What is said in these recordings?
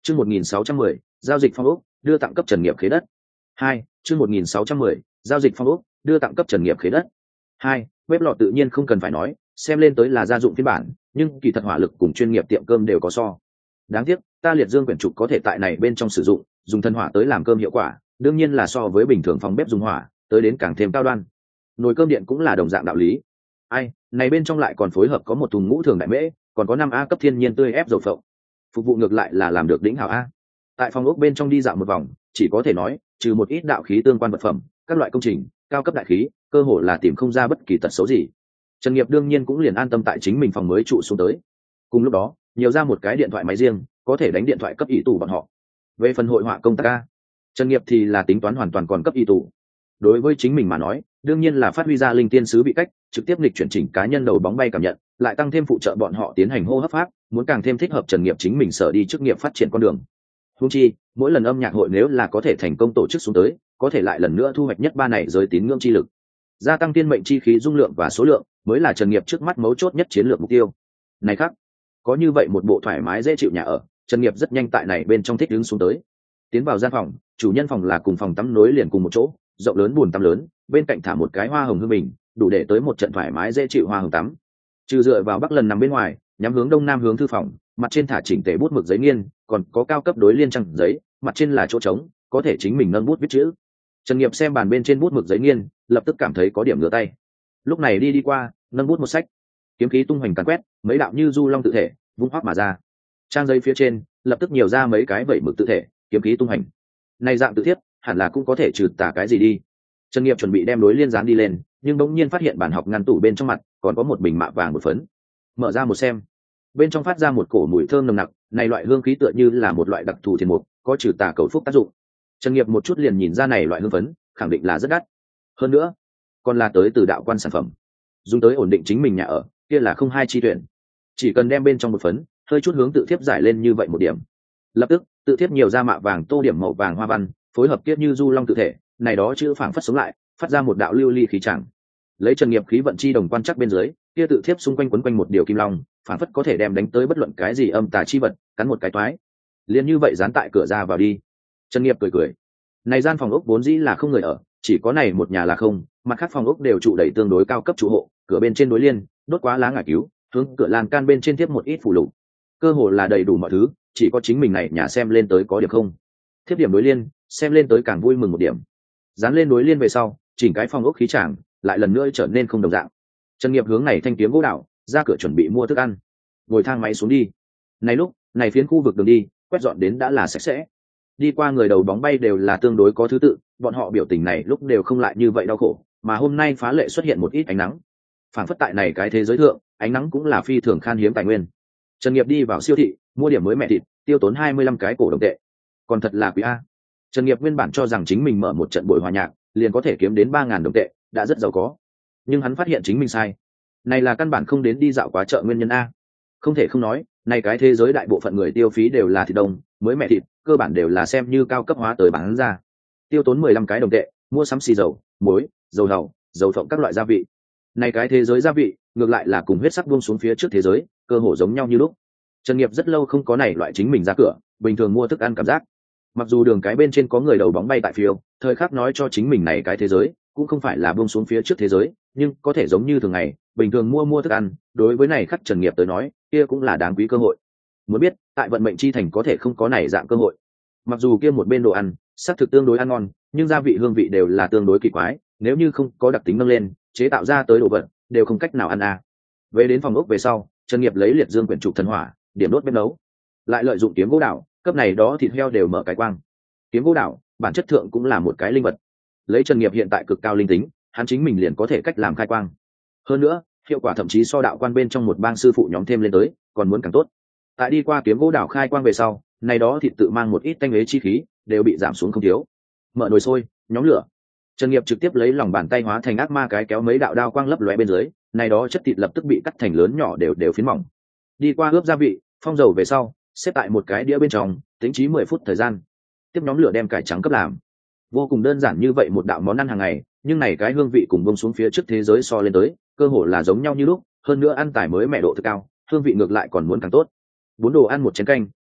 Chương 1610, giao dịch phong ốc, đưa tặng cấp Trần Nghiệp khế đất. 2, chương 1610, giao dịch phong ốc, đưa tặng cấp Trần Nghiệp khế đất. 2, bếp lò tự nhiên không cần phải nói, xem lên tới là gia dụng phiên bản, nhưng kỳ thật hỏa lực cùng chuyên nghiệp tiệm cơm đều có so. Đáng tiếc, ta liệt dương quyển trục có thể tại này bên trong sử dụng, dùng thân hỏa tới làm cơm hiệu quả, đương nhiên là so với bình thường phòng bếp dùng hỏa, tới đến càng thêm cao đoan. Nồi cơm điện cũng là đồng dạng đạo lý. Ai, này bên trong lại còn phối hợp có một thùng ngũ thường đại mễ, còn có 5A cấp thiên nhiên tươi ép dầu phộng. Phục vụ ngược lại là làm được đỉnh hảo a. Tại phòng ốc bên trong đi dạo một vòng, chỉ có thể nói, trừ một ít đạo khí tương quan vật phẩm, các loại công trình, cao cấp đại khí, cơ hội là tìm không ra bất kỳ tật xấu gì. Trần Nghiệp đương nhiên cũng liền an tâm tại chính mình phòng mới trụ xuống tới. Cùng lúc đó, nhiều ra một cái điện thoại máy riêng, có thể đánh điện thoại cấp ý tù bọn họ. Về phần hội họa công tác a, Trần Nghiệp thì là tính toán hoàn toàn còn cấp ý tù. Đối với chính mình mà nói, đương nhiên là phát huy ra linh tiên sứ bị cách, trực tiếp lịch chuyển chỉnh cá nhân đầu bóng bay cảm nhận, lại tăng thêm phụ trợ bọn họ tiến hành hô hấp pháp, muốn càng thêm thích hợp Trần Nghiệp chính mình sở đi chức nghiệp phát triển con đường. Huống chi, mỗi lần âm nhạc hội nếu là có thể thành công tổ chức xuống tới, có thể lại lần nữa thu hoạch nhất ba này giới tín ngưỡng chi lực, gia tăng tiên mệnh chi khí dung lượng và số lượng, mới là Trần Nghiệp trước mắt mấu chốt nhất chiến lược mục tiêu. Này khác, có như vậy một bộ thoải mái dễ chịu nhà ở, Trần Nghiệp rất nhanh tại này bên trong thích ứng xuống tới. Tiến vào gian phòng, chủ nhân phòng là cùng phòng tắm nối liền cùng một chỗ, rộng lớn buồn tắm lớn, bên cạnh thả một cái hoa hồng hương bình, đủ để tới một trận thoải mái dễ chịu hoa hồng tắm. Trừ dựa vào bắc lần nằm bên ngoài, nhắm hướng đông nam hướng thư phòng, mặt trên thả chỉnh tề bút mực giấy nghiên, còn có cao cấp đối liên trang giấy, mặt trên là chỗ trống, có thể chính mình nâng bút viết chữ. Trần Nghiệp xem bàn bên trên bút mực giấy nghiên, lập tức cảm thấy có điểm ngửa tay. Lúc này đi qua, nâng bút một sách, kiếm khí tung hoành càn quét, mấy đạo như du long tự thể vung hoác mà ra. Trang giấy phía trên, lập tức nhiều ra mấy cái vẩy mực tự thể, kiếm khí tung hành. Này dạng tự thiếp, hẳn là cũng có thể trừ tà cái gì đi. Trần Nghiệp chuẩn bị đem đối liên dán đi lên, nhưng bỗng nhiên phát hiện bản học ngăn tủ bên trong mặt còn có một bình mạ vàng một phấn. Mở ra một xem, bên trong phát ra một cổ mùi thơm nồng nặc, này loại hương khí tựa như là một loại đặc thù thiền mục, có trừ tà cầu phúc tác dụng. Trần Nghiệp một chút liền nhìn ra này loại hương phấn, khẳng định là rất đắt. Hơn nữa, còn là tới từ đạo quan sản phẩm, dùng tới ổn định chính mình nhà ở, kia là không hai chi tuyển. Chỉ cần đem bên trong một phấn, hơi chút hướng tự thiếp giải lên như vậy một điểm, lập tức tự thiếp nhiều ra mạ vàng tô điểm màu vàng hoa văn, phối hợp kiết như du long tự thể, này đó chữ phảng phất sống lại, phát ra một đạo lưu ly khí chẳng. Lấy Trần Nghiệp khí vận chi đồng quan chắc bên dưới, kia tự thiếp xung quanh quấn quanh một điều kim long, phảng phất có thể đem đánh tới bất luận cái gì âm tà chi vật, cắn một cái toái. Liên như vậy dán tại cửa ra vào đi. Trần Nghiệp cười cười. Này gian phòng ốc vốn dĩ là không người ở, chỉ có này một nhà là không, mặt khác phòng ốc đều trụ đầy tương đối cao cấp chủ hộ, cửa bên trên đối liên, đốt quá lá ngải cứu, hướng cửa lan can bên trên tiếp một ít phụ lục. Cơ hồ là đầy đủ mọi thứ, chỉ có chính mình này nhà xem lên tới có điểm không. Thiếp điểm đối liên, xem lên tới càng vui mừng một điểm. Dán lên đối liên về sau, chỉnh cái phòng ốc khí tràng lại lần nữa trở nên không đồng dạng. Trần Nghiệp hướng này thanh kiếm gỗ đảo, ra cửa chuẩn bị mua thức ăn, ngồi thang máy xuống đi. Này lúc, này phiến khu vực đường đi, quét dọn đến đã là sạch sẽ. Đi qua người đầu bóng bay đều là tương đối có thứ tự, bọn họ biểu tình này lúc đều không lại như vậy đau khổ, mà hôm nay phá lệ xuất hiện một ít ánh nắng. Phản phất tại này cái thế giới thượng, ánh nắng cũng là phi thường khan hiếm tài nguyên. Trần Nghiệp đi vào siêu thị, mua điểm mới mẹ thịt, tiêu tốn 25 cái cổ đồng tệ. Còn thật là quý a. Trần Nghiệp nguyên bản cho rằng chính mình mở một trận buổi hòa nhạc, liền có thể kiếm đến 3.000 đồng tệ, đã rất giàu có. Nhưng hắn phát hiện chính mình sai. Này là căn bản không đến đi dạo quá chợ nguyên nhân a. Không thể không nói, này cái thế giới đại bộ phận người tiêu phí đều là thịt đông, mới mẹ thịt, cơ bản đều là xem như cao cấp hóa tới bán ra. Tiêu tốn 15 cái đồng tệ, mua sắm xì dầu, muối, dầu hầu, dầu thộng các loại gia vị. Này cái thế giới gia vị, ngược lại là cùng huyết sắc buông xuống phía trước thế giới, cơ hồ giống nhau như lúc. Trần Nghiệp rất lâu không có này loại chính mình ra cửa, bình thường mua thức ăn cảm giác. Mặc dù đường cái bên trên có người đầu bóng bay tại phiêu, thời khắc nói cho chính mình này cái thế giới cũng không phải là buông xuống phía trước thế giới, nhưng có thể giống như thường ngày, bình thường mua thức ăn, đối với này khắc Trần Nghiệp tới nói, kia cũng là đáng quý cơ hội. Muốn biết, tại vận mệnh chi thành có thể không có này dạng cơ hội. Mặc dù kia một bên đồ ăn, sắc thực tương đối ăn ngon, nhưng gia vị hương vị đều là tương đối kỳ quái, nếu như không có đặc tính nâng lên, chế tạo ra tới đồ vật đều không cách nào ăn à. Về đến phòng ốc về sau, Trần Nghiệp lấy liệt dương quyển trục thần hỏa, điểm đốt bếp nấu, lại lợi dụng kiếm gỗ đảo, cấp này đó thịt heo đều mở cái quang. Kiếm gỗ đảo, bản chất thượng cũng là một cái linh vật. Lấy Trần Nghiệp hiện tại cực cao linh tính, hắn chính mình liền có thể cách làm khai quang. Hơn nữa, hiệu quả thậm chí so đạo quan bên trong một bang sư phụ nhóm thêm lên tới, còn muốn càng tốt. Tại đi qua kiếm gỗ đảo khai quang về sau, này đó thịt tự mang một ít tanh ế chi khí, đều bị giảm xuống không thiếu. Mở nồi sôi, nhóm lửa. Trần Nghiệp trực tiếp lấy lòng bàn tay hóa thành ác ma cái kéo mấy đạo đao quang lấp lóe bên dưới, này đó chất thịt lập tức bị cắt thành lớn nhỏ đều phiến mỏng. Đi qua ướp gia vị, phong dầu về sau, xếp tại một cái đĩa bên trong, tính chí 10 phút thời gian. Tiếp nhóm lửa đem cải trắng cấp làm. Vô cùng đơn giản như vậy một đạo món ăn hàng ngày, nhưng này cái hương vị cùng bông xuống phía trước thế giới so lên tới, cơ hồ là giống nhau như lúc, hơn nữa ăn tải mới mẹ độ thực cao, hương vị ngược lại còn muốn càng tốt. 4 đồ ăn một chén canh,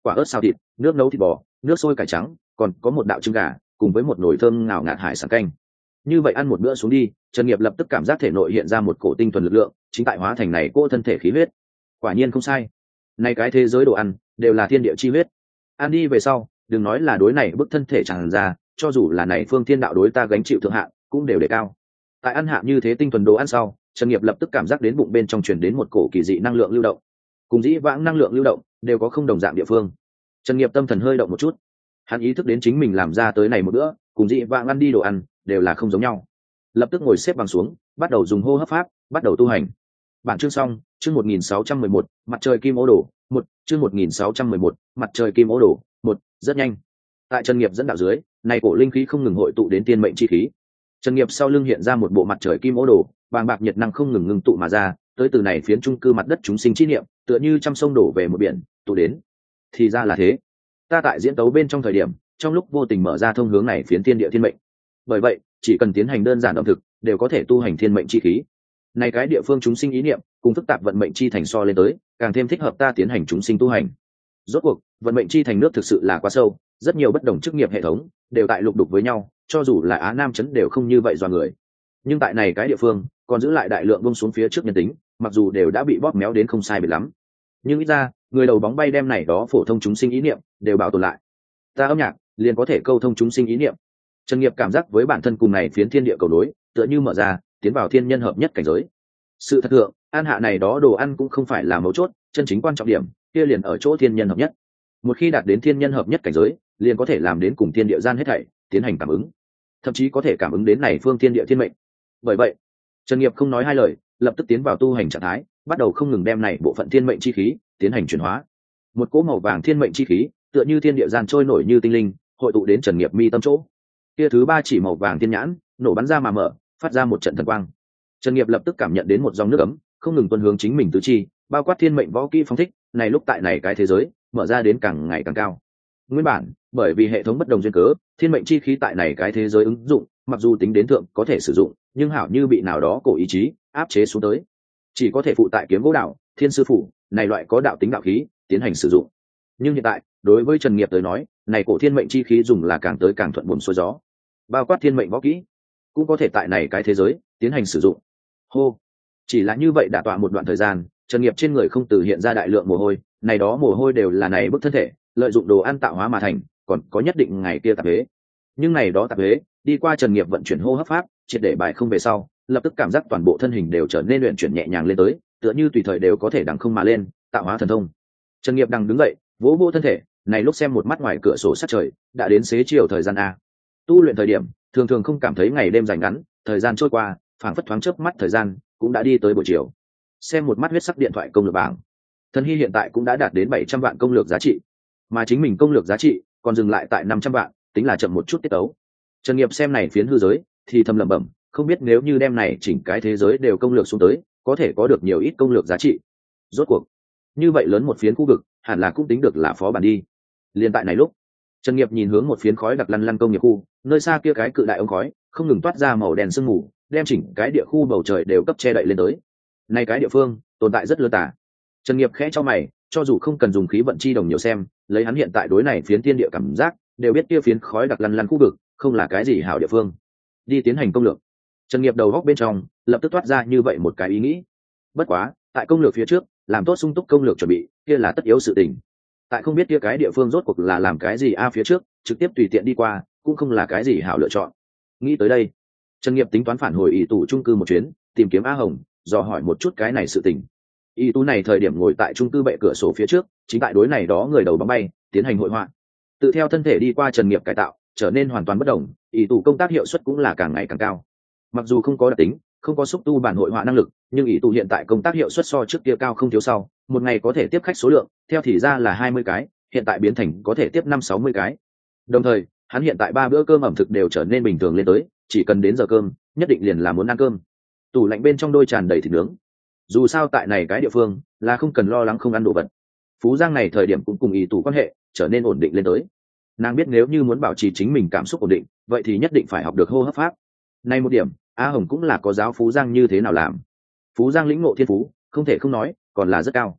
quả ớt xào thịt, nước nấu thịt bò, nước sôi cải trắng, còn có một đạo trứng gà cùng với một nồi thơm ngào ngạt hải sản canh. Như vậy ăn một bữa xuống đi, Trần Nghiệp lập tức cảm giác thể nội hiện ra một cổ tinh thuần lực lượng, chính tại hóa thành này cỗ thân thể khí huyết. Quả nhiên không sai, này cái thế giới đồ ăn đều là thiên địa chi huyết. Ăn đi về sau, đừng nói là đối này bức thân thể tràn ra, cho dù là này phương thiên đạo đối ta gánh chịu thượng hạn cũng đều đề cao. Tại ăn hạ như thế tinh thuần đồ ăn sau, Trần Nghiệp lập tức cảm giác đến bụng bên trong truyền đến một cổ kỳ dị năng lượng lưu động. Cùng dĩ vãng năng lượng lưu động đều có không đồng dạng địa phương. Trần Nghiệp tâm thần hơi động một chút, hắn ý thức đến chính mình làm ra tới này một bữa, cùng dĩ vãng ăn đi đồ ăn đều là không giống nhau. Lập tức ngồi xếp bằng xuống, bắt đầu dùng hô hấp pháp, bắt đầu tu hành. Bản chương xong, chương 1611, mặt trời kim ô đồ, chương 1611, mặt trời kim ô đồ, rất nhanh. Tại Trần Nghiệp dẫn đạo dưới, này cổ linh khí không ngừng hội tụ đến tiên mệnh chi khí. Trần Nghiệp sau lưng hiện ra một bộ mặt trời kim ô đồ, bàng bạc nhiệt năng không ngừng ngưng tụ mà ra, tới từ này phiến trung cư mặt đất chúng sinh chi niệm, tựa như trăm sông đổ về một biển, tụ đến. Thì ra là thế. Ta tại diễn tấu bên trong thời điểm, trong lúc vô tình mở ra thông hướng này phiến thiên địa thiên mệnh. Bởi vậy, chỉ cần tiến hành đơn giản động thực, đều có thể tu hành thiên mệnh chi khí. Này cái địa phương chúng sinh ý niệm, cùng phức tạp vận mệnh chi thành so lên tới, càng thêm thích hợp ta tiến hành chúng sinh tu hành. Rốt cuộc, vận mệnh chi thành nước thực sự là quá sâu, rất nhiều bất đồng chức nghiệp hệ thống đều tại lục đục với nhau, cho dù là Á Nam chấn đều không như vậy do người. Nhưng tại này cái địa phương, còn giữ lại đại lượng bông xuống phía trước nhân tính, mặc dù đều đã bị bóp méo đến không sai biệt lắm. Nhưng ít ra, người đầu bóng bay đem này đó phổ thông chúng sinh ý niệm đều bảo tồn lại. Ta âm nhạc liền có thể câu thông chúng sinh ý niệm. Trần Nghiệp cảm giác với bản thân cùng này phiến thiên địa cầu đối, tựa như mở ra, tiến vào thiên nhân hợp nhất cảnh giới. Sự thật thượng, an hạ này đó đồ ăn cũng không phải là mấu chốt, chân chính quan trọng điểm kia liền ở chỗ thiên nhân hợp nhất. Một khi đạt đến thiên nhân hợp nhất cảnh giới, liền có thể làm đến cùng thiên địa gian hết thảy tiến hành cảm ứng, thậm chí có thể cảm ứng đến này phương thiên địa thiên mệnh. Bởi vậy, Trần Nghiệp không nói hai lời, lập tức tiến vào tu hành trạng thái, bắt đầu không ngừng đem này bộ phận thiên mệnh chi khí tiến hành chuyển hóa. Một cỗ màu vàng thiên mệnh chi khí, tựa như thiên địa gian trôi nổi như tinh linh, hội tụ đến Trần Nghiệp mi tâm chỗ. Kia thứ ba chỉ màu vàng thiên nhãn, nổ bắn ra mà mở, phát ra một trận thần quang. Trần Nghiệp lập tức cảm nhận đến một dòng nước ấm, không ngừng tuôn hướng chính mình tứ chi, bao quát thiên mệnh võ kỹ phóng thích, này lúc tại này cái thế giới, mở ra đến càng ngày càng cao. Nguyên bản, bởi vì hệ thống bất đồng duyên cớ, thiên mệnh chi khí tại này cái thế giới ứng dụng, mặc dù tính đến thượng có thể sử dụng, nhưng hảo như bị nào đó cổ ý chí áp chế xuống tới, chỉ có thể phụ tại kiếm gỗ đạo, thiên sư phủ, này loại có đạo tính đạo khí tiến hành sử dụng. Nhưng hiện tại, đối với Trần Nghiệp tới nói, này cổ thiên mệnh chi khí dùng là càng tới càng thuận buồm xuôi gió, bao quát thiên mệnh võ kỹ cũng có thể tại này cái thế giới tiến hành sử dụng. Hô, chỉ là như vậy đã tọa một đoạn thời gian, Trần Nghiệp trên người không từ hiện ra đại lượng mồ hôi, này đó mồ hôi đều là này bức thân thể lợi dụng đồ ăn tạo hóa mà thành, còn có nhất định ngày kia tạp huế. Nhưng này đó tạp huế đi qua Trần Nghiệp vận chuyển hô hấp pháp, triệt để bài không về sau, lập tức cảm giác toàn bộ thân hình đều trở nên luyện chuyển nhẹ nhàng lên tới, tựa như tùy thời đều có thể đằng không mà lên, tạo hóa thần thông. Trần Nghiệp đang đứng dậy, vỗ vỗ thân thể, này lúc xem một mắt ngoài cửa sổ sát trời, đã đến xế chiều thời gian a. Tu luyện thời điểm, thường thường không cảm thấy ngày đêm dài ngắn, thời gian trôi qua, phảng phất thoáng chớp mắt thời gian, cũng đã đi tới buổi chiều. Xem một mắt huyết sắc điện thoại công lược bảng, Thần Hy hiện tại cũng đã đạt đến 700 vạn công lược giá trị, mà chính mình công lược giá trị còn dừng lại tại 500 vạn, tính là chậm một chút tiết tấu. Trần Nghiệp xem này phiến hư giới, thì thầm lẩm bẩm, không biết nếu như đem này chỉnh cái thế giới đều công lược xuống tới, có thể có được nhiều ít công lược giá trị. Rốt cuộc, như vậy lớn một phiến khu vực, hẳn là cũng tính được là phó bản đi. Liên tại này lúc, Trần Nghiệp nhìn hướng một phiến khói đặc lăn lăn công nghiệp khu, nơi xa kia cái cự đại ống khói, không ngừng toát ra màu đen sương mù, đem chỉnh cái địa khu bầu trời đều cấp che đậy lên tới. Này cái địa phương tồn tại rất lơ tả. Trần Nghiệp khẽ cho mày, cho dù không cần dùng khí vận chi đồng nhiều xem, lấy hắn hiện tại đối này phiến thiên địa cảm giác, đều biết kia phiến khói đặc lăn lăn khu vực không là cái gì hảo địa phương. Đi tiến hành công lược. Trần Nghiệp đầu góc bên trong lập tức toát ra như vậy một cái ý nghĩ. Bất quá, tại công lược phía trước, làm tốt sung túc công lược chuẩn bị, kia là tất yếu sự tình. Tại không biết kia cái địa phương rốt cuộc là làm cái gì phía trước, trực tiếp tùy tiện đi qua, cũng không là cái gì hảo lựa chọn. Nghĩ tới đây, Trần Nghiệp tính toán phản hồi ý tủ chung cư một chuyến, tìm kiếm A Hồng, dò hỏi một chút cái này sự tình. Y tú này thời điểm ngồi tại chung cư bệ cửa sổ phía trước, chính tại đối này đó người đầu bóng bay tiến hành hội họa. Tự theo thân thể đi qua Trần Nghiệp cải tạo, trở nên hoàn toàn bất đồng, y tú công tác hiệu suất cũng là càng ngày càng cao. Mặc dù không có đặc tính, không có xúc tu bản hội họa năng lực, nhưng y tú hiện tại công tác hiệu suất so trước kia cao không thiếu sau, một ngày có thể tiếp khách số lượng, theo thì ra là 20 cái, hiện tại biến thành có thể tiếp 5-60 cái. Đồng thời, hắn hiện tại 3 bữa cơm ẩm thực đều trở nên bình thường lên tới, chỉ cần đến giờ cơm, nhất định liền là muốn ăn cơm. Tủ lạnh bên trong đôi tràn đầy thịt nướng. Dù sao tại này cái địa phương là không cần lo lắng không ăn đồ vật. Phú Giang này thời điểm cũng cùng ý tủ quan hệ trở nên ổn định lên tới. Nàng biết nếu như muốn bảo trì chính mình cảm xúc ổn định, vậy thì nhất định phải học được hô hấp pháp. Này một điểm, A Hồng cũng là có giáo Phú Giang như thế nào làm. Phú Giang lĩnh ngộ thiên phú, không thể không nói, còn là rất cao.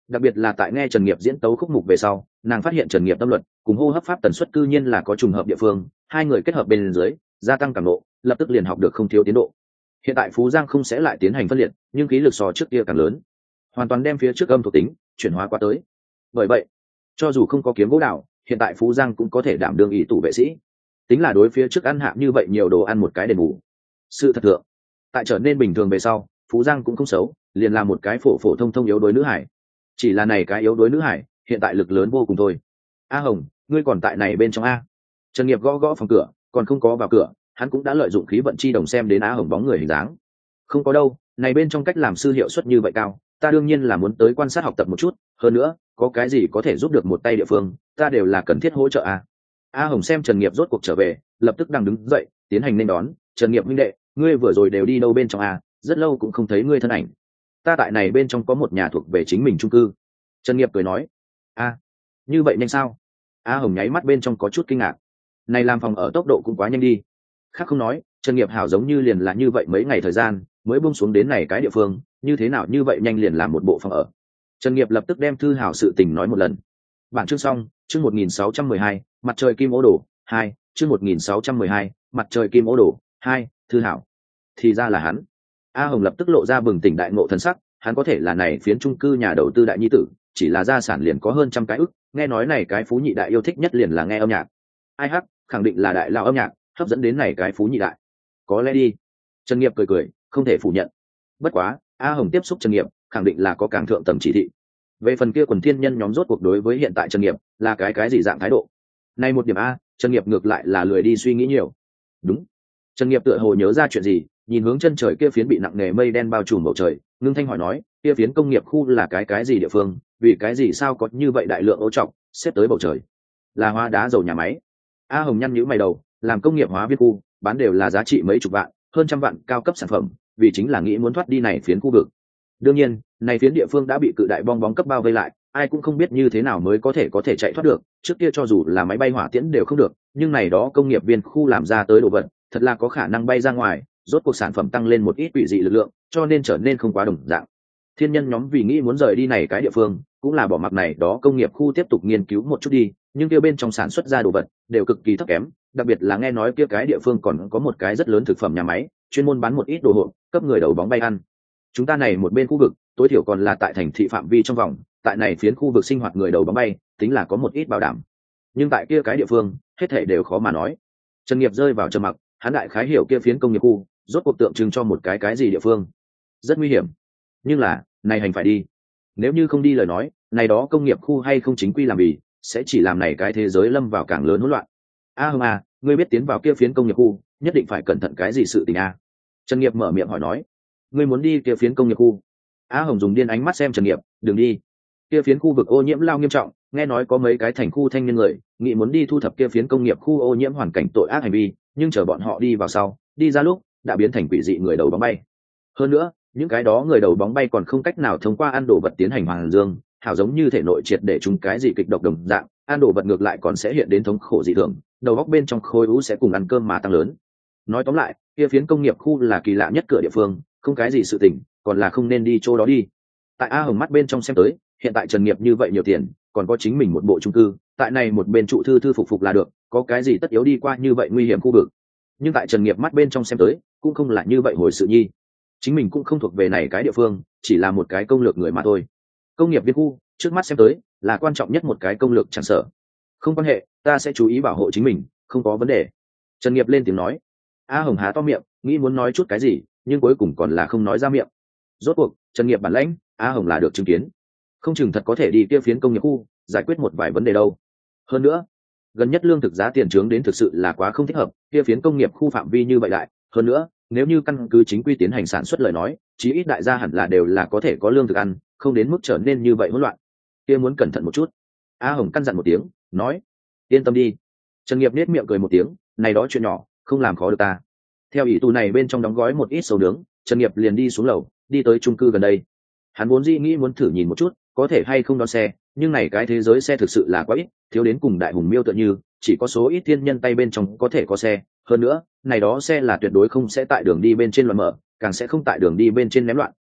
Đặc biệt là tại nghe Trần Nghiệp diễn tấu khúc mục về sau, nàng phát hiện Trần Nghiệp tâm luật cùng hô hấp pháp tần suất cư nhiên là có trùng hợp địa phương, hai người kết hợp bên dưới, gia tăng cảm nộ, lập tức liền học được không thiếu tiến độ. Hiện tại Phú Giang không sẽ lại tiến hành phân liệt, nhưng khí lực so trước kia càng lớn, hoàn toàn đem phía trước âm thuộc tính chuyển hóa qua tới. Bởi vậy, cho dù không có kiếm gỗ đào, hiện tại Phú Giang cũng có thể đảm đương ý tủ vệ sĩ. Tính là đối phía trước ăn hạ như vậy nhiều đồ ăn một cái đền bù. Sự thật thượng, tại trở nên bình thường về sau, Phú Giang cũng không xấu, liền là một cái phổ phổ thông thông yếu đuối nữ hải. Chỉ là này cái yếu đuối nữ hải, hiện tại lực lớn vô cùng thôi. A Hồng, ngươi còn tại này bên trong a? Trần Nghiệp gõ gõ phòng cửa, còn không có vào cửa, hắn cũng đã lợi dụng khí vận chi đồng xem đến A Hồng bóng người hình dáng. Không có đâu, này bên trong cách làm sư hiệu suất như vậy cao, ta đương nhiên là muốn tới quan sát học tập một chút, hơn nữa, có cái gì có thể giúp được một tay địa phương, ta đều là cần thiết hỗ trợ a. A Hồng xem Trần Nghiệp rốt cuộc trở về, lập tức đang đứng dậy, tiến hành nên đón. Trần Nghiệp huynh đệ, ngươi vừa rồi đều đi đâu bên trong a? Rất lâu cũng không thấy ngươi thân ảnh. Ta tại này bên trong có một nhà thuộc về chính mình chung cư. Trần Nghiệp cười nói, a, như vậy nhanh sao? A Hồng nháy mắt bên trong có chút kinh ngạc. Này làm phòng ở tốc độ cũng quá nhanh đi. Khác không nói, Trần Nghiệp hảo giống như liền là như vậy mấy ngày thời gian mới buông xuống đến này cái địa phương, như thế nào như vậy nhanh liền làm một bộ phòng ở. Trần Nghiệp lập tức đem Thư Hảo sự tình nói một lần. Bản chương xong, chương 1612, mặt trời kim ố đồ 2, chương 1612, mặt trời kim ố đồ 2, Thư Hảo. Thì ra là hắn. A Hồng lập tức lộ ra bừng tỉnh đại ngộ thần sắc, hắn có thể là này phiến chung cư nhà đầu tư đại nhi tử, chỉ là gia sản liền có hơn trăm cái ức, nghe nói này cái phú nhị đại yêu thích nhất liền là nghe âm nhạc. Ai hắc, khẳng định là đại lao âm nhạc hấp dẫn đến này cái phú nhị đại. Có lẽ đi. Trần Nghiệp cười cười, không thể phủ nhận. Bất quá, A Hồng tiếp xúc Trần Nghiệp, khẳng định là có càng thượng tầng chỉ thị. Về phần kia quần thiên nhân nhóm rốt cuộc đối với hiện tại Trần Nghiệp là cái gì dạng thái độ. Này một điểm a, Trần Nghiệp ngược lại là lười đi suy nghĩ nhiều. Đúng. Trần Nghiệp tựa hồ nhớ ra chuyện gì, nhìn hướng chân trời kia phiến bị nặng nề mây đen bao trùm bầu trời, ngưng thanh hỏi nói, kia phiến công nghiệp khu là cái gì địa phương, vì cái gì sao có như vậy đại lượng ô trọng xếp tới bầu trời? Là hóa đá dầu nhà máy. A Hồng nhăn nhíu mày đầu, làm công nghiệp hóa viên khu, bán đều là giá trị mấy chục vạn, hơn trăm vạn cao cấp sản phẩm, vì chính là nghĩ muốn thoát đi này phiến khu vực. Đương nhiên, này phiến địa phương đã bị cự đại bong bóng cấp bao vây lại, ai cũng không biết như thế nào mới có thể chạy thoát được. Trước kia cho dù là máy bay hỏa tiễn đều không được, nhưng này đó công nghiệp viên khu làm ra tới đồ vật, thật là có khả năng bay ra ngoài, rốt cuộc sản phẩm tăng lên một ít quỷ dị lực lượng, cho nên trở nên không quá đồng dạng. Thiên nhân nhóm vì nghĩ muốn rời đi này cái địa phương, cũng là bỏ mặc này đó công nghiệp khu tiếp tục nghiên cứu một chút đi, nhưng kia bên trong sản xuất ra đồ vật đều cực kỳ thấp kém, đặc biệt là nghe nói kia cái địa phương còn có một cái rất lớn thực phẩm nhà máy, chuyên môn bán một ít đồ hộp, cấp người đầu bóng bay ăn. Chúng ta này một bên khu vực, tối thiểu còn là tại thành thị phạm vi trong vòng, tại này phiến khu vực sinh hoạt người đầu bóng bay, tính là có một ít bảo đảm. Nhưng tại kia cái địa phương, hết thảy đều khó mà nói. Trần Nghiệp rơi vào trầm mặc, hắn đại khái hiểu kia phiến công nghiệp khu, rốt cuộc tượng trưng cho một cái gì địa phương. Rất nguy hiểm. Nhưng là, này hành phải đi. Nếu như không đi lời nói, này đó công nghiệp khu hay không chính quy làm gì, sẽ chỉ làm này cái thế giới lâm vào càng lớn hỗn loạn. A Hồng à, ngươi biết tiến vào kia phiến công nghiệp khu, nhất định phải cẩn thận cái gì sự tình a? Trần Nghiệp mở miệng hỏi nói. Ngươi muốn đi kia phiến công nghiệp khu? A Hồng dùng điên ánh mắt xem Trần Nghiệp, đừng đi. Kia phiến khu vực ô nhiễm lao nghiêm trọng, nghe nói có mấy cái thành khu thanh niên người, nghĩ muốn đi thu thập kia phiến công nghiệp khu ô nhiễm hoàn cảnh tội ác hành vi, nhưng chờ bọn họ đi vào sau, đi ra lúc đã biến thành quỷ dị người đầu bóng bay. Hơn nữa, những cái đó người đầu bóng bay còn không cách nào thông qua ăn đồ vật tiến hành hoàn dương, hảo giống như thể nội triệt để chúng cái gì kịch độc đồng dạng, ăn đồ vật ngược lại còn sẽ hiện đến thống khổ dị thường, đầu góc bên trong khối u sẽ cùng ăn cơm mà tăng lớn. Nói tóm lại, kia phiến công nghiệp khu là kỳ lạ nhất cửa địa phương, không cái gì sự tình, còn là không nên đi chỗ đó đi. Tại A Hồng mắt bên trong xem tới, hiện tại Trần Nghiệp như vậy nhiều tiền, còn có chính mình một bộ chung cư, tại này một bên trụ thư phục là được, có cái gì tất yếu đi qua như vậy nguy hiểm khu vực. Nhưng tại Trần Nghiệp mắt bên trong xem tới, cũng không là như vậy hồi sự nhi. Chính mình cũng không thuộc về này cái địa phương, chỉ là một cái công lược người mà thôi. Công nghiệp viên khu, trước mắt xem tới, là quan trọng nhất một cái công lược chẳng sợ. Không quan hệ, ta sẽ chú ý bảo hộ chính mình, không có vấn đề. Trần Nghiệp lên tiếng nói. A Hồng há to miệng, nghĩ muốn nói chút cái gì, nhưng cuối cùng còn là không nói ra miệng. Rốt cuộc, Trần Nghiệp bản lãnh, A Hồng là được chứng kiến. Không chừng thật có thể đi kia phiến công nghiệp khu, giải quyết một vài vấn đề đâu. Hơn nữa, gần nhất lương thực giá tiền trướng đến thực sự là quá không thích hợp, kia phiến công nghiệp khu phạm vi như vậy đại. Hơn nữa, nếu như căn cứ chính quy tiến hành sản xuất lời nói, chí ít đại gia hẳn là đều là có thể có lương thực ăn, không đến mức trở nên như vậy hỗn loạn. Kia muốn cẩn thận một chút. A Hồng căn dặn một tiếng, nói, yên tâm đi. Trần Nghiệp nết miệng cười một tiếng, này đó chuyện nhỏ, không làm khó được ta. Theo ý tù này bên trong đóng gói một ít sầu nướng, Trần Nghiệp liền đi xuống lầu, đi tới chung cư gần đây. Hắn vốn dĩ nghĩ muốn thử nhìn một chút, có thể hay không đón xe, nhưng này cái thế giới xe thực sự là quá ít, thiếu đến cùng đại hùng miêu tựa như, chỉ có số ít thiên nhân tay bên trong có thể có xe. Hơn nữa, này đó xe là tuyệt đối không sẽ tại đường đi bên trên loạn mở, càng sẽ không tại đường đi bên trên ném loạn,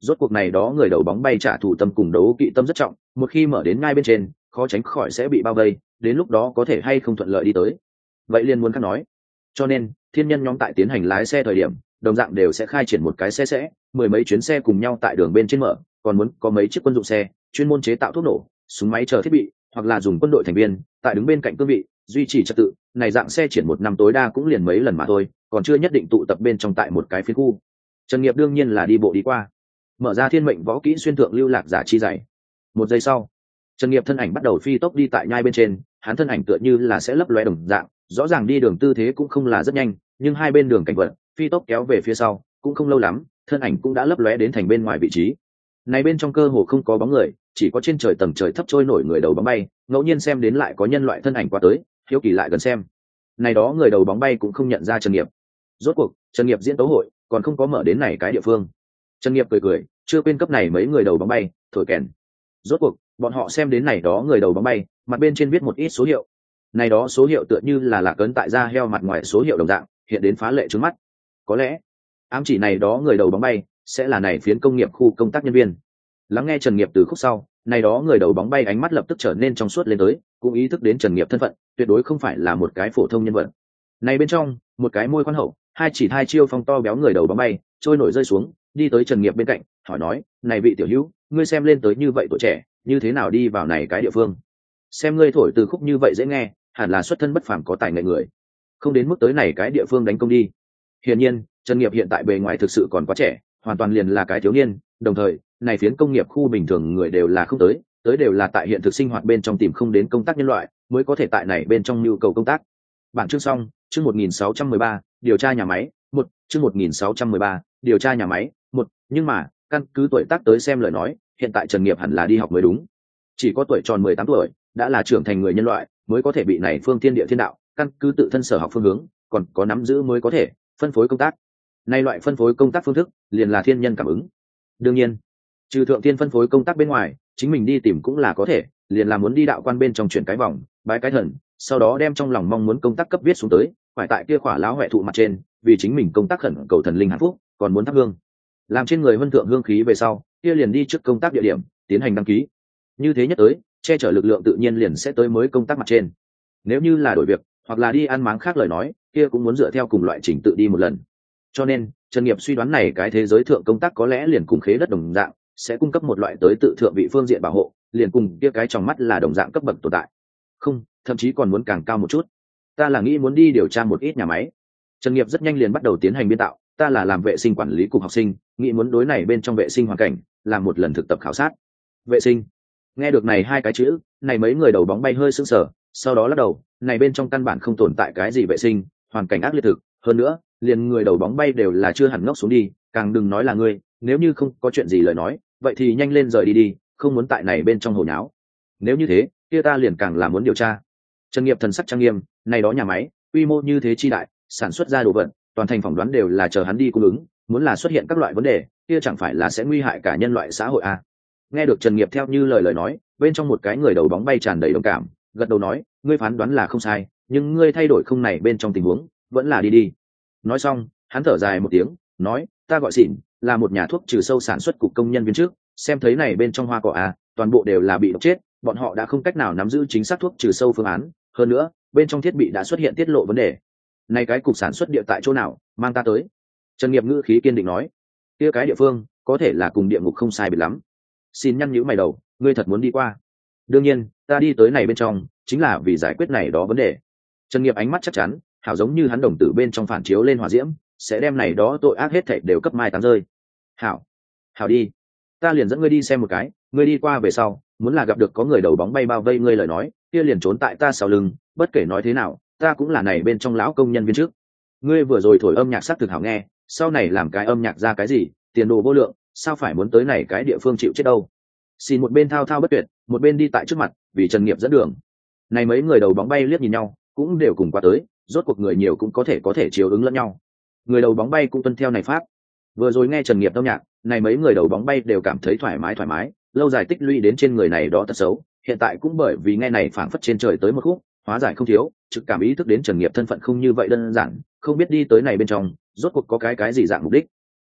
Rốt cuộc này đó người đầu bóng bay trả thù tâm cùng đấu kỵ tâm rất trọng, một khi mở đến ngay bên trên, khó tránh khỏi sẽ bị bao vây, đến lúc đó có thể hay không thuận lợi đi tới. Vậy liền muốn khác nói. Cho nên, thiên nhân nhóm tại tiến hành lái xe thời điểm, đồng dạng đều sẽ khai triển một cái xe sẽ, mười mấy chuyến xe cùng nhau tại đường bên trên mở, còn muốn có mấy chiếc quân dụng xe, chuyên môn chế tạo thuốc nổ, súng máy chờ thiết bị, hoặc là dùng quân đội thành viên, tại đứng bên cạnh cương vị, duy trì trật tự, này dạng xe triển một năm tối đa cũng liền mấy lần mà thôi, còn chưa nhất định tụ tập bên trong tại một cái phiến khu. Trần Nghiệp đương nhiên là đi bộ đi qua, mở ra thiên mệnh võ kỹ xuyên thượng lưu lạc giả chi dày. Một giây sau, Trần Nghiệp thân ảnh bắt đầu phi tốc đi tại nhai bên trên, hắn thân ảnh tựa như là sẽ lấp lóe đồng dạng, rõ ràng đi đường tư thế cũng không là rất nhanh, nhưng hai bên đường cảnh vật, phi tốc kéo về phía sau, cũng không lâu lắm, thân ảnh cũng đã lấp lóe đến thành bên ngoài vị trí. Này bên trong cơ hồ không có bóng người, chỉ có trên trời tầng trời thấp trôi nổi người đầu bóng bay, ngẫu nhiên xem đến lại có nhân loại thân ảnh qua tới, hiếu kỳ lại gần xem. Này đó người đầu bóng bay cũng không nhận ra Trần Nghiệp. Rốt cuộc, Trần Nghiệp diễn tấu hội, còn không có mở đến này cái địa phương. Trần Nghiệp cười cười, chưa quên cấp này mấy người đầu bóng bay, thổi kèn. Rốt cuộc, bọn họ xem đến này đó người đầu bóng bay, mặt bên trên viết một ít số hiệu. Này đó số hiệu tựa như là lạc ấn tại da heo mặt ngoài số hiệu đồng dạng, hiện đến phá lệ trước mắt. Có lẽ, ám chỉ này đó người đầu bóng bay sẽ là này phiến công nghiệp khu công tác nhân viên. Lắng nghe Trần Nghiệp từ khúc sau, này đó người đầu bóng bay ánh mắt lập tức trở nên trong suốt lên tới, cũng ý thức đến Trần Nghiệp thân phận, tuyệt đối không phải là một cái phổ thông nhân vật. Này bên trong, một cái môi khoan hậu, hai chỉ hai chiêu phong to béo người đầu bóng bay, trôi nổi rơi xuống, đi tới Trần Nghiệp bên cạnh, hỏi nói, "Này vị tiểu hữu, ngươi xem lên tới như vậy tuổi trẻ, như thế nào đi vào này cái địa phương? Xem ngươi thổi từ khúc như vậy dễ nghe, hẳn là xuất thân bất phàm có tài nghệ người, không đến mức tới này cái địa phương đánh công đi." Hiển nhiên, Trần Nghiệp hiện tại bề ngoài thực sự còn quá trẻ, hoàn toàn liền là cái thiếu niên, đồng thời, này phiến công nghiệp khu bình thường người đều là không tới đều là tại hiện thực sinh hoạt bên trong tìm không đến công tác nhân loại, mới có thể tại này bên trong nhu cầu công tác. Bản chương xong, chương 1613, điều tra nhà máy, chương 1613, điều tra nhà máy, nhưng mà, căn cứ tuổi tác tới xem lời nói, hiện tại Trần Nghiệp hẳn là đi học mới đúng. Chỉ có tuổi tròn 18 tuổi, đã là trưởng thành người nhân loại, mới có thể bị này phương thiên địa thiên đạo, căn cứ tự thân sở học phương hướng, còn có nắm giữ mới có thể phân phối công tác. Nay loại phân phối công tác phương thức, liền là thiên nhân cảm ứng. Đương nhiên, trừ thượng thiên phân phối công tác bên ngoài, chính mình đi tìm cũng là có thể, liền là muốn đi đạo quan bên trong chuyển cái vòng, bái cái thần, sau đó đem trong lòng mong muốn công tác cấp viết xuống tới, phải tại kia khỏa lão huệ thụ mặt trên, vì chính mình công tác khẩn cầu thần linh hạnh phúc, còn muốn thắp hương. Làm trên người vân thượng hương khí về sau, kia liền đi trước công tác địa điểm, tiến hành đăng ký. Như thế nhất tới, che chở lực lượng tự nhiên liền sẽ tới mới công tác mặt trên. Nếu như là đổi việc, hoặc là đi ăn máng khác lời nói, kia cũng muốn dựa theo cùng loại trình tự đi một lần. Cho nên, Trần Nghiệp suy đoán này cái thế giới thượng công tác có lẽ liền cùng khế đất đồng dạng, sẽ cung cấp một loại tới tự thượng vị phương diện bảo hộ, liền cùng kia cái trong mắt là đồng dạng cấp bậc tồn tại. Không, thậm chí còn muốn càng cao một chút. Ta là nghĩ muốn đi điều tra một ít nhà máy. Trần Nghiệp rất nhanh liền bắt đầu tiến hành biên tạo, ta là làm vệ sinh quản lý cục học sinh, nghĩ muốn đối này bên trong vệ sinh hoàn cảnh, làm một lần thực tập khảo sát. Vệ sinh. Nghe được này hai cái chữ, này mấy người đầu bóng bay hơi sững sờ, sau đó lắc đầu, này bên trong căn bản không tồn tại cái gì vệ sinh, hoàn cảnh ác liệt thực, hơn nữa, liền người đầu bóng bay đều là chưa hẳn ngốc xuống đi, càng đừng nói là ngươi, nếu như không có chuyện gì lời nói, vậy thì nhanh lên rời đi đi, không muốn tại này bên trong hồ nháo. Nếu như thế, kia ta liền càng là muốn điều tra. Trần Nghiệp thần sắc trang nghiêm, này đó nhà máy, quy mô như thế chi đại, sản xuất ra đồ vật, toàn thành phỏng đoán đều là chờ hắn đi cung ứng, muốn là xuất hiện các loại vấn đề, kia chẳng phải là sẽ nguy hại cả nhân loại xã hội à? Nghe được Trần Nghiệp theo như lời nói, bên trong một cái người đầu bóng bay tràn đầy đồng cảm, gật đầu nói, ngươi phán đoán là không sai, nhưng ngươi thay đổi không này bên trong tình huống, vẫn là đi đi. Nói xong, hắn thở dài một tiếng, nói, ta gọi Xỉn, là một nhà thuốc trừ sâu sản xuất cục công nhân viên trước, xem thấy này bên trong hoa cỏ à, toàn bộ đều là bị độc chết, bọn họ đã không cách nào nắm giữ chính xác thuốc trừ sâu phương án, hơn nữa, bên trong thiết bị đã xuất hiện tiết lộ vấn đề. Này cái cục sản xuất địa tại chỗ nào, mang ta tới. Trần Nghiệp ngữ khí kiên định nói, kia cái địa phương, có thể là cùng địa ngục không sai biệt lắm. Xin nhăn nhữ mày đầu, ngươi thật muốn đi qua? Đương nhiên, ta đi tới này bên trong, chính là vì giải quyết này đó vấn đề. Trần Nghiệp ánh mắt chắc chắn, hảo giống như hắn đồng tử bên trong phản chiếu lên hỏa diễm, sẽ đem này đó tội ác hết thảy đều cấp mai táng rơi. Hảo, hảo đi, ta liền dẫn ngươi đi xem một cái, ngươi đi qua về sau, muốn là gặp được có người đầu bóng bay bao vây ngươi lời nói, kia liền trốn tại ta sau lưng, bất kể nói thế nào, ta cũng là này bên trong lão công nhân viên trước. Ngươi vừa rồi thổi âm nhạc sắc thực hảo nghe, sau này làm cái âm nhạc ra cái gì, tiền đồ vô lượng, sao phải muốn tới này cái địa phương chịu chết đâu. Xin một bên thao thao bất tuyệt, một bên đi tại trước mặt, vì Trần Nghiệp dẫn đường. Này mấy người đầu bóng bay liếc nhìn nhau, cũng đều cùng qua tới, rốt cuộc người nhiều cũng có thể chiếu ứng lẫn nhau. Người đầu bóng bay cũng tuân theo này pháp. Vừa rồi nghe Trần Nghiệp âm nhạc, này mấy người đầu bóng bay đều cảm thấy thoải mái, lâu dài tích lũy đến trên người này đó tật xấu, hiện tại cũng bởi vì nghe này phảng phất trên trời tới một khúc, hóa giải không thiếu, trực cảm ý thức đến Trần Nghiệp thân phận không như vậy đơn giản, không biết đi tới này bên trong, rốt cuộc có cái gì dạng mục đích.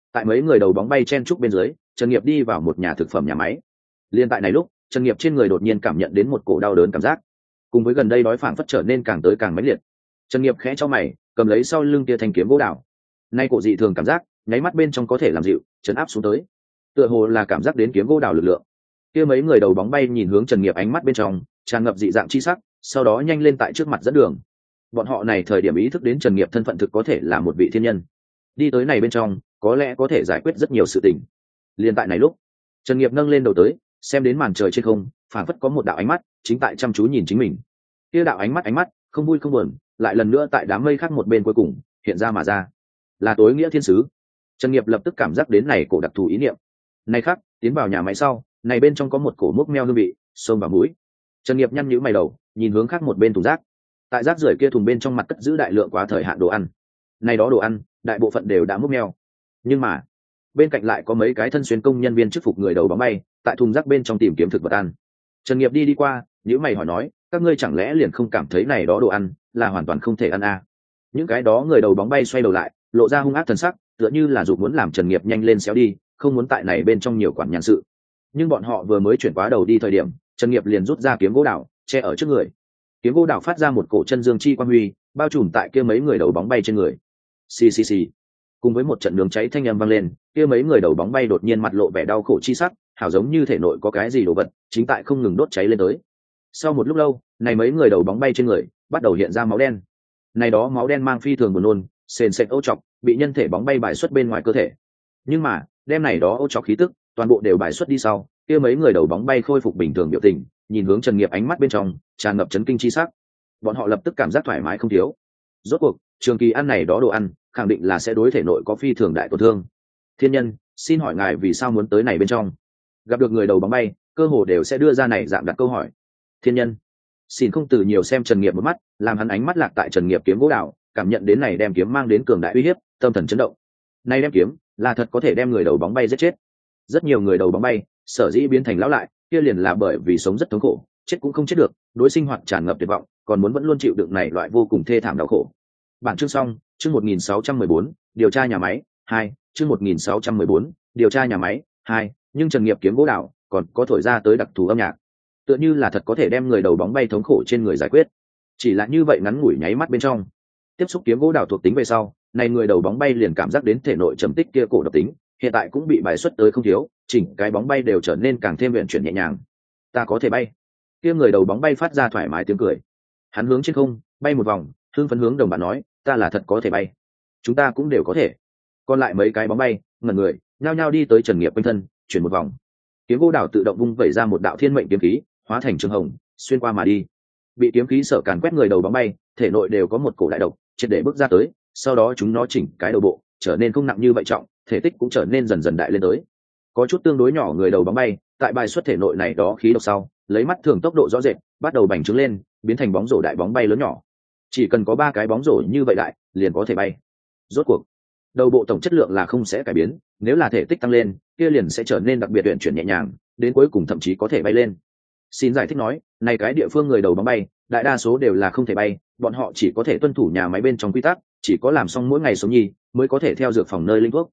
Tại mấy người đầu bóng bay chen trúc bên dưới, Trần Nghiệp đi vào một nhà thực phẩm nhà máy. Liên tại này lúc, Trần Nghiệp trên người đột nhiên cảm nhận đến một cổ đau đớn cảm giác, cùng với gần đây đói phảng phất trở nên càng tới càng mãnh liệt. Trần Nghiệp khẽ chau mày, cầm lấy sau lưng kia thanh kiếm gỗ đào. Nay cổ dị thường cảm giác, nháy mắt bên trong có thể làm dịu, trấn áp xuống tới. Tựa hồ là cảm giác đến kiếm gỗ đào lực lượng. Kia mấy người đầu bóng bay nhìn hướng Trần Nghiệp, ánh mắt bên trong tràn ngập dị dạng chi sắc, sau đó nhanh lên tại trước mặt dẫn đường. Bọn họ này thời điểm ý thức đến Trần Nghiệp thân phận thực có thể là một vị thiên nhân, đi tới này bên trong có lẽ có thể giải quyết rất nhiều sự tình. Liên tại này lúc, Trần Nghiệp nâng lên đầu tới, xem đến màn trời trên không, phảng phất có một đạo ánh mắt chính tại chăm chú nhìn chính mình. Kia đạo ánh mắt không vui không buồn, lại lần nữa tại đám mây khác một bên cuối cùng hiện ra mà ra, là tối nghĩa thiên sứ. Trần Nghiệp lập tức cảm giác đến này cổ đặc thù ý niệm. Này khác, tiến vào nhà máy sau, này bên trong có một cổ mốc meo hương vị xông vào mũi. Trần Nghiệp nhăn nhíu mày đầu, nhìn hướng khác một bên thùng rác. Tại rác rưởi kia thùng bên trong mặt cất giữ đại lượng quá thời hạn đồ ăn. Này đó đồ ăn, đại bộ phận đều đã mốc meo. Nhưng mà, bên cạnh lại có mấy cái thân xuyên công nhân viên chức phục người đầu bóng bay, tại thùng rác bên trong tìm kiếm thực vật ăn. Trần Nghiệp đi qua, nhíu mày hỏi nói, các ngươi chẳng lẽ liền không cảm thấy này đó đồ ăn là hoàn toàn không thể ăn à? Những cái đó người đầu bóng bay xoay đầu lại, lộ ra hung ác thần sắc, tựa như là dục muốn làm Trần Nghiệp nhanh lên xéo đi, không muốn tại này bên trong nhiều quản nhàn sự. Nhưng bọn họ vừa mới chuyển quá đầu đi thời điểm, Trần Nghiệp liền rút ra kiếm gỗ đào che ở trước người. Kiếm gỗ đào phát ra một cổ chân dương chi quang huy, bao trùm tại kia mấy người đầu bóng bay trên người. Xì xì xì. Cùng với một trận nướng cháy thanh âm vang lên, kia mấy người đầu bóng bay đột nhiên mặt lộ vẻ đau khổ chi sắc, hảo giống như thể nội có cái gì đồ vật chính tại không ngừng đốt cháy lên tới. Sau một lúc lâu, này mấy người đầu bóng bay trên người bắt đầu hiện ra máu đen. Này đó máu đen mang phi thường buồn nôn, sền sệt ô trọc, bị nhân thể bóng bay bài xuất bên ngoài cơ thể. Nhưng mà, đem này đó ô trọc khí tức toàn bộ đều bài xuất đi sau, kia mấy người đầu bóng bay khôi phục bình thường biểu tình, nhìn hướng Trần Nghiệp, ánh mắt bên trong tràn ngập chấn kinh chi sắc. Bọn họ lập tức cảm giác thoải mái không thiếu. Rốt cuộc, trường kỳ ăn này đó đồ ăn, khẳng định là sẽ đối thể nội có phi thường đại tổn thương. Thiên nhân, xin hỏi ngài vì sao muốn tới này bên trong? Gặp được người đầu bóng bay, cơ hồ đều sẽ đưa ra này dạng đặt câu hỏi. Thiên nhân, xin không từ nhiều xem Trần Nghiệp một mắt, làm hắn ánh mắt lạc tại Trần Nghiệp kiếm gỗ đào, cảm nhận đến này đem kiếm mang đến cường đại uy hiếp, tâm thần chấn động. Này đem kiếm là thật có thể đem người đầu bóng bay giết chết. Rất nhiều người đầu bóng bay sở dĩ biến thành lão lại, kia liền là bởi vì sống rất thống khổ, chết cũng không chết được, đối sinh hoạt tràn ngập tuyệt vọng, còn muốn vẫn luôn chịu đựng này loại vô cùng thê thảm đau khổ. Bản chương xong, chương 1614, điều tra nhà máy 2, chương 1614, điều tra nhà máy 2, nhưng Trần Nghiệp kiếm gỗ đào còn có thổi ra tới đặc thù âm nhạc, tựa như là thật có thể đem người đầu bóng bay thống khổ trên người giải quyết. Chỉ là như vậy ngắn ngủi nháy mắt bên trong, tiếp xúc kiếm gỗ đào thuộc tính về sau, này người đầu bóng bay liền cảm giác đến thể nội trầm tích kia cổ độc tính hiện tại cũng bị bài xuất tới không thiếu, chỉnh cái bóng bay đều trở nên càng thêm luyện chuyển nhẹ nhàng. Ta có thể bay. Kia người đầu bóng bay phát ra thoải mái tiếng cười. Hắn hướng trên không bay một vòng, hưng phấn hướng đồng bạn nói, ta là thật có thể bay. Chúng ta cũng đều có thể. Còn lại mấy cái bóng bay ngẩn người, nhao nhao đi tới Trần Nghiệp quanh thân, chuyển một vòng. Kiếm gỗ đào tự động vung vẩy ra một đạo thiên mệnh kiếm khí, hóa thành trường hồng, xuyên qua mà đi. Bị kiếm khí sở càn quét người đầu bóng bay, thể nội đều có một cổ đại độc, triệt để bước ra tới, sau đó chúng nó chỉnh cái đầu bộ, trở nên không nặng như vậy trọng, thể tích cũng trở nên dần dần đại lên tới. Có chút tương đối nhỏ người đầu bóng bay, tại bài xuất thể nội này đó khí độc sau, lấy mắt thường tốc độ rõ rệt, bắt đầu bành trướng lên, biến thành bóng rổ đại bóng bay lớn nhỏ. Chỉ cần có 3 cái bóng rổ như vậy đại, liền có thể bay. Rốt cuộc, đầu bộ tổng chất lượng là không sẽ cải biến, nếu là thể tích tăng lên, kia liền sẽ trở nên đặc biệt uyển chuyển nhẹ nhàng, đến cuối cùng thậm chí có thể bay lên. Xin giải thích nói, này cái địa phương người đầu bóng bay, đại đa số đều là không thể bay, bọn họ chỉ có thể tuân thủ nhà máy bên trong quy tắc, chỉ có làm xong mỗi ngày sống nhi mới có thể theo dược phòng nơi linh thuốc.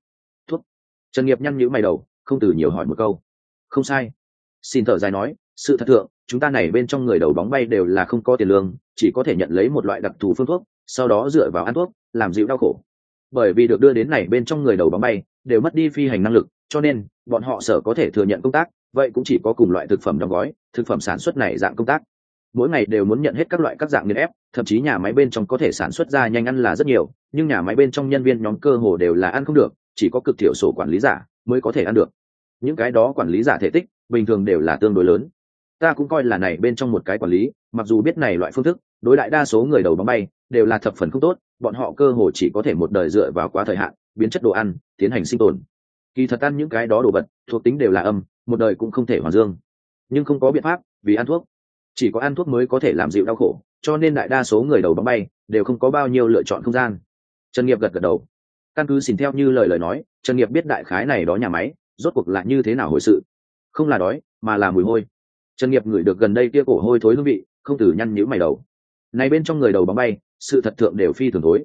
Trần Nghiệp nhăn nhíu mày đầu, không từ nhiều hỏi một câu. Không sai. Xin thở dài nói, sự thật thượng, chúng ta này bên trong người đầu bóng bay đều là không có tiền lương, chỉ có thể nhận lấy một loại đặc thù phương thuốc, sau đó dựa vào ăn thuốc làm dịu đau khổ. Bởi vì được đưa đến này bên trong người đầu bóng bay đều mất đi phi hành năng lực, cho nên bọn họ sở có thể thừa nhận công tác, vậy cũng chỉ có cùng loại thực phẩm đóng gói, thực phẩm sản xuất này dạng công tác. Mỗi ngày đều muốn nhận hết các loại các dạng nghiền ép, thậm chí nhà máy bên trong có thể sản xuất ra nhanh ăn là rất nhiều, nhưng nhà máy bên trong nhân viên nhóm cơ hồ đều là ăn không được, chỉ có cực thiểu số quản lý giả mới có thể ăn được. Những cái đó quản lý giả thể tích bình thường đều là tương đối lớn. Ta cũng coi là này bên trong một cái quản lý, mặc dù biết này loại phương thức đối đại đa số người đầu bóng bay đều là thập phần không tốt, bọn họ cơ hồ chỉ có thể một đời dựa vào quá thời hạn biến chất đồ ăn tiến hành sinh tồn. Kỳ thật ăn những cái đó đồ vật thuộc tính đều là âm, một đời cũng không thể hoàn dương, nhưng không có biện pháp, vì ăn thuốc, chỉ có ăn thuốc mới có thể làm dịu đau khổ, cho nên đại đa số người đầu bóng bay đều không có bao nhiêu lựa chọn không gian. Trần Nghiệp gật gật đầu, căn cứ xin theo như lời nói, Trần Nghiệp biết đại khái này đó nhà máy rốt cuộc là như thế nào hồi sự. Không là đói mà là mùi hôi. Trần Nghiệp ngửi được gần đây kia cổ hôi thối hương vị, không từ nhăn nhíu mày đầu. Này bên trong người đầu bóng bay, sự thật thượng đều phi thường thối.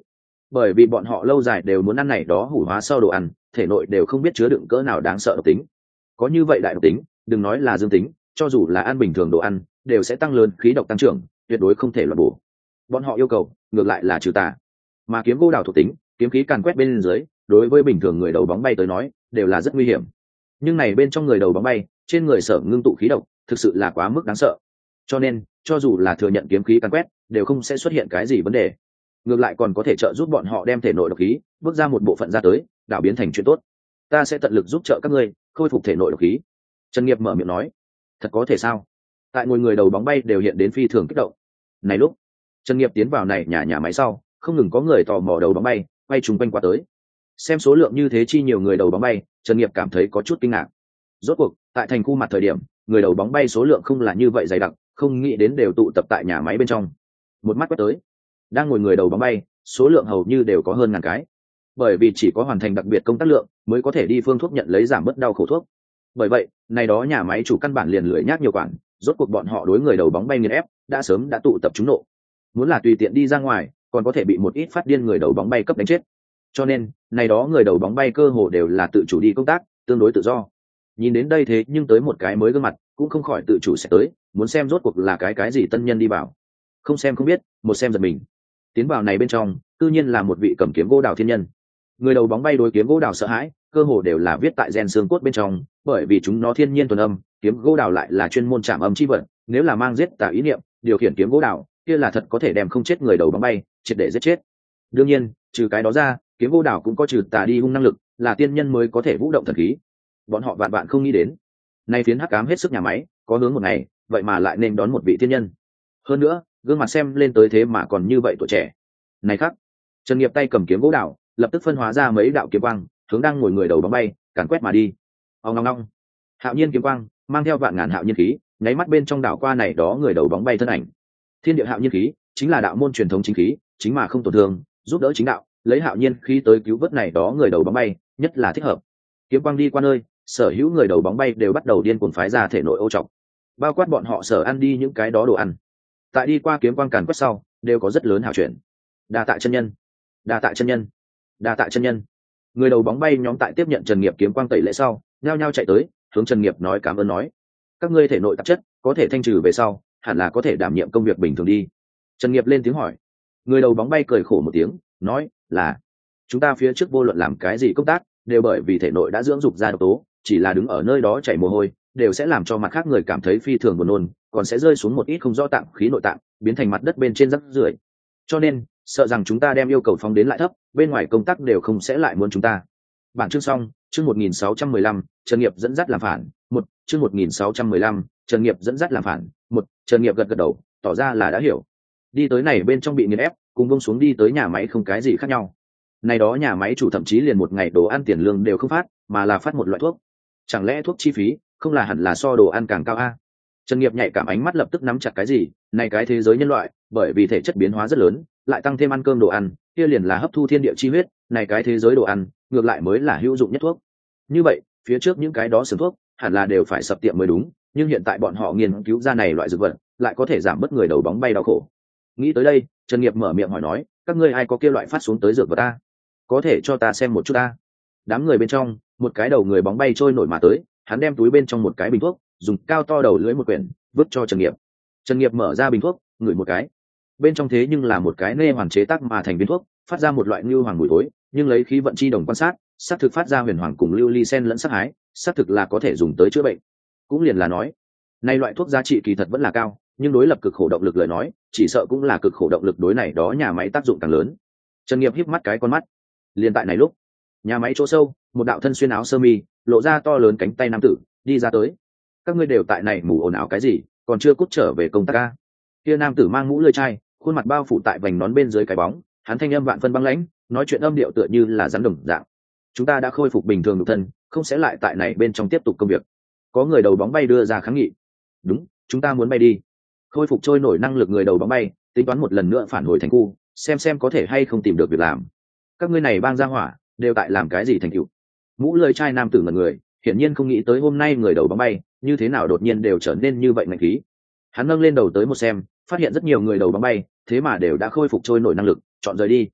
bởi vì bọn họ lâu dài đều muốn ăn này đó hủ hóa sau đồ ăn, thể nội đều không biết chứa đựng cỡ nào đáng sợ độc tính. Có như vậy đại độc tính, đừng nói là dương tính, cho dù là ăn bình thường đồ ăn đều sẽ tăng lớn khí độc tăng trưởng, tuyệt đối không thể loạn bổ. Bọn họ yêu cầu ngược lại là trừ tà, mà kiếm gỗ đào thuộc tính, kiếm khí càn quét bên dưới, đối với bình thường người đầu bóng bay tới nói đều là rất nguy hiểm. Nhưng này bên trong người đầu bóng bay, trên người sở ngưng tụ khí độc thực sự là quá mức đáng sợ, cho nên cho dù là thừa nhận kiếm khí càn quét đều không sẽ xuất hiện cái gì vấn đề, ngược lại còn có thể trợ giúp bọn họ đem thể nội độc khí bước ra một bộ phận ra tới, đảo biến thành chuyện tốt. Ta sẽ tận lực giúp trợ các ngươi khôi phục thể nội độc khí. Trần Nghiệp mở miệng nói. Thật có thể sao? Tại ngồi người đầu bóng bay đều hiện đến phi thường kích động. Này lúc Trần Nghiệp tiến vào này nhà máy sau, không ngừng có người tò mò đầu bóng bay quay trùng quanh qua tới. Xem số lượng như thế chi nhiều người đầu bóng bay, Trần Nghiệp cảm thấy có chút kinh ngạc. Rốt cuộc tại thành khu mặt thời điểm, người đầu bóng bay số lượng không là như vậy dày đặc, không nghĩ đến đều tụ tập tại nhà máy bên trong. Một mắt quét tới, đang ngồi người đầu bóng bay số lượng hầu như đều có hơn ngàn cái, bởi vì chỉ có hoàn thành đặc biệt công tác lượng mới có thể đi phương thuốc nhận lấy giảm bớt đau khổ thuốc. Bởi vậy này đó nhà máy chủ căn bản liền lười nhác nhiều quản, rốt cuộc bọn họ đối người đầu bóng bay nghiền ép đã sớm đã tụ tập trúng nộ, muốn là tùy tiện đi ra ngoài còn có thể bị một ít phát điên người đầu bóng bay cấp đánh chết. Cho nên này đó người đầu bóng bay cơ hồ đều là tự chủ đi công tác, tương đối tự do. Nhìn đến đây thế nhưng tới một cái mới gương mặt, cũng không khỏi tự chủ sẽ tới, muốn xem rốt cuộc là cái gì tân nhân đi vào. Không xem không biết, một xem giật mình. Tiến vào này bên trong tự nhiên là một vị cầm kiếm gỗ đào thiên nhân. Người đầu bóng bay đối kiếm gỗ đào sợ hãi cơ hồ đều là viết tại gen xương cốt bên trong, bởi vì chúng nó thiên nhiên thuần âm, kiếm gỗ đào lại là chuyên môn chạm âm chi vật, nếu là mang giết tà ý niệm điều khiển kiếm gỗ đào kia là thật có thể đem không chết người đầu bóng bay triệt để giết chết. Đương nhiên trừ cái đó ra, kiếm gỗ đào cũng có trừ tà đi hung năng lực, là tiên nhân mới có thể vũ động thần khí. Bọn họ vạn vạn không nghĩ đến nay phiến hắc ám hết sức nhà máy có hướng một ngày vậy mà lại nên đón một vị tiên nhân, hơn nữa gương mặt xem lên tới thế mà còn như vậy tuổi trẻ. Này khác, Trần Nghiệp tay cầm kiếm gỗ đào lập tức phân hóa ra mấy đạo kiếm quang hướng đang ngồi người đầu bóng bay càn quét mà đi. Ông ngong ngong, hạo nhiên kiếm quang mang theo vạn ngàn hạo nhiên khí nháy mắt bên trong đảo qua này đó người đầu bóng bay thân ảnh. Thiên địa hạo nhiên khí chính là đạo môn truyền thống chính khí, chính mà không tổn thương, giúp đỡ chính đạo, lấy hạo nhiên khí tới cứu vớt này đó người đầu bóng bay nhất là thích hợp. Kiếm quang đi qua nơi, sở hữu người đầu bóng bay đều bắt đầu điên cuồng phái ra thể nội ô trọc, bao quát bọn họ sở ăn đi những cái đó đồ ăn, tại đi qua kiếm quang càn quét sau đều có rất lớn hảo chuyển. Đa tạ chân nhân, đa tạ chân nhân, đa tạ chân nhân. Người đầu bóng bay nhóm tại tiếp nhận Trần Nghiệp kiếm quang tẩy lễ sau nhao nhao chạy tới hướng Trần Nghiệp nói cảm ơn, nói các ngươi thể nội tạp chất có thể thanh trừ về sau hẳn là có thể đảm nhiệm công việc bình thường đi. Trần Nghiệp lên tiếng hỏi. Người đầu bóng bay cười khổ một tiếng nói là chúng ta phía trước vô luận làm cái gì công tác đều bởi vì thể nội đã dưỡng dục ra độc tố, chỉ là đứng ở nơi đó chảy mồ hôi đều sẽ làm cho mặt khác người cảm thấy phi thường buồn nôn, còn sẽ rơi xuống một ít không rõ tạng khí nội tạng biến thành mặt đất bên trên rác rưởi, cho nên sợ rằng chúng ta đem yêu cầu phóng đến lại thấp, bên ngoài công tác đều không sẽ lại muốn chúng ta. Bản chương xong. Chương 1615, Trần Nghiệp dẫn dắt làm phản. Một chương 1615, Trần Nghiệp dẫn dắt làm phản. Một Trần Nghiệp gật gật đầu tỏ ra là đã hiểu. Đi tới này bên trong bị nghiền ép cùng bông xuống đi tới nhà máy không cái gì khác nhau. Này đó nhà máy chủ thậm chí liền một ngày đồ ăn tiền lương đều không phát, mà là phát một loại thuốc. Chẳng lẽ thuốc chi phí không là hẳn là so đồ ăn càng cao a? Trần Nghiệp nhạy cảm ánh mắt lập tức nắm chặt cái gì, này cái thế giới nhân loại bởi vì thể chất biến hóa rất lớn, lại tăng thêm ăn cơm đồ ăn kia liền là hấp thu thiên địa chi huyết, này cái thế giới đồ ăn ngược lại mới là hữu dụng nhất thuốc. Như vậy phía trước những cái đó sườn thuốc hẳn là đều phải sập tiệm mới đúng, nhưng hiện tại bọn họ nghiên cứu ra này loại dược vật lại có thể giảm bớt người đầu bóng bay đau khổ. Nghĩ tới đây Trần Nghiệp mở miệng hỏi nói các ngươi ai có kia loại phát xuống tới dược vật ta, có thể cho ta xem một chút ta. Đám người bên trong một cái đầu người bóng bay trôi nổi mà tới, hắn đem túi bên trong một cái bình thuốc dùng cao to đầu lưỡi một quyển vứt cho Trần Nghiệp. Trần Nghiệp mở ra bình thuốc ngửi một cái, bên trong thế nhưng là một cái nê hoàn chế tác mà thành viên thuốc, phát ra một loại như hoàng mùi tối, nhưng lấy khí vận chi đồng quan sát xác thực phát ra huyền hoàng cùng lưu ly sen lẫn sắc hái, xác thực là có thể dùng tới chữa bệnh. Cũng liền là nói nay loại thuốc giá trị kỳ thật vẫn là cao, nhưng đối lập cực khổ động lực lời nói chỉ sợ cũng là cực khổ động lực đối này đó nhà máy tác dụng càng lớn. Trần Nghiệp híp mắt cái con mắt. Liền tại này lúc, nhà máy chỗ sâu một đạo thân xuyên áo sơ mi lộ ra to lớn cánh tay nam tử đi ra tới. Các ngươi đều tại này mù ồn ào cái gì, còn chưa cút trở về công tác ca? Kia nam tử mang mũ lưỡi chai, khuôn mặt bao phủ tại vành nón bên dưới cái bóng, hắn thanh âm vạn phân băng lãnh, nói chuyện âm điệu tựa như là rắn đồng dạng. Chúng ta đã khôi phục bình thường nhục thân, không sẽ lại tại này bên trong tiếp tục công việc. Có người đầu bóng bay đưa ra kháng nghị. Đúng, chúng ta muốn bay đi, khôi phục trôi nổi năng lực người đầu bóng bay tính toán một lần nữa phản hồi thành khu, xem có thể hay không tìm được việc làm. Các ngươi này bang ra hỏa đều tại làm cái gì thành tựu? Mũ lưỡi chai nam tử ngẩn người, hiển nhiên không nghĩ tới hôm nay người đầu bóng bay như thế nào đột nhiên đều trở nên như vậy ngạnh khí. Hắn nâng lên đầu tới một xem, phát hiện rất nhiều người đầu bóng bay thế mà đều đã khôi phục trôi nổi năng lực, chọn rời đi.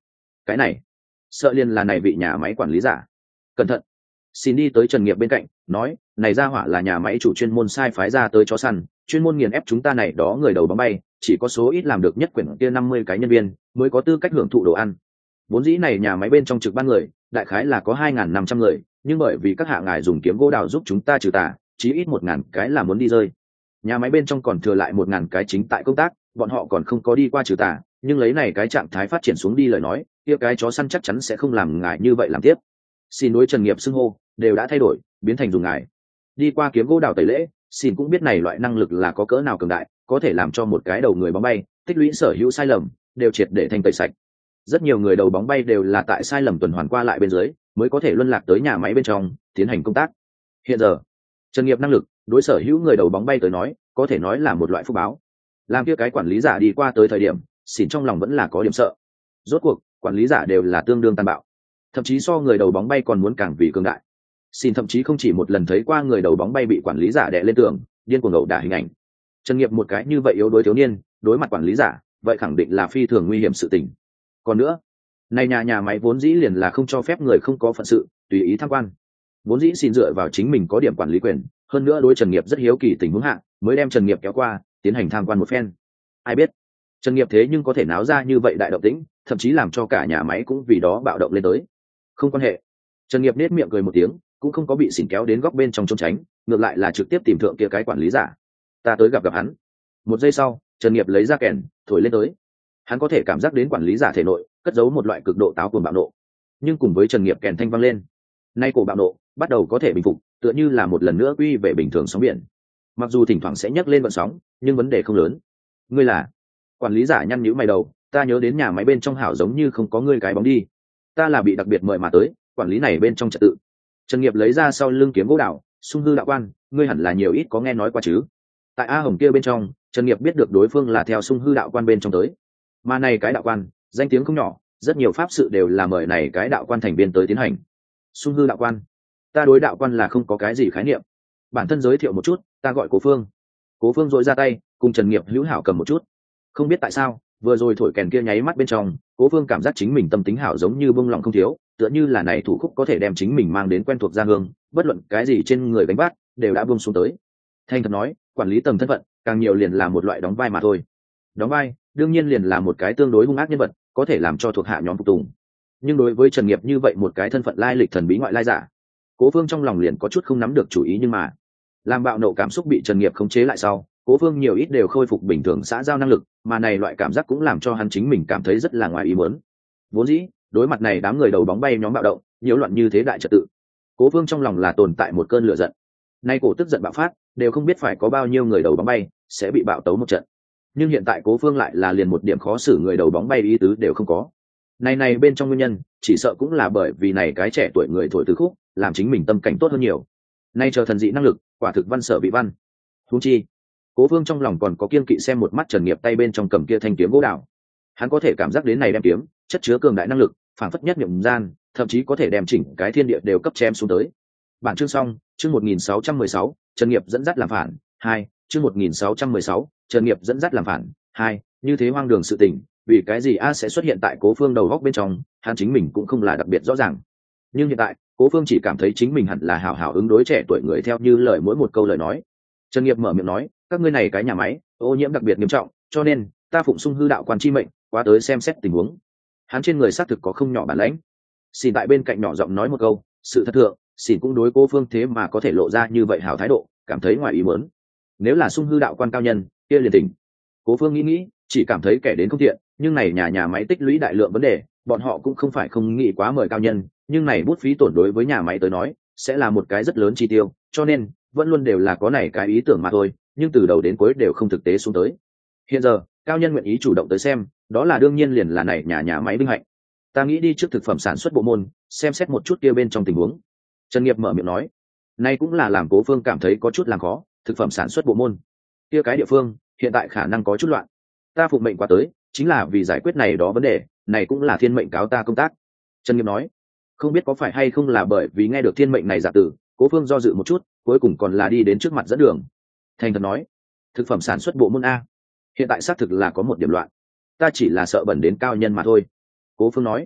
cái này sợ liền là này vị nhà máy quản lý giả. Cẩn thận. Xin đi tới Trần Nghiệp bên cạnh nói, này ra hỏa là nhà máy chủ chuyên môn sai phái ra tới chó săn, chuyên môn nghiền ép chúng ta này đó người đầu bóng bay, chỉ có số ít làm được nhất quyển kia 50 cái nhân viên mới có tư cách hưởng thụ đồ ăn. Vốn dĩ này nhà máy bên trong trực ban người đại khái là có 2.500 người, nhưng bởi vì các hạ ngài dùng kiếm gỗ đào giúp chúng ta trừ tà, chí ít 1.000 cái là muốn đi rơi. Nhà máy bên trong còn thừa lại 1.000 cái chính tại công tác, bọn họ còn không có đi qua trừ tà, nhưng lấy này cái trạng thái phát triển xuống đi lời nói, kia cái chó săn chắc chắn sẽ không làm ngài như vậy làm tiếp. Xin đối Trần Nghiệp xưng hô đều đã thay đổi, biến thành dùng ngài. Đi qua kiếm gỗ đào tẩy lễ, xin cũng biết này loại năng lực là có cỡ nào cường đại, có thể làm cho một cái đầu người bóng bay tích lũy sở hữu sai lầm đều triệt để thành tẩy sạch. Rất nhiều người đầu bóng bay đều là tại sai lầm tuần hoàn qua lại bên dưới mới có thể luân lạc tới nhà máy bên trong tiến hành công tác. Hiện giờ Trần Nghiệp năng lực đối sở hữu người đầu bóng bay tới nói có thể nói là một loại phúc báo. Làm kia cái quản lý giả đi qua tới thời điểm, xỉn trong lòng vẫn là có điểm sợ. Rốt cuộc quản lý giả đều là tương đương tàn bạo, thậm chí so người đầu bóng bay còn muốn càng vì cường đại. Xin thậm chí không chỉ một lần thấy qua người đầu bóng bay bị quản lý giả đè lên tường điên cuồng ẩu đả hình ảnh. Trần Nghiệp một cái như vậy yếu đuối thiếu niên đối mặt quản lý giả, vậy khẳng định là phi thường nguy hiểm sự tình. Còn nữa, này nhà máy vốn dĩ liền là không cho phép người không có phận sự tùy ý tham quan. Vốn dĩ xin dựa vào chính mình có điểm quản lý quyền, hơn nữa đối Trần Nghiệp rất hiếu kỳ tình huống hạ mới đem Trần Nghiệp kéo qua tiến hành tham quan một phen. Ai biết Trần Nghiệp thế nhưng có thể náo ra như vậy đại động tĩnh, thậm chí làm cho cả nhà máy cũng vì đó bạo động lên tới. Không quan hệ. Trần Nghiệp nết miệng cười một tiếng, cũng không có bị xỉn kéo đến góc bên trong trốn tránh, ngược lại là trực tiếp tìm thượng kia cái quản lý giả. Ta tới gặp hắn. Một giây sau, Trần Nghiệp lấy ra kèn thổi lên tới. Hắn có thể cảm giác đến quản lý giả thể nội cất giấu một loại cực độ táo cuồng bạo nộ, nhưng cùng với Trần Nghiệp kèn thanh vang lên, nay cổ bạo nộ bắt đầu có thể bình phục, tựa như là một lần nữa quy về bình thường sóng biển. Mặc dù thỉnh thoảng sẽ nhấc lên vận sóng, nhưng vấn đề không lớn. Ngươi là? Quản lý giả nhăn nhíu mày đầu, ta nhớ đến nhà máy bên trong hảo giống như không có ngươi cái bóng đi. Ta là bị đặc biệt mời mà tới, quản lý này bên trong trật tự. Trần Nghiệp lấy ra sau lưng kiếm gỗ đào, Sung Hư đạo quan, ngươi hẳn là nhiều ít có nghe nói qua chứ? Tại A Hồng kia bên trong, Trần Nghiệp biết được đối phương là theo Sung Hư đạo quan bên trong tới, mà này cái đạo quan danh tiếng không nhỏ, rất nhiều pháp sự đều là mời này cái đạo quan thành viên tới tiến hành. Sung Hư đạo quan, ta đối đạo quan là không có cái gì khái niệm. Bản thân giới thiệu một chút, ta gọi Cố Phương. Cố Phương dội ra tay cùng Trần Nghiệp hữu hảo cầm một chút. Không biết tại sao vừa rồi thổi kèn kia nháy mắt bên trong, Cố Phương cảm giác chính mình tâm tính hảo giống như bông lòng không thiếu, tựa như là này thủ khúc có thể đem chính mình mang đến quen thuộc gia hương, bất luận cái gì trên người gánh vác đều đã buông xuống tới. Thanh thật nói, quản lý tầng thân phận càng nhiều liền là một loại đóng vai mà thôi. Đóng vai đương nhiên liền là một cái tương đối hung ác nhân vật, có thể làm cho thuộc hạ nhóm phục tùng. Nhưng đối với Trần Nghiệp như vậy một cái thân phận lai lịch thần bí ngoại lai giả, Cố Phương trong lòng liền có chút không nắm được chủ ý, nhưng mà làm bạo nộ cảm xúc bị Trần Nghiệp khống chế lại sau, Cố Phương nhiều ít đều khôi phục bình thường xã giao năng lực, mà này loại cảm giác cũng làm cho hắn chính mình cảm thấy rất là ngoài ý muốn. Vốn dĩ đối mặt này đám người đầu bóng bay nhóm bạo động nhiễu loạn như thế đại trật tự, Cố Phương trong lòng là tồn tại một cơn lửa giận. Nay cổ tức giận bạo phát, đều không biết phải có bao nhiêu người đầu bóng bay sẽ bị bạo tấu một trận. Nhưng hiện tại Cố Phương lại là liền một điểm khó xử người đầu bóng bay ý tứ đều không có. Này bên trong nguyên nhân, chỉ sợ cũng là bởi vì này cái trẻ tuổi người thổi từ khúc, làm chính mình tâm cảnh tốt hơn nhiều. Nay chờ thần dị năng lực, quả thực văn sở vị văn. Huống chi, Cố Phương trong lòng còn có kiên kỵ xem một mắt Trần Nghiệp tay bên trong cầm kia thanh kiếm gỗ đào. Hắn có thể cảm giác đến này đem kiếm, chất chứa cường đại năng lực, phảng phất nhất niệm gian, thậm chí có thể đem chỉnh cái thiên địa đều cấp chém xuống tới. Bản chương xong, chương 1616, Trần Nghiệp dẫn dắt làm phản, 2, chương 1616, Trần Nghiệp dẫn dắt làm phản, 2, như thế hoang đường sự tình, vì cái gì a sẽ xuất hiện tại Cố Phương đầu góc bên trong, hắn chính mình cũng không là đặc biệt rõ ràng. Nhưng hiện tại, Cố Phương chỉ cảm thấy chính mình hẳn là hảo hảo ứng đối trẻ tuổi người theo như lời mỗi một câu lời nói. Trần Nghiệp mở miệng nói, các ngươi này cái nhà máy ô nhiễm đặc biệt nghiêm trọng, cho nên ta phụng Sung Hư đạo quan chi mệnh, qua tới xem xét tình huống. Hắn trên người xác thực có không nhỏ bản lãnh. Xin tại bên cạnh nhỏ giọng nói một câu, sự thật thượng, xin cũng đối Cố Phương thế mà có thể lộ ra như vậy hảo thái độ, cảm thấy ngoài ý muốn. Nếu là Sung Hư đạo quan cao nhân, kia liền tỉnh. Cố Phương nghĩ, chỉ cảm thấy kẻ đến không thiện, nhưng này nhà máy tích lũy đại lượng vấn đề, bọn họ cũng không phải không nghĩ quá mời cao nhân, nhưng này bút phí tổn đối với nhà máy tới nói, sẽ là một cái rất lớn chi tiêu, cho nên vẫn luôn đều là có này cái ý tưởng mà thôi, nhưng từ đầu đến cuối đều không thực tế xuống tới. Hiện giờ, cao nhân nguyện ý chủ động tới xem, đó là đương nhiên liền là này nhà máy vinh hạnh. Ta nghĩ đi trước thực phẩm sản xuất bộ môn, xem xét một chút kia bên trong tình huống. Trần Nghiệp mở miệng nói, nay cũng là làm Cố Phương cảm thấy có chút làm khó, thực phẩm sản xuất bộ môn. Kia cái địa phương, hiện tại khả năng có chút loạn. Ta phụng mệnh qua tới, chính là vì giải quyết này đó vấn đề, này cũng là thiên mệnh cáo ta công tác. Trần Nghiệp nói, không biết có phải hay không là bởi vì nghe được thiên mệnh này giả tử, Cố Phương do dự một chút, cuối cùng còn là đi đến trước mặt dẫn đường. Thành thật nói, thực phẩm sản xuất bộ môn a, hiện tại xác thực là có một điểm loạn, ta chỉ là sợ bẩn đến cao nhân mà thôi. Cố Phương nói,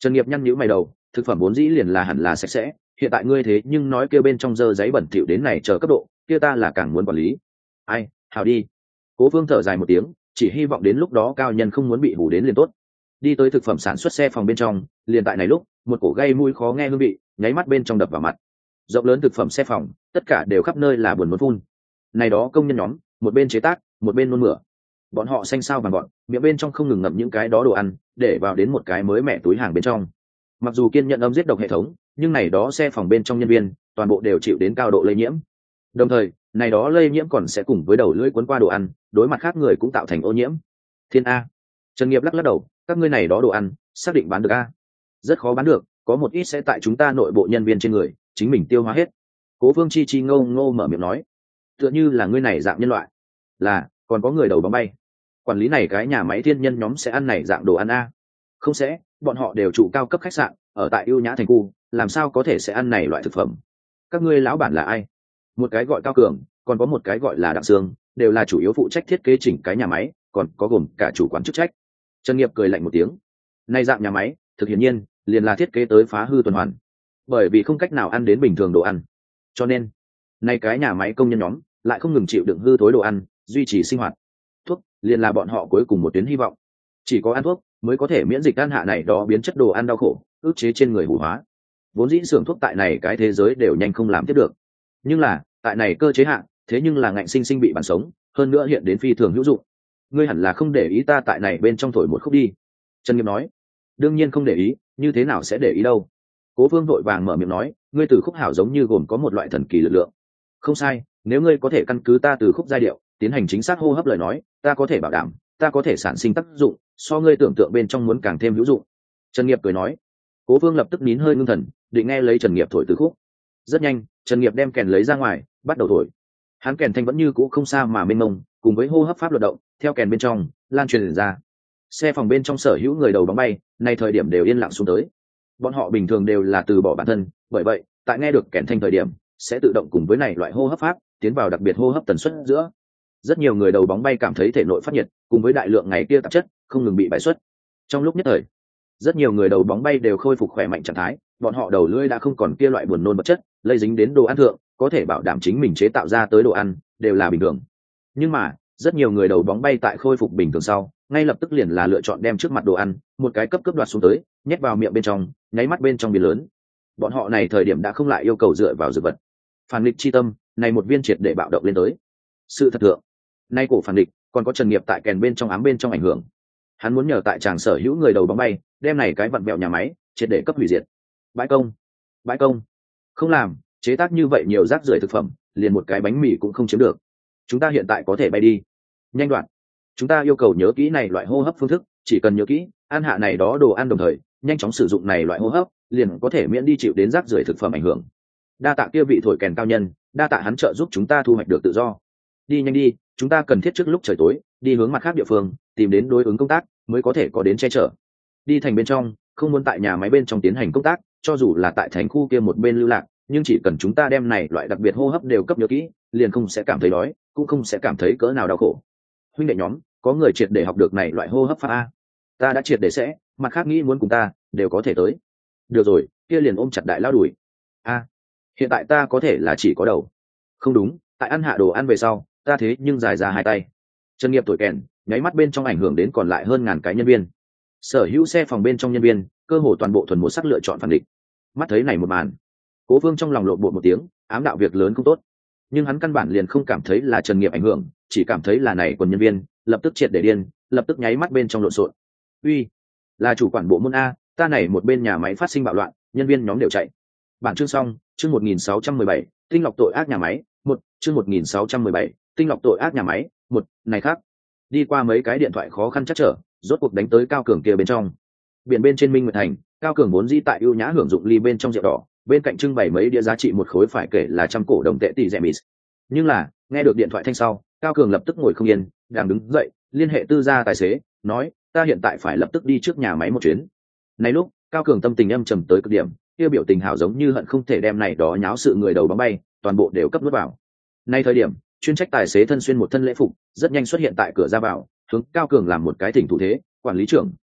Trần Nghiệp nhăn nhíu mày đầu, thực phẩm vốn dĩ liền là hẳn là sạch sẽ, hiện tại ngươi thế nhưng nói kêu bên trong dơ giấy bẩn thỉu đến này chờ cấp độ, kia ta là càng muốn quản lý. Ai, hào đi. Cố Vương thở dài một tiếng, chỉ hy vọng đến lúc đó cao nhân không muốn bị hù đến liền tốt. Đi tới thực phẩm sản xuất xe phòng bên trong, liền tại này lúc, một cổ gây mùi khó nghe hương vị, nháy mắt bên trong đập vào mặt. Rộng lớn thực phẩm xe phòng, tất cả đều khắp nơi là buồn muốn phun. Này đó công nhân nhóm, một bên chế tác, một bên nôn mửa. Bọn họ xanh xao vàng gọn, miệng bên trong không ngừng ngậm những cái đó đồ ăn, để vào đến một cái mới mẻ túi hàng bên trong. Mặc dù kiên nhận âm giết độc hệ thống, nhưng này đó xe phòng bên trong nhân viên, toàn bộ đều chịu đến cao độ lây nhiễm. Đồng thời, này đó lây nhiễm còn sẽ cùng với đầu lưỡi cuốn qua đồ ăn, đối mặt khác người cũng tạo thành ô nhiễm. Thiên A. Trần Nghiệp lắc lắc đầu, các ngươi này đó đồ ăn, xác định bán được A? Rất khó bán được, có một ít sẽ tại chúng ta nội bộ nhân viên trên người, chính mình tiêu hóa hết. Cố Vương chi ngô ngô mở miệng nói, tựa như là ngươi này dạng nhân loại, là còn có người đầu bóng bay. Quản lý này cái nhà máy thiên nhân nhóm sẽ ăn này dạng đồ ăn A? Không sẽ, bọn họ đều trụ cao cấp khách sạn, ở tại ưu nhã thành khu, làm sao có thể sẽ ăn này loại thực phẩm? Các ngươi lão bản là ai? Một cái gọi Cao Cường, còn có một cái gọi là Đặng Sương, đều là chủ yếu phụ trách thiết kế chỉnh cái nhà máy, còn có gồm cả chủ quản chức trách. Trần Nghiệp cười lạnh một tiếng, nay dạng nhà máy, thực hiển nhiên liền là thiết kế tới phá hư tuần hoàn, bởi vì không cách nào ăn đến bình thường đồ ăn, cho nên nay cái nhà máy công nhân nhóm lại không ngừng chịu đựng hư thối đồ ăn, duy trì sinh hoạt. Thuốc liền là bọn họ cuối cùng một tuyến hy vọng, chỉ có ăn thuốc mới có thể miễn dịch căn hạ này đó biến chất đồ ăn đau khổ, ức chế trên người hủ hóa. Vốn dĩ xưởng thuốc tại này cái thế giới đều nhanh không làm tiếp được, nhưng là tại này cơ chế hạn, thế nhưng là ngạnh sinh sinh bị bản sống, hơn nữa hiện đến phi thường hữu dụng. Ngươi hẳn là không để ý ta tại này bên trong thổi một khúc đi. Trần Nghiệp nói, đương nhiên không để ý, như thế nào sẽ để ý đâu. Cố Vương vội vàng mở miệng nói, ngươi từ khúc hảo giống như gồm có một loại thần kỳ lực lượng. Không sai, nếu ngươi có thể căn cứ ta từ khúc giai điệu tiến hành chính xác hô hấp lời nói, ta có thể bảo đảm ta có thể sản sinh tác dụng so ngươi tưởng tượng bên trong muốn càng thêm hữu dụng. Trần Nghiệp cười nói. Cố Vương lập tức nín hơi ngưng thần, định nghe lấy Trần Nghiệp thổi từ khúc. Rất nhanh, Trần Nghiệp đem kèn lấy ra ngoài, bắt đầu thổi. Hắn kèn thanh vẫn như cũ không xa mà mênh mông, cùng với hô hấp pháp luật động theo kèn bên trong lan truyền ra. Xe phòng bên trong sở hữu người đầu bóng bay, nay thời điểm đều yên lặng xuống tới. Bọn họ bình thường đều là từ bỏ bản thân, bởi vậy tại nghe được kèn thanh thời điểm sẽ tự động cùng với này loại hô hấp pháp tiến vào đặc biệt hô hấp tần suất giữa. Rất nhiều người đầu bóng bay cảm thấy thể nội phát nhiệt, cùng với đại lượng ngày kia tạp chất không ngừng bị bài xuất. Trong lúc nhất thời, rất nhiều người đầu bóng bay đều khôi phục khỏe mạnh trạng thái, bọn họ đầu lưỡi đã không còn kia loại buồn nôn vật chất lây dính đến đồ ăn thượng, có thể bảo đảm chính mình chế tạo ra tới đồ ăn đều là bình thường. Nhưng mà rất nhiều người đầu bóng bay tại khôi phục bình thường sau, ngay lập tức liền là lựa chọn đem trước mặt đồ ăn một cái cấp đoạt xuống tới, nhét vào miệng bên trong, nháy mắt bên trong biến lớn. Bọn họ này thời điểm đã không lại yêu cầu dựa vào dược vật. Phản nghịch chi tâm này một viên triệt để bạo động lên tới. Sự thật thượng, nay cổ phản nghịch còn có Trần Nghiệp tại kèn bên trong ám bên trong ảnh hưởng. Hắn muốn nhờ tại chàng sở hữu người đầu bóng bay đem này cái vặn vẹo nhà máy triệt để cấp hủy diệt. Bãi công, không làm, chế tác như vậy nhiều rác rưởi thực phẩm, liền một cái bánh mì cũng không chiếm được. Chúng ta hiện tại có thể bay đi. Nhanh đoạn, chúng ta yêu cầu nhớ kỹ này loại hô hấp phương thức, chỉ cần nhớ kỹ ăn hạ này đó đồ ăn, đồng thời nhanh chóng sử dụng này loại hô hấp, liền có thể miễn đi chịu đến rác rưởi thực phẩm ảnh hưởng. Đa tạ kia vị thổi kèn cao nhân, đa tạ hắn trợ giúp chúng ta thu hoạch được tự do. Đi nhanh đi, chúng ta cần thiết trước lúc trời tối đi hướng mặt khác địa phương, tìm đến đối ứng công tác mới có thể có đến che chở. Đi thành bên trong, không muốn tại nhà máy bên trong tiến hành công tác, cho dù là tại thành khu kia một bên lưu lạc, nhưng chỉ cần chúng ta đem này loại đặc biệt hô hấp đều cấp nhớ kỹ, liền không sẽ cảm thấy đói, cũng không sẽ cảm thấy cỡ nào đau khổ. Huynh đệ nhóm, có người triệt để học được này loại hô hấp pháp a? Ta đã triệt để sẽ, mặt khác nghĩ muốn cùng ta đều có thể tới. Được rồi, kia liền ôm chặt đại lao đuổi. A, hiện tại ta có thể là chỉ có đầu. Không đúng, tại ăn hạ đồ ăn về sau, ta thế nhưng dài ra hai tay. Trần Nghiệp tuổi kèn nháy mắt bên trong ảnh hưởng đến còn lại hơn ngàn cái nhân viên. Sở hữu xe phòng bên trong nhân viên cơ hồ toàn bộ thuần một sắc lựa chọn phản địch. Mắt thấy này một màn, Cố Vương trong lòng lộn bột một tiếng, ám đạo việc lớn không tốt. Nhưng hắn căn bản liền không cảm thấy là Trần Nghiệp ảnh hưởng, chỉ cảm thấy là này quần nhân viên lập tức triệt để điên, lập tức nháy mắt bên trong lộn xộn. Uy, là chủ quản bộ môn a, ta này một bên nhà máy phát sinh bạo loạn, nhân viên nhóm đều chạy. Bản chương xong, chương 1617, tinh lọc tội ác nhà máy, chương 1617, tinh lọc tội ác nhà máy, này khác. Đi qua mấy cái điện thoại khó khăn chắc trở, rốt cuộc đánh tới Cao Cường kia bên trong. Biển bên trên Minh Nguyệt Thành, Cao Cường vốn dĩ tại ưu nhã hưởng dụng ly bên trong rượu đỏ, bên cạnh trưng bày mấy đĩa giá trị một khối phải kể là 100 cổ đồng tệ tỷ rẻ mịt. Nhưng là, nghe được điện thoại thanh sau, Cao Cường lập tức ngồi không yên, đang đứng dậy, liên hệ tư gia tài xế, nói, ta hiện tại phải lập tức đi trước nhà máy một chuyến. Này lúc, Cao Cường tâm tình âm trầm tới cực điểm, kia biểu tình hảo giống như hận không thể đem này đó nháo sự người đầu bóng bay, toàn bộ đều cấp nuốt vào. Nay thời điểm, chuyên trách tài xế thân xuyên một thân lễ phục, rất nhanh xuất hiện tại cửa ra vào, hướng Cao Cường làm một cái thỉnh thủ thế, quản lý trưởng,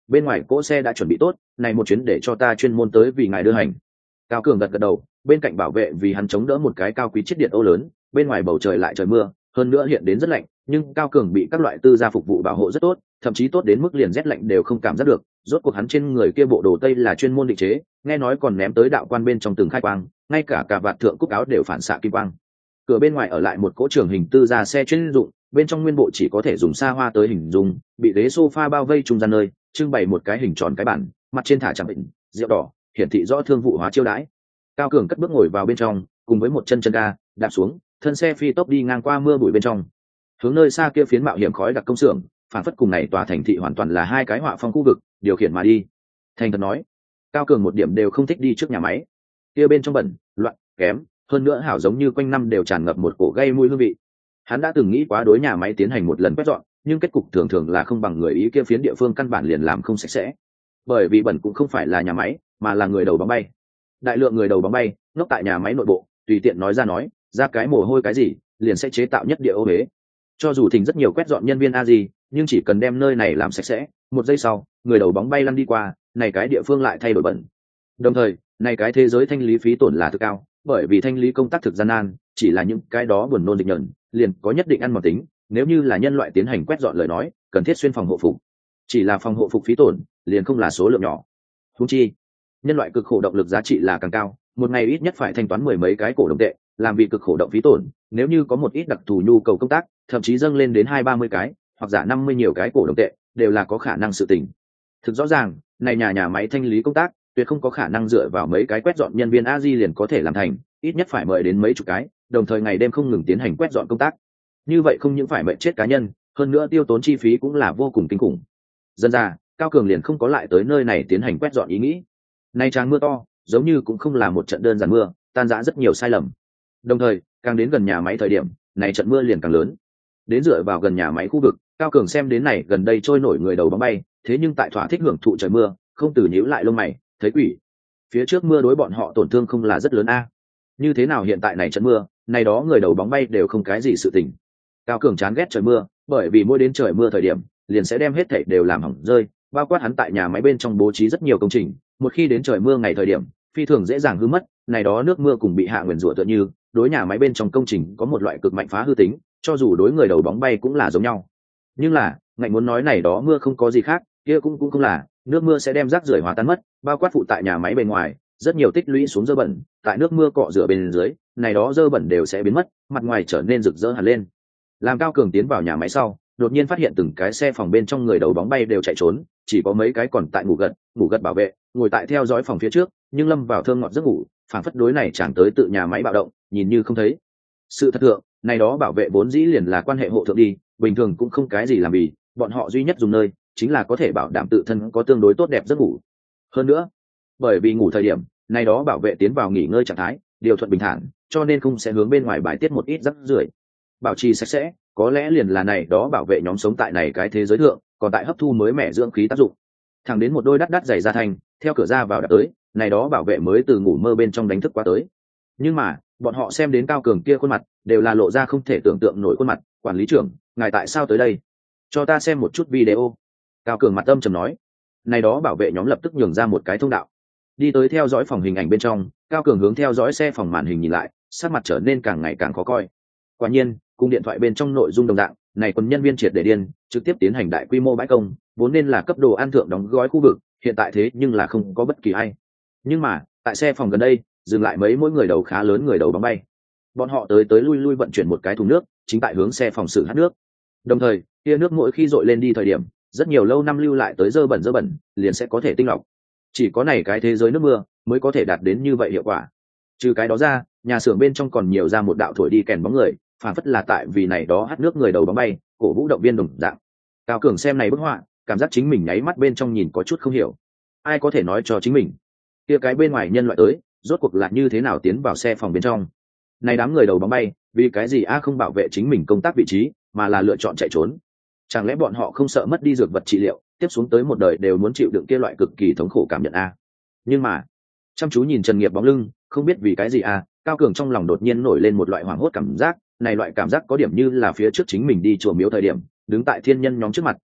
bên ngoài cỗ xe đã chuẩn bị tốt, này một chuyến để cho ta chuyên môn tới vì ngài đưa hành. Cao Cường gật gật đầu, bên cạnh bảo vệ vì hắn chống đỡ một cái cao quý chiếc điện ô lớn, bên ngoài bầu trời lại trời mưa, hơn nữa hiện đến rất lạnh, nhưng Cao Cường bị các loại tư gia phục vụ bảo hộ rất tốt, thậm chí tốt đến mức liền rét lạnh đều không cảm giác được. Rốt cuộc hắn trên người kia bộ đồ tây là chuyên môn định chế, nghe nói còn ném tới đạo quan bên trong từng khai quang, ngay cả vạt thượng cúc áo đều phản xạ kim quang. Cửa bên ngoài ở lại một cỗ trường hình tư gia xe chuyên dụng, bên trong nguyên bộ chỉ có thể dùng xa hoa tới hình dung, bị ghế sofa bao vây trung gian nơi, trưng bày một cái hình tròn cái bản, mặt trên thả tràng bệnh, rượu đỏ, hiển thị rõ thương vụ hóa chiêu đãi. Cao Cường cất bước ngồi vào bên trong, cùng với một chân ga đạp xuống, thân xe phi tốc đi ngang qua mưa bụi bên trong, hướng nơi xa kia phiến mạo hiểm khói đặc công xưởng, phản phất cùng này tòa thành thị hoàn toàn là hai cái họa phong khu vực, điều khiển mà đi. Thành thật nói, Cao Cường một điểm đều không thích đi trước nhà máy, kia bên trong bẩn, loạn, kém, hơn nữa hảo giống như quanh năm đều tràn ngập một cổ gây mùi hương vị. Hắn đã từng nghĩ quá đối nhà máy tiến hành một lần quét dọn, nhưng kết cục thường thường là không bằng người ý kia phiến địa phương căn bản liền làm không sạch sẽ. Bởi vì bẩn cũng không phải là nhà máy, mà là người đầu bóng bay. Đại lượng người đầu bóng bay ngốc tại nhà máy nội bộ, tùy tiện nói ra cái mồ hôi cái gì, liền sẽ chế tạo nhất địa ô huế. Cho dù thỉnh rất nhiều quét dọn nhân viên a gì, nhưng chỉ cần đem nơi này làm sạch sẽ, một giây sau, người đầu bóng bay lăn đi qua, này cái địa phương lại thay đổi bẩn. Đồng thời, này cái thế giới thanh lý phí tổn là thực cao, bởi vì thanh lý công tác thực gian nan, chỉ là những cái đó buồn nôn định nhận, liền có nhất định ăn mòn tính, nếu như là nhân loại tiến hành quét dọn lời nói, cần thiết xuyên phòng hộ phục. Chỉ là phòng hộ phục phí tổn, liền không là số lượng nhỏ. Huống chi, nhân loại cực khổ động lực giá trị là càng cao, một ngày ít nhất phải thanh toán mười mấy cái cổ đồng tệ, làm vì cực khổ động phí tổn, nếu như có một ít đặc thù nhu cầu công tác, thậm chí dâng lên đến 20-30 cái, hoặc giả 50 nhiều cái cổ đồng tệ, đều là có khả năng sự tình. Thực rõ ràng, này nhà máy thanh lý công tác, tuyệt không có khả năng dựa vào mấy cái quét dọn nhân viên a-di liền có thể làm thành, ít nhất phải mời đến mấy chục cái, đồng thời ngày đêm không ngừng tiến hành quét dọn công tác. Như vậy không những phải mệnh chết cá nhân, hơn nữa tiêu tốn chi phí cũng là vô cùng kinh khủng. Dần ra, Cao Cường liền không có lại tới nơi này tiến hành quét dọn ý nghĩ. Nay tráng mưa to, giống như cũng không là một trận đơn giản mưa, tan rã rất nhiều sai lầm. Đồng thời, càng đến gần nhà máy thời điểm, này trận mưa liền càng lớn. Đến dựa vào gần nhà máy khu vực, Cao Cường xem đến này gần đây trôi nổi người đầu bóng bay, thế nhưng tại thỏa thích hưởng thụ trời mưa, không từ nhíu lại lông mày, thấy quỷ. Phía trước mưa đối bọn họ tổn thương không là rất lớn a. Như thế nào hiện tại này trận mưa, này đó người đầu bóng bay đều không cái gì sự tình. Cao Cường chán ghét trời mưa, bởi vì mỗi đến trời mưa thời điểm, liền sẽ đem hết thảy đều làm hỏng rơi, bao quát hắn tại nhà máy bên trong bố trí rất nhiều công trình, một khi đến trời mưa ngày thời điểm, phi thường dễ dàng hư mất, này đó nước mưa cùng bị hạ nguyền rủa tựa như, đối nhà máy bên trong công trình có một loại cực mạnh phá hư tính, cho dù đối người đầu bóng bay cũng là giống nhau. Nhưng là, ngài muốn nói này đó mưa không có gì khác, kia cũng không là, nước mưa sẽ đem rác rưởi hóa tan mất, bao quát phụ tại nhà máy bên ngoài, rất nhiều tích lũy xuống dơ bẩn, tại nước mưa cọ rửa bên dưới, này đó dơ bẩn đều sẽ biến mất, mặt ngoài trở nên rực rỡ hẳn lên. Làm Cao Cường tiến vào nhà máy sau, đột nhiên phát hiện từng cái xe phòng bên trong người đầu bóng bay đều chạy trốn, chỉ có mấy cái còn tại ngủ gật bảo vệ, ngồi tại theo dõi phòng phía trước, nhưng lâm vào thơm ngọt giấc ngủ, phản phất đối này chẳng tới tự nhà máy bạo động, nhìn như không thấy. Sự thật thượng, này đó bảo vệ vốn dĩ liền là quan hệ hộ thượng đi, bình thường cũng không cái gì làm vì, bọn họ duy nhất dùng nơi, chính là có thể bảo đảm tự thân có tương đối tốt đẹp giấc ngủ. Hơn nữa, bởi vì ngủ thời điểm, này đó bảo vệ tiến vào nghỉ ngơi trạng thái, điều thuận bình thản, cho nên không sẽ hướng bên ngoài bài tiết một ít rác rưởi. Bảo trì sạch sẽ, có lẽ liền là này đó bảo vệ nhóm sống tại này cái thế giới thượng, còn tại hấp thu mới mẻ dưỡng khí tác dụng. Thẳng đến một đôi đắt giày ra thành, theo cửa ra vào đã tới, này đó bảo vệ mới từ ngủ mơ bên trong đánh thức qua tới. Nhưng mà, bọn họ xem đến Cao Cường kia khuôn mặt, đều là lộ ra không thể tưởng tượng nổi khuôn mặt. Quản lý trưởng, ngài tại sao tới đây? Cho ta xem một chút video. Cao Cường mặt âm trầm nói. Này đó bảo vệ nhóm lập tức nhường ra một cái thông đạo, đi tới theo dõi phòng hình ảnh bên trong. Cao Cường hướng theo dõi xe phòng màn hình nhìn lại, sắc mặt trở nên càng ngày càng khó coi. Quả nhiên, cùng điện thoại bên trong nội dung đồng dạng, này quân nhân viên triệt để điên, trực tiếp tiến hành đại quy mô bãi công, vốn nên là cấp đồ ăn thượng đóng gói khu vực, hiện tại thế nhưng là không có bất kỳ ai. Nhưng mà, tại xe phòng gần đây, dừng lại mấy mỗi người đầu khá lớn người đầu bóng bay. Bọn họ tới lui vận chuyển một cái thùng nước, chính tại hướng xe phòng xử hát nước. Đồng thời, tia nước mỗi khi dội lên đi thời điểm, rất nhiều lâu năm lưu lại tới dơ bẩn, liền sẽ có thể tinh lọc. Chỉ có này cái thế giới nước mưa mới có thể đạt đến như vậy hiệu quả. Trừ cái đó ra, nhà xưởng bên trong còn nhiều ra một đạo thổi đi kèn bóng người, phản phất là tại vì này đó hát nước người đầu bóng bay, cổ vũ động viên đồng dạng. Cao Cường xem này bức họa, cảm giác chính mình nháy mắt bên trong nhìn có chút không hiểu. Ai có thể nói cho chính mình, kia cái bên ngoài nhân loại tới, rốt cuộc là như thế nào tiến vào xe phòng bên trong? Này đám người đầu bóng bay, vì cái gì không bảo vệ chính mình công tác vị trí, mà là lựa chọn chạy trốn? Chẳng lẽ bọn họ không sợ mất đi dược vật trị liệu, tiếp xuống tới một đời đều muốn chịu đựng kia loại cực kỳ thống khổ cảm nhận Nhưng mà, chăm chú nhìn Trần Nghiệp bóng lưng, không biết vì cái gì Cao Cường trong lòng đột nhiên nổi lên một loại hoảng hốt cảm giác, này loại cảm giác có điểm như là phía trước chính mình đi chùa miếu thời điểm, đứng tại thiên nhân nhóm trước mặt,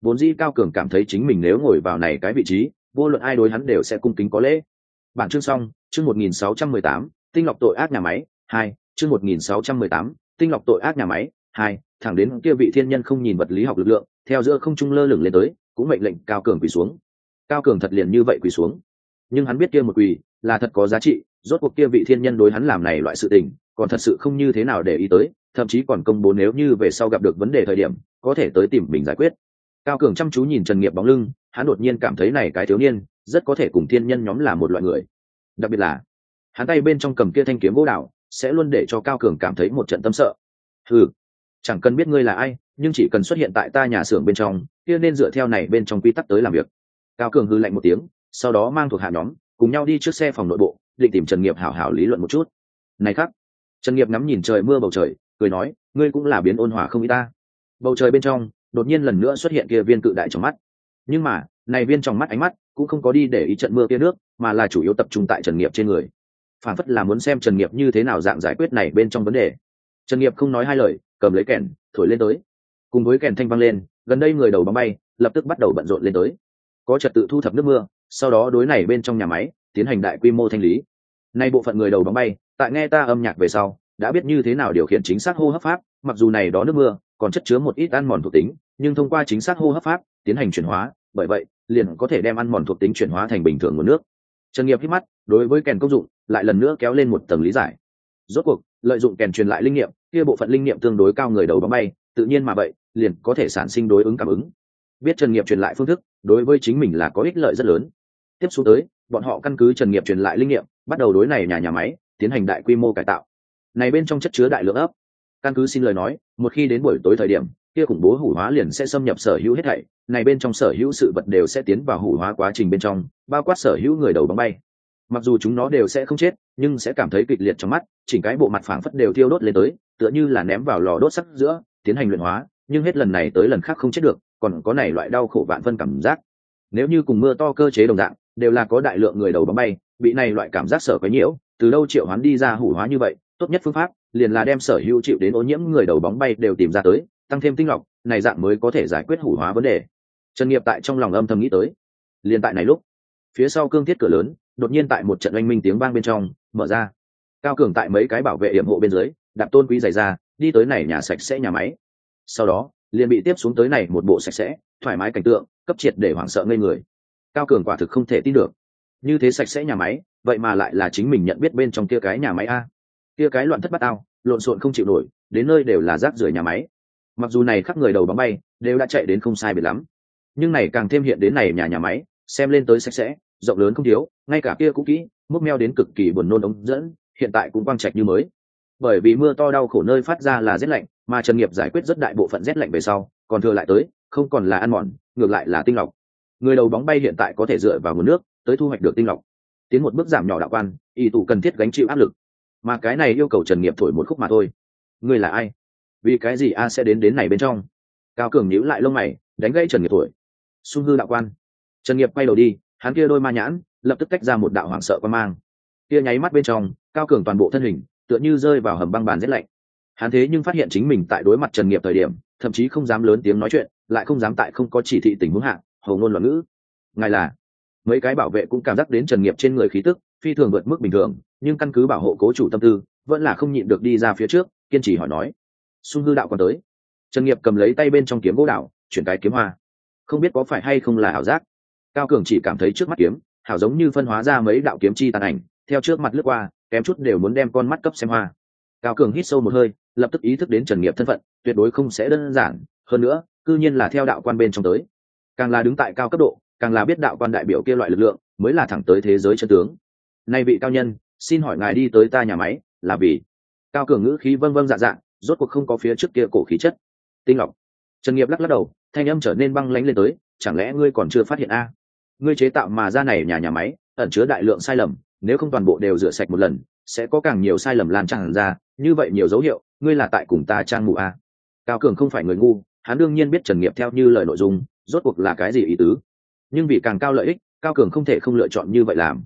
vốn dĩ Cao Cường cảm thấy chính mình nếu ngồi vào này cái vị trí, vô luận ai đối hắn đều sẽ cung kính có lễ. Bản chương xong, chương 1618, tinh lọc tội ác nhà máy 2, chương 1618, tinh lọc tội ác nhà máy 2, thẳng đến kia vị thiên nhân không nhìn vật lý học lực lượng, theo giữa không trung lơ lửng lên tới, cũng mệnh lệnh Cao Cường quỳ xuống. Cao Cường thật liền như vậy quỳ xuống, nhưng hắn biết kia một quỳ là thật có giá trị, rốt cuộc kia vị thiên nhân đối hắn làm này loại sự tình, còn thật sự không như thế nào để ý tới, thậm chí còn công bố nếu như về sau gặp được vấn đề thời điểm, có thể tới tìm mình giải quyết. Cao Cường chăm chú nhìn Trần Nghiệp bóng lưng, hắn đột nhiên cảm thấy này cái thiếu niên rất có thể cùng thiên nhân nhóm là một loại người, đặc biệt là hắn tay bên trong cầm kia thanh kiếm gỗ đào sẽ luôn để cho Cao Cường cảm thấy một trận tâm sợ. Ừ, chẳng cần biết ngươi là ai, nhưng chỉ cần xuất hiện tại ta nhà xưởng bên trong, kia nên dựa theo này bên trong quy tắc tới làm việc. Cao Cường hừ lạnh một tiếng, sau đó mang thuộc hạ nhóm cùng nhau đi trước xe phòng nội bộ, định tìm Trần Nghiệp hảo hảo lý luận một chút. Này khác, Trần Nghiệp ngắm nhìn trời mưa bầu trời, cười nói, ngươi cũng là biến ôn hòa không ý ta. Bầu trời bên trong đột nhiên lần nữa xuất hiện kia viên cự đại trong mắt, nhưng mà này viên trong mắt ánh mắt cũng không có đi để ý trận mưa kia nước, mà là chủ yếu tập trung tại Trần Nghiệp trên người, phản phất là muốn xem Trần Nghiệp như thế nào dạng giải quyết này bên trong vấn đề. Trần Nghiệp không nói hai lời, cầm lấy kèn thổi lên tới, cùng với kèn thanh vang lên, gần đây người đầu bóng bay lập tức bắt đầu bận rộn lên tới, có trật tự thu thập nước mưa, sau đó đối này bên trong nhà máy tiến hành đại quy mô thanh lý. Nay bộ phận người đầu bóng bay tại nghe ta âm nhạc về sau đã biết như thế nào điều khiển chính xác hô hấp pháp, mặc dù này đó nước mưa còn chất chứa một ít ăn mòn thuộc tính, nhưng thông qua chính xác hô hấp pháp tiến hành chuyển hóa, bởi vậy liền có thể đem ăn mòn thuộc tính chuyển hóa thành bình thường nguồn nước. Trần Nghiệp hít mắt, đối với kèn công dụng lại lần nữa kéo lên một tầng lý giải. Rốt cuộc lợi dụng kèn truyền lại linh nghiệm, kia bộ phận linh nghiệm tương đối cao người đầu bóng bay, tự nhiên mà vậy liền có thể sản sinh đối ứng cảm ứng. Biết Trần Nghiệp truyền lại phương thức đối với chính mình là có ích lợi rất lớn. Tiếp xuống tới, bọn họ căn cứ Trần Nghiệp truyền lại linh nghiệm, bắt đầu đối này nhà máy tiến hành đại quy mô cải tạo. Này bên trong chất chứa đại lượng ấp, căn cứ xin lời nói, một khi đến buổi tối thời điểm, kia khủng bố hủ hóa liền sẽ xâm nhập sở hữu hết thảy, này bên trong sở hữu sự vật đều sẽ tiến vào hủ hóa quá trình bên trong, bao quát sở hữu người đầu bóng bay. Mặc dù chúng nó đều sẽ không chết, nhưng sẽ cảm thấy kịch liệt trong mắt, chỉnh cái bộ mặt phảng phất đều thiêu đốt lên tới, tựa như là ném vào lò đốt sắt giữa, tiến hành luyện hóa, nhưng hết lần này tới lần khác không chết được, còn có này loại đau khổ vạn phân cảm giác. Nếu như cùng mưa to cơ chế đồng dạng, đều là có đại lượng người đầu bóng bay, bị này loại cảm giác sở quấy nhiễu, từ đâu triệu hoán đi ra hủ hóa như vậy, tốt nhất phương pháp liền là đem sở hữu chịu đến ô nhiễm người đầu bóng bay đều tìm ra tới, tăng thêm tinh lọc, này dạng mới có thể giải quyết hủ hóa vấn đề. Trần Nghiệp tại trong lòng âm thầm nghĩ tới. Liên tại này lúc, phía sau cương thiết cửa lớn đột nhiên tại một trận oanh minh tiếng vang bên trong mở ra. Cao Cường tại mấy cái bảo vệ yểm hộ bên dưới đạp tôn quý giày ra, đi tới này nhà sạch sẽ nhà máy, sau đó liền bị tiếp xuống tới này một bộ sạch sẽ thoải mái cảnh tượng cấp triệt để hoảng sợ ngây người. Cao Cường quả thực không thể tin được, như thế sạch sẽ nhà máy vậy mà lại là chính mình nhận biết bên trong kia cái nhà máy a. Kia cái loạn thất bát ao, lộn xộn không chịu nổi, đến nơi đều là rác rưởi nhà máy. Mặc dù này khắp người đầu bóng bay đều đã chạy đến không sai biệt lắm, nhưng này càng thêm hiện đến này nhà máy xem lên tới sạch sẽ rộng lớn không thiếu, ngay cả kia cũ kỹ múc meo đến cực kỳ buồn nôn ống dẫn hiện tại cũng quang trạch như mới. Bởi vì mưa to đau khổ nơi phát ra là rét lạnh, mà Trần Nghiệp giải quyết rất đại bộ phận rét lạnh về sau, còn thừa lại tới không còn là ăn mòn, ngược lại là tinh lọc. Người đầu bóng bay hiện tại có thể dựa vào nguồn nước tới thu hoạch được tinh lọc, tiến một bước giảm nhỏ đạo quan y tụ cần thiết gánh chịu áp lực, mà cái này yêu cầu Trần Nghiệp thổi một khúc mà thôi. Ngươi là ai? Vì cái gì a sẽ đến này bên trong? Cao Cường nhíu lại lông mày, đánh gãy Trần Nghiệp thổi. Xung hư đạo quan. Trần Nghiệp quay đầu đi, hắn kia đôi ma nhãn lập tức tách ra một đạo hoảng sợ quan mang. Kia nháy mắt bên trong, Cao Cường toàn bộ thân hình tựa như rơi vào hầm băng bàn rét lạnh. Hắn thế nhưng phát hiện chính mình tại đối mặt Trần Nghiệp thời điểm, thậm chí không dám lớn tiếng nói chuyện, lại không dám tại không có chỉ thị tình huống hạ hầu ngôn loạn ngữ. Ngài là? Mấy cái bảo vệ cũng cảm giác đến Trần Nghiệp trên người khí tức phi thường vượt mức bình thường, nhưng căn cứ bảo hộ cố chủ tâm tư, vẫn là không nhịn được đi ra phía trước, kiên trì hỏi nói. Xung hư đạo còn tới. Trần Nghiệp cầm lấy tay bên trong kiếm gỗ đạo, chuyển cái kiếm hoa. Không biết có phải hay không là ảo giác. Cao Cường chỉ cảm thấy trước mắt kiếm hảo giống như phân hóa ra mấy đạo kiếm chi tàn ảnh, theo trước mặt lướt qua, kém chút đều muốn đem con mắt cấp xem hoa. Cao Cường hít sâu một hơi, lập tức ý thức đến Trần Nghiệp thân phận tuyệt đối không sẽ đơn giản, hơn nữa cư nhiên là theo đạo quan bên trong tới. Càng là đứng tại cao cấp độ, càng là biết đạo quan đại biểu kia loại lực lượng mới là thẳng tới thế giới chân tướng. Nay vị cao nhân, xin hỏi ngài đi tới ta nhà máy là vì? Cao Cường ngữ khí vâng vâng dạ dạ, rốt cuộc không có phía trước kia cổ khí chất. Tinh lọc. Trần Nghiệp lắc lắc đầu, thanh âm trở nên băng lãnh lên tới, chẳng lẽ ngươi còn chưa phát hiện a? Ngươi chế tạo mà ra này nhà máy ẩn chứa đại lượng sai lầm, nếu không toàn bộ đều rửa sạch một lần, sẽ có càng nhiều sai lầm lan tràn ra, như vậy nhiều dấu hiệu, ngươi là tại cùng ta trang mù a? Cao Cường không phải người ngu, hắn đương nhiên biết Trần Nghiệp theo như lời nội dung, rốt cuộc là cái gì ý tứ. Nhưng vì càng cao lợi ích, Cao Cường không thể không lựa chọn như vậy làm.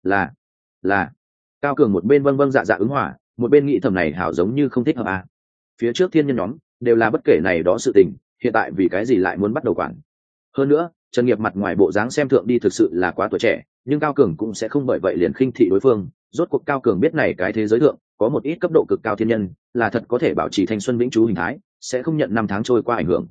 Là. Cao Cường một bên vâng vâng dạ dạ ứng hỏa, một bên nghĩ thầm này hảo giống như không thích hợp a. Phía trước thiên nhân nhóm đều là bất kể này đó sự tình, hiện tại vì cái gì lại muốn bắt đầu quản? Hơn nữa Trần Nghiệp mặt ngoài bộ dáng xem thượng đi thực sự là quá tuổi trẻ, nhưng Cao Cường cũng sẽ không bởi vậy liền khinh thị đối phương. Rốt cuộc Cao Cường biết này cái thế giới thượng có một ít cấp độ cực cao thiên nhân là thật có thể bảo trì thanh xuân vĩnh trú hình thái, sẽ không nhận năm tháng trôi qua ảnh hưởng.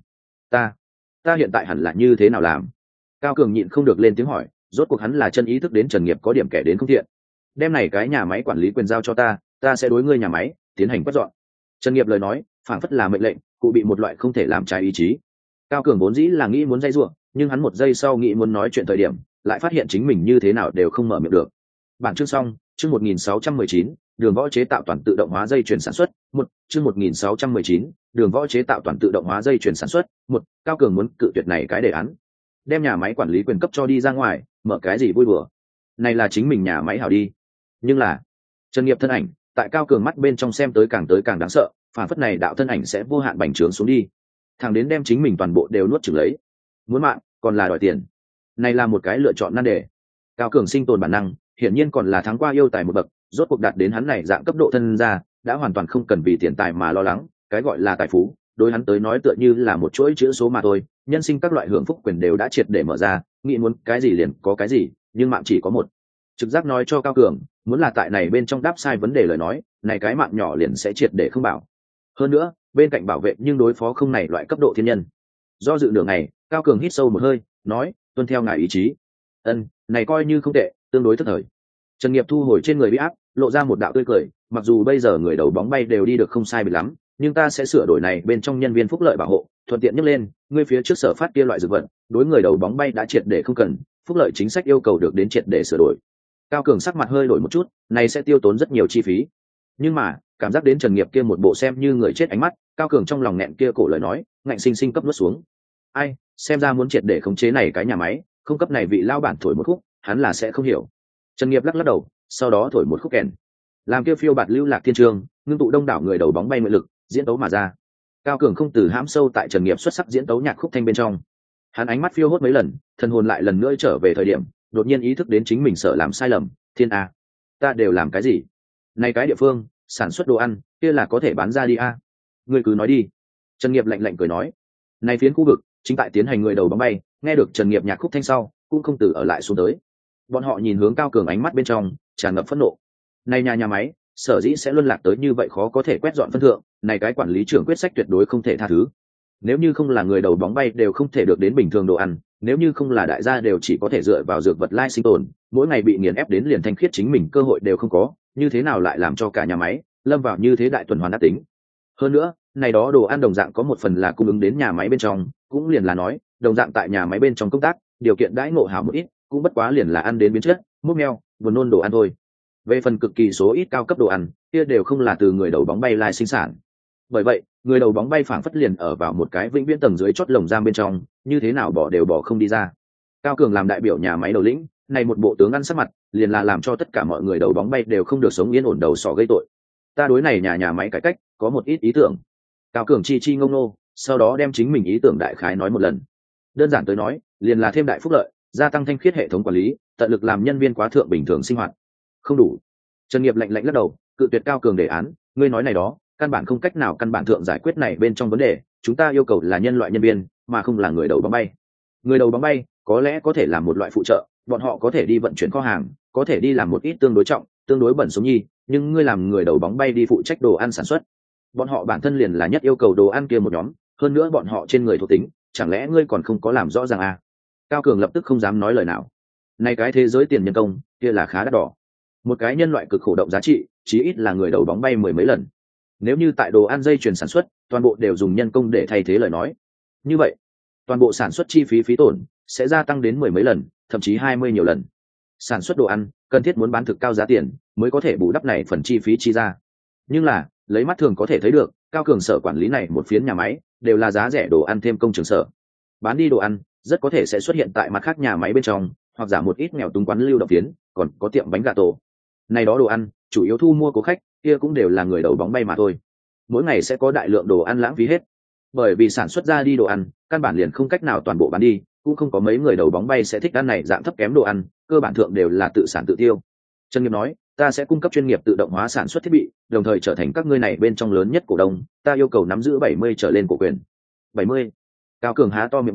Ta hiện tại hẳn là như thế nào làm? Cao Cường nhịn không được lên tiếng hỏi. Rốt cuộc hắn là chân ý thức đến Trần Nghiệp có điểm kẻ đến không thiện. Đem này cái nhà máy quản lý quyền giao cho ta sẽ đối ngươi nhà máy tiến hành quét dọn. Trần Nghiệp lời nói phảng phất là mệnh lệnh, cụ bị một loại không thể làm trái ý chí. Cao Cường vốn dĩ là nghĩ muốn dây ruộng, nhưng hắn một giây sau nghĩ muốn nói chuyện thời điểm lại phát hiện chính mình như thế nào đều không mở miệng được. Bản chương xong. Chương 1619, đường võ chế tạo toàn tự động hóa dây chuyền sản xuất. Chương 1619, đường võ chế tạo toàn tự động hóa dây chuyền sản xuất. Cao Cường muốn cự tuyệt này cái đề án, đem nhà máy quản lý quyền cấp cho đi ra ngoài, mở cái gì vui đùa. Này là chính mình nhà máy hảo đi. Nhưng là Trần Nghiệp thân ảnh tại Cao Cường mắt bên trong xem tới càng đáng sợ, phản phất này đạo thân ảnh sẽ vô hạn bành trướng xuống đi, thẳng đến đem chính mình toàn bộ đều nuốt chửng lấy. Muốn mạng còn là đòi tiền, này là một cái lựa chọn nan đề. Cao Cường sinh tồn bản năng hiển nhiên còn là thắng qua yêu tài một bậc, rốt cuộc đạt đến hắn này dạng cấp độ thân gia, đã hoàn toàn không cần vì tiền tài mà lo lắng. Cái gọi là tài phú đối hắn tới nói tựa như là một chuỗi chữ số mà thôi, nhân sinh các loại hưởng phúc quyền đều đã triệt để mở ra, nghĩ muốn cái gì liền có cái gì, nhưng mạng chỉ có một. Trực giác nói cho Cao Cường, muốn là tại này bên trong đáp sai vấn đề lời nói, này cái mạng nhỏ liền sẽ triệt để không bảo. Hơn nữa bên cạnh bảo vệ nhưng đối phó không này loại cấp độ thiên nhân. Do dự nửa ngày, Cao Cường hít sâu một hơi, nói, tuân theo ngài ý chí. Này coi như không tệ, tương đối thất thời. Trần Nghiệp thu hồi trên người bị áp, lộ ra một đạo tươi cười. Mặc dù bây giờ người đầu bóng bay đều đi được không sai biệt lắm, nhưng ta sẽ sửa đổi này bên trong nhân viên phúc lợi bảo hộ, thuận tiện nhắc lên, ngươi phía trước sở phát kia loại dược vật, đối người đầu bóng bay đã triệt để không cần, phúc lợi chính sách yêu cầu được đến triệt để sửa đổi. Cao Cường sắc mặt hơi đổi một chút, này sẽ tiêu tốn rất nhiều chi phí. Nhưng mà cảm giác đến Trần Nghiệp kia một bộ xem như người chết ánh mắt, Cao Cường trong lòng nẹn kia cổ lời nói ngạnh sinh sinh cấp nuốt xuống. Ai, xem ra muốn triệt để khống chế này cái nhà máy, không cấp này vị lao bản thổi một khúc, hắn là sẽ không hiểu. Trần Nghiệp lắc lắc đầu, sau đó thổi một khúc kèn, làm kia phiêu bạt lưu lạc thiên trường, ngưng tụ đông đảo người đầu bóng bay nguyện lực, diễn tấu mà ra. Cao Cường không từ hãm sâu tại Trần Nghiệp xuất sắc diễn tấu nhạc khúc thanh bên trong. Hắn ánh mắt phiêu hốt mấy lần, thần hồn lại lần nữa trở về thời điểm, đột nhiên ý thức đến chính mình sợ làm sai lầm. Thiên a, ta đều làm cái gì? Này cái địa phương sản xuất đồ ăn kia là có thể bán ra đi a. Ngươi cứ nói đi. Trần Nghiệp lạnh lạnh cười nói. Này phiến khu vực chính tại tiến hành người đầu bóng bay, nghe được Trần Nghiệp nhạc khúc thanh sau cũng không từ ở lại xuống tới. Bọn họ nhìn hướng Cao Cường ánh mắt bên trong tràn ngập phẫn nộ. Này nhà máy sở dĩ sẽ luân lạc tới như vậy khó có thể quét dọn phân thượng, này cái quản lý trưởng quyết sách tuyệt đối không thể tha thứ. Nếu như không là người đầu bóng bay đều không thể được đến bình thường đồ ăn, nếu như không là đại gia đều chỉ có thể dựa vào dược vật lai sinh tồn, mỗi ngày bị nghiền ép đến liền thanh khiết chính mình cơ hội đều không có, như thế nào lại làm cho cả nhà máy lâm vào như thế đại tuần hoàn ác tính. Hơn nữa này đó đồ ăn đồng dạng có một phần là cung ứng đến nhà máy bên trong, cũng liền là nói đồng dạng tại nhà máy bên trong công tác điều kiện đãi ngộ hảo một ít, cũng bất quá liền là ăn đến biến chất, múc meo, buồn nôn đồ ăn thôi. Về phần cực kỳ số ít cao cấp đồ ăn kia đều không là từ người đầu bóng bay lai sinh sản. Bởi vậy người đầu bóng bay phảng phất liền ở vào một cái vĩnh viễn tầng dưới chót lồng giam bên trong, như thế nào bỏ đều bỏ không đi ra. Cao Cường làm đại biểu nhà máy đầu lĩnh, này một bộ tướng ăn sắc mặt liền là làm cho tất cả mọi người đầu bóng bay đều không được sống yên ổn đầu sỏ gây tội. Ta đối này nhà máy cải cách có một ít ý tưởng. Cao Cường chi ngông nô, sau đó đem chính mình ý tưởng đại khái nói một lần. Đơn giản tới nói liền là thêm đại phúc lợi, gia tăng thanh khiết hệ thống quản lý, tận lực làm nhân viên quá thượng bình thường sinh hoạt. Không đủ. Trần Nghiệp lạnh lắc đầu, cự tuyệt Cao Cường đề án. Ngươi nói này đó căn bản không cách nào căn bản thượng giải quyết này bên trong vấn đề, chúng ta yêu cầu là nhân loại nhân viên mà không là người đầu bóng bay. Người đầu bóng bay có lẽ có thể làm một loại phụ trợ, bọn họ có thể đi vận chuyển kho hàng, có thể đi làm một ít tương đối trọng tương đối bẩn sống nhi, nhưng ngươi làm người đầu bóng bay đi phụ trách đồ ăn sản xuất, bọn họ bản thân liền là nhất yêu cầu đồ ăn kia một nhóm, hơn nữa bọn họ trên người thuộc tính chẳng lẽ ngươi còn không có làm rõ ràng à? Cao Cường lập tức không dám nói lời nào. Này cái thế giới tiền nhân công kia là khá đắt đỏ, một cái nhân loại cực khổ động giá trị chí ít là người đầu bóng bay mười mấy lần. Nếu như tại đồ ăn dây chuyền sản xuất toàn bộ đều dùng nhân công để thay thế lời nói, như vậy toàn bộ sản xuất chi phí tổn sẽ gia tăng đến mười mấy lần, thậm chí 20 nhiều lần. Sản xuất đồ ăn cần thiết muốn bán thực cao giá tiền mới có thể bù đắp này phần chi phí chi ra. Nhưng là lấy mắt thường có thể thấy được, Cao Cường sở quản lý này một phiến nhà máy đều là giá rẻ đồ ăn thêm công trường sở. Bán đi đồ ăn rất có thể sẽ xuất hiện tại mặt khác nhà máy bên trong, hoặc giả một ít nghèo túng quán lưu động phiến, còn có tiệm bánh gà tổ. Này đó đồ ăn chủ yếu thu mua của khách kia cũng đều là người đầu bóng bay mà thôi. Mỗi ngày sẽ có đại lượng đồ ăn lãng phí hết, bởi vì sản xuất ra đi đồ ăn căn bản liền không cách nào toàn bộ bán đi, cũng không có mấy người đầu bóng bay sẽ thích ăn này dạng thấp kém đồ ăn, cơ bản thượng đều là tự sản tự tiêu. Trần Nghiệp nói, ta sẽ cung cấp chuyên nghiệp tự động hóa sản xuất thiết bị, đồng thời trở thành các ngươi này bên trong lớn nhất cổ đông, ta yêu cầu nắm giữ 70 trở lên cổ quyền. 70? Cao Cường há to miệng ba,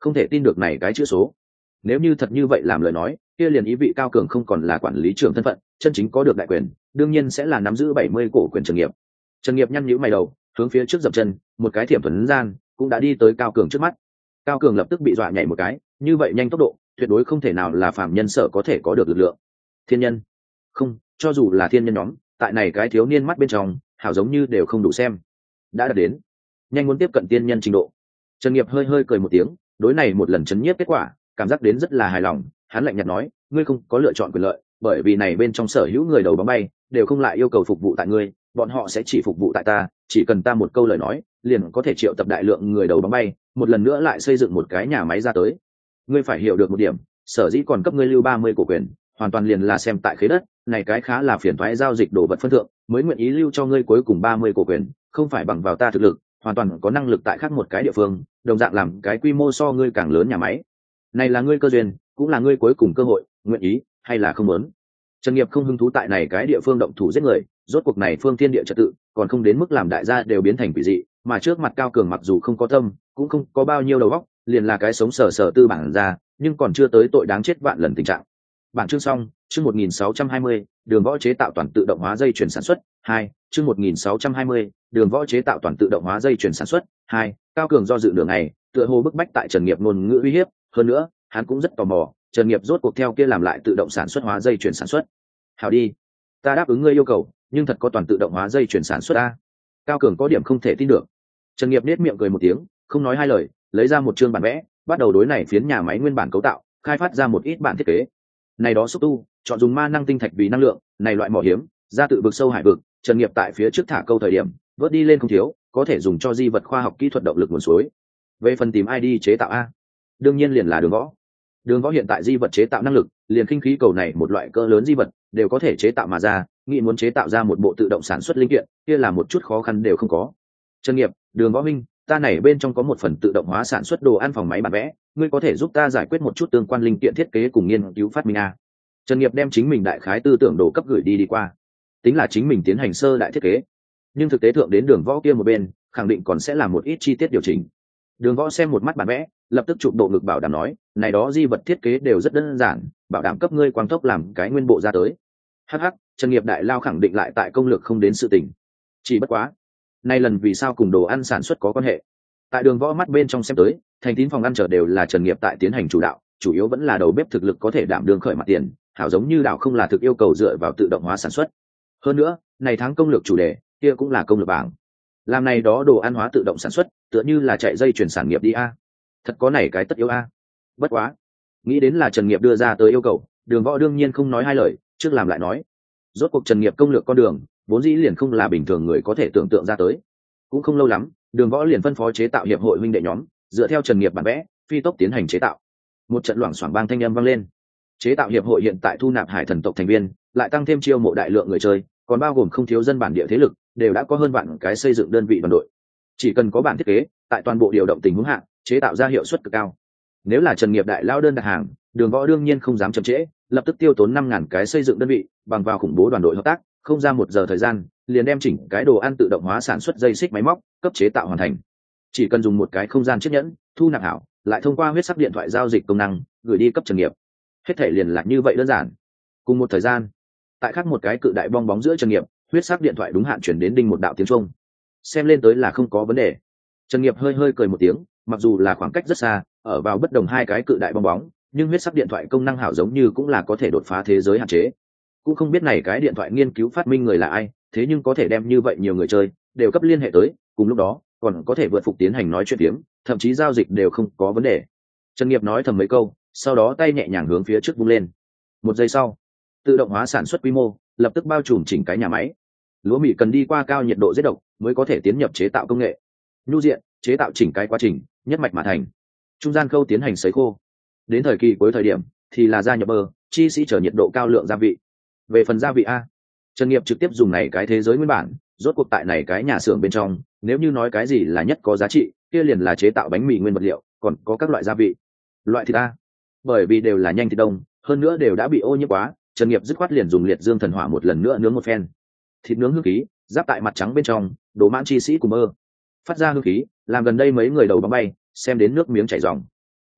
Không thể tin được này cái chữ số. Nếu như thật như vậy làm lời nói, kia liền ý vị Cao Cường không còn là quản lý trưởng thân phận, chân chính có được đại quyền, đương nhiên sẽ là nắm giữ 70 cổ quyền Trần Nghiệp. Trần Nghiệp nhăn nhíu mày đầu, hướng phía trước dậm chân, một cái thiểm thuần gian, cũng đã đi tới Cao Cường trước mắt. Cao Cường lập tức bị dọa nhảy một cái, như vậy nhanh tốc độ, tuyệt đối không thể nào là phàm nhân sở có thể có được lực lượng. Thiên nhân? Không, cho dù là thiên nhân nhóm, tại này cái thiếu niên mắt bên trong, hảo giống như đều không đủ xem. Đã đạt đến, nhanh muốn tiếp cận tiên nhân trình độ. Trần Nghiệp hơi hơi cười một tiếng, đối này một lần chấn nhiếp kết quả, cảm giác đến rất là hài lòng. Hắn lạnh nhạt nói, ngươi không có lựa chọn quyền lợi, bởi vì này bên trong sở hữu người đầu bóng bay đều không lại yêu cầu phục vụ tại ngươi, bọn họ sẽ chỉ phục vụ tại ta, chỉ cần ta một câu lời nói, liền có thể triệu tập đại lượng người đầu bóng bay, một lần nữa lại xây dựng một cái nhà máy ra tới. Ngươi phải hiểu được một điểm, sở dĩ còn cấp ngươi lưu 30 cổ quyền, hoàn toàn liền là xem tại khế đất, này cái khá là phiền toái giao dịch đồ vật phân thượng, mới nguyện ý lưu cho ngươi cuối cùng 30 cổ quyền, không phải bằng vào ta thực lực, hoàn toàn có năng lực tại khác một cái địa phương, đồng dạng làm cái quy mô so ngươi càng lớn nhà máy. Này là ngươi cơ duyên, cũng là ngươi cuối cùng cơ hội, nguyện ý hay là không muốn. Trần Nghiệp không hứng thú tại này cái địa phương động thủ giết người, rốt cuộc này phương thiên địa trật tự, còn không đến mức làm đại gia đều biến thành quỷ dị, mà trước mặt Cao Cường mặc dù không có tâm, cũng không có bao nhiêu đầu óc, liền là cái sống sờ sờ tư bản ra, nhưng còn chưa tới tội đáng chết vạn lần tình trạng. Bản chương xong, chương 1620, đường võ chế tạo toàn tự động hóa dây chuyển sản xuất 2, chương 1620, đường võ chế tạo toàn tự động hóa dây chuyển sản xuất 2. Cao Cường do dự nửa ngày, tựa hồ bức bách tại Trần Nghiệp ngôn ngữ uy hiếp, hơn nữa, hắn cũng rất tò mò, Trần Nghiệp rốt cuộc theo kia làm lại tự động sản xuất hóa dây chuyển sản xuất. Hảo đi, ta đáp ứng ngươi yêu cầu, nhưng thật có toàn tự động hóa dây chuyển sản xuất a. Cao Cường có điểm không thể tin được. Trần Nghiệp nét miệng cười một tiếng, không nói hai lời, lấy ra một chương bản vẽ, bắt đầu đối này phiến nhà máy nguyên bản cấu tạo, khai phát ra một ít bản thiết kế. Này đó xúc tu, chọn dùng ma năng tinh thạch vì năng lượng, này loại mỏ hiếm, ra tự vực sâu hải vực, Trần Nghiệp tại phía trước thả câu thời điểm, vớt đi lên không thiếu, có thể dùng cho di vật khoa học kỹ thuật động lực nguồn suối. Về phần tìm ai đi chế tạo a, đương nhiên liền là Đường Võ. Đường Võ hiện tại di vật chế tạo năng lực, liền khinh khí cầu này một loại cỡ lớn di vật, đều có thể chế tạo mà ra, nghĩ muốn chế tạo ra một bộ tự động sản xuất linh kiện, kia là một chút khó khăn đều không có. Trần Nghiệp, Đường Võ huynh, ta này bên trong có một phần tự động hóa sản xuất đồ ăn phòng máy bản vẽ, ngươi có thể giúp ta giải quyết một chút tương quan linh kiện thiết kế cùng nghiên cứu phát minh a. Trần Nghiệp đem chính mình đại khái tư tưởng đồ cấp gửi đi qua, tính là chính mình tiến hành sơ đại thiết kế, nhưng thực tế thượng đến Đường Võ kia một bên, khẳng định còn sẽ làm một ít chi tiết điều chỉnh. Đường Võ xem một mắt bản vẽ, lập tức chụp độ ngực bảo đảm nói, này đó di vật thiết kế đều rất đơn giản, bảo đảm cấp ngươi quang tốc làm cái nguyên bộ ra tới. Hắc, Trần Nghiệp đại lao khẳng định lại tại công lược không đến sự tình. Chỉ bất quá, nay lần vì sao cùng đồ ăn sản xuất có quan hệ? Tại Đường Võ mắt bên trong xem tới, thành tín phòng ăn chờ đều là Trần Nghiệp tại tiến hành chủ đạo, chủ yếu vẫn là đầu bếp thực lực có thể đảm đương khởi mặt tiền, hảo giống như đảo không là thực yêu cầu dựa vào tự động hóa sản xuất. Hơn nữa, này tháng công lược chủ đề, kia cũng là công lược bảng. Làm này đó đồ ăn hóa tự động sản xuất, tựa như là chạy dây chuyển sản nghiệp đi a. Thật có này cái tất yếu a. Bất quá, nghĩ đến là Trần Nghiệp đưa ra tới yêu cầu, Đường Võ đương nhiên không nói hai lời, trước làm lại nói. Rốt cuộc Trần Nghiệp công lược con đường, vốn dĩ liền không là bình thường người có thể tưởng tượng ra tới. Cũng không lâu lắm, Đường Võ liền phân phó chế tạo hiệp hội huynh đệ nhóm, dựa theo Trần Nghiệp bản vẽ, phi tốc tiến hành chế tạo. Một trận loảng xoảng bang thanh âm vang lên. Chế tạo hiệp hội hiện tại thu nạp hải thần tộc thành viên, lại tăng thêm chiêu mộ đại lượng người chơi, còn bao gồm không thiếu dân bản địa thế lực, đều đã có hơn vạn cái xây dựng đơn vị đoàn đội. Chỉ cần có bản thiết kế, tại toàn bộ điều động tình huống hạ, chế tạo ra hiệu suất cực cao. Nếu là Trần Nghiệp đại lao đơn đặt hàng, Đường Võ đương nhiên không dám chậm trễ, lập tức tiêu tốn 5.000 cái xây dựng đơn vị, bằng vào khủng bố đoàn đội hợp tác, không ra 1 giờ thời gian, liền đem chỉnh cái đồ ăn tự động hóa sản xuất dây xích máy móc, cấp chế tạo hoàn thành. Chỉ cần dùng một cái không gian chiếc nhẫn, thu nạp hảo, lại thông qua huyết sắc điện thoại giao dịch công năng, gửi đi cấp Trần Nghiệp. Hết thể liền là như vậy đơn giản. Cùng một thời gian, tại khác một cái cự đại bong bóng giữa Trần Nghiệp, huyết sắc điện thoại đúng hạn chuyển đến đinh một đạo tiếng chuông. Xem lên tới là không có vấn đề. Trần Nghiệp hơi hơi cười một tiếng, mặc dù là khoảng cách rất xa, ở vào bất đồng hai cái cự đại bong bóng, nhưng huyết sắc điện thoại công năng hảo giống như cũng là có thể đột phá thế giới hạn chế. Cũng không biết này cái điện thoại nghiên cứu phát minh người là ai, thế nhưng có thể đem như vậy nhiều người chơi đều cấp liên hệ tới, cùng lúc đó còn có thể vượt phục tiến hành nói chuyện tiếng, thậm chí giao dịch đều không có vấn đề. Trần Nghiệp nói thầm mấy câu, sau đó tay nhẹ nhàng hướng phía trước vung lên. 1 giây sau, tự động hóa sản xuất quy mô lập tức bao trùm chỉnh cái nhà máy. Lúa mì cần đi qua cao nhiệt độ giết độc mới có thể tiến nhập chế tạo công nghệ. Nhu diện chế tạo chỉnh cái quá trình nhất mạch mà thành. Trung gian khâu tiến hành sấy khô. Đến thời kỳ cuối thời điểm thì là gia nhập bơ, chi sĩ chờ nhiệt độ cao lượng gia vị. Về phần gia vị a, Trần Nghiệp trực tiếp dùng này cái thế giới nguyên bản, rốt cuộc tại này cái nhà xưởng bên trong, nếu như nói cái gì là nhất có giá trị, kia liền là chế tạo bánh mì nguyên vật liệu, còn có các loại gia vị. Loại thịt a, bởi vì đều là nhanh thịt đông, hơn nữa đều đã bị ô nhiễm quá, Trần Nghiệp dứt khoát liền dùng liệt dương thần hỏa một lần nữa nướng một phen. Thịt nướng hương khí giáp tại mặt trắng bên trong, đổ mãn chi sĩ cùng mơ phát ra hương khí, làm gần đây mấy người đầu bóng bay xem đến nước miếng chảy ròng.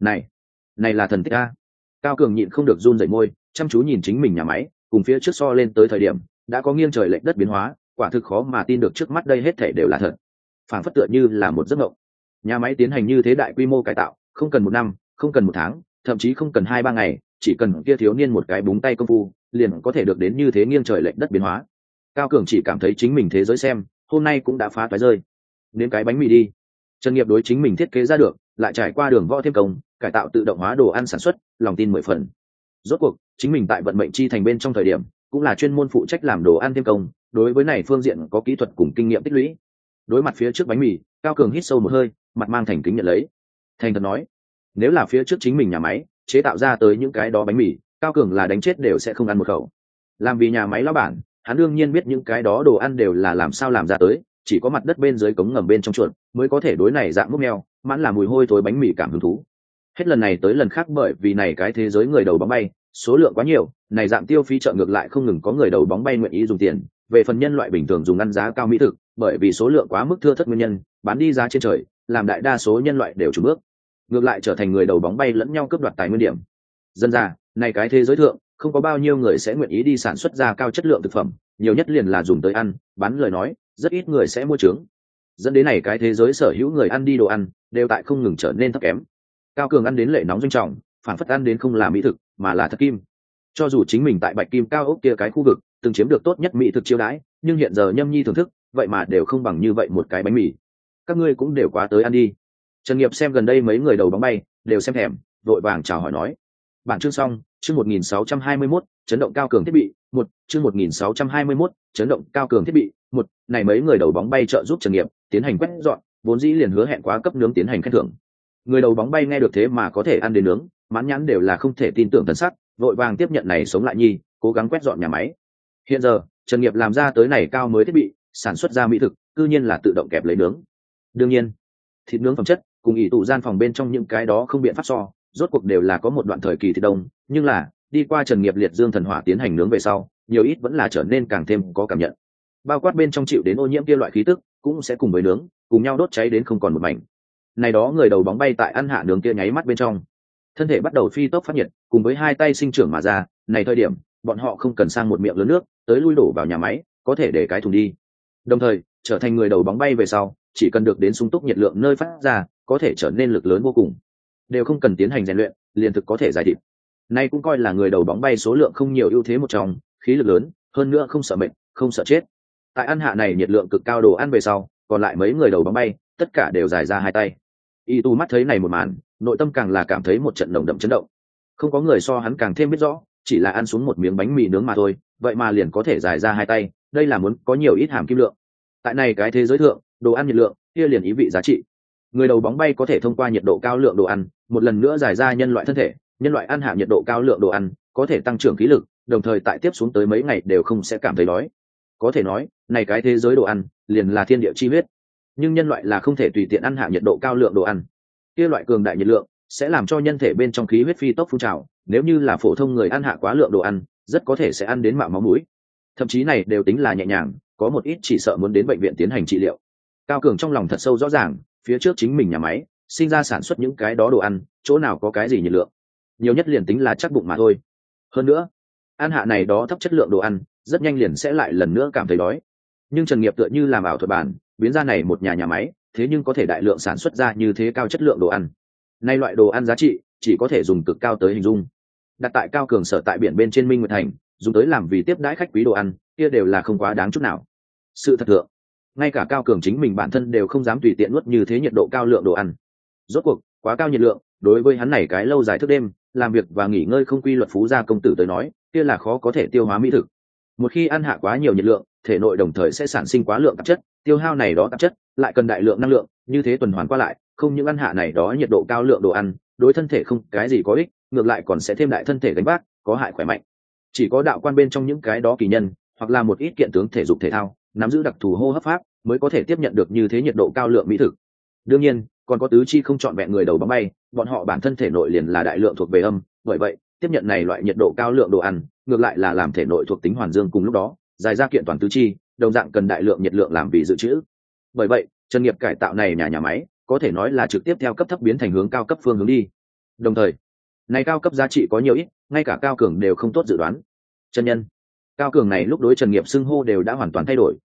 Này là thần tích a. Cao Cường nhịn không được run rẩy môi, chăm chú nhìn chính mình nhà máy, cùng phía trước so lên tới thời điểm đã có nghiêng trời lệch đất biến hóa, quả thực khó mà tin được trước mắt đây hết thảy đều là thật. Phảng phất tựa như là một giấc mộng. Nhà máy tiến hành như thế đại quy mô cải tạo, không cần 1 năm, không cần 1 tháng, thậm chí không cần 2-3 ngày, chỉ cần kia thiếu niên một cái búng tay công phu, liền có thể được đến như thế nghiêng trời lệch đất biến hóa. Cao Cường chỉ cảm thấy chính mình thế giới xem, hôm nay cũng đã phá toái rơi. Nếm cái bánh mì đi. Trần Nghiệp đối chính mình thiết kế ra được, lại trải qua đường võ thêm công, cải tạo tự động hóa đồ ăn sản xuất, lòng tin 10 phần. Rốt cuộc, chính mình tại vận mệnh chi thành bên trong thời điểm, cũng là chuyên môn phụ trách làm đồ ăn thêm công, đối với này phương diện có kỹ thuật cùng kinh nghiệm tích lũy. Đối mặt phía trước bánh mì, Cao Cường hít sâu một hơi, mặt mang thành kính nhận lấy. Thành thật nói, nếu là phía trước chính mình nhà máy chế tạo ra tới những cái đó bánh mì, Cao Cường là đánh chết đều sẽ không ăn một khẩu. Làm vì nhà máy lão bản, hắn đương nhiên biết những cái đó đồ ăn đều là làm sao làm ra tới, chỉ có mặt đất bên dưới cống ngầm bên trong chuột mới có thể đối này dạng múc mèo, mãn là mùi hôi thối bánh mì cảm hứng thú. Hết lần này tới lần khác bởi vì này cái thế giới người đầu bóng bay số lượng quá nhiều, này dạng tiêu phí chợ ngược lại không ngừng có người đầu bóng bay nguyện ý dùng tiền. Về phần nhân loại bình thường dùng ăn giá cao mỹ thực, bởi vì số lượng quá mức thưa thất nguyên nhân, bán đi giá trên trời, làm đại đa số nhân loại đều chùn bước, ngược lại trở thành người đầu bóng bay lẫn nhau cướp đoạt tài nguyên điểm. Dân ra, này cái thế giới thượng, không có bao nhiêu người sẽ nguyện ý đi sản xuất ra cao chất lượng thực phẩm, nhiều nhất liền là dùng tới ăn, bán lời nói, rất ít người sẽ mua trướng. Dẫn đến này cái thế giới sở hữu người ăn đi đồ ăn, đều tại không ngừng trở nên thấp kém. Cao Cường ăn đến lệ nóng doanh trọng, phản phất ăn đến không là mỹ thực, mà là thật kim. Cho dù chính mình tại Bạch Kim cao ốc kia cái khu vực, từng chiếm được tốt nhất mỹ thực chiêu đãi, nhưng hiện giờ nhâm nhi thưởng thức, vậy mà đều không bằng như vậy một cái bánh mì. Các ngươi cũng đều quá tới ăn đi. Trần Nghiệp xem gần đây mấy người đầu bóng bay, đều xem thèm, vội vàng chào hỏi nói. Bản chương xong, chương 1621, chấn động Cao Cường thiết bị, chương 1621, chấn động Cao Cường thiết bị, này mấy người đầu bóng bay trợ giúp Trần Nghiệp tiến hành quét dọn, vốn dĩ liền hứa hẹn quá cấp nướng tiến hành khen thưởng. Người đầu bóng bay nghe được thế mà có thể ăn đến nướng, mãn nhãn đều là không thể tin tưởng thần sắc, vội vàng tiếp nhận này sống lại nhi, cố gắng quét dọn nhà máy. Hiện giờ, Trần Nghiệp làm ra tới này cao mới thiết bị, sản xuất ra mỹ thực, cư nhiên là tự động kẹp lấy nướng. Đương nhiên, thịt nướng phẩm chất cùng ỷ tụ gian phòng bên trong những cái đó không biện pháp so, rốt cuộc đều là có một đoạn thời kỳ thịt đông, nhưng là đi qua Trần Nghiệp liệt dương thần hỏa tiến hành nướng về sau, nhiều ít vẫn là trở nên càng thêm có cảm nhận. Bao quát bên trong chịu đến ô nhiễm kia loại khí tức, cũng sẽ cùng với nướng, cùng nhau đốt cháy đến không còn một mảnh. Này đó người đầu bóng bay tại ăn hạ nướng kia nháy mắt bên trong, thân thể bắt đầu phi tốc phát nhiệt, cùng với hai tay sinh trưởng mà ra. Này thời điểm, bọn họ không cần sang một miệng lớn nước, tới lui đổ vào nhà máy, có thể để cái thùng đi. Đồng thời, trở thành người đầu bóng bay về sau, chỉ cần được đến sung túc nhiệt lượng nơi phát ra, có thể trở nên lực lớn vô cùng, đều không cần tiến hành rèn luyện, liền thực có thể giải thịt. Này cũng coi là người đầu bóng bay số lượng không nhiều ưu thế một trong, khí lực lớn, hơn nữa không sợ mệt, không sợ chết. Tại ăn hạ này nhiệt lượng cực cao đồ ăn về sau, còn lại mấy người đầu bóng bay, tất cả đều giải ra hai tay. Y Tu mắt thấy này một màn, nội tâm càng là cảm thấy một trận nồng đậm chấn động. Không có người so hắn càng thêm biết rõ, chỉ là ăn xuống một miếng bánh mì nướng mà thôi, vậy mà liền có thể giải ra hai tay, đây là muốn có nhiều ít hàm kim lượng. Tại này cái thế giới thượng, đồ ăn nhiệt lượng, kia liền ý vị giá trị. Người đầu bóng bay có thể thông qua nhiệt độ cao lượng đồ ăn, một lần nữa giải ra nhân loại thân thể, nhân loại ăn hạ nhiệt độ cao lượng đồ ăn, có thể tăng trưởng khí lực, đồng thời tại tiếp xuống tới mấy ngày đều không sẽ cảm thấy đói. Có thể nói, này cái thế giới đồ ăn, liền là thiên địa chi huyết. Nhưng nhân loại là không thể tùy tiện ăn hạ nhiệt độ cao lượng đồ ăn. Kia loại cường đại nhiệt lượng sẽ làm cho nhân thể bên trong khí huyết phi tốc phun trào, nếu như là phổ thông người ăn hạ quá lượng đồ ăn, rất có thể sẽ ăn đến mạo máu mũi. Thậm chí này đều tính là nhẹ nhàng, có một ít chỉ sợ muốn đến bệnh viện tiến hành trị liệu. Cao Cường trong lòng thật sâu rõ ràng, phía trước chính mình nhà máy sinh ra sản xuất những cái đó đồ ăn, chỗ nào có cái gì nhiệt lượng, nhiều nhất liền tính là chắc bụng mà thôi. Hơn nữa, ăn hạ này đó thấp chất lượng đồ ăn, rất nhanh liền sẽ lại lần nữa cảm thấy đói. Nhưng Trần Nghiệp tựa như làm ảo thuật bản, biến ra này một nhà máy, thế nhưng có thể đại lượng sản xuất ra như thế cao chất lượng đồ ăn. Nay loại đồ ăn giá trị chỉ có thể dùng cực cao tới hình dung. Đặt tại Cao Cường sở tại biển bên trên Minh Nguyệt Thành, dùng tới làm vì tiếp đãi khách quý đồ ăn, kia đều là không quá đáng chút nào. Sự thật thượng, ngay cả Cao Cường chính mình bản thân đều không dám tùy tiện nuốt như thế nhiệt độ cao lượng đồ ăn. Rốt cuộc, quá cao nhiệt lượng, đối với hắn này cái lâu dài thức đêm, làm việc và nghỉ ngơi không quy luật phú gia công tử tới nói, kia là khó có thể tiêu hóa mỹ thực. Một khi ăn hạ quá nhiều nhiệt lượng, thể nội đồng thời sẽ sản sinh quá lượng tạp chất, tiêu hao này đó tạp chất, lại cần đại lượng năng lượng, như thế tuần hoàn qua lại, không những ăn hạ này đó nhiệt độ cao lượng đồ ăn, đối thân thể không cái gì có ích, ngược lại còn sẽ thêm đại thân thể gánh vác, có hại khỏe mạnh. Chỉ có đạo quan bên trong những cái đó kỳ nhân, hoặc là một ít kiện tướng thể dục thể thao, nắm giữ đặc thù hô hấp pháp, mới có thể tiếp nhận được như thế nhiệt độ cao lượng mỹ thực. Đương nhiên, còn có tứ chi không chọn vẹn người đầu bóng bay, bọn họ bản thân thể nội liền là đại lượng thuộc về âm, bởi vậy, tiếp nhận này loại nhiệt độ cao lượng đồ ăn, ngược lại là làm thể nội thuộc tính hoàn dương cùng lúc đó, dài ra kiện toàn tứ chi, đồng dạng cần đại lượng nhiệt lượng làm vì dự trữ. Bởi vậy, Trần Nghiệp cải tạo này nhà máy, có thể nói là trực tiếp theo cấp thấp biến thành hướng cao cấp phương hướng đi. Đồng thời này cao cấp giá trị có nhiều ít, ngay cả Cao Cường đều không tốt dự đoán. Chân nhân. Cao Cường này lúc đối Trần Nghiệp xưng hô đều đã hoàn toàn thay đổi.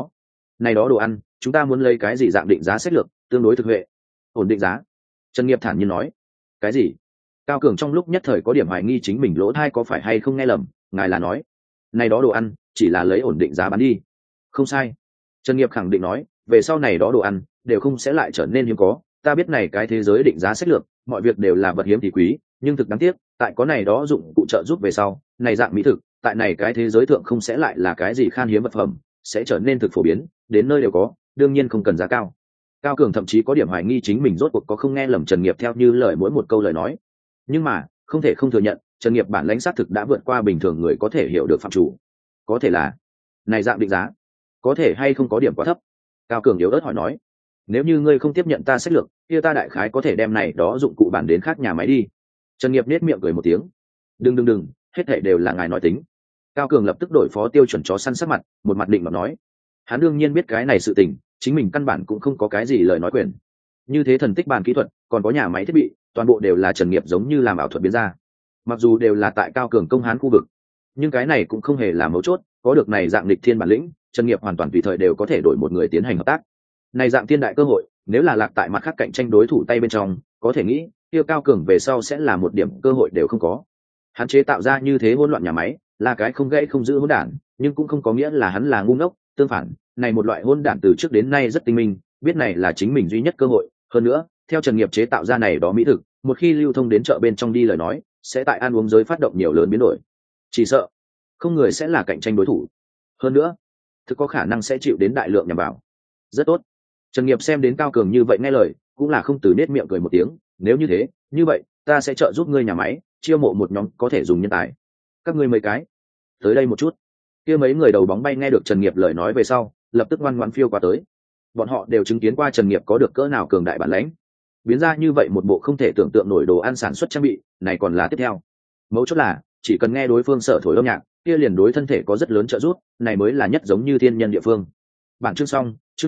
Này đó đồ ăn, chúng ta muốn lấy cái gì dạng định giá sách lược, tương đối thực huệ, ổn định giá. Trần Nghiệp thản nhiên nói. Cái gì? Cao Cường trong lúc nhất thời có điểm hoài nghi chính mình lỗ thai có phải hay không nghe lầm. Ngài là nói này đó đồ ăn chỉ là lấy ổn định giá bán đi? Không sai. Trần Nghiệp khẳng định nói, về sau này đó đồ ăn đều không sẽ lại trở nên hiếm có. Ta biết này cái thế giới định giá sách lược, mọi việc đều là vật hiếm thì quý, nhưng thực đáng tiếc, tại có này đó dụng cụ trợ giúp về sau, này dạng mỹ thực, tại này cái thế giới thượng không sẽ lại là cái gì khan hiếm vật phẩm, sẽ trở nên thực phổ biến, đến nơi đều có, đương nhiên không cần giá cao. Cao Cường thậm chí có điểm hoài nghi chính mình rốt cuộc có không nghe lầm Trần Nghiệp theo như lời mỗi một câu lời nói. Nhưng mà, không thể không thừa nhận, Trần Nghiệp bản lãnh xác thực đã vượt qua bình thường người có thể hiểu được phạm chủ. Có thể là, này dạng định giá, có thể hay không có điểm quá thấp? Cao Cường yếu ớt hỏi nói. Nếu như ngươi không tiếp nhận ta sách lược, kia ta đại khái có thể đem này đó dụng cụ bản đến khác nhà máy đi. Trần Nghiệp nết miệng cười một tiếng. Đừng, hết thảy đều là ngài nói tính. Cao Cường lập tức đổi phó tiêu chuẩn chó săn sắc mặt, một mặt định mà nói. Hắn đương nhiên biết cái này sự tình, chính mình căn bản cũng không có cái gì lời nói quyền. Như thế thần tích bàn kỹ thuật, còn có nhà máy thiết bị, toàn bộ đều là Trần Nghiệp giống như làm ảo thuật biến ra. Mặc dù đều là tại Cao Cường công hán khu vực, nhưng cái này cũng không hề là mấu chốt, có được này dạng lịch thiên bản lĩnh, Trần Nghiệp hoàn toàn tùy thời đều có thể đổi một người tiến hành hợp tác. Này dạng thiên đại cơ hội, nếu là lạc tại mặt khác cạnh tranh đối thủ tay bên trong, có thể nghĩ, kia Cao Cường về sau sẽ là một điểm cơ hội đều không có. Hắn chế tạo ra như thế hỗn loạn nhà máy, là cái không gãy không giữ hỗn đản, nhưng cũng không có nghĩa là hắn là ngu ngốc, tương phản, này một loại hỗn đản từ trước đến nay rất tinh minh, biết này là chính mình duy nhất cơ hội, hơn nữa, theo Trần Nghiệp chế tạo ra này đó mỹ thực, một khi lưu thông đến chợ bên trong đi lời nói, sẽ tại ăn uống giới phát động nhiều lớn biến đổi. Chỉ sợ không người sẽ là cạnh tranh đối thủ. Hơn nữa, thực có khả năng sẽ chịu đến đại lượng nhằm vào. Rất tốt. Trần Nghiệp xem đến Cao Cường như vậy nghe lời, cũng là không từ nết miệng cười một tiếng, nếu như thế, như vậy, ta sẽ trợ giúp ngươi nhà máy, chiêu mộ một nhóm có thể dùng nhân tài. Các ngươi mấy cái, tới đây một chút. Kia mấy người đầu bóng bay nghe được Trần Nghiệp lời nói về sau, lập tức ngoan ngoãn phiêu qua tới. Bọn họ đều chứng kiến qua Trần Nghiệp có được cỡ nào cường đại bản lĩnh. Biến ra như vậy một bộ không thể tưởng tượng nổi đồ ăn sản xuất trang bị, này còn là tiếp theo. Mấu chốt là, chỉ cần nghe đối phương sở thổi âm nhạc, kia liền đối thân thể có rất lớn trợ giúp, này mới là nhất giống như thiên nhân địa phương. Bản chương xong, chương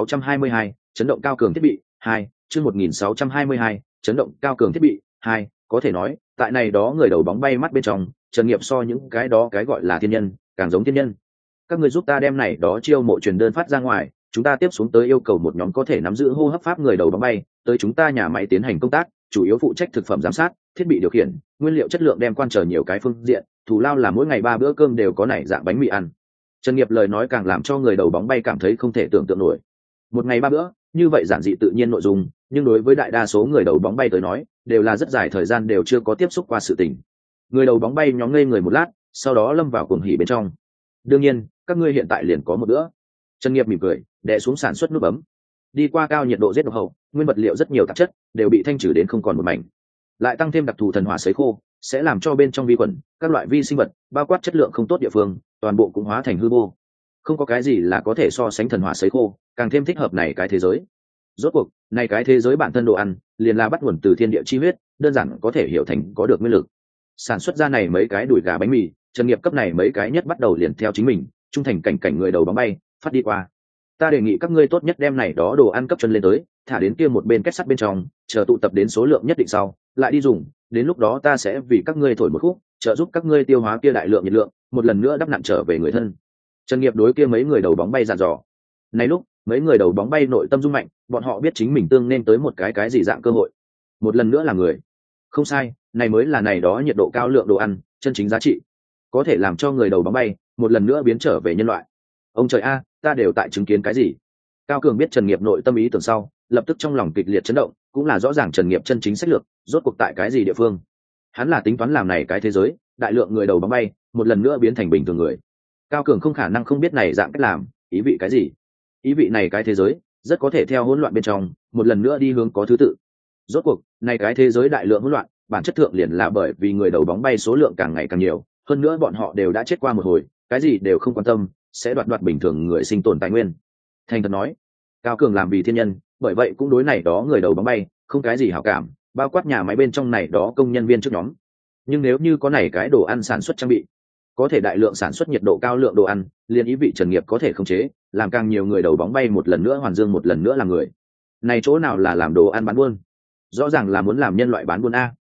1622, chấn động Cao Cường thiết bị 2, chương 1622, chấn động Cao Cường thiết bị 2, có thể nói, tại này đó người đầu bóng bay mắt bên trong, Trần Nghiệp so những cái đó cái gọi là thiên nhân, càng giống thiên nhân. Các người giúp ta đem này đó chiêu mộ truyền đơn phát ra ngoài, chúng ta tiếp xuống tới yêu cầu một nhóm có thể nắm giữ hô hấp pháp người đầu bóng bay, tới chúng ta nhà máy tiến hành công tác, chủ yếu phụ trách thực phẩm giám sát, thiết bị điều khiển, nguyên liệu chất lượng đem quan trở nhiều cái phương diện, thù lao là mỗi ngày 3 bữa cơm đều có này dạng bánh mì ăn. Trần Nghiệp lời nói càng làm cho người đầu bóng bay cảm thấy không thể tưởng tượng nổi. Một ngày 3 bữa, như vậy giản dị tự nhiên nội dung, nhưng đối với đại đa số người đầu bóng bay tới nói, đều là rất dài thời gian đều chưa có tiếp xúc qua sự tình. Người đầu bóng bay nhóm ngây người một lát, sau đó lâm vào cuồng hỉ bên trong. Đương nhiên, các ngươi hiện tại liền có một bữa. Trần Nghiệp mỉm cười, đè xuống sản xuất nút bấm. Đi qua cao nhiệt độ giết độc hậu, nguyên vật liệu rất nhiều tạp chất đều bị thanh trừ đến không còn một mảnh. Lại tăng thêm đặc thù thần hỏa sấy khô, sẽ làm cho bên trong vi khuẩn, các loại vi sinh vật, bao quát chất lượng không tốt địa phương, toàn bộ cũng hóa thành hư vô. Không có cái gì là có thể so sánh thần hỏa sấy khô, càng thêm thích hợp này cái thế giới. Rốt cuộc, này cái thế giới bản thân đồ ăn, liền là bắt nguồn từ thiên địa chi huyết, đơn giản có thể hiểu thành có được nguyên lực. Sản xuất ra này mấy cái đùi gà bánh mì, Trần Nghiệp cấp này mấy cái nhất bắt đầu liền theo chính mình, trung thành cảnh người đầu bóng bay, phát đi qua. Ta đề nghị các ngươi tốt nhất đem này đó đồ ăn cấp chân lên tới, thả đến kia một bên kết sắt bên trong, chờ tụ tập đến số lượng nhất định sau, lại đi dùng, đến lúc đó ta sẽ vì các ngươi thổi một khúc, trợ giúp các ngươi tiêu hóa kia đại lượng nhiệt lượng, một lần nữa đắp nặn trở về người thân. Trần Nghiệp đối kia mấy người đầu bóng bay dặn dò. Này lúc, mấy người đầu bóng bay nội tâm rung mạnh, bọn họ biết chính mình tương nên tới một cái gì dạng cơ hội. Một lần nữa là người. Không sai, này mới là này đó nhiệt độ cao lượng đồ ăn, chân chính giá trị. Có thể làm cho người đầu bóng bay một lần nữa biến trở về nhân loại. Ông trời a, ta đều tại chứng kiến cái gì? Cao Cường biết Trần Nghiệp nội tâm ý tưởng sau, lập tức trong lòng kịch liệt chấn động, cũng là rõ ràng Trần Nghiệp chân chính sách lược, rốt cuộc tại cái gì địa phương. Hắn là tính toán làm này cái thế giới, đại lượng người đầu bóng bay, một lần nữa biến thành bình thường người. Cao Cường không khả năng không biết này dạng cách làm, ý vị cái gì? Ý vị này cái thế giới, rất có thể theo hỗn loạn bên trong, một lần nữa đi hướng có thứ tự. Rốt cuộc, này cái thế giới đại lượng hỗn loạn, bản chất thượng liền là bởi vì người đầu bóng bay số lượng càng ngày càng nhiều, hơn nữa bọn họ đều đã chết qua một hồi, cái gì đều không quan tâm, sẽ đoạt bình thường người sinh tồn tài nguyên. Thành thật nói, Cao Cường làm vì thiên nhân, bởi vậy cũng đối này đó người đầu bóng bay, không cái gì hảo cảm, bao quát nhà máy bên trong này đó công nhân viên trước nhóm. Nhưng nếu như có này cái đồ ăn sản xuất trang bị, có thể đại lượng sản xuất nhiệt độ cao lượng đồ ăn, liền ý vị Trần Nghiệp có thể khống chế, làm càng nhiều người đầu bóng bay một lần nữa hoàn dương một lần nữa làm người. Này chỗ nào là làm đồ ăn bán buôn, rõ ràng là muốn làm nhân loại bán buôn a.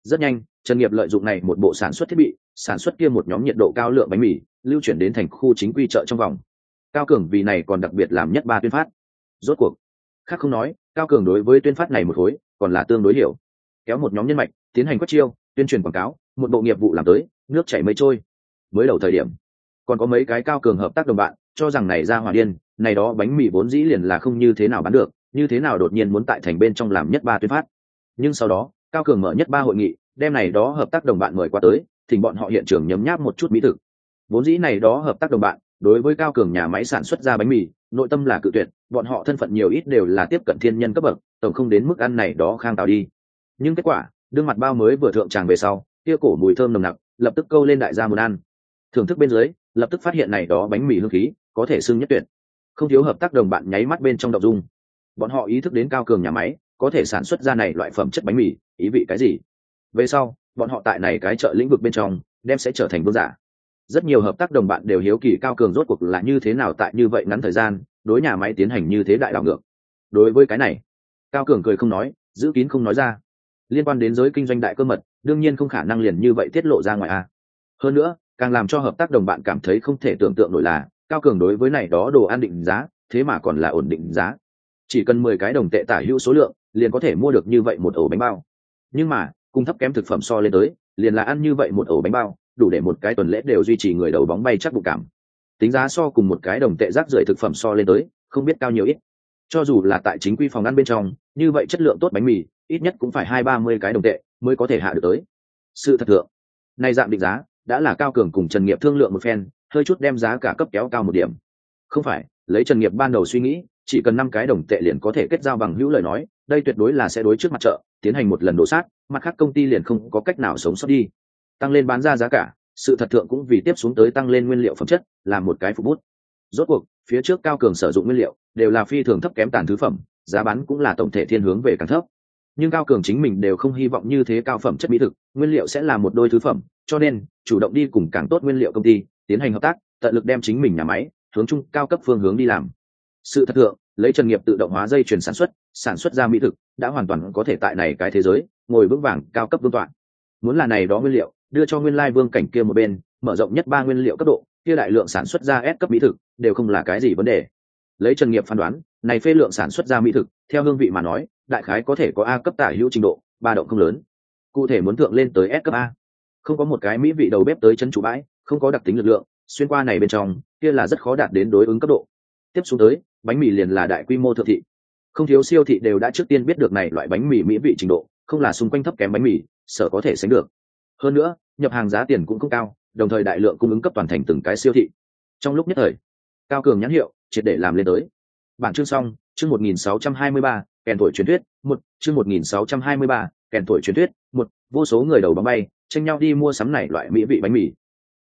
Rất nhanh, Trần Nghiệp lợi dụng này một bộ sản xuất thiết bị, sản xuất kia một nhóm nhiệt độ cao lượng bánh mì, lưu chuyển đến thành khu chính quy chợ trong vòng. Cao Cường vì này còn đặc biệt làm nhất ba tuyên phát. Rốt cuộc, khác không nói, Cao Cường đối với tuyên phát này một khối, còn là tương đối hiểu. Kéo một nhóm nhân mạch, tiến hành quét chiêu, tuyên truyền quảng cáo, một bộ nghiệp vụ làm tới, nước chảy mây trôi. Mới đầu thời điểm, còn có mấy cái Cao Cường hợp tác đồng bạn, cho rằng này ra hỏa điên, này đó bánh mì vốn dĩ liền là không như thế nào bán được, như thế nào đột nhiên muốn tại thành bên trong làm nhất ba tuyên phát. Nhưng sau đó, Cao Cường mở nhất ba hội nghị, đem này đó hợp tác đồng bạn mời qua tới, thỉnh bọn họ hiện trường nhấm nháp một chút mỹ thực. Vốn dĩ này đó hợp tác đồng bạn, đối với Cao Cường nhà máy sản xuất ra bánh mì, nội tâm là cự tuyệt, bọn họ thân phận nhiều ít đều là tiếp cận thiên nhân cấp bậc, tổng không đến mức ăn này đó khang tào đi. Nhưng kết quả, đương mặt bao mới vừa thượng tràng về sau, kia cổ mùi thơm nồng nặc, lập tức câu lên đại gia muốn ăn. Thưởng thức bên dưới, lập tức phát hiện này đó bánh mì hương khí, có thể xưng nhất tuyệt. Không thiếu hợp tác đồng bạn nháy mắt bên trong động dung. Bọn họ ý thức đến Cao Cường nhà máy có thể sản xuất ra này loại phẩm chất bánh mì, ý vị cái gì? Về sau, bọn họ tại này cái chợ lĩnh vực bên trong, đem sẽ trở thành vương giả. Rất nhiều hợp tác đồng bạn đều hiếu kỳ Cao Cường rốt cuộc là như thế nào tại như vậy ngắn thời gian, đối nhà máy tiến hành như thế đại đảo ngược. Đối với cái này, Cao Cường cười không nói, giữ kín không nói ra. Liên quan đến giới kinh doanh đại cơ mật, đương nhiên không khả năng liền như vậy tiết lộ ra ngoài a. Hơn nữa, càng làm cho hợp tác đồng bạn cảm thấy không thể tưởng tượng nổi là, Cao Cường đối với này đó đồ ăn định giá, thế mà còn là ổn định giá. Chỉ cần 10 cái đồng tệ tả hữu số lượng, liền có thể mua được như vậy một ổ bánh bao. Nhưng mà, cung thấp kém thực phẩm so lên tới, liền là ăn như vậy một ổ bánh bao, đủ để một cái tuần lễ đều duy trì người đầu bóng bay chắc bụng cảm. Tính giá so cùng một cái đồng tệ rác rưởi thực phẩm so lên tới, không biết cao nhiều ít. Cho dù là tại chính quy phòng ăn bên trong, như vậy chất lượng tốt bánh mì, ít nhất cũng phải 20-30 cái đồng tệ mới có thể hạ được tới. Sự thật thượng, này dạng định giá, đã là Cao Cường cùng Trần Nghiệp thương lượng một phen, hơi chút đem giá cả cấp kéo cao một điểm. Không phải, lấy Trần Nghiệp ban đầu suy nghĩ, chỉ cần 5 cái đồng tệ liền có thể kết giao bằng hữu lời nói, đây tuyệt đối là sẽ đối trước mặt chợ, tiến hành một lần đổ sát, mặt khác công ty liền không có cách nào sống sót đi. Tăng lên bán ra giá cả, sự thật thượng cũng vì tiếp xuống tới tăng lên nguyên liệu phẩm chất, là một cái phục bút. Rốt cuộc, phía trước Cao Cường sử dụng nguyên liệu đều là phi thường thấp kém tàn thứ phẩm, giá bán cũng là tổng thể thiên hướng về càng thấp. Nhưng Cao Cường chính mình đều không hy vọng như thế cao phẩm chất mỹ thực, nguyên liệu sẽ là một đôi thứ phẩm, cho nên chủ động đi cùng càng tốt nguyên liệu công ty tiến hành hợp tác, tận lực đem chính mình nhà máy hướng chung cao cấp phương hướng đi làm. Sự thật thượng, lấy Trần Nghiệp tự động hóa dây chuyền sản xuất ra mỹ thực, đã hoàn toàn có thể tại này cái thế giới ngồi vững vàng cao cấp vương tọa. Muốn là này đó nguyên liệu đưa cho nguyên lai vương cảnh kia một bên, mở rộng nhất 3 nguyên liệu cấp độ, kia đại lượng sản xuất ra S cấp mỹ thực đều không là cái gì vấn đề. Lấy Trần Nghiệp phán đoán, này phê lượng sản xuất ra mỹ thực, theo hương vị mà nói, đại khái có thể có A cấp tả hữu trình độ, ba động không lớn. Cụ thể muốn thượng lên tới S cấp A, không có một cái mỹ vị đầu bếp tới chân chủ bãi, không có đặc tính lực lượng, xuyên qua này bên trong, kia là rất khó đạt đến đối ứng cấp độ. Tiếp xuống tới, bánh mì liền là đại quy mô thượng thị. Không thiếu siêu thị đều đã trước tiên biết được này loại bánh mì mỹ vị trình độ, không là xung quanh thấp kém bánh mì, sở có thể sánh được. Hơn nữa, nhập hàng giá tiền cũng không cao, đồng thời đại lượng cung ứng cấp toàn thành từng cái siêu thị. Trong lúc nhất thời, Cao Cường nhãn hiệu triệt để làm lên tới. Bản chương xong, chương 1623, kèn thổi truyền thuyết, chương 1623, kèn thổi truyền thuyết, vô số người đầu bóng bay, tranh nhau đi mua sắm này loại mỹ vị bánh mì.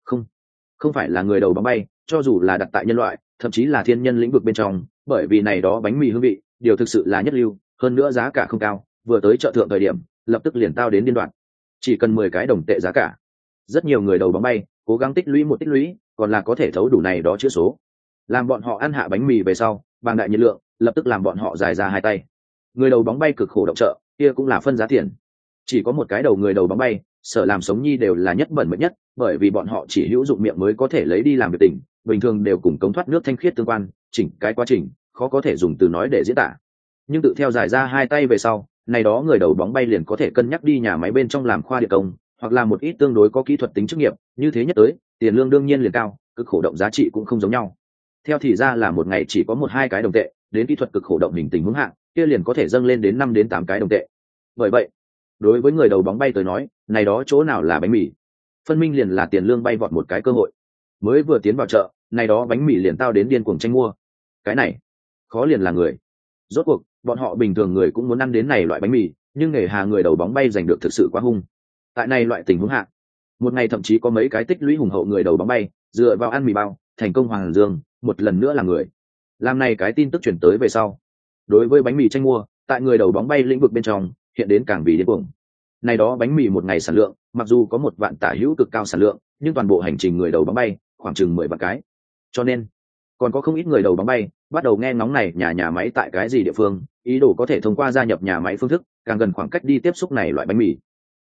Không phải là người đầu bóng bay, cho dù là đặt tại nhân loại, thậm chí là thiên nhân lĩnh vực bên trong, bởi vì này đó bánh mì hương vị, điều thực sự là nhất lưu, hơn nữa giá cả không cao, vừa tới chợ thượng thời điểm, lập tức liền tao đến điên đoạn. Chỉ cần 10 cái đồng tệ giá cả. Rất nhiều người đầu bóng bay, cố gắng tích lũy, còn là có thể thấu đủ này đó chữ số. Làm bọn họ ăn hạ bánh mì về sau, bằng đại nhiệt lượng, lập tức làm bọn họ dài ra hai tay. Người đầu bóng bay cực khổ động chợ, kia cũng là phân giá tiền. Chỉ có một cái đầu người đầu bóng bay, sở làm sống nhi đều là nhất bẩn mệnh nhất, bởi vì bọn họ chỉ hữu dụng miệng mới có thể lấy đi làm việc tình, bình thường đều cùng cống thoát nước thanh khiết tương quan, chỉnh cái quá trình khó có thể dùng từ nói để diễn tả. Nhưng tự theo dài ra hai tay về sau, này đó người đầu bóng bay liền có thể cân nhắc đi nhà máy bên trong làm khoa điện công, hoặc là một ít tương đối có kỹ thuật tính chức nghiệp, như thế nhất tới, tiền lương đương nhiên liền cao, cực khổ động giá trị cũng không giống nhau. Theo thì ra là một ngày chỉ có 1-2 cái đồng tệ, đến kỹ thuật cực khổ động hình tình huống hạng, kia liền có thể dâng lên đến 5-8 cái đồng tệ. Bởi vậy, đối với người đầu bóng bay tới nói, này đó chỗ nào là bánh mì, phân minh liền là tiền lương bay vọt một cái cơ hội. Mới vừa tiến vào chợ, này đó bánh mì liền tao đến điên cuồng tranh mua. Cái này, khó liền là người. Rốt cuộc, bọn họ bình thường người cũng muốn ăn đến này loại bánh mì, nhưng nghề hà người đầu bóng bay giành được thực sự quá hung. Tại này loại tình huống hạ, một ngày thậm chí có mấy cái tích lũy hùng hậu người đầu bóng bay, dựa vào ăn mì bao, thành công hoàng dương, một lần nữa là người. Làm này cái tin tức truyền tới về sau. Đối với bánh mì tranh mua, tại người đầu bóng bay lĩnh vực bên trong, hiện đến càng vì điên cuồng. Này đó bánh mì một ngày sản lượng, mặc dù có 1 vạn tả hữu cực cao sản lượng, nhưng toàn bộ hành trình người đầu bóng bay khoảng chừng 10 vạn cái. Cho nên, còn có không ít người đầu bóng bay bắt đầu nghe ngóng này nhà máy tại cái gì địa phương, ý đồ có thể thông qua gia nhập nhà máy phương thức, càng gần khoảng cách đi tiếp xúc này loại bánh mì.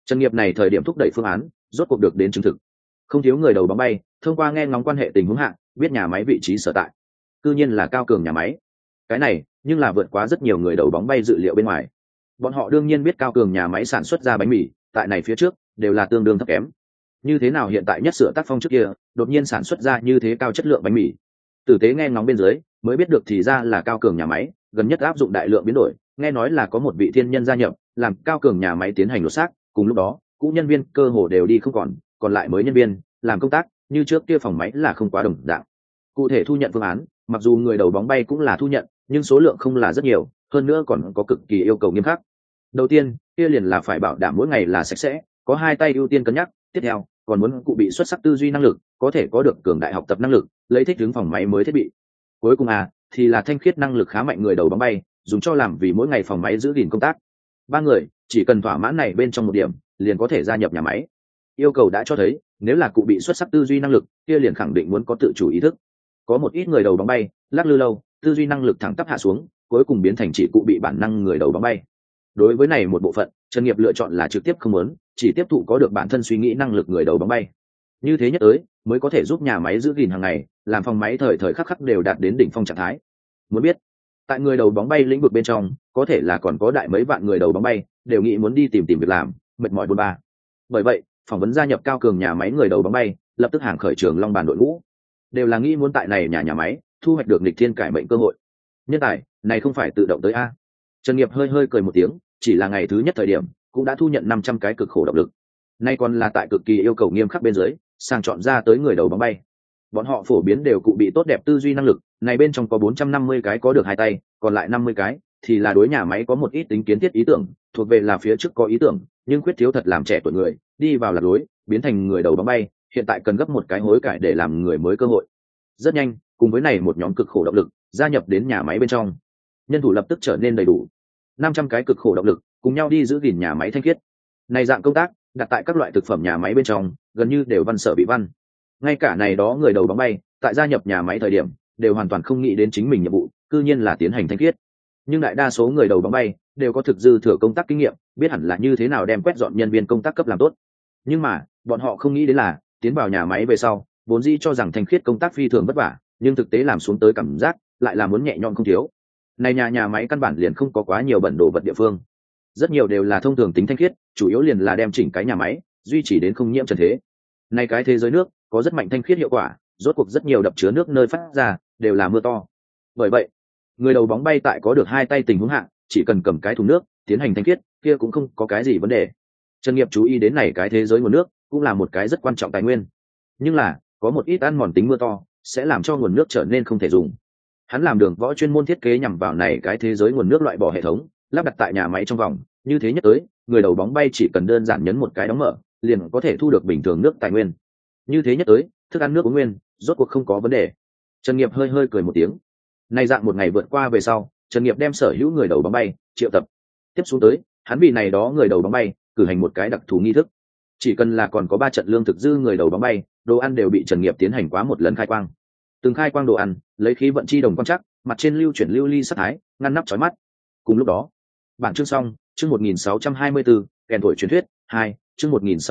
Trần Nghiệp này thời điểm thúc đẩy phương án rốt cuộc được đến chứng thực. Không thiếu người đầu bóng bay thông qua nghe ngóng quan hệ tình huống hạng biết nhà máy vị trí sở tại, cư nhiên là Cao Cường nhà máy. Cái này nhưng là vượt quá rất nhiều người đầu bóng bay dự liệu bên ngoài. Bọn họ đương nhiên biết Cao Cường nhà máy sản xuất ra bánh mì tại này phía trước đều là tương đương thấp kém, như thế nào hiện tại nhất sửa tác phong trước kia đột nhiên sản xuất ra như thế cao chất lượng bánh mì. Tử tế nghe ngóng bên dưới mới biết được thì ra là Cao Cường nhà máy gần nhất áp dụng đại lượng biến đổi, nghe nói là có một vị thiên nhân gia nhập làm Cao Cường nhà máy tiến hành lột xác, cùng lúc đó cũ nhân viên cơ hồ đều đi không còn lại mới nhân viên làm công tác như trước kia phòng máy là không quá đồng dạng. Cụ thể thu nhận phương án mặc dù người đầu bóng bay cũng là thu nhận, nhưng số lượng không là rất nhiều, hơn nữa còn có cực kỳ yêu cầu nghiêm khắc. Đầu tiên kia liền là phải bảo đảm mỗi ngày là sạch sẽ, có hai tay ưu tiên cân nhắc, tiếp theo còn muốn cụ bị xuất sắc tư duy năng lực, có thể có được cường đại học tập năng lực, lấy thích ứng phòng máy mới thiết bị. Cuối cùng thì là thanh khiết năng lực khá mạnh người đầu bóng bay dùng cho làm vì mỗi ngày phòng máy giữ gìn công tác. Ba người chỉ cần thỏa mãn này bên trong một điểm liền có thể gia nhập nhà máy. Yêu cầu đã cho thấy nếu là cụ bị xuất sắc tư duy năng lực kia liền khẳng định muốn có tự chủ ý thức. Có một ít người đầu bóng bay lắc lư lâu, tư duy năng lực thẳng tắp hạ xuống, cuối cùng biến thành chỉ cụ bị bản năng người đầu bóng bay. Đối với này một bộ phận, Trần Nghiệp lựa chọn là trực tiếp không muốn, chỉ tiếp thụ có được bản thân suy nghĩ năng lực người đầu bóng bay. Như thế nhất tới mới có thể giúp nhà máy giữ gìn hàng ngày, làm phòng máy thời thời khắc khắc đều đạt đến đỉnh phong trạng thái. Muốn biết, tại người đầu bóng bay lĩnh vực bên trong, có thể là còn có đại mấy vạn người đầu bóng bay đều nghĩ muốn đi tìm việc làm, mệt mỏi bôn ba. Bởi vậy, phỏng vấn gia nhập Cao Cường nhà máy người đầu bóng bay, lập tức hàng khởi trường long bàn đội ngũ, đều là nghĩ muốn tại này nhà máy thu hoạch được nghịch thiên cải mệnh cơ hội. Nhân tài này không phải tự động tới a. Trần Nghiệp hơi cười một tiếng, chỉ là ngày thứ nhất thời điểm cũng đã thu nhận 500 cái cực khổ động lực, nay còn là tại cực kỳ yêu cầu nghiêm khắc bên dưới sàng chọn ra tới người đầu bóng bay. Bọn họ phổ biến đều cụ bị tốt đẹp tư duy năng lực, này bên trong có 450 cái có được hai tay, còn lại 50 cái thì là đối nhà máy có một ít tính kiến thiết ý tưởng, thuộc về là phía trước có ý tưởng nhưng khuyết thiếu thật làm trẻ tuổi người đi vào lạc lối biến thành người đầu bóng bay, hiện tại cần gấp một cái hối cải để làm người mới cơ hội. Rất nhanh, cùng với này một nhóm cực khổ động lực gia nhập đến nhà máy bên trong, nhân thủ lập tức trở nên đầy đủ. 500 cái cực khổ động lực cùng nhau đi giữ gìn nhà máy thanh khiết. Này dạng công tác đặt tại các loại thực phẩm nhà máy bên trong gần như đều văn sở bị văn. Ngay cả này đó người đầu bóng bay tại gia nhập nhà máy thời điểm đều hoàn toàn không nghĩ đến chính mình nhiệm vụ cư nhiên là tiến hành thanh khiết. Nhưng đại đa số người đầu bóng bay đều có thực dư thừa công tác kinh nghiệm, biết hẳn là như thế nào đem quét dọn nhân viên công tác cấp làm tốt. Nhưng mà bọn họ không nghĩ đến là tiến vào nhà máy về sau vốn dĩ cho rằng thanh khiết công tác phi thường vất vả, nhưng thực tế làm xuống tới cảm giác lại là muốn nhẹ nhõm không thiếu. Này nhà máy căn bản liền không có quá nhiều bẩn đồ vật địa phương, rất nhiều đều là thông thường tính thanh khiết, chủ yếu liền là đem chỉnh cái nhà máy duy trì đến không nhiễm trần thế. Này cái thế giới nước có rất mạnh thanh khiết hiệu quả, rốt cuộc rất nhiều đập chứa nước nơi phát ra đều là mưa to. Bởi vậy người đầu bóng bay tại có được hai tay tình huống hạ chỉ cần cầm cái thùng nước tiến hành thanh khiết kia cũng không có cái gì vấn đề. Trần Nghiệp chú ý đến này cái thế giới nguồn nước cũng là một cái rất quan trọng tài nguyên, nhưng là có một ít ăn mòn tính mưa to sẽ làm cho nguồn nước trở nên không thể dùng. Hắn làm đường võ chuyên môn thiết kế nhằm vào này cái thế giới nguồn nước loại bỏ hệ thống lắp đặt tại nhà máy trong vòng, như thế nhất tới người đầu bóng bay chỉ cần đơn giản nhấn một cái đóng mở liền có thể thu được bình thường nước tài nguyên. Như thế nhất tới thức ăn nước uống nguyên rốt cuộc không có vấn đề. Trần Nghiệp hơi cười một tiếng. Nay dạng một ngày vượt qua về sau, Trần Nghiệp đem sở hữu người đầu bóng bay triệu tập. Tiếp xuống tới hắn vì này đó người đầu bóng bay cử hành một cái đặc thù nghi thức. Chỉ cần là còn có 3 trận lương thực dư người đầu bóng bay, đồ ăn đều bị Trần Nghiệp tiến hành quá một lần khai quang. Từng khai quang đồ ăn lấy khí vận chi đồng quan chắc, mặt trên lưu chuyển lưu ly sắc thái ngăn nắp chói mắt. Cùng lúc đó bản chương xong, chương 1624, kèn thổi truyền thuyết 2, chương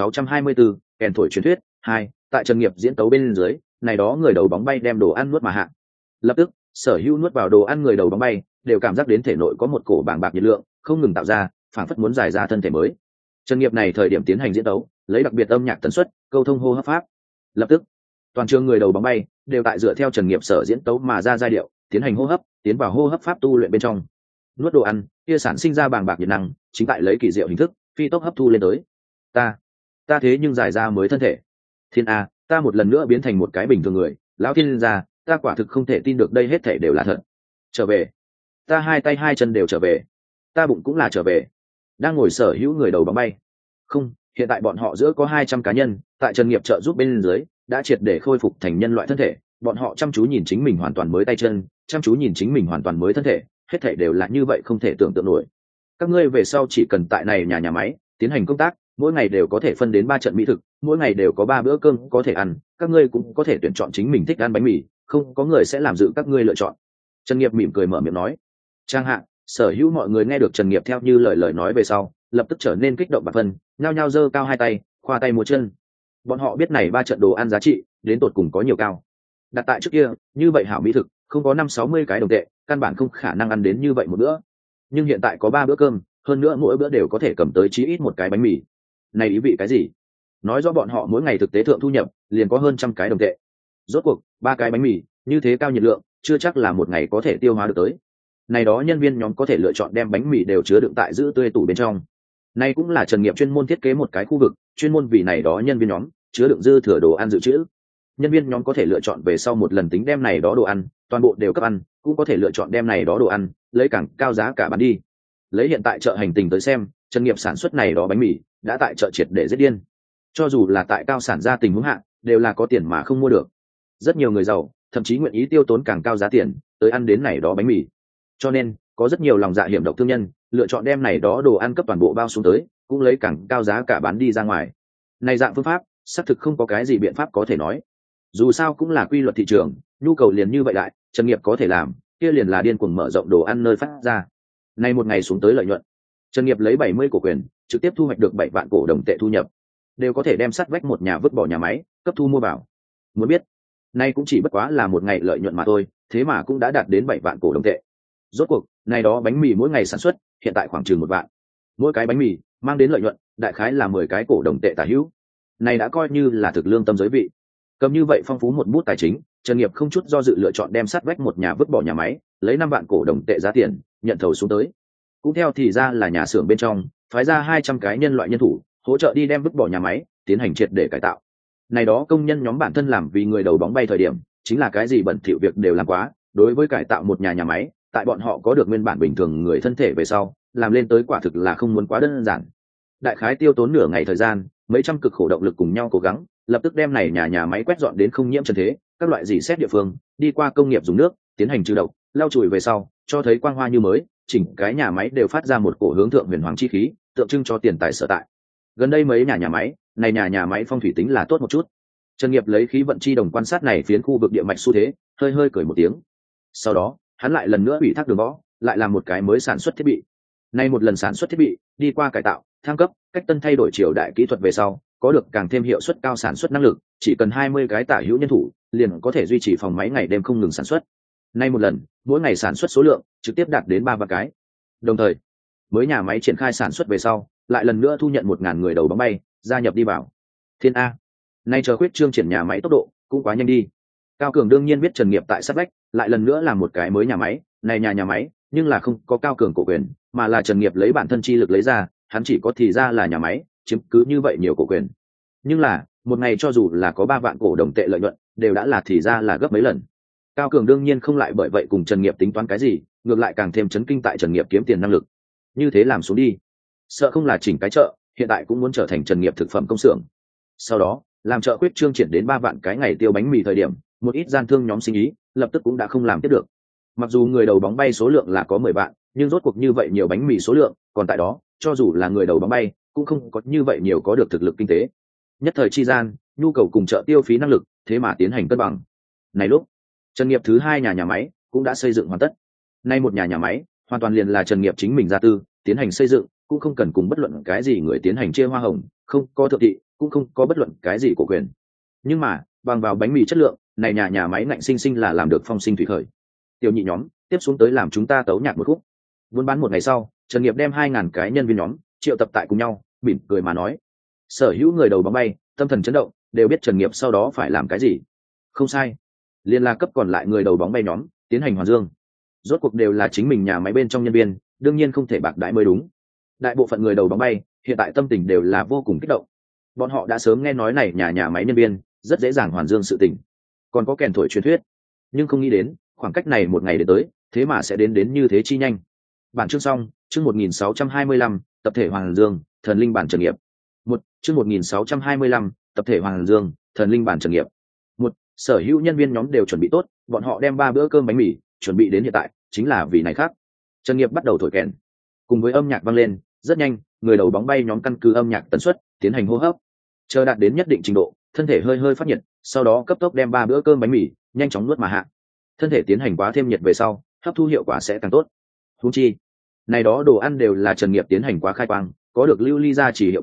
1624, kèn thổi truyền thuyết 2, tại Trần Nghiệp diễn tấu bên dưới, này đó người đầu bóng bay đem đồ ăn nuốt mà hạ. Lập tức sở hữu nuốt vào đồ ăn người đầu bóng bay đều cảm giác đến thể nội có một cổ bàng bạc nhiệt lượng không ngừng tạo ra, phảng phất muốn giải ra thân thể mới. Trần Nghiệp này thời điểm tiến hành diễn tấu lấy đặc biệt âm nhạc tần suất câu thông hô hấp pháp. Lập tức toàn trường người đầu bóng bay đều tại dựa theo Trần Nghiệp sở diễn tấu mà ra giai điệu tiến hành hô hấp, tiến vào hô hấp pháp tu luyện bên trong. Nuốt đồ ăn kia sản sinh ra bàng bạc nhiệt năng chính tại lấy kỳ diệu hình thức phi tốc hấp thu lên tới. Ta thế nhưng giải ra mới thân thể. Thiên a, ta một lần nữa biến thành một cái bình thường người. Lão thiên gia, ta quả thực không thể tin được đây hết thể đều là thật. Trở về, ta hai tay hai chân đều trở về, ta bụng cũng là trở về. Đang ngồi sở hữu người đầu bóng bay không, hiện tại bọn họ giữa có 200 cá nhân tại Trần Nghiệp trợ giúp bên dưới đã triệt để khôi phục thành nhân loại thân thể. Bọn họ chăm chú nhìn chính mình hoàn toàn mới tay chân, chăm chú nhìn chính mình hoàn toàn mới thân thể, hết thể đều là như vậy không thể tưởng tượng nổi. Các ngươi về sau chỉ cần tại này nhà máy tiến hành công tác, mỗi ngày đều có thể phân đến 3 trận mỹ thực, mỗi ngày đều có 3 bữa cơm có thể ăn, các ngươi cũng có thể tuyển chọn chính mình thích ăn bánh mì, không có người sẽ làm dự các ngươi lựa chọn. Trần Nghiệp mỉm cười mở miệng nói. Trang hạ sở hữu mọi người nghe được Trần Nghiệp theo như lời nói về sau lập tức trở nên kích động và phân, nhao nhao giơ cao hai tay, khoa tay múa chân. Bọn họ biết này 3 trận đồ ăn giá trị đến tột cùng có nhiều cao. Đặt tại trước kia, như vậy hảo mỹ thực, không có 5-60 cái đồng tệ, căn bản không khả năng ăn đến như vậy một bữa. Nhưng hiện tại có 3 bữa cơm, hơn nữa mỗi bữa đều có thể cầm tới chí ít một cái bánh mì. Này ý vị cái gì? Nói rõ bọn họ mỗi ngày thực tế thượng thu nhập liền có hơn 100 cái đồng tệ. Rốt cuộc, 3 cái bánh mì, như thế cao nhiệt lượng, chưa chắc là một ngày có thể tiêu hóa được tới. Này đó nhân viên nhóm có thể lựa chọn đem bánh mì đều chứa đựng tại giữ tươi tủ bên trong. Này cũng là Trần Nghiệp chuyên môn thiết kế một cái khu vực, chuyên môn vì này đó nhân viên nhóm chứa đựng dư thừa đồ ăn dự trữ. Nhân viên nhóm có thể lựa chọn về sau một lần tính đem này đó đồ ăn, toàn bộ đều cấp ăn, cũng có thể lựa chọn đem này đó đồ ăn, lấy càng cao giá cả bán đi. Lấy hiện tại chợ hành tình tới xem, Trần Nghiệp sản xuất này đó bánh mì đã tại chợ triệt để giết điên. Cho dù là tại cao sản gia tình huống hạ, đều là có tiền mà không mua được. Rất nhiều người giàu, thậm chí nguyện ý tiêu tốn càng cao giá tiền tới ăn đến này đó bánh mì. Cho nên, có rất nhiều lòng dạ hiểm độc thương nhân lựa chọn đem này đó đồ ăn cấp toàn bộ bao xuống tới, cũng lấy càng cao giá cả bán đi ra ngoài. Này dạng phương pháp, xác thực không có cái gì biện pháp có thể nói. Dù sao cũng là quy luật thị trường, nhu cầu liền như vậy lại, Trần Nghiệp có thể làm, kia liền là điên cuồng mở rộng đồ ăn nơi phát ra. Nay một ngày xuống tới lợi nhuận, Trần Nghiệp lấy 70 cổ quyền, trực tiếp thu hoạch được 7 vạn cổ đồng tệ thu nhập, đều có thể đem sắt vách một nhà vứt bỏ nhà máy, cấp thu mua vào. Muốn biết, nay cũng chỉ bất quá là một ngày lợi nhuận mà thôi, thế mà cũng đã đạt đến 7 vạn cổ đồng tệ. Rốt cuộc, này đó bánh mì mỗi ngày sản xuất, hiện tại khoảng chừng 1 vạn. Mỗi cái bánh mì mang đến lợi nhuận, đại khái là 10 cái cổ đồng tệ tả hữu. Này đã coi như là thực lương tâm giới vị. Cầm như vậy phong phú một bút tài chính, Trần Nghiệp không chút do dự lựa chọn đem sắt vách một nhà vứt bỏ nhà máy, lấy 5 vạn cổ đồng tệ giá tiền, nhận thầu xuống tới. Cũng theo thì ra là nhà xưởng bên trong, phái ra 200 cái nhân loại nhân thủ, hỗ trợ đi đem vứt bỏ nhà máy, tiến hành triệt để cải tạo. Này đó công nhân nhóm bản thân làm vì người đầu bóng bay thời điểm, chính là cái gì bẩn thỉu việc đều làm quá, đối với cải tạo một nhà máy, tại bọn họ có được nguyên bản bình thường người thân thể về sau, làm lên tới quả thực là không muốn quá đơn giản. Đại khái tiêu tốn nửa ngày thời gian, mấy trăm cực khổ động lực cùng nhau cố gắng, lập tức đem này nhà máy quét dọn đến không nhiễm trần thế, các loại dỉ xét địa phương, đi qua công nghiệp dùng nước, tiến hành trừ độc, lau chùi về sau, cho thấy quang hoa như mới, chỉnh cái nhà máy đều phát ra một cổ hướng thượng huyền hoàng chi khí, tượng trưng cho tiền tài sở tại. Gần đây mấy nhà máy, này nhà máy phong thủy tính là tốt một chút. Trần Nghiệp lấy khí vận chi đồng quan sát này phiến khu vực địa mạch xu thế, hơi hơi cười một tiếng. Sau đó, hắn lại lần nữa ủy thác Đường Võ, lại làm một cái mới sản xuất thiết bị. Nay một lần sản xuất thiết bị, đi qua cải tạo, thăng cấp, cách tân thay đổi triều đại kỹ thuật về sau, có được càng thêm hiệu suất cao sản xuất năng lực, chỉ cần 20 cái tả hữu nhân thủ, liền có thể duy trì phòng máy ngày đêm không ngừng sản xuất. Nay một lần, mỗi ngày sản xuất số lượng trực tiếp đạt đến 3 vạn cái. Đồng thời, mới nhà máy triển khai sản xuất về sau, lại lần nữa thu nhận 1000 người đầu bóng bay, gia nhập đi vào. Thiên A. Nay chờ khuyết trương triển nhà máy tốc độ cũng quá nhanh đi. Cao Cường đương nhiên biết Trần Nghiệp tại sát vách, lại lần nữa làm một cái mới nhà máy, này nhà máy, nhưng là không có Cao Cường cổ quyền, mà là Trần Nghiệp lấy bản thân chi lực lấy ra, hắn chỉ có thì ra là nhà máy, chiếm cứ như vậy nhiều cổ quyền. Nhưng là, một ngày cho dù là có 3 vạn cổ đồng tệ lợi nhuận, đều đã là thì ra là gấp mấy lần. Cao Cường đương nhiên không lại bởi vậy cùng Trần Nghiệp tính toán cái gì, ngược lại càng thêm chấn kinh tại Trần Nghiệp kiếm tiền năng lực. Như thế làm xuống đi, sợ không là chỉnh cái chợ, hiện tại cũng muốn trở thành Trần Nghiệp thực phẩm công xưởng. Sau đó, làm chợ khuyết trương triển đến 3 vạn cái ngày tiêu bánh mì thời điểm, một ít gian thương nhóm sinh ý, lập tức cũng đã không làm tiếp được. Mặc dù người đầu bóng bay số lượng là có 10 vạn, nhưng rốt cuộc như vậy nhiều bánh mì số lượng, còn tại đó, cho dù là người đầu bóng bay, cũng không có như vậy nhiều có được thực lực kinh tế. Nhất thời chi gian, nhu cầu cùng chợ tiêu phí năng lực, thế mà tiến hành cân bằng. Này lúc, Trần Nghiệp thứ 2 nhà máy cũng đã xây dựng hoàn tất. Nay một nhà máy, hoàn toàn liền là Trần Nghiệp chính mình ra tư, tiến hành xây dựng, cũng không cần cùng bất luận cái gì người tiến hành chia hoa hồng, không có thượng thị, cũng không có bất luận cái gì cổ quyền. Nhưng mà, bằng vào bánh mì chất lượng, này nhà máy ngạnh sinh sinh là làm được phong sinh thủy khởi. Tiểu nhị nhóm, tiếp xuống tới làm chúng ta tấu nhạc một khúc. Buôn bán một ngày sau, Trần Nghiệp đem 2000 cái nhân viên nhóm triệu tập tại cùng nhau, mỉm cười mà nói: sở hữu người đầu bóng bay, tâm thần chấn động, đều biết Trần Nghiệp sau đó phải làm cái gì. Không sai, liên la cấp còn lại người đầu bóng bay nhóm tiến hành hoàn dương. Rốt cuộc đều là chính mình nhà máy bên trong nhân viên, đương nhiên không thể bạc đãi mới đúng. Đại bộ phận người đầu bóng bay hiện tại tâm tình đều là vô cùng kích động. Bọn họ đã sớm nghe nói này nhà máy nhân viên rất dễ dàng hoàn dương sự tình, còn có kèn thổi truyền thuyết, nhưng không nghĩ đến khoảng cách này một ngày đến tới, thế mà sẽ đến như thế chi nhanh. Bản chương xong, chương 1625, tập thể Hoàng Dương, thần linh bản Trần Nghiệp. Chương 1625, tập thể Hoàng Dương, thần linh bản Trần Nghiệp. Sở hữu nhân viên nhóm đều chuẩn bị tốt, bọn họ đem 3 bữa cơm bánh mì chuẩn bị đến hiện tại, chính là vì này khác. Trần Nghiệp bắt đầu thổi kèn, cùng với âm nhạc vang lên, rất nhanh, người đầu bóng bay nhóm căn cứ âm nhạc tần suất tiến hành hô hấp. Chờ đạt đến nhất định trình độ, thân thể hơi hơi phát nhiệt, sau đó cấp tốc đem 3 bữa cơm bánh mì nhanh chóng nuốt mà hạ. Thân thể tiến hành quá thêm nhiệt về sau, hấp thu hiệu quả sẽ càng tốt. Huống chi, này đó đồ ăn đều là Trần Nghiệp tiến hành quá khai quang, có được lưu ly gia chỉ hiệu quả,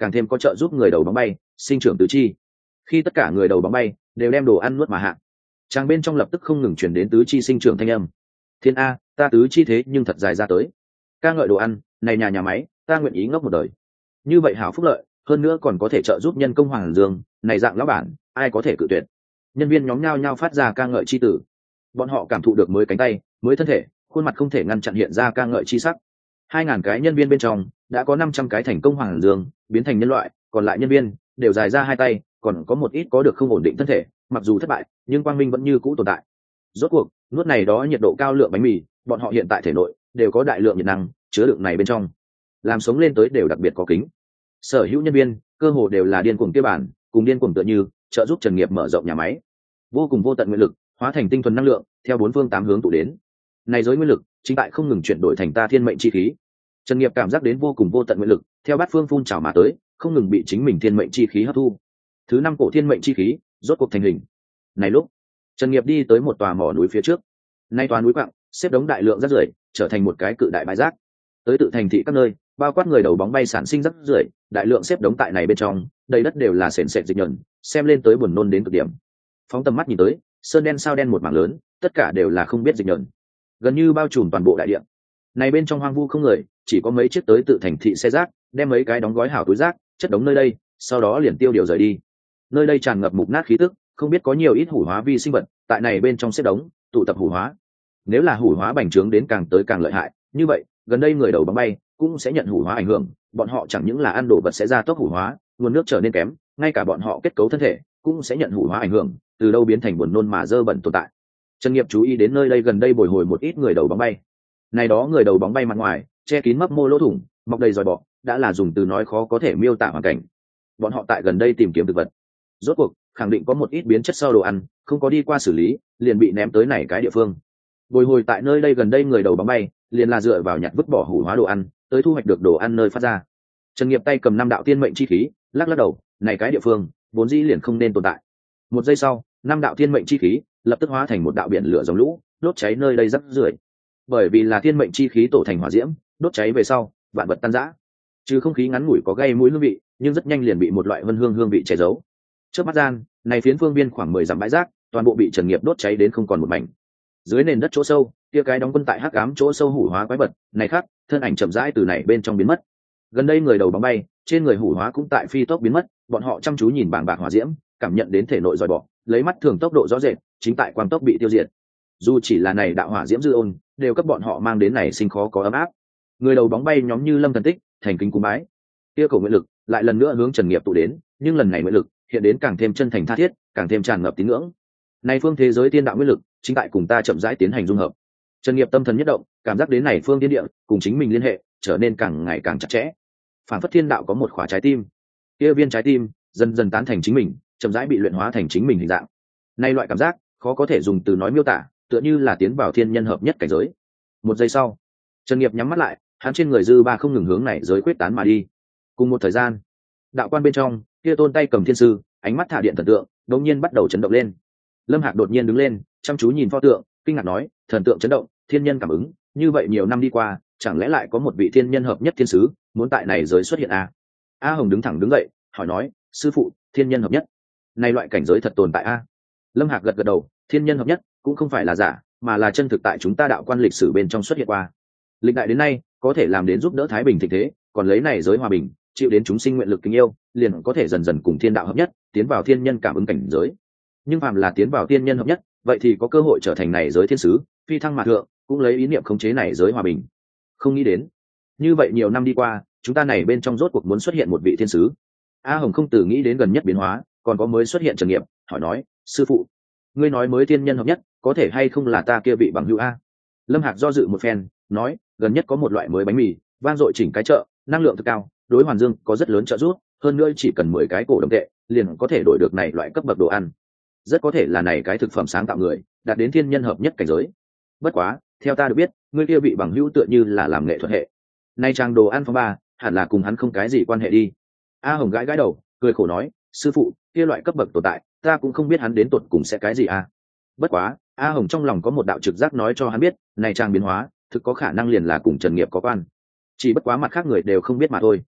càng thêm có trợ giúp người đầu bóng bay sinh trưởng tứ chi. Khi tất cả người đầu bóng bay đều đem đồ ăn nuốt mà hạ, trang bên trong lập tức không ngừng chuyển đến tứ chi sinh trưởng thanh âm. Thiên a, ta tứ chi thế nhưng thật dài ra tới. Ca ngợi đồ ăn này, nhà máy ta nguyện ý ngốc một đời. Như vậy hảo phúc lợi, hơn nữa còn có thể trợ giúp nhân công hoàng dương, này dạng lão bản ai có thể cự tuyệt. Nhân viên nhóm nhao nhao phát ra ca ngợi chi tử. Bọn họ cảm thụ được mới cánh tay mới thân thể, khuôn mặt không thể ngăn chặn hiện ra ca ngợi chi sắc. 2.000 cái nhân viên bên trong đã có 500 cái thành công hoàng dương biến thành nhân loại, còn lại nhân viên đều dài ra hai tay, còn có một ít có được không ổn định thân thể, mặc dù thất bại nhưng quang minh vẫn như cũ tồn tại. Rốt cuộc nuốt này đó nhiệt độ cao lượng bánh mì, bọn họ hiện tại thể nội đều có đại lượng nhiệt năng chứa đựng này bên trong, làm sống lên tới đều đặc biệt có kính. Sở hữu nhân viên cơ hồ đều là điên cuồng kia bản, cùng điên cuồng tựa như trợ giúp Trần Nghiệp mở rộng nhà máy, vô cùng vô tận nguyện lực hóa thành tinh thuần năng lượng theo bốn phương tám hướng tụ đến. Này giới nguyên lực chính tại không ngừng chuyển đổi thành ta thiên mệnh chi khí. Trần Nghiệp cảm giác đến vô cùng vô tận nguyện lực theo bát phương phun trào mà tới, không ngừng bị chính mình thiên mệnh chi khí hấp thu. Thứ 5 cổ thiên mệnh chi khí rốt cuộc thành hình. Này lúc Trần Nghiệp đi tới một tòa mỏ núi phía trước. Nay tòa núi quặng xếp đống đại lượng rác rưởi, trở thành một cái cự đại bãi rác. Tới tự thành thị các nơi, bao quát người đầu bóng bay sản sinh rác rưởi, đại lượng xếp đống tại này bên trong, đầy đất đều là sền sệt dịch nhờn, xem lên tới buồn nôn đến cực điểm. Phóng tầm mắt nhìn tới, sơn đen sao đen một mảng lớn, tất cả đều là không biết dịch nhờn, gần như bao trùm toàn bộ đại địa. Này bên trong hoang vu không người, chỉ có mấy chiếc tới tự thành thị xe rác, đem mấy cái đóng gói hảo túi rác chất đống nơi đây, sau đó liền tiêu điều rời đi. Nơi đây tràn ngập mục nát khí tức, không biết có nhiều ít hủ hóa vi sinh vật tại này bên trong xếp đống tụ tập hủ hóa. Nếu là hủ hóa bành trướng đến càng tới càng lợi hại, như vậy gần đây người đầu bóng bay cũng sẽ nhận hủ hóa ảnh hưởng. Bọn họ chẳng những là ăn đồ vật sẽ gia tốc hủ hóa, nguồn nước trở nên kém, ngay cả bọn họ kết cấu thân thể cũng sẽ nhận hủ hóa ảnh hưởng, từ đâu biến thành buồn nôn mà dơ bẩn tồn tại. Trần Nghiệp chú ý đến nơi đây gần đây bồi hồi một ít người đầu bóng bay. Này đó người đầu bóng bay mặt ngoài che kín mấp mô lỗ thủng, mọc đầy giòi bọ, đã là dùng từ nói khó có thể miêu tả hoàn cảnh. Bọn họ tại gần đây tìm kiếm thực vật, rốt cuộc khẳng định có một ít biến chất sau đồ ăn không có đi qua xử lý, liền bị ném tới này cái địa phương. Bồi hồi tại nơi đây gần đây người đầu bóng bay liền là dựa vào nhặt vứt bỏ hủ hóa đồ ăn tới thu hoạch được đồ ăn nơi phát ra. Trần Nghiệp tay cầm 5 đạo tiên mệnh chi khí, lắc lắc đầu, này cái địa phương vốn dĩ liền không nên tồn tại. Một giây sau, 5 đạo tiên mệnh chi khí lập tức hóa thành một đạo biển lửa giống lũ, đốt cháy nơi đây rắc rưởi. Bởi vì là tiên mệnh chi khí tổ thành hỏa diễm, đốt cháy về sau, vạn vật tan rã. Trừ không khí ngắn ngủi có gây mũi hương vị, nhưng rất nhanh liền bị một loại hương vị che giấu. Trước mắt gian, này phiến phương viên khoảng 10 dặm bãi rác, toàn bộ bị Trần Nghiệp đốt cháy đến không còn một mảnh. Dưới nền đất chỗ sâu, kia cái đóng quân tại hắc ám chỗ sâu hủ hóa quái vật, này khác, thân ảnh chậm rãi từ này bên trong biến mất. Gần đây người đầu bóng bay, trên người hủ hóa cũng tại phi tốc biến mất, bọn họ chăm chú nhìn bảng bạc hỏa diễm, cảm nhận đến thể nội giòi bọ, lấy mắt thường tốc độ rõ rệt, chính tại quang tốc bị tiêu diệt. Dù chỉ là này đạo hỏa diễm dư ôn, đều cấp bọn họ mang đến này sinh khó có ấm áp. Người đầu bóng bay nhóm như lâm thần tích, thành kính cúng bái. Kia cầu nguyện lực lại lần nữa hướng Trần Nghiệp tụ đến, nhưng lần này nguyện lực hiện đến càng thêm chân thành tha thiết, càng thêm tràn ngập tín ngưỡng. Này phương thế giới tiên đạo nguyên lực chính tại cùng ta chậm rãi tiến hành dung hợp. Trần Nghiệp tâm thần nhất động, cảm giác đến này phương tiên địa cùng chính mình liên hệ trở nên càng ngày càng chặt chẽ. Phản phất thiên đạo có một khỏa trái tim, kia viên trái tim dần dần tán thành chính mình, chậm rãi bị luyện hóa thành chính mình hình dạng. Nay loại cảm giác khó có thể dùng từ nói miêu tả, tựa như là tiến vào thiên nhân hợp nhất cảnh giới. Một giây sau, Trần Nghiệp nhắm mắt lại, hắn trên người dư ba không ngừng hướng này giới quyết tán mà đi. Cùng một thời gian, đạo quan bên trong, kia tôn tay cầm thiên sư, ánh mắt thả điện thần tượng, đột nhiên bắt đầu chấn động lên. Lâm Hạc đột nhiên đứng lên, chăm chú nhìn pho tượng, kinh ngạc nói, thần tượng chấn động, thiên nhân cảm ứng, như vậy nhiều năm đi qua, chẳng lẽ lại có một vị thiên nhân hợp nhất thiên sứ muốn tại này giới xuất hiện à? A Hồng đứng thẳng đứng dậy, hỏi nói, sư phụ, thiên nhân hợp nhất, này loại cảnh giới thật tồn tại a? Lâm Hạc gật gật đầu, thiên nhân hợp nhất cũng không phải là giả, mà là chân thực tại chúng ta đạo quan lịch sử bên trong xuất hiện qua. Lịch đại đến nay, có thể làm đến giúp đỡ thái bình thịnh thế, còn lấy này giới hòa bình, chịu đến chúng sinh nguyện lực kính yêu, liền có thể dần dần cùng thiên đạo hợp nhất, tiến vào thiên nhân cảm ứng cảnh giới. Nhưng phàm là tiến vào thiên nhân hợp nhất, vậy thì có cơ hội trở thành này giới thiên sứ, phi thăng mà thượng, cũng lấy ý niệm khống chế này giới hòa bình. Không nghĩ đến, như vậy nhiều năm đi qua, chúng ta này bên trong rốt cuộc muốn xuất hiện một vị thiên sứ. A Hồng không từ nghĩ đến gần nhất biến hóa, còn có mới xuất hiện Trần Nghiệp, hỏi nói, sư phụ, ngươi nói mới thiên nhân hợp nhất, có thể hay không là ta kia vị bằng hữu a? Lâm Hạc do dự một phen, nói, gần nhất có một loại mới bánh mì, vang dội chỉnh cái chợ, năng lượng cực cao, đối Hoàn Dương có rất lớn trợ giúp, hơn nữa chỉ cần 10 cái cổ đồng tệ, liền có thể đổi được này loại cấp bậc đồ ăn. Rất có thể là này cái thực phẩm sáng tạo người, đạt đến thiên nhân hợp nhất cảnh giới. Bất quá, theo ta được biết, ngươi kia vị bằng hữu tựa như là làm nghệ thuật hệ. Nay trang đồ ăn phong ba, hẳn là cùng hắn không cái gì quan hệ đi. A Hồng gãi gãi đầu, cười khổ nói, sư phụ, kia loại cấp bậc tồn tại, ta cũng không biết hắn đến tột cùng sẽ cái gì à. Bất quá, A Hồng trong lòng có một đạo trực giác nói cho hắn biết, này trang biến hóa, thực có khả năng liền là cùng Trần Nghiệp có quan. Chỉ bất quá mặt khác người đều không biết mà thôi.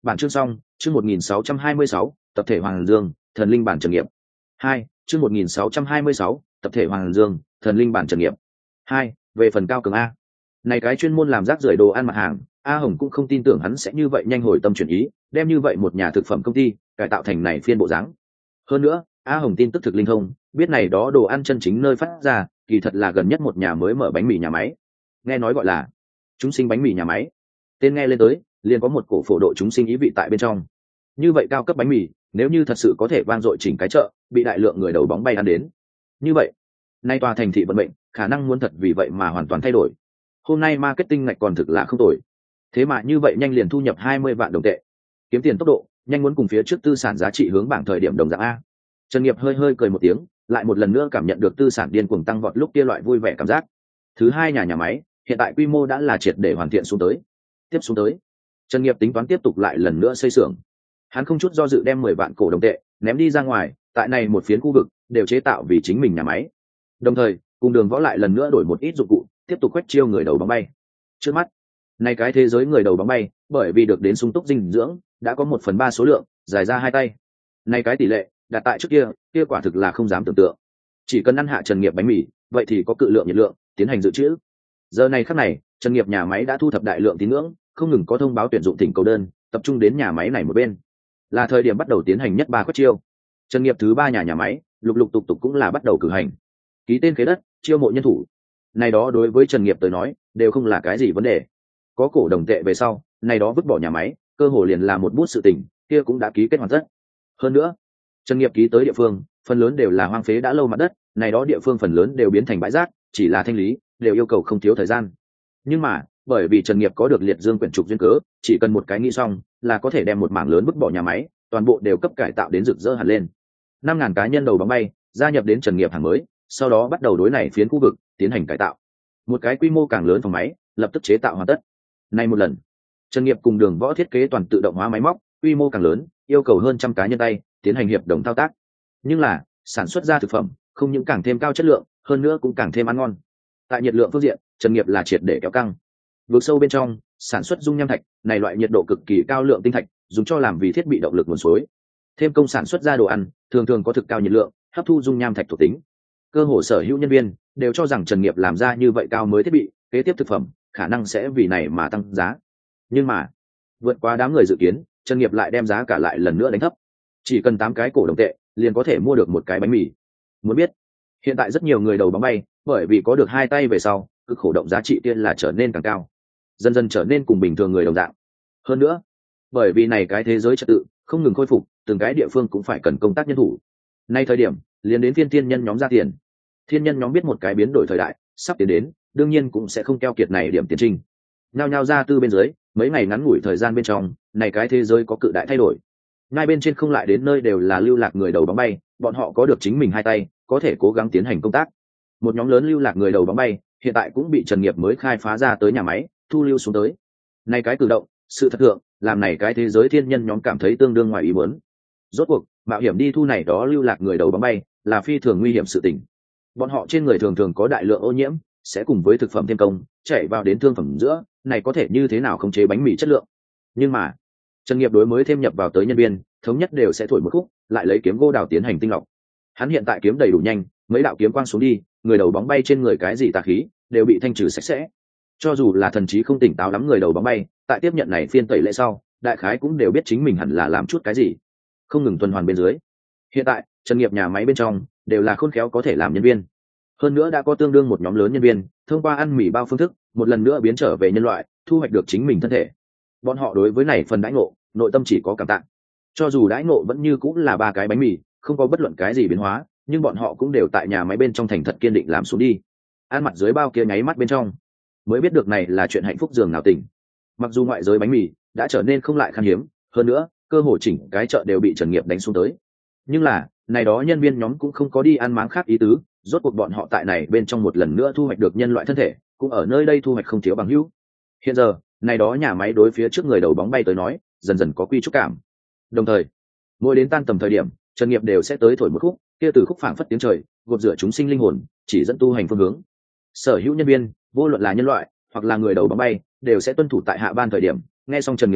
Bản chương xong. Chương 1626, tập thể Hoàng Dương, thần linh bản trần nghiệp. 2. Chương 1626, tập thể Hoàng Dương, thần linh bản trần nghiệp. 2. Về phần Cao Cường A, này cái chuyên môn làm rác rưởi đồ ăn mặt hàng, A Hồng cũng không tin tưởng hắn sẽ như vậy nhanh hồi tâm chuyển ý, đem như vậy một nhà thực phẩm công ty cải tạo thành này phiên bộ dáng. Hơn nữa, A Hồng tin tức thực linh thông, biết này đó đồ ăn chân chính nơi phát ra, kỳ thật là gần nhất một nhà mới mở bánh mì nhà máy. Nghe nói gọi là chúng sinh bánh mì nhà máy. Tên nghe lên tới, liền có một cổ phổ độ chúng sinh ý vị tại bên trong. Như vậy cao cấp bánh mì, nếu như thật sự có thể vang dội chỉnh cái chợ, bị đại lượng người đầu bóng bay ăn đến. Như vậy, nay tòa thành thị vận mệnh, khả năng muốn thật vì vậy mà hoàn toàn thay đổi. Hôm nay marketing ngạch còn thực là không tồi. Thế mà như vậy nhanh liền thu nhập 20 vạn đồng tệ. Kiếm tiền tốc độ, nhanh muốn cùng phía trước tư sản giá trị hướng bảng thời điểm đồng dạng a. Trần Nghiệp hơi hơi cười một tiếng, lại một lần nữa cảm nhận được tư sản điên cuồng tăng vọt lúc kia loại vui vẻ cảm giác. Thứ hai nhà máy, hiện tại quy mô đã là triệt để hoàn thiện xuống tới. Tiếp xuống tới, Trần Nghiệp tính toán tiếp tục lại lần nữa xây xưởng. Hắn không chút do dự đem 10 vạn cổ đồng tệ ném đi ra ngoài, tại này một phiến khu vực đều chế tạo vì chính mình nhà máy. Đồng thời, cùng Đường Võ lại lần nữa đổi một ít dụng cụ, tiếp tục quét chiêu người đầu bóng bay. Trước mắt, này cái thế giới người đầu bóng bay, bởi vì được đến sung túc dinh dưỡng, đã có 1/3 số lượng, dài ra hai tay. Này cái tỷ lệ, đặt tại trước kia quả thực là không dám tưởng tượng. Chỉ cần ăn hạ Trần Nghiệp bánh mì, vậy thì có cự lượng nhiệt lượng, tiến hành dự trữ. Giờ này khắc này, Trần Nghiệp nhà máy đã thu thập đại lượng tín ngưỡng, không ngừng có thông báo tuyển dụng thỉnh cầu đơn, tập trung đến nhà máy này một bên. Là thời điểm bắt đầu tiến hành nhất ba quét chiêu. Trần Nghiệp thứ ba nhà máy, lục lục tục tục cũng là bắt đầu cử hành. Ký tên khế đất, chiêu mộ nhân thủ. Này đó đối với Trần Nghiệp tới nói, đều không là cái gì vấn đề. Có cổ đồng tệ về sau, này đó vứt bỏ nhà máy, cơ hồ liền là một bút sự tình, kia cũng đã ký kết hoàn tất. Hơn nữa, Trần Nghiệp ký tới địa phương, phần lớn đều là hoang phế đã lâu mặt đất, này đó địa phương phần lớn đều biến thành bãi rác, chỉ là thanh lý, đều yêu cầu không thiếu thời gian. Nhưng mà, bởi vì Trần Nghiệp có được liệt dương quyển trục duyên cớ, chỉ cần một cái nghĩ xong, là có thể đem một mảng lớn vứt bỏ nhà máy, toàn bộ đều cấp cải tạo đến rực rỡ hẳn lên. 5.000 cá nhân đầu bóng bay, gia nhập đến Trần Nghiệp hàng mới, sau đó bắt đầu đối này phiến khu vực tiến hành cải tạo. Một cái quy mô càng lớn phòng máy, lập tức chế tạo hoàn tất. Nay một lần, Trần Nghiệp cùng Đường Võ thiết kế toàn tự động hóa máy móc, quy mô càng lớn, yêu cầu hơn trăm cá nhân tay tiến hành hiệp đồng thao tác. Nhưng là, sản xuất ra thực phẩm không những càng thêm cao chất lượng, hơn nữa cũng càng thêm ăn ngon. Tại nhiệt lượng phương diện, Trần Nghiệp là triệt để kéo căng. Vượt sâu bên trong, sản xuất dung nham thạch, này loại nhiệt độ cực kỳ cao lượng tinh thạch, dùng cho làm vì thiết bị động lực nguồn suối. Thêm công sản xuất ra đồ ăn, thường thường có thực cao nhiệt lượng, hấp thu dung nham thạch thuộc tính. Cơ hồ sở hữu nhân viên đều cho rằng Trần Nghiệp làm ra như vậy cao mới thiết bị, kế tiếp thực phẩm khả năng sẽ vì này mà tăng giá. Nhưng mà, vượt qua đám người dự kiến, Trần Nghiệp lại đem giá cả lại lần nữa đánh thấp. Chỉ cần 8 cái cổ đồng tệ, liền có thể mua được một cái bánh mì. Muốn biết, hiện tại rất nhiều người đầu bóng bay, bởi vì có được hai tay về sau, cực khổ động giá trị tiên là trở nên càng cao, dần dần trở nên cùng bình thường người đồng dạng. Hơn nữa, bởi vì này cái thế giới trật tự không ngừng khôi phục, từng cái địa phương cũng phải cần công tác nhân thủ. Nay thời điểm, liền đến phiên thiên nhân nhóm ra tiền. Thiên nhân nhóm biết một cái biến đổi thời đại sắp tiến đến, đương nhiên cũng sẽ không keo kiệt này điểm tiến trình. Nhao nhao ra tư bên dưới, mấy ngày ngắn ngủi thời gian bên trong, này cái thế giới có cự đại thay đổi. Ngay bên trên không lại đến nơi đều là lưu lạc người đầu bóng bay, bọn họ có được chính mình hai tay, có thể cố gắng tiến hành công tác. Một nhóm lớn lưu lạc người đầu bóng bay, hiện tại cũng bị Trần Nghiệp mới khai phá ra tới nhà máy, thu lưu xuống tới. Này cái cử động, sự thật thượng, làm này cái thế giới thiên nhân nhóm cảm thấy tương đương ngoài ý muốn. Rốt cuộc, mạo hiểm đi thu này đó lưu lạc người đầu bóng bay, là phi thường nguy hiểm sự tình. Bọn họ trên người thường thường có đại lượng ô nhiễm, sẽ cùng với thực phẩm thêm công, chảy vào đến thương phẩm giữa, này có thể như thế nào khống chế bánh mì chất lượng. Nhưng mà, Trần Nghiệp đối mới thêm nhập vào tới nhân viên, thống nhất đều sẽ thổi một khúc, lại lấy kiếm gỗ đào tiến hành tinh lọc. Hắn hiện tại kiếm đầy đủ nhanh, mấy đạo kiếm quang xuống đi, người đầu bóng bay trên người cái gì tà khí đều bị thanh trừ sạch sẽ. Cho dù là thần trí không tỉnh táo lắm người đầu bóng bay, tại tiếp nhận này phiên tẩy lễ sau, đại khái cũng đều biết chính mình hẳn là làm chút cái gì. Không ngừng tuần hoàn bên dưới. Hiện tại, Trần Nghiệp nhà máy bên trong đều là khôn khéo có thể làm nhân viên. Hơn nữa đã có tương đương một nhóm lớn nhân viên, thông qua ăn mì bao phương thức, một lần nữa biến trở về nhân loại, thu hoạch được chính mình thân thể. Bọn họ đối với này phần đãi ngộ, nội tâm chỉ có cảm tạ. Cho dù đãi ngộ vẫn như cũng là 3 cái bánh mì, không có bất luận cái gì biến hóa, nhưng bọn họ cũng đều tại nhà máy bên trong thành thật kiên định làm xuống đi. Ăn mặt dưới bao kia nháy mắt bên trong, mới biết được này là chuyện hạnh phúc giường nào tỉnh. Mặc dù ngoại giới bánh mì đã trở nên không lại khan hiếm, hơn nữa, cơ hội chỉnh cái chợ đều bị Trần Nghiệp đánh xuống tới. Nhưng là, này đó nhân viên nhóm cũng không có đi ăn máng khác ý tứ, rốt cuộc bọn họ tại này bên trong một lần nữa thu hoạch được nhân loại thân thể, cũng ở nơi đây thu hoạch không thiếu bằng hữu. Hiện giờ, này đó nhà máy đối phía trước người đầu bóng bay tới nói, dần dần có quy trúc cảm. Đồng thời, mỗi đến tan tầm thời điểm, Trần Nghiệp đều sẽ tới thổi một khúc, kia từ khúc phảng phất tiếng trời, gột rửa chúng sinh linh hồn, chỉ dẫn tu hành phương hướng. Sở hữu nhân viên, vô luận là nhân loại hoặc là người đầu bóng bay, đều sẽ tuân thủ tại hạ ban thời điểm, nghe xong Trần Nghiệp thổi,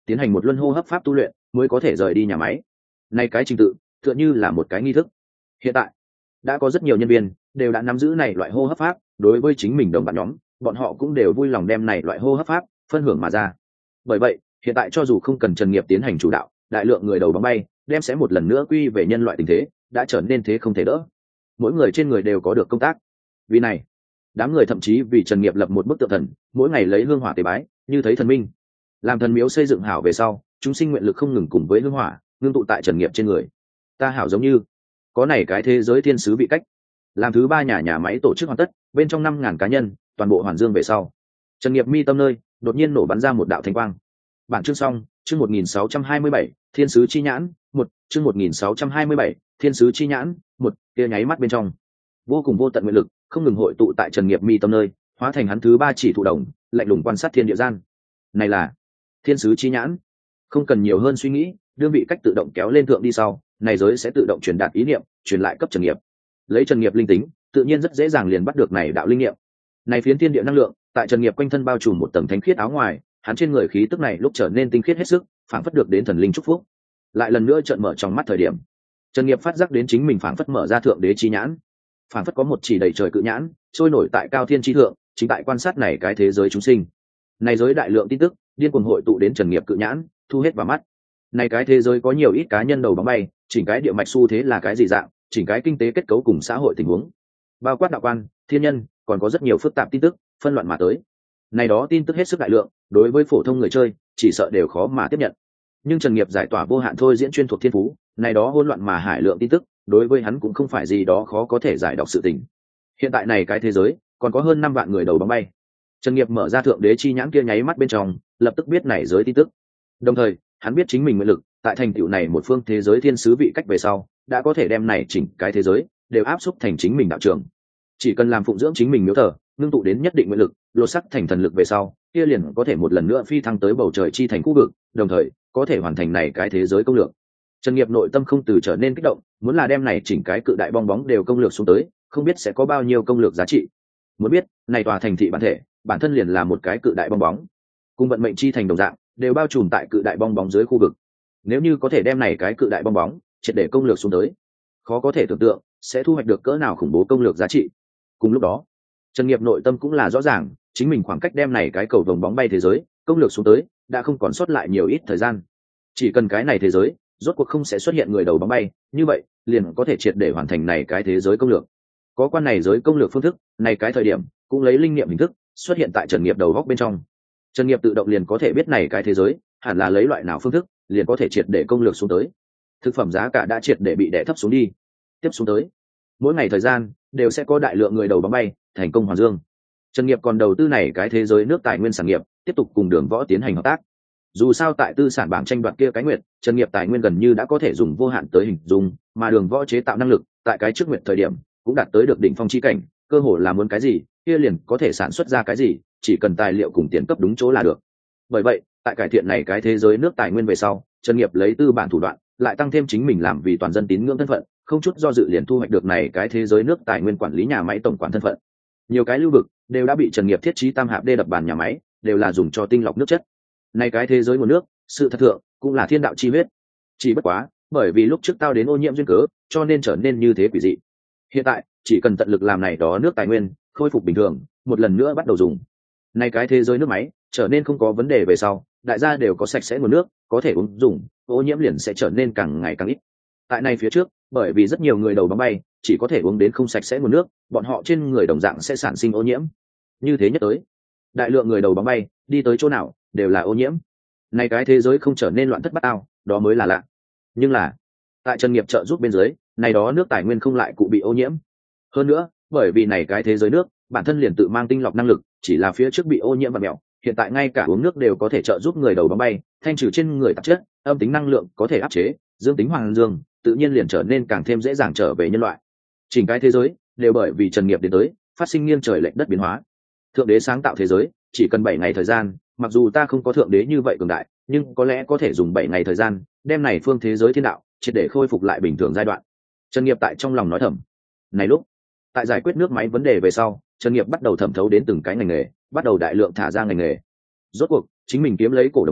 tiến hành một luân hô hấp pháp tu luyện mới có thể rời đi nhà máy. Này cái trình tự tựa như là một cái nghi thức. Hiện tại đã có rất nhiều nhân viên đều đã nắm giữ này loại hô hấp pháp, đối với chính mình đồng bạn nhóm, bọn họ cũng đều vui lòng đem này loại hô hấp pháp phân hưởng mà ra. Bởi vậy hiện tại cho dù không cần Trần Nghiệp tiến hành chủ đạo, đại lượng người đầu bóng bay đem sẽ một lần nữa quy về nhân loại tình thế đã trở nên thế không thể đỡ. Mỗi người trên người đều có được công tác. Vì này đám người thậm chí vì Trần Nghiệp lập một bức tượng thần, mỗi ngày lấy hương hỏa tế bái như thấy thần minh. Làm thần miếu xây dựng hảo về sau, chúng sinh nguyện lực không ngừng cùng với hương hỏa ngưng tụ tại Trần Nghiệp trên người. Ta hảo giống như có này cái thế giới thiên sứ vị cách. Làm thứ ba nhà máy tổ chức hoàn tất, bên trong 5.000 cá nhân toàn bộ hoàn dương về sau, Trần Nghiệp mi tâm nơi đột nhiên nổ bắn ra một đạo thánh quang. Bản chương xong. Chương 1627, Thiên sứ chi nhãn, một chương 1627, Thiên sứ chi nhãn, một kia nháy mắt bên trong, vô cùng vô tận nguyện lực không ngừng hội tụ tại Trần Nghiệp mi tâm nơi, hóa thành hắn thứ ba chỉ thụ đồng, lạnh lùng quan sát thiên địa gian. Này là Thiên sứ chi nhãn. Không cần nhiều hơn suy nghĩ, đương vị cách tự động kéo lên thượng đi sau, này giới sẽ tự động truyền đạt ý niệm, truyền lại cấp Trần Nghiệp. Lấy Trần Nghiệp linh tính, tự nhiên rất dễ dàng liền bắt được này đạo linh niệm. Này phiến thiên địa năng lượng, tại Trần Nghiệp quanh thân bao trùm một tầng thánh khiết áo ngoài, hắn trên người khí tức này lúc trở nên tinh khiết hết sức, phảng phất được đến thần linh chúc phúc. Lại lần nữa trợn mở trong mắt thời điểm, Trần Nghiệp phát giác đến chính mình phảng phất mở ra thượng đế chi nhãn, phảng phất có một chỉ đầy trời cự nhãn trôi nổi tại cao thiên chi thượng, chính tại quan sát này cái thế giới chúng sinh. Này giới đại lượng tin tức điên cuồng hội tụ đến Trần Nghiệp cự nhãn, thu hết vào mắt. Này cái thế giới có nhiều ít cá nhân đầu bóng bay, chỉnh cái địa mạch xu thế là cái gì dạng, chỉnh cái kinh tế kết cấu cùng xã hội tình huống, bao quát đạo quan, thiên nhân, còn có rất nhiều phức tạp tin tức phân loạn mà tới. Này đó tin tức hết sức đại lượng, đối với phổ thông người chơi chỉ sợ đều khó mà tiếp nhận. Nhưng Trần Nghiệp giải tỏa vô hạn thôi diễn chuyên thuộc thiên phú, này đó hỗn loạn mà hải lượng tin tức, đối với hắn cũng không phải gì đó khó có thể giải đọc sự tình. Hiện tại này cái thế giới còn có hơn 5 vạn người đầu bóng bay. Trần Nghiệp mở ra thượng đế chi nhãn kia nháy mắt bên trong, lập tức biết này giới tin tức. Đồng thời, hắn biết chính mình nguyện lực, tại thành tựu này một phương thế giới thiên sứ vị cách về sau, đã có thể đem này chỉnh cái thế giới đều áp xúc thành chính mình đạo trường. Chỉ cần làm phụng dưỡng chính mình miếu thờ, ngưng tụ đến nhất định nguyện lực, lột sắc thành thần lực về sau, kia liền có thể một lần nữa phi thăng tới bầu trời chi thành khu vực, đồng thời có thể hoàn thành này cái thế giới công lược. Trần Nghiệp nội tâm không từ trở nên kích động, muốn là đem này chỉnh cái cự đại bong bóng đều công lược xuống tới, không biết sẽ có bao nhiêu công lược giá trị. Muốn biết, này tòa thành thị bản thân liền là một cái cự đại bong bóng, cùng vận mệnh chi thành đồng dạng, đều bao trùm tại cự đại bong bóng dưới khu vực. Nếu như có thể đem này cái cự đại bong bóng triệt để công lược xuống tới, khó có thể tưởng tượng sẽ thu hoạch được cỡ nào khủng bố công lược giá trị. Cùng lúc đó, Trần Nghiệp nội tâm cũng là rõ ràng, chính mình khoảng cách đem này cái cầu vồng bóng bay thế giới công lược xuống tới đã không còn sót lại nhiều ít thời gian. Chỉ cần cái này thế giới rốt cuộc không sẽ xuất hiện người đầu bóng bay, như vậy liền có thể triệt để hoàn thành này cái thế giới công lược. Có quan này giới công lược phương thức, này cái thời điểm cũng lấy linh nghiệm hình thức xuất hiện tại Trần Nghiệp đầu góc bên trong. Trần Nghiệp tự động liền có thể biết này cái thế giới hẳn là lấy loại nào phương thức, liền có thể triệt để công lược xuống tới. Thực phẩm giá cả đã triệt để bị đè thấp xuống đi. Tiếp xuống tới, mỗi ngày thời gian đều sẽ có đại lượng người đầu bóng bay thành công hoàn dương. Trần Nghiệp còn đầu tư này cái thế giới nước tài nguyên sản nghiệp, tiếp tục cùng Đường Võ tiến hành hợp tác. Dù sao tại tư sản bảng tranh đoạt kia cái nguyệt, Trần Nghiệp tài nguyên gần như đã có thể dùng vô hạn tới hình dung, mà Đường Võ chế tạo năng lực tại cái trước nguyệt thời điểm cũng đạt tới được đỉnh phong chi cảnh, cơ hồ là muốn cái gì kia liền có thể sản xuất ra cái gì, chỉ cần tài liệu cùng tiền cấp đúng chỗ là được. Bởi vậy tại cải thiện này cái thế giới nước tài nguyên về sau, Trần Nghiệp lấy tư bản thủ đoạn lại tăng thêm chính mình làm vì toàn dân tín ngưỡng thân phận, không chút do dự liền thu hoạch được này cái thế giới nước tài nguyên quản lý nhà máy tổng quản thân phận. Nhiều cái lưu vực đều đã bị Trần Nghiệp thiết trí tam hạp đê đập bàn nhà máy, đều là dùng cho tinh lọc nước chất. Này cái thế giới nguồn nước, sự thật thượng cũng là thiên đạo chi huyết. Chỉ bất quá, bởi vì lúc trước tao đến ô nhiễm duyên cớ, cho nên trở nên như thế quỷ dị. Hiện tại, chỉ cần tận lực làm này đó nước tài nguyên khôi phục bình thường, một lần nữa bắt đầu dùng. Này cái thế giới nước máy trở nên không có vấn đề về sau, đại gia đều có sạch sẽ nguồn nước, có thể uống dùng, ô nhiễm liền sẽ trở nên càng ngày càng ít. Tại này phía trước, bởi vì rất nhiều người đầu bóng bay chỉ có thể uống đến không sạch sẽ nguồn nước, bọn họ trên người đồng dạng sẽ sản sinh ô nhiễm. Như thế nhất tới, đại lượng người đầu bóng bay đi tới chỗ nào đều là ô nhiễm. Này cái thế giới không trở nên loạn thất bát ao, đó mới là lạ. Nhưng là tại Trần Nghiệp trợ giúp bên dưới, này đó nước tài nguyên không lại cụ bị ô nhiễm. Hơn nữa, bởi vì này cái thế giới nước bản thân liền tự mang tinh lọc năng lực, chỉ là phía trước bị ô nhiễm và mèo, hiện tại ngay cả uống nước đều có thể trợ giúp người đầu bóng bay thanh trừ trên người tạp chất, âm tính năng lượng có thể áp chế, dương tính hoàng dương tự nhiên liền trở nên càng thêm dễ dàng trở về nhân loại. Chỉnh cái thế giới đều bởi vì Trần Nghiệp đến tới phát sinh nghiêng trời lệch đất biến hóa. Thượng đế sáng tạo thế giới chỉ cần 7 ngày thời gian, mặc dù ta không có thượng đế như vậy cường đại, nhưng có lẽ có thể dùng 7 ngày thời gian đem này phương thế giới thiên đạo triệt để khôi phục lại bình thường giai đoạn. Trần Nghiệp tại trong lòng nói thầm. Này lúc tại giải quyết nước máy vấn đề về sau, Trần Nghiệp bắt đầu thẩm thấu đến từng cái ngành nghề, bắt đầu đại lượng thả ra ngành nghề. Rốt cuộc chính mình kiếm lấy cổ đồng tệ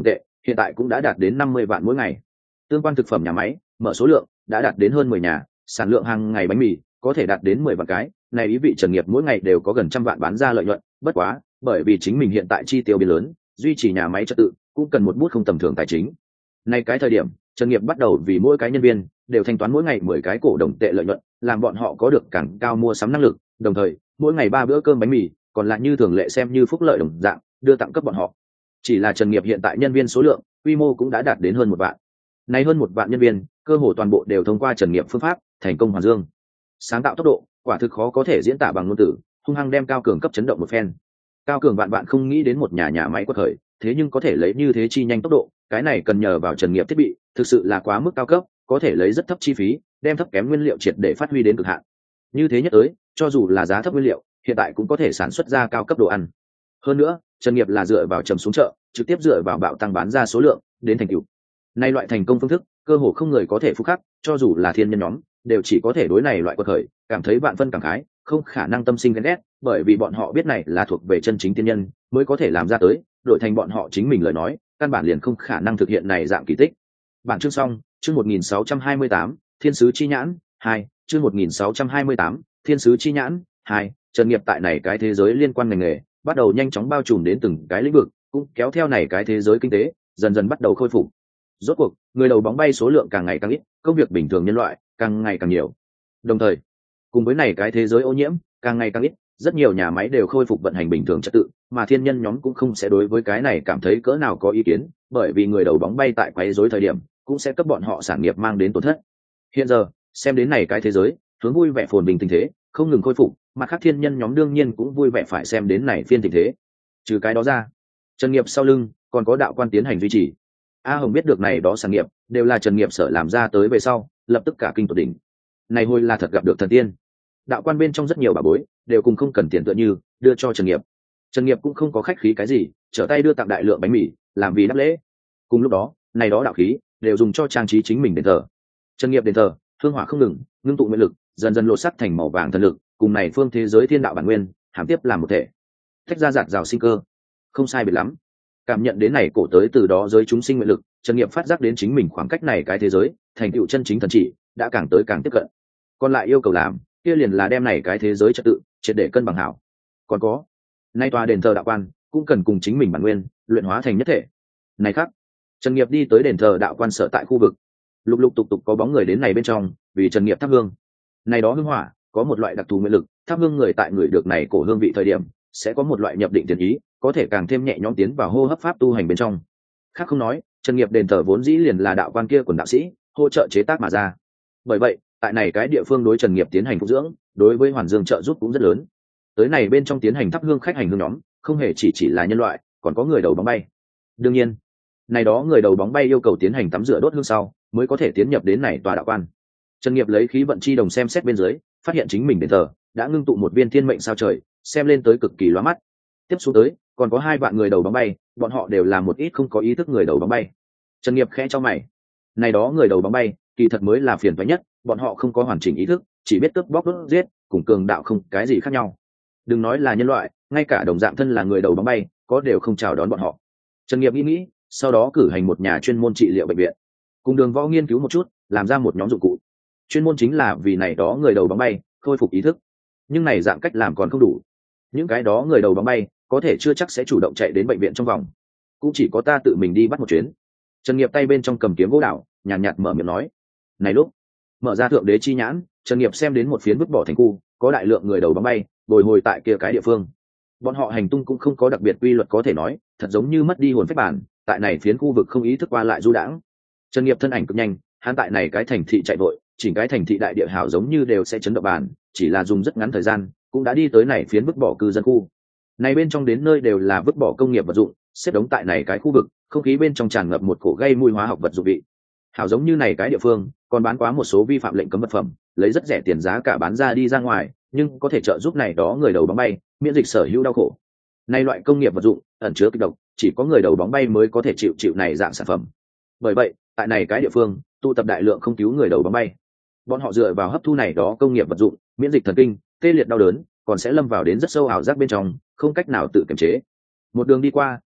hiện tại cũng đã đạt đến 50 vạn mỗi ngày. Tương quan thực phẩm nhà máy mở số lượng đã đạt đến hơn 10 nhà, sản lượng hàng ngày bánh mì có thể đạt đến 10 vạn cái, này ý vị Trần Nghiệp mỗi ngày đều có gần trăm vạn bán ra lợi nhuận. Bất quá, bởi vì chính mình hiện tại chi tiêu biến lớn, duy trì nhà máy trật tự cũng cần một bút không tầm thường tài chính. Nay cái thời điểm, Trần Nghiệp bắt đầu vì mỗi cái nhân viên đều thanh toán mỗi ngày 10 cái cổ đồng tệ lợi nhuận, làm bọn họ có được càng cao mua sắm năng lực, đồng thời, mỗi ngày 3 bữa cơm bánh mì, còn lại như thường lệ xem như phúc lợi đồng dạng, đưa tặng cấp bọn họ. Chỉ là Trần Nghiệp hiện tại nhân viên số lượng, quy mô cũng đã đạt đến hơn 1 vạn. Nay hơn 1 vạn nhân viên, cơ hồ toàn bộ đều thông qua Trần Nghiệp phương pháp, thành công hoàn dương. Sáng tạo tốc độ, quả thực khó có thể diễn tả bằng ngôn từ, hung hăng đem Cao Cường cấp chấn động một phen. Cao Cường vạn vạn không nghĩ đến một nhà máy quật khởi, thế nhưng có thể lấy như thế chi nhanh tốc độ, cái này cần nhờ vào Trần Nghiệp thiết bị, thực sự là quá mức cao cấp, có thể lấy rất thấp chi phí, đem thấp kém nguyên liệu triệt để phát huy đến cực hạn. Như thế nhất tới, cho dù là giá thấp nguyên liệu, hiện tại cũng có thể sản xuất ra cao cấp đồ ăn. Hơn nữa, Trần Nghiệp là dựa vào trầm xuống chợ, trực tiếp dựa vào bạo tăng bán ra số lượng, đến thành tựu. Nay loại thành công phương thức, cơ hồ không người có thể phục khắc, cho dù là thiên nhân nhóm, đều chỉ có thể đối này loại quật khởi, cảm thấy vạn phân cảm khái, không khả năng tâm sinh ghen ghét, bởi vì bọn họ biết này là thuộc về chân chính tiên nhân, mới có thể làm ra tới, đổi thành bọn họ chính mình lời nói, căn bản liền không khả năng thực hiện này dạng kỳ tích. Bản chương xong, chương 1628, Thiên sứ chi nhãn 2, chương 1628, Thiên sứ chi nhãn 2, Trần Nghiệp tại này cái thế giới liên quan ngành nghề, bắt đầu nhanh chóng bao trùm đến từng cái lĩnh vực, cũng kéo theo này cái thế giới kinh tế, dần dần bắt đầu khôi phục. Rốt cuộc, người đầu bóng bay số lượng càng ngày càng ít, công việc bình thường nhân loại càng ngày càng nhiều. Đồng thời, cùng với này cái thế giới ô nhiễm càng ngày càng ít, rất nhiều nhà máy đều khôi phục vận hành bình thường trật tự, mà thiên nhân nhóm cũng không sẽ đối với cái này cảm thấy cỡ nào có ý kiến, bởi vì người đầu bóng bay tại quấy rối thời điểm, cũng sẽ cấp bọn họ sản nghiệp mang đến tổn thất. Hiện giờ, xem đến này cái thế giới, hướng vui vẻ phồn bình tình thế, không ngừng khôi phục, mà các thiên nhân nhóm đương nhiên cũng vui vẻ phải xem đến này phiên tình thế. Trừ cái đó ra, Trần Nghiệp sau lưng còn có đạo quan tiến hành duy trì. A Hồng biết được này đó sản nghiệp đều là Trần Nghiệp sở làm ra tới về sau, lập tức cả kinh tột đỉnh. Này hồi là thật gặp được thần tiên. Đạo quan bên trong rất nhiều bà bối, đều cùng không cần tiền tựa như đưa cho Trần Nghiệp. Trần Nghiệp cũng không có khách khí cái gì, trở tay đưa tặng đại lượng bánh mì, làm vì đáp lễ. Cùng lúc đó, này đó đạo khí đều dùng cho trang trí chính mình đền thờ. Trần Nghiệp đền thờ, hương hỏa không ngừng, ngưng tụ nguyện lực, dần dần lột sắc thành màu vàng thần lực, cùng này phương thế giới thiên đạo bản nguyên, hàm tiếp làm một thể. Tách ra giạt rào sinh cơ, không sai biệt lắm. Cảm nhận đến này cổ tới từ đó giới chúng sinh nguyện lực, Trần Nghiệp phát giác đến chính mình khoảng cách này cái thế giới, thành tựu chân chính thần chỉ, đã càng tới càng tiếp cận. Còn lại yêu cầu làm, kia liền là đem này cái thế giới trật tự triệt để cân bằng hảo. Còn có, nay tòa đền thờ đạo quan cũng cần cùng chính mình bản nguyên luyện hóa thành nhất thể. Này khác, Trần Nghiệp đi tới đền thờ đạo quan sở tại khu vực, lục lục tục tục có bóng người đến này bên trong, vì Trần Nghiệp thắp hương. Này đó hương hỏa có một loại đặc thù nguyện lực, thắp hương người tại người được này cổ hương vị thời điểm, sẽ có một loại nhập định tiền ý, có thể càng thêm nhẹ nhõm tiến vào hô hấp pháp tu hành bên trong. Khác không nói, Trần Nghiệp đền thờ vốn dĩ liền là đạo quan kia quần đạo sĩ hỗ trợ chế tác mà ra. Bởi vậy, tại này cái địa phương đối Trần Nghiệp tiến hành phục dưỡng, đối với Hoàn Dương trợ giúp cũng rất lớn. Tới này bên trong tiến hành thắp hương khách hành hương nhóm, không hề chỉ là nhân loại, còn có người đầu bóng bay. Đương nhiên, này đó người đầu bóng bay yêu cầu tiến hành tắm rửa đốt hương sau, mới có thể tiến nhập đến này tòa đạo quan. Trần Nghiệp lấy khí vận chi đồng xem xét bên dưới, phát hiện chính mình đền thờ đã ngưng tụ một viên thiên mệnh sao trời, xem lên tới cực kỳ lóa mắt. Tiếp xuống tới, còn có 2 vạn người đầu bóng bay, bọn họ đều là một ít không có ý thức người đầu bóng bay. Trần Nghiệp khẽ cho mày, này đó người đầu bóng bay, kỳ thật mới là phiền toái nhất, bọn họ không có hoàn chỉnh ý thức, chỉ biết cướp bóc đốt giết, cùng cường đạo không cái gì khác nhau. Đừng nói là nhân loại, ngay cả đồng dạng thân là người đầu bóng bay, có đều không chào đón bọn họ. Trần Nghiệp nghĩ, sau đó cử hành một nhà chuyên môn trị liệu bệnh viện, cùng Đường Võ nghiên cứu một chút, làm ra một nhóm dụng cụ. Chuyên môn chính là vì này đó người đầu bóng bay khôi phục ý thức, nhưng này dạng cách làm còn không đủ. Những cái đó người đầu bóng bay có thể chưa chắc sẽ chủ động chạy đến bệnh viện trong vòng, cũng chỉ có ta tự mình đi bắt một chuyến. Trần Nghiệp tay bên trong cầm kiếm gỗ đào, nhàn nhạt mở miệng nói. Này lúc mở ra thượng đế chi nhãn, Trần Nghiệp xem đến một phiến vứt bỏ thành khu, có đại lượng người đầu bóng bay bồi hồi tại kia cái địa phương. Bọn họ hành tung cũng không có đặc biệt quy luật có thể nói, thật giống như mất đi hồn phách bản, tại này phiến khu vực không ý thức qua lại du đãng. Trần Nghiệp thân ảnh cực nhanh, hắn tại này cái thành thị chạy vội, chỉnh cái thành thị đại địa hảo giống như đều sẽ chấn động bàn, chỉ là dùng rất ngắn thời gian, cũng đã đi tới này phiến vứt bỏ cư dân khu. Này bên trong đến nơi đều là vứt bỏ công nghiệp vật dụng, xếp đống tại này cái khu vực, không khí bên trong tràn ngập một cổ gây mùi hóa học vật dụng vị. Hảo giống như này cái địa phương, còn bán quá một số vi phạm lệnh cấm vật phẩm, lấy rất rẻ tiền giá cả bán ra đi ra ngoài, nhưng có thể trợ giúp này đó người đầu bóng bay miễn dịch sở hữu đau khổ. Này loại công nghiệp vật dụng ẩn chứa kịch độc, chỉ có người đầu bóng bay mới có thể chịu này dạng sản phẩm. Bởi vậy, tại này cái địa phương, tụ tập đại lượng không cứu người đầu bóng bay. Bọn họ dựa vào hấp thu này đó công nghiệp vật dụng, miễn dịch thần kinh, tê liệt đau đớn, còn sẽ lâm vào đến rất sâu ảo giác bên trong, không cách nào tự kiềm chế. Một đường đi qua,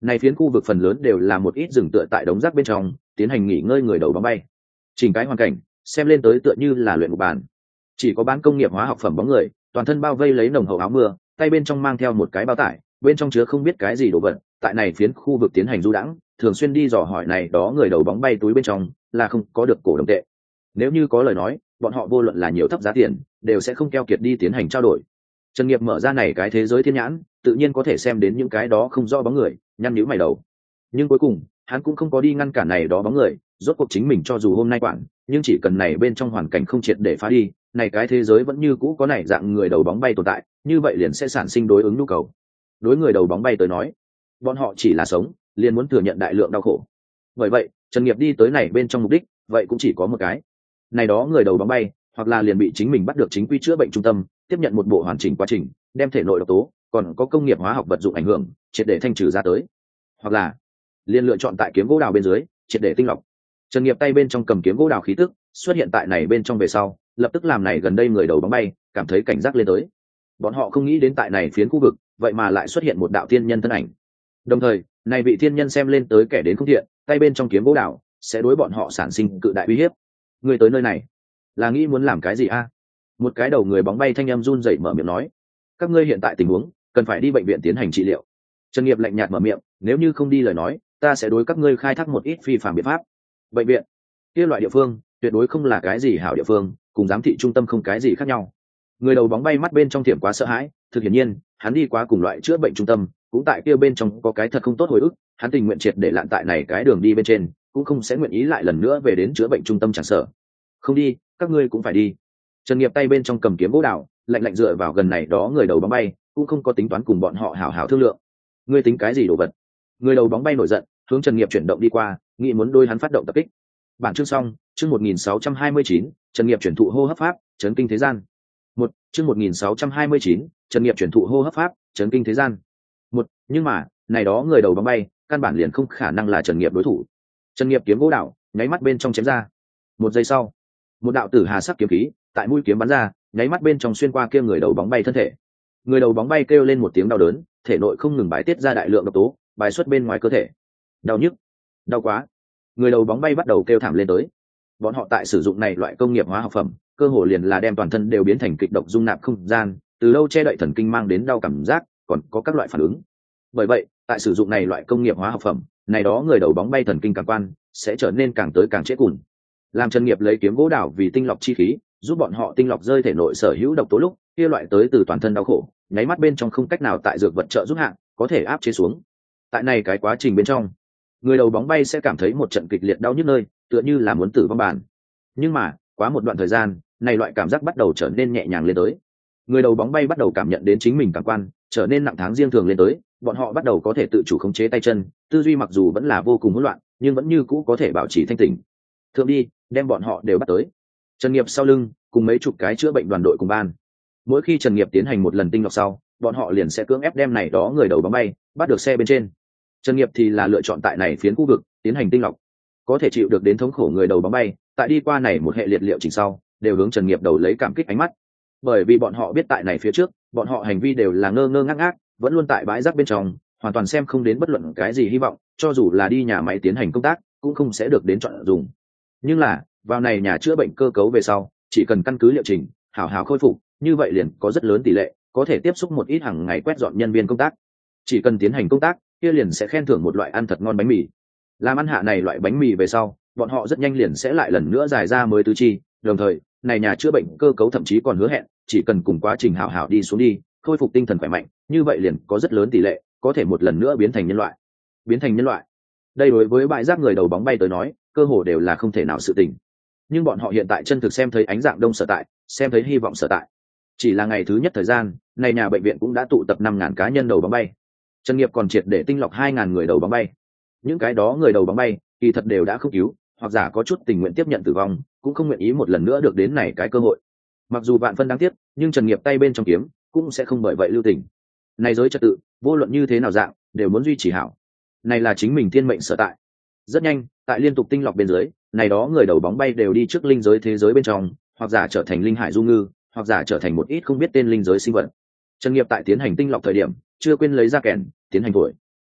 Này phiến khu vực phần lớn đều là một ít rừng tựa tại đống rác bên trong tiến hành nghỉ ngơi người đầu bóng bay. Chỉnh cái hoàn cảnh xem lên tới tựa như là luyện ngục bàn, chỉ có bán công nghiệp hóa học phẩm bóng người toàn thân bao vây lấy nồng hậu áo mưa, tay bên trong mang theo một cái bao tải, bên trong chứa không biết cái gì đồ vật. Tại này phiến khu vực tiến hành du đãng, thường xuyên đi dò hỏi này đó người đầu bóng bay túi bên trong là không có được cổ đồng tệ. Nếu như có lời nói, bọn họ vô luận là nhiều thấp giá tiền đều sẽ không keo kiệt đi tiến hành trao đổi. Trần Nghiệp mở ra này cái thế giới thiên nhãn, tự nhiên có thể xem đến những cái đó không rõ bóng người, nhăn nhíu mày đầu. Nhưng cuối cùng hắn cũng không có đi ngăn cản này đó bóng người, rốt cuộc chính mình cho dù hôm nay quản, nhưng chỉ cần này bên trong hoàn cảnh không triệt để phá đi, này cái thế giới vẫn như cũ có này dạng người đầu bóng bay tồn tại, như vậy liền sẽ sản sinh đối ứng nhu cầu. Đối người đầu bóng bay tới nói, bọn họ chỉ là sống, liền muốn thừa nhận đại lượng đau khổ. Bởi vậy, Trần Nghiệp đi tới này bên trong mục đích, vậy cũng chỉ có một cái. Này đó người đầu bóng bay, hoặc là liền bị chính mình bắt được chính quy chữa bệnh trung tâm, tiếp nhận một bộ hoàn chỉnh quá trình, đem thể nội độc tố, còn có công nghiệp hóa học vật dụng ảnh hưởng, triệt để thanh trừ ra tới. Hoặc là liền lựa chọn tại kiếm gỗ đào bên dưới, triệt để tinh lọc. Trần Nghiệp tay bên trong cầm kiếm gỗ đào khí tức xuất hiện tại này bên trong về sau, lập tức làm này gần đây người đầu bóng bay cảm thấy cảnh giác lên tới. Bọn họ không nghĩ đến tại này phiến khu vực, vậy mà lại xuất hiện một đạo thiên nhân thân ảnh. Đồng thời, này vị thiên nhân xem lên tới kẻ đến không thiện, tay bên trong kiếm gỗ đào sẽ đối bọn họ sản sinh cự đại uy hiếp. Người tới nơi này là nghĩ muốn làm cái gì a? Một cái đầu người bóng bay thanh âm run rẩy mở miệng nói, các ngươi hiện tại tình huống cần phải đi bệnh viện tiến hành trị liệu. Trần Nghiệp lạnh nhạt mở miệng, nếu như không đi lời nói, ta sẽ đối các ngươi khai thác một ít phi phàm biện pháp. Bệnh viện kia loại địa phương tuyệt đối không là cái gì hảo địa phương, cùng giám thị trung tâm không cái gì khác nhau. Người đầu bóng bay mắt bên trong thiểm quá sợ hãi, thực hiển nhiên hắn đi quá cùng loại chữa bệnh trung tâm, cũng tại kia bên trong có cái thật không tốt hồi ức, hắn tình nguyện triệt để lặn tại này cái đường đi bên trên, cũng không sẽ nguyện ý lại lần nữa về đến chữa bệnh trung tâm chẳng sợ. Không đi, các ngươi cũng phải đi. Trần Nghiệp tay bên trong cầm kiếm gỗ đào, lạnh lạnh dựa vào gần này đó người đầu bóng bay, cũng không có tính toán cùng bọn họ hảo hảo thương lượng. Ngươi tính cái gì đồ vật? Người đầu bóng bay nổi giận, hướng Trần Nghiệp chuyển động đi qua, nghĩ muốn đôi hắn phát động tập kích. Bản chương xong, chương 1629, Trần Nghiệp chuyển thụ hô hấp pháp, chấn kinh thế gian. Chương 1629, Trần Nghiệp chuyển thụ hô hấp pháp, chấn kinh thế gian. Nhưng mà, này đó người đầu bóng bay, căn bản liền không khả năng là Trần Nghiệp đối thủ. Trần Nghiệp kiếm gỗ đào, nháy mắt bên trong chém ra. Một giây sau, một đạo tử hà sắc kiếm khí, tại mũi kiếm bắn ra, nháy mắt bên trong xuyên qua kia người đầu bóng bay thân thể. Người đầu bóng bay kêu lên một tiếng đau đớn, thể nội không ngừng bài tiết ra đại lượng độc tố, bài xuất bên ngoài cơ thể. Đau nhức, đau quá. Người đầu bóng bay bắt đầu kêu thảm lên tới. Bọn họ tại sử dụng này loại công nghiệp hóa học phẩm, cơ hồ liền là đem toàn thân đều biến thành kịch độc dung nạp không gian, từ lâu che đậy thần kinh mang đến đau cảm giác, còn có các loại phản ứng. Bởi vậy, tại sử dụng này loại công nghiệp hóa học phẩm, này đó người đầu bóng bay thần kinh cảm quan sẽ trở nên càng tới càng trễ cùn. Làm Trần Nghiệp lấy kiếm gỗ đào vì tinh lọc chi khí, giúp bọn họ tinh lọc rơi thể nội sở hữu độc tố lúc, kia loại tới từ toàn thân đau khổ, nháy mắt bên trong không cách nào tại dược vật trợ giúp hạng có thể áp chế xuống. Tại này cái quá trình bên trong, người đầu bóng bay sẽ cảm thấy một trận kịch liệt đau nhức nơi, tựa như là muốn tử vong bàn. Nhưng mà, quá một đoạn thời gian, này loại cảm giác bắt đầu trở nên nhẹ nhàng lên tới. Người đầu bóng bay bắt đầu cảm nhận đến chính mình cảm quan trở nên nặng tháng riêng thường lên tới, bọn họ bắt đầu có thể tự chủ khống chế tay chân, tư duy mặc dù vẫn là vô cùng hỗn loạn, nhưng vẫn như cũ có thể bảo trì thanh tỉnh. Thượng đi, đem bọn họ đều bắt tới. Trần Nghiệp sau lưng cùng mấy chục cái chữa bệnh đoàn đội cùng ban. Mỗi khi Trần Nghiệp tiến hành một lần tinh lọc sau, bọn họ liền sẽ cưỡng ép đem này đó người đầu bóng bay bắt được xe bên trên. Trần Nghiệp thì là lựa chọn tại này phiến khu vực tiến hành tinh lọc. Có thể chịu được đến thống khổ người đầu bóng bay, tại đi qua này một hệ liệt liệu chỉnh sau, đều hướng Trần Nghiệp đầu lấy cảm kích ánh mắt. Bởi vì bọn họ biết tại này phía trước, bọn họ hành vi đều là ngơ ngơ ngác ngác, vẫn luôn tại bãi rác bên trong, hoàn toàn xem không đến bất luận cái gì hy vọng, cho dù là đi nhà máy tiến hành công tác, cũng không sẽ được đến chọn dùng. Nhưng là, vào này nhà chữa bệnh cơ cấu về sau, chỉ cần căn cứ liệu trình, hảo hảo khôi phục, như vậy liền có rất lớn tỷ lệ có thể tiếp xúc một ít hàng ngày quét dọn nhân viên công tác. Chỉ cần tiến hành công tác, kia liền sẽ khen thưởng một loại ăn thật ngon bánh mì. Làm ăn hạ này loại bánh mì về sau, bọn họ rất nhanh liền sẽ lại lần nữa giải ra mới tứ chi, đồng thời, này nhà chữa bệnh cơ cấu thậm chí còn hứa hẹn, chỉ cần cùng quá trình hảo hảo đi xuống đi, khôi phục tinh thần khỏe mạnh, như vậy liền có rất lớn tỷ lệ có thể một lần nữa biến thành nhân loại. Biến thành nhân loại. Đây đối với bãi rác người đầu bóng bay tới nói, cơ hồ đều là không thể nào sự tình. Nhưng bọn họ hiện tại chân thực xem thấy ánh dạng đông sở tại, xem thấy hy vọng sở tại. Chỉ là ngày thứ nhất thời gian, này nhà bệnh viện cũng đã tụ tập 5.000 cá nhân đầu bóng bay. Trần Nghiệp còn triệt để tinh lọc 2.000 người đầu bóng bay. Những cái đó người đầu bóng bay, kỳ thật đều đã không cứu, hoặc giả có chút tình nguyện tiếp nhận tử vong, cũng không nguyện ý một lần nữa được đến này cái cơ hội. Mặc dù vạn phân đáng tiếc, nhưng Trần Nghiệp tay bên trong kiếm cũng sẽ không bởi vậy lưu tình. Này giới trật tự, vô luận như thế nào dạng, đều muốn duy trì hảo. Này là chính mình thiên mệnh sở tại. Rất nhanh, tại liên tục tinh lọc bên dưới, này đó người đầu bóng bay đều đi trước linh giới thế giới bên trong, hoặc giả trở thành linh hải du ngư, hoặc giả trở thành một ít không biết tên linh giới sinh vật. Trần Nghiệp tại tiến hành tinh lọc thời điểm, chưa quên lấy ra kèn, tiến hành thổi.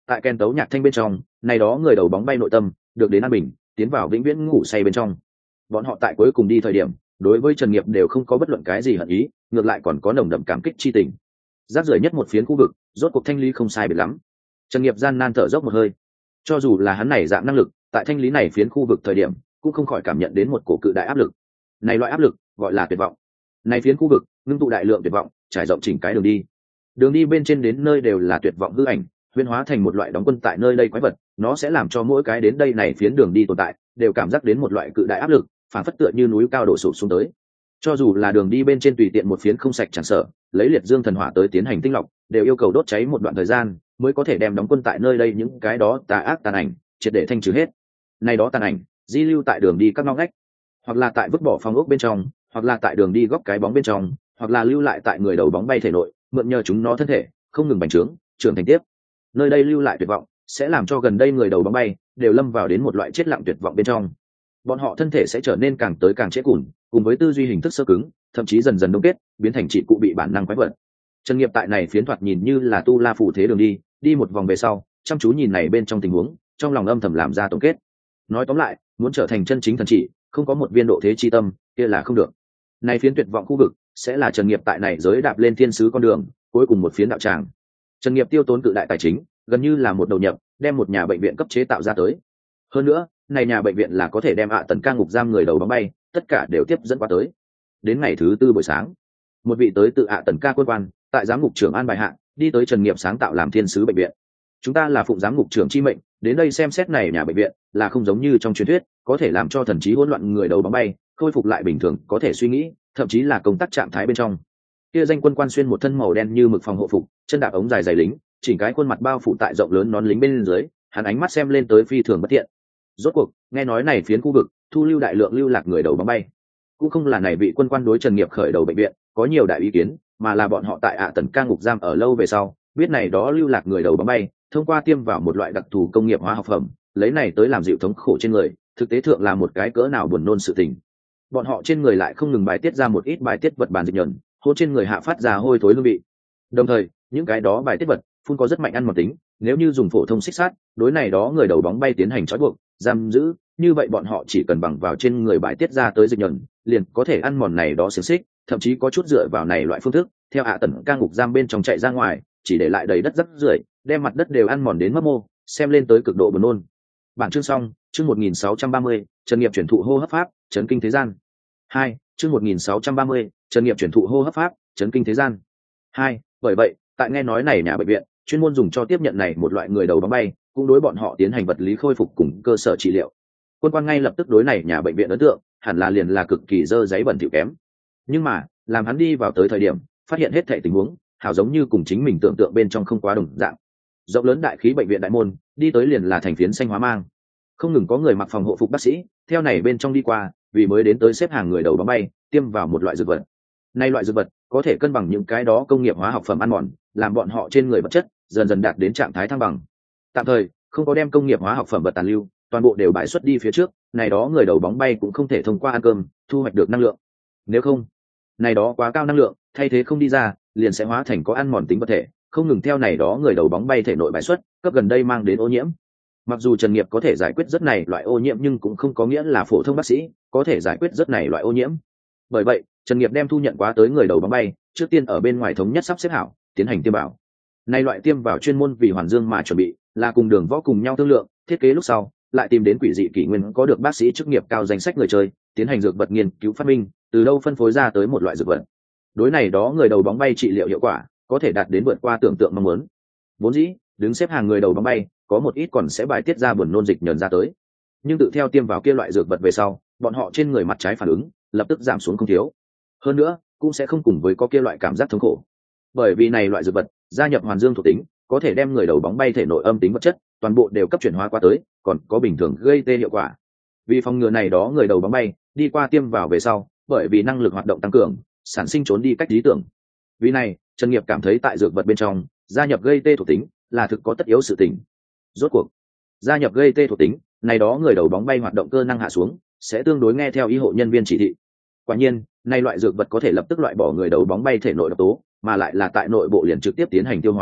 tại kèn tấu nhạc thanh bên trong, này đó người đầu bóng bay nội tâm được đến an bình, tiến vào vĩnh viễn ngủ say bên trong. Bọn họ tại cuối cùng đi thời điểm, đối với Trần Nghiệp đều không có bất luận cái gì hận ý, ngược lại còn có nồng đậm cảm kích chi tình. Rác rưởi nhất một phiến khu vực, rốt cuộc thanh lý không sai biệt lắm. Trần Nghiệp gian nan thở dốc một hơi. Cho dù là hắn này dạng năng lực, tại thanh lý này phiến khu vực thời điểm, cũng không khỏi cảm nhận đến một cổ cự đại áp lực. Này loại áp lực gọi là tuyệt vọng. Này phiến khu vực, ngưng tụ đại lượng tuyệt vọng, trải rộng chỉnh cái đường đi. Đường đi bên trên đến nơi đều là tuyệt vọng hư ảnh, huyễn hóa thành một loại đóng quân tại nơi đây quái vật, nó sẽ làm cho mỗi cái đến đây này phiến đường đi tồn tại, đều cảm giác đến một loại cự đại áp lực, phản phất tựa như núi cao đổ sụp xuống tới. Cho dù là đường đi bên trên tùy tiện một phiến không sạch chẳng sợ, lấy liệt dương thần hỏa tới tiến hành tinh lọc, đều yêu cầu đốt cháy một đoạn thời gian, mới có thể đem đóng quân tại nơi đây những cái đó tà ác tàn ảnh triệt để thanh trừ hết. Này đó tàn ảnh di lưu tại đường đi các ngóc ngách, hoặc là tại vứt bỏ phòng ốc bên trong, hoặc là tại đường đi góc cái bóng bên trong, hoặc là lưu lại tại người đầu bóng bay thể nội, mượn nhờ chúng nó thân thể không ngừng bành trướng trưởng thành tiếp. Nơi đây lưu lại tuyệt vọng sẽ làm cho gần đây người đầu bóng bay đều lâm vào đến một loại chết lặng tuyệt vọng bên trong. Bọn họ thân thể sẽ trở nên càng tới càng trễ cùn, cùng với tư duy hình thức sơ cứng, thậm chí dần dần đông kết, biến thành trị cụ bị bản năng quái vật. Trần Nghiệp tại này phiến thoạt nhìn như là tu la phủ thế đường đi một vòng về sau, chăm chú nhìn này bên trong tình huống, trong lòng âm thầm làm ra tổng kết. Nói tóm lại, muốn trở thành chân chính thần chỉ, không có một viên độ thế chi tâm, kia là không được. Này phiến tuyệt vọng khu vực sẽ là Trần Nghiệp tại này giới đạp lên thiên sứ con đường, cuối cùng một phiến đạo tràng. Trần Nghiệp tiêu tốn cự đại tài chính, gần như là một đầu nhập, đem một nhà bệnh viện cấp chế tạo ra tới. Hơn nữa, này nhà bệnh viện là có thể đem tần ca ngục giam người đầu bóng bay, tất cả đều tiếp dẫn qua tới. Đến ngày thứ tư buổi sáng, một vị tới tự tần ca quân quan, tại giám ngục trưởng an bài hạ, đi tới Trần Nghiệp sáng tạo làm thiên sứ bệnh viện. Chúng ta là phụng giám ngục trưởng chi mệnh, đến đây xem xét này nhà bệnh viện, là không giống như trong truyền thuyết, có thể làm cho thần trí hỗn loạn người đầu bóng bay, khôi phục lại bình thường, có thể suy nghĩ, thậm chí là công tác trạng thái bên trong. Kia danh quân quan xuyên một thân màu đen như mực phòng hộ phục, chân đạp ống dài dày lính, chỉnh cái khuôn mặt bao phủ tại rộng lớn nón lính bên dưới, hắn ánh mắt xem lên tới phi thường bất thiện. Rốt cuộc, nghe nói này phiến khu vực thu lưu đại lượng lưu lạc người đầu bóng bay, cũng không là này vị quân quan đối Trần Nghiệp khởi đầu bệnh viện có nhiều đại ý kiến, mà là bọn họ tại tần ca ngục giam ở lâu về sau, biết này đó lưu lạc người đầu bóng bay, thông qua tiêm vào một loại đặc thù công nghiệp hóa học phẩm, lấy này tới làm dịu thống khổ trên người, thực tế thượng là một cái cỡ nào buồn nôn sự tình. Bọn họ trên người lại không ngừng bài tiết ra một ít bài tiết vật bản dịch nhẫn, hôn trên người hạ phát ra hôi thối hương vị. Đồng thời, những cái đó bài tiết vật phun có rất mạnh ăn mòn tính, nếu như dùng phổ thông xích sắt, đối này đó người đầu bóng bay tiến hành trói buộc, giam giữ, như vậy bọn họ chỉ cần bằng vào trên người bài tiết ra tới dịch nhẫn, liền có thể ăn mòn này đó xiềng xích, thậm chí có chút dựa vào này loại phương thức, theo tần ca ngục giam bên trong chạy ra ngoài, chỉ để lại đầy đất rác rưởi, đem mặt đất đều ăn mòn đến mất mô, xem lên tới cực độ buồn nôn. Bản chương xong, chương 1630, Trần Nghiệp chuyển thụ hô hấp pháp, chấn kinh thế gian. 2, chương 1630, Trần Nghiệp chuyển thụ hô hấp pháp, chấn kinh thế gian. 2, bởi vậy, tại nghe nói này nhà bệnh viện chuyên môn dùng cho tiếp nhận này một loại người đầu bóng bay, cũng đối bọn họ tiến hành vật lý khôi phục cùng cơ sở trị liệu. Quân quan ngay lập tức đối này nhà bệnh viện ấn tượng, hẳn là liền là cực kỳ dơ giấy bẩn thỉu kém. Nhưng mà, làm hắn đi vào tới thời điểm, phát hiện hết thảy tình huống, hảo giống như cùng chính mình tưởng tượng bên trong không quá đồng dạng. Rộng lớn đại khí bệnh viện đại môn, đi tới liền là thành phiến xanh hóa mang. Không ngừng có người mặc phòng hộ phục bác sĩ, theo này bên trong đi qua, vì mới đến tới xếp hàng người đầu bóng bay, tiêm vào một loại dược vật. Nay loại dược vật có thể cân bằng những cái đó công nghiệp hóa học phẩm ăn mòn, làm bọn họ trên người vật chất dần dần đạt đến trạng thái thăng bằng. Tạm thời không có đem công nghiệp hóa học phẩm vật tàn lưu, toàn bộ đều bãi xuất đi phía trước, này đó người đầu bóng bay cũng không thể thông qua ăn cơm thu hoạch được năng lượng. Nếu không, này đó quá cao năng lượng, thay thế không đi ra, liền sẽ hóa thành có ăn mòn tính vật thể, không ngừng theo này đó người đầu bóng bay thể nội bãi xuất, cấp gần đây mang đến ô nhiễm. Mặc dù Trần Nghiệp có thể giải quyết rất này loại ô nhiễm, nhưng cũng không có nghĩa là phổ thông bác sĩ có thể giải quyết rất này loại ô nhiễm. Bởi vậy, Trần Nghiệp đem thu nhận quá tới người đầu bóng bay, trước tiên ở bên ngoài thống nhất sắp xếp hảo, tiến hành tiêm bảo. Này loại tiêm vào chuyên môn vì Hoàn Dương mà chuẩn bị, là cùng Đường Võ cùng nhau thương lượng, thiết kế lúc sau, lại tìm đến quỷ dị kỷ nguyên có được bác sĩ chức nghiệp cao danh sách người chơi, tiến hành dược vật nghiên cứu phát minh, từ đâu phân phối ra tới một loại dược vật. Đối này đó người đầu bóng bay trị liệu hiệu quả, có thể đạt đến vượt qua tưởng tượng mong muốn. Vốn dĩ, đứng xếp hàng người đầu bóng bay, có một ít còn sẽ bài tiết ra buồn nôn dịch nhờn ra tới. Nhưng tự theo tiêm vào kia loại dược vật về sau, bọn họ trên người mặt trái phản ứng lập tức giảm xuống không thiếu. Hơn nữa, cũng sẽ không cùng với có kia loại cảm giác thống khổ. Bởi vì này loại dược vật gia nhập Hoàn Dương thuộc tính, có thể đem người đầu bóng bay thể nội âm tính vật chất toàn bộ đều cấp chuyển hóa qua tới, còn có bình thường gây tê hiệu quả. Vì phòng ngừa này đó người đầu bóng bay đi qua tiêm vào về sau, bởi vì năng lực hoạt động tăng cường, sản sinh trốn đi cách lý tưởng. Vì này, Trần Nghiệp cảm thấy tại dược vật bên trong gia nhập gây tê thuộc tính là thực có tất yếu sự tình. Rốt cuộc, gia nhập gây tê thuộc tính, này đó người đầu bóng bay hoạt động cơ năng hạ xuống, sẽ tương đối nghe theo y hộ nhân viên chỉ thị. Quả nhiên, này loại dược vật có thể lập tức loại bỏ người đầu bóng bay thể nội độc tố, mà lại là tại nội bộ liền trực tiếp tiến hành tiêu hóa,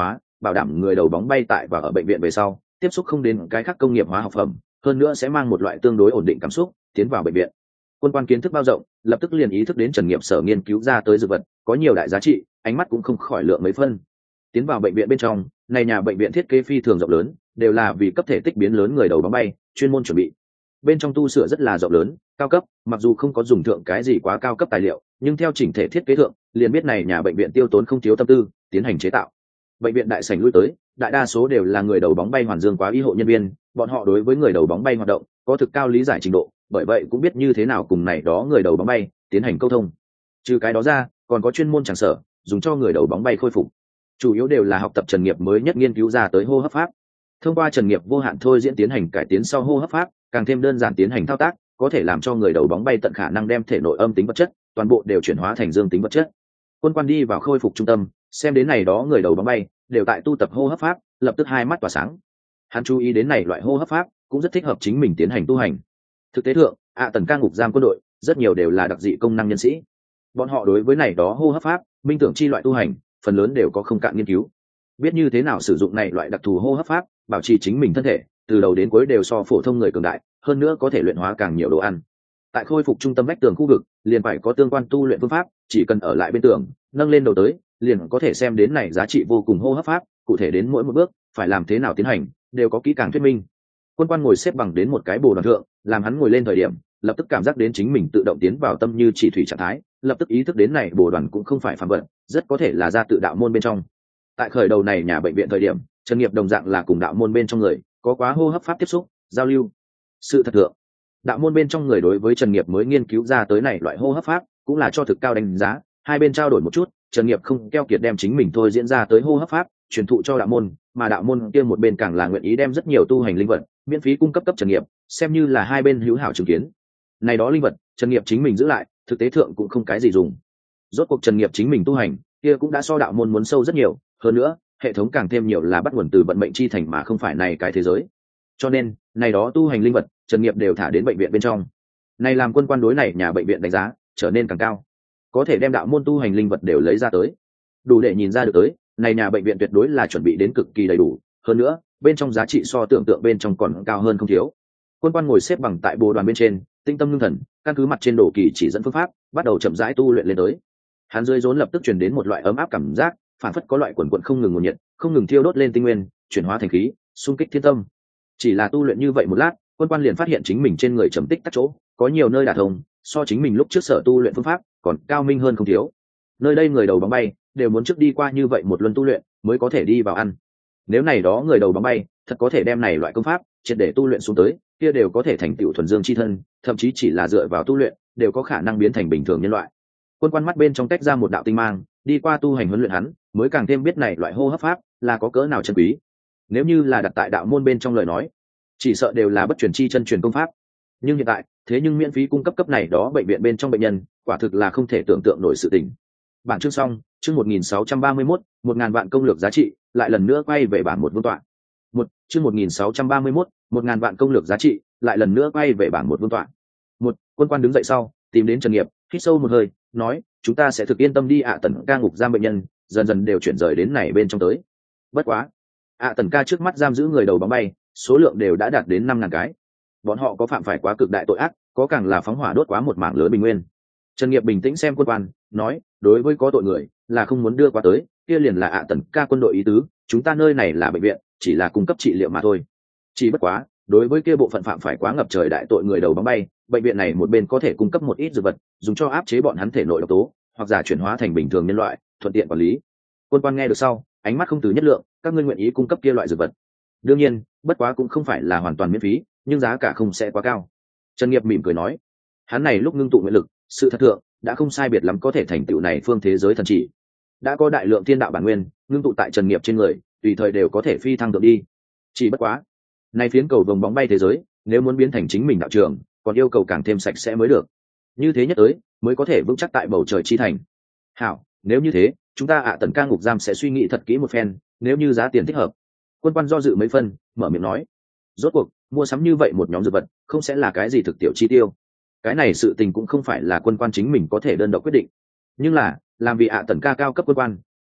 bảo đảm người đầu bóng bay tại và ở bệnh viện về sau tiếp xúc không đến cái khác công nghiệp hóa học phẩm, hơn nữa sẽ mang một loại tương đối ổn định cảm xúc tiến vào bệnh viện. Quân quan kiến thức bao rộng, lập tức liền ý thức đến Trần Nghiệp sở nghiên cứu ra tới dược vật có nhiều đại giá trị, ánh mắt cũng không khỏi lượng mấy phân. Tiến vào bệnh viện bên trong, này nhà bệnh viện thiết kế phi thường rộng lớn, đều là vì cấp thể tích biến lớn người đầu bóng bay chuyên môn chuẩn bị. Bên trong tu sửa rất là rộng lớn, cao cấp, mặc dù không có dùng thượng cái gì quá cao cấp tài liệu, nhưng theo chỉnh thể thiết kế thượng, liền biết này nhà bệnh viện tiêu tốn không thiếu tâm tư tiến hành chế tạo. Bệnh viện đại sảnh lui tới, đại đa số đều là người đầu bóng bay hoàn dương quá y hộ nhân viên, bọn họ đối với người đầu bóng bay hoạt động có thực cao lý giải trình độ, bởi vậy cũng biết như thế nào cùng này đó người đầu bóng bay tiến hành câu thông. Trừ cái đó ra, còn có chuyên môn tràng sở dùng cho người đầu bóng bay khôi phục, chủ yếu đều là học tập Trần Nghiệp mới nhất nghiên cứu ra tới hô hấp pháp. Thông qua Trần Nghiệp vô hạn thôi diễn tiến hành cải tiến sau hô hấp pháp, càng thêm đơn giản tiến hành thao tác, có thể làm cho người đầu bóng bay tận khả năng đem thể nội âm tính vật chất toàn bộ đều chuyển hóa thành dương tính vật chất. Quân quan đi vào khôi phục trung tâm, xem đến này đó người đầu bóng bay đều tại tu tập hô hấp pháp, lập tức hai mắt tỏa sáng. Hắn chú ý đến này loại hô hấp pháp cũng rất thích hợp chính mình tiến hành tu hành. Thực tế thượng, Tần ca ngục giam quân đội rất nhiều đều là đặc dị công năng nhân sĩ, bọn họ đối với này đó hô hấp pháp, minh tưởng chi loại tu hành, phần lớn đều có không cạn nghiên cứu, biết như thế nào sử dụng này loại đặc thù hô hấp pháp bảo trì chính mình thân thể từ đầu đến cuối đều so phổ thông người cường đại, hơn nữa có thể luyện hóa càng nhiều đồ ăn. Tại khôi phục trung tâm vách tường khu vực liền phải có tương quan tu luyện phương pháp, chỉ cần ở lại bên tường nâng lên đầu tới liền có thể xem đến này giá trị vô cùng hô hấp pháp, cụ thể đến mỗi một bước phải làm thế nào tiến hành đều có kỹ càng thuyết minh. Quân quan ngồi xếp bằng đến một cái bồ đoàn thượng, làm hắn ngồi lên thời điểm lập tức cảm giác đến chính mình tự động tiến vào tâm như chỉ thủy trạng thái, lập tức ý thức đến này bồ đoàn cũng không phải phàm vật, rất có thể là ra tự đạo môn bên trong. Tại khởi đầu này nhà bệnh viện thời điểm, Trần Nghiệp đồng dạng là cùng đạo môn bên trong người có quá hô hấp pháp tiếp xúc giao lưu. Sự thật thượng, đạo môn bên trong người đối với Trần Nghiệp mới nghiên cứu ra tới này loại hô hấp pháp cũng là cho thực cao đánh giá, hai bên trao đổi một chút, Trần Nghiệp không keo kiệt đem chính mình thôi diễn ra tới hô hấp pháp truyền thụ cho đạo môn, mà đạo môn kia một bên càng là nguyện ý đem rất nhiều tu hành linh vật miễn phí cung cấp cấp Trần Nghiệp, xem như là hai bên hữu hảo chứng kiến. Này đó linh vật Trần Nghiệp chính mình giữ lại, thực tế thượng cũng không cái gì dùng. Rốt cuộc Trần Nghiệp chính mình tu hành kia cũng đã so đạo môn muốn sâu rất nhiều, hơn nữa hệ thống càng thêm nhiều là bắt nguồn từ vận mệnh chi thành mà không phải này cái thế giới, cho nên này đó tu hành linh vật Trần Nghiệp đều thả đến bệnh viện bên trong. Này làm quân quan đối này nhà bệnh viện đánh giá trở nên càng cao, có thể đem đạo môn tu hành linh vật đều lấy ra tới, đủ để nhìn ra được tới này nhà bệnh viện tuyệt đối là chuẩn bị đến cực kỳ đầy đủ, hơn nữa bên trong giá trị so tưởng tượng bên trong còn cao hơn không thiếu. Quân quan ngồi xếp bằng tại bồ đoàn bên trên, tinh tâm ngưng thần, căn cứ mặt trên đồ kỳ chỉ dẫn phương pháp bắt đầu chậm rãi tu luyện lên tới. Hắn dưới rốn lập tức truyền đến một loại ấm áp cảm giác, phản phất có loại quần quận không ngừng nguồn nhiệt không ngừng thiêu đốt lên tinh nguyên, chuyển hóa thành khí, xung kích thiên tâm. Chỉ là tu luyện như vậy một lát, quân quan liền phát hiện chính mình trên người trầm tích tắc chỗ có nhiều nơi đả thông, so chính mình lúc trước sở tu luyện phương pháp còn cao minh hơn không thiếu. Nơi đây người đầu bóng bay đều muốn trước đi qua như vậy một luân tu luyện mới có thể đi vào ăn. Nếu này đó người đầu bóng bay thật có thể đem này loại công pháp triệt để tu luyện xuống tới, kia đều có thể thành tựu thuần dương chi thân, thậm chí chỉ là dựa vào tu luyện đều có khả năng biến thành bình thường nhân loại. Quân quan mắt bên trong tách ra một đạo tinh mang, đi qua tu hành huấn luyện hắn mới càng thêm biết này loại hô hấp pháp là có cỡ nào chân quý. Nếu như là đặt tại đạo môn bên trong lời nói, chỉ sợ đều là bất truyền chi chân truyền công pháp, nhưng hiện tại thế nhưng miễn phí cung cấp cấp này đó bệnh viện bên trong bệnh nhân, quả thực là không thể tưởng tượng nổi sự tình. Bản chương xong, chương 1631, 1000 vạn công lược giá trị, lại lần nữa quay về bản một vương tọa. Chương 1631, 1000 vạn công lược giá trị, lại lần nữa quay về bản một vương tọa. Quân quan đứng dậy sau, tìm đến Trần Nghiệp, hít sâu một hơi, nói, chúng ta sẽ thực yên tâm đi Tần ca ngục giam bệnh nhân, dần dần đều chuyển rời đến này bên trong tới. Bất quá, Tần ca trước mắt giam giữ người đầu bóng bay, số lượng đều đã đạt đến 5000 cái. Bọn họ có phạm phải quá cực đại tội ác, có càng là phóng hỏa đốt quá một mảng lớn bình nguyên. Trần Nghiệp bình tĩnh xem quân quan, nói, đối với có tội người là không muốn đưa qua tới, kia liền là Tần ca quân đội ý tứ, chúng ta nơi này là bệnh viện, chỉ là cung cấp trị liệu mà thôi. Chỉ bất quá, đối với kia bộ phận phạm phải quá ngập trời đại tội người đầu bóng bay, bệnh viện này một bên có thể cung cấp một ít dược vật dùng cho áp chế bọn hắn thể nội độc tố, hoặc giả chuyển hóa thành bình thường nhân loại, thuận tiện quản lý. Quân quan nghe được sau, ánh mắt không từ nhất lượng, các ngươi nguyện ý cung cấp kia loại dược vật, đương nhiên bất quá cũng không phải là hoàn toàn miễn phí, nhưng giá cả không sẽ quá cao. Trần Nghiệp mỉm cười nói, hắn này lúc ngưng tụ nguyện lực, sự thật thượng đã không sai biệt lắm có thể thành tựu này phương thế giới thần chỉ, đã có đại lượng thiên đạo bản nguyên ngưng tụ tại Trần Nghiệp trên người, tùy thời đều có thể phi thăng được đi. Chỉ bất quá, nay phiến cầu vồng bóng bay thế giới nếu muốn biến thành chính mình đạo trường, còn yêu cầu càng thêm sạch sẽ mới được, như thế nhất tới mới có thể vững chắc tại bầu trời chi thành. Hảo, nếu như thế chúng ta Tần ca ngục giam sẽ suy nghĩ thật kỹ một phen, nếu như giá tiền thích hợp. Quân quan do dự mấy phân, mở miệng nói, rốt cuộc mua sắm như vậy một nhóm dược vật không sẽ là cái gì thực tiểu chi tiêu, cái này sự tình cũng không phải là quân quan chính mình có thể đơn độc quyết định, nhưng là làm vì Tần ca cao cấp quân quan,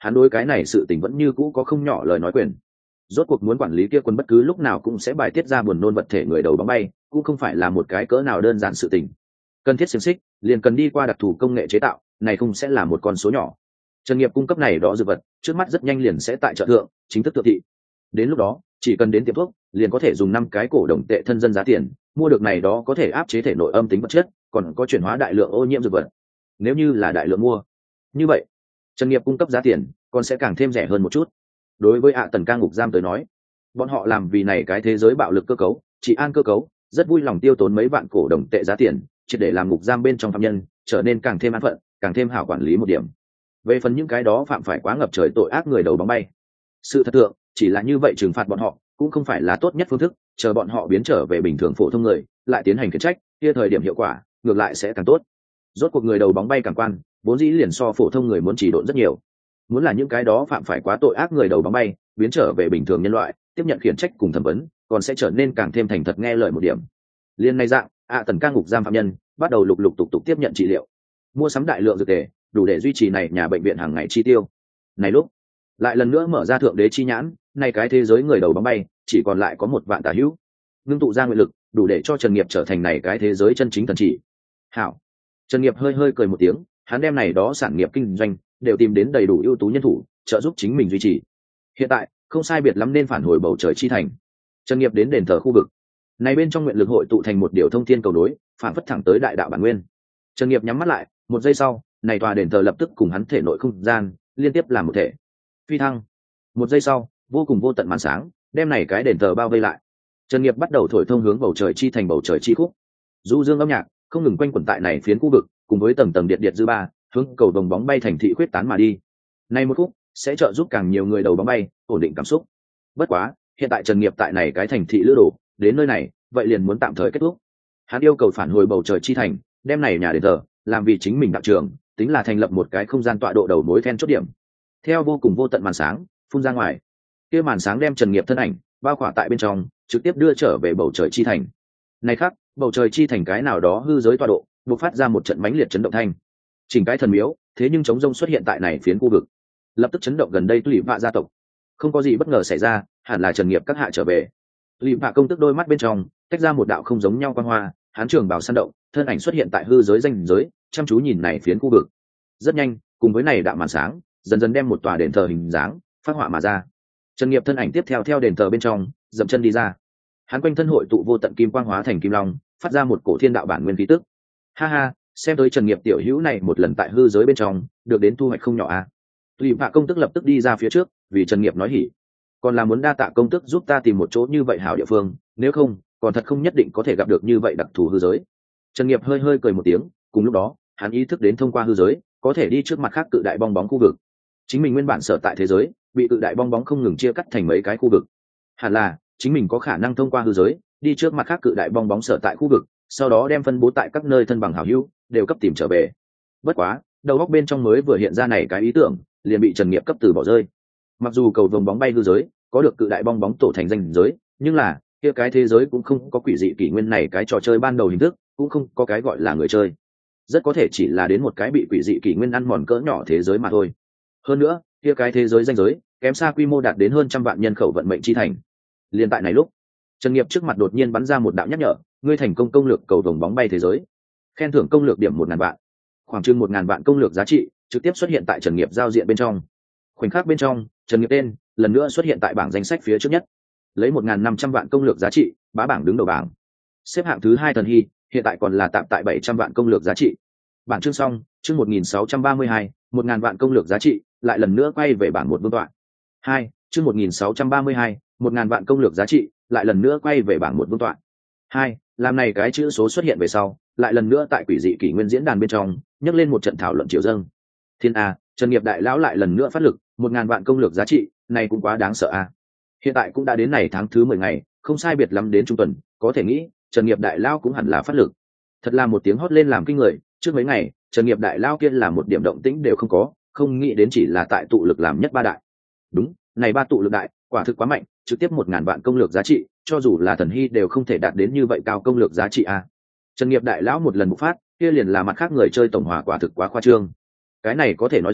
hắn đối cái này sự tình vẫn như cũ có không nhỏ lời nói quyền. Rốt cuộc muốn quản lý kia quân bất cứ lúc nào cũng sẽ bài tiết ra buồn nôn vật thể người đầu bóng bay, cũng không phải là một cái cỡ nào đơn giản sự tình. Cần thiết xiềng xích, liền cần đi qua đặc thù công nghệ chế tạo, này không sẽ là một con số nhỏ. Trần Nghiệp cung cấp này đó dược vật, trước mắt rất nhanh liền sẽ tại chợ thượng chính thức thượng thị. Đến lúc đó, chỉ cần đến tiệm thuốc, liền có thể dùng 5 cái cổ đồng tệ thân dân giá tiền, mua được này đó có thể áp chế thể nội âm tính vật chất, còn có chuyển hóa đại lượng ô nhiễm dược vật. Nếu như là đại lượng mua, như vậy, Trần Nghiệp cung cấp giá tiền còn sẽ càng thêm rẻ hơn một chút. Đối với Tần Ca ngục giam tới nói, bọn họ làm vì này cái thế giới bạo lực cơ cấu, trị an cơ cấu, rất vui lòng tiêu tốn mấy vạn cổ đồng tệ giá tiền, chỉ để làm ngục giam bên trong phạm nhân trở nên càng thêm an phận, càng thêm hảo quản lý một điểm. Về phần những cái đó phạm phải quá ngập trời tội ác người đầu bóng bay, sự thật thượng chỉ là như vậy, trừng phạt bọn họ cũng không phải là tốt nhất phương thức, chờ bọn họ biến trở về bình thường phổ thông người, lại tiến hành khiển trách, kia thời điểm hiệu quả ngược lại sẽ càng tốt. Rốt cuộc người đầu bóng bay càng quan, vốn dĩ liền so phổ thông người muốn chỉ độn rất nhiều. Muốn là những cái đó phạm phải quá tội ác người đầu bóng bay biến trở về bình thường nhân loại, tiếp nhận khiển trách cùng thẩm vấn, còn sẽ trở nên càng thêm thành thật nghe lời một điểm. Liên này dạng, Tần Ca ngục giam phạm nhân bắt đầu lục lục tục tục tiếp nhận trị liệu, mua sắm đại lượng dược tề, đủ để duy trì này nhà bệnh viện hàng ngày chi tiêu. Này lúc lại lần nữa mở ra thượng đế chi nhãn, này cái thế giới người đầu bóng bay chỉ còn lại có 1 vạn tà hữu, ngưng tụ ra nguyện lực đủ để cho Trần Nghiệp trở thành này cái thế giới chân chính thần chỉ. Hảo. Trần Nghiệp hơi hơi cười một tiếng, hắn đem này đó sản nghiệp kinh doanh đều tìm đến đầy đủ ưu tú nhân thủ, trợ giúp chính mình duy trì. Hiện tại không sai biệt lắm nên phản hồi bầu trời chi thành. Trần Nghiệp đến đền thờ khu vực này bên trong nguyện lực hội tụ thành một điều thông thiên cầu nối, phản phất thẳng tới đại đạo bản nguyên. Trần Nghiệp nhắm mắt lại, một giây sau, này tòa đền thờ lập tức cùng hắn thể nội không gian liên tiếp làm một thể. Phi thăng. Một giây sau, vô cùng vô tận màn sáng đem này cái đền thờ bao vây lại. Trần Nghiệp bắt đầu thổi thông hướng bầu trời chi thành bầu trời chi khúc. Du dương âm nhạc không ngừng quanh quẩn tại này phiến khu vực, cùng với tầng tầng điện điện dư ba, hướng cầu vồng bóng bay thành thị khuyết tán mà đi. Này một khúc sẽ trợ giúp càng nhiều người đầu bóng bay ổn định cảm xúc. Bất quá, hiện tại Trần Nghiệp tại này cái thành thị lữ đồ, đến nơi này, vậy liền muốn tạm thời kết thúc. Hắn yêu cầu phản hồi bầu trời chi thành, đem này nhà đền thờ làm vì chính mình đạo trường, tính là thành lập một cái không gian tọa độ đầu mối then chốt điểm. Theo vô cùng vô tận màn sáng phun ra ngoài, kia màn sáng đem Trần Nghiệp thân ảnh bao khỏa tại bên trong, trực tiếp đưa trở về bầu trời chi thành. Này khác, bầu trời chi thành cái nào đó hư giới tọa độ, bộc phát ra một trận mãnh liệt chấn động thanh. Chỉnh cái thần miếu, thế nhưng trống rông xuất hiện tại này phiến khu vực, lập tức chấn động gần đây Lụy Vạ gia tộc. Không có gì bất ngờ xảy ra, hẳn là Trần Nghiệp các hạ trở về. Lụy Vạ công tức đôi mắt bên trong tách ra một đạo không giống nhau quang hoa, hán trường bào săn động, thân ảnh xuất hiện tại hư giới danh giới, chăm chú nhìn này phiến khu vực. Rất nhanh, cùng với này đạo màn sáng, dần dần đem một tòa đền thờ hình dáng phát họa mà ra. Trần Nghiệp thân ảnh tiếp theo theo đền thờ bên trong dậm chân đi ra. Hắn quanh thân hội tụ vô tận kim quang hóa thành kim long, phát ra một cổ thiên đạo bản nguyên khí tức. Ha ha, xem tới Trần Nghiệp tiểu hữu này một lần tại hư giới bên trong được đến thu hoạch không nhỏ a. Lụy Vạ công tức lập tức đi ra phía trước, vì Trần Nghiệp nói hỉ. Còn là muốn đa tạ công tức giúp ta tìm một chỗ như vậy hảo địa phương, nếu không, còn thật không nhất định có thể gặp được như vậy đặc thù hư giới. Trần Nghiệp hơi hơi cười một tiếng, cùng lúc đó, hắn ý thức đến thông qua hư giới, có thể đi trước mặt khác cự đại bong bóng khu vực. Chính mình nguyên bản sở tại thế giới, bị cự đại bong bóng không ngừng chia cắt thành mấy cái khu vực. Hẳn là, chính mình có khả năng thông qua hư giới, đi trước mặt khác cự đại bong bóng sở tại khu vực, sau đó đem phân bố tại các nơi thân bằng hảo hữu, đều cấp tìm trở về. Bất quá, đầu óc bên trong mới vừa hiện ra này cái ý tưởng, liền bị Trần Nghiệp cấp từ bỏ rơi. Mặc dù cầu vồng bóng bay hư giới có được cự đại bong bóng tổ thành danh giới, nhưng là kia cái thế giới cũng không có quỷ dị kỷ nguyên này cái trò chơi ban đầu hình thức, cũng không có cái gọi là người chơi, rất có thể chỉ là đến một cái bị quỷ dị kỷ nguyên ăn mòn cỡ nhỏ thế giới mà thôi. Hơn nữa, kia cái thế giới danh giới kém xa quy mô đạt đến hơn 100 vạn nhân khẩu vận mệnh chi thành. Liên tại này lúc, Trần Nghiệp trước mặt đột nhiên bắn ra một đạo nhắc nhở, ngươi thành công công lược cầu vồng bóng bay thế giới, khen thưởng công lược điểm 1000 vạn. Khoảng chừng 1000 vạn công lược giá trị trực tiếp xuất hiện tại Trần Nghiệp giao diện bên trong. Khoảnh khắc bên trong, Trần Nghiệp tên lần nữa xuất hiện tại bảng danh sách phía trước nhất, lấy 1500 vạn công lược giá trị bá bảng đứng đầu bảng. Xếp hạng thứ 2 thần hy hiện tại còn là tạm tại 700 vạn công lược giá trị. Bản chương xong, chương 1632, 1000 vạn công lược giá trị lại lần nữa quay về bảng 1 vương tọa. 2, chương 1632, 1000 vạn công lược giá trị lại lần nữa quay về bảng 1 vương tọa. 2, làm này cái chữ số xuất hiện về sau, lại lần nữa tại quỷ dị kỷ nguyên diễn đàn bên trong nhấc lên một trận thảo luận triều dâng. Thiên a, Trần Nghiệp đại lão lại lần nữa phát lực, 1000 vạn công lược giá trị, này cũng quá đáng sợ a. Hiện tại cũng đã đến này tháng thứ 10 ngày, không sai biệt lắm đến trung tuần, có thể nghĩ, Trần Nghiệp đại lão cũng hẳn là phát lực. Thật là một tiếng hót lên làm kinh người, trước mấy ngày, Trần Nghiệp đại lão kia là một điểm động tĩnh đều không có, không nghĩ đến chỉ là tại tụ lực làm nhất 3 đại. Đúng, này 3 tụ lực đại, quả thực quá mạnh, trực tiếp 1000 vạn công lược giá trị, cho dù là thần hy đều không thể đạt đến như vậy cao công lược giá trị a. Trần Nghiệp đại lão một lần bộc phát, kia liền là mặt khác người chơi tổng hòa quả thực quá khoa trương. Cái này có thể nói rõ,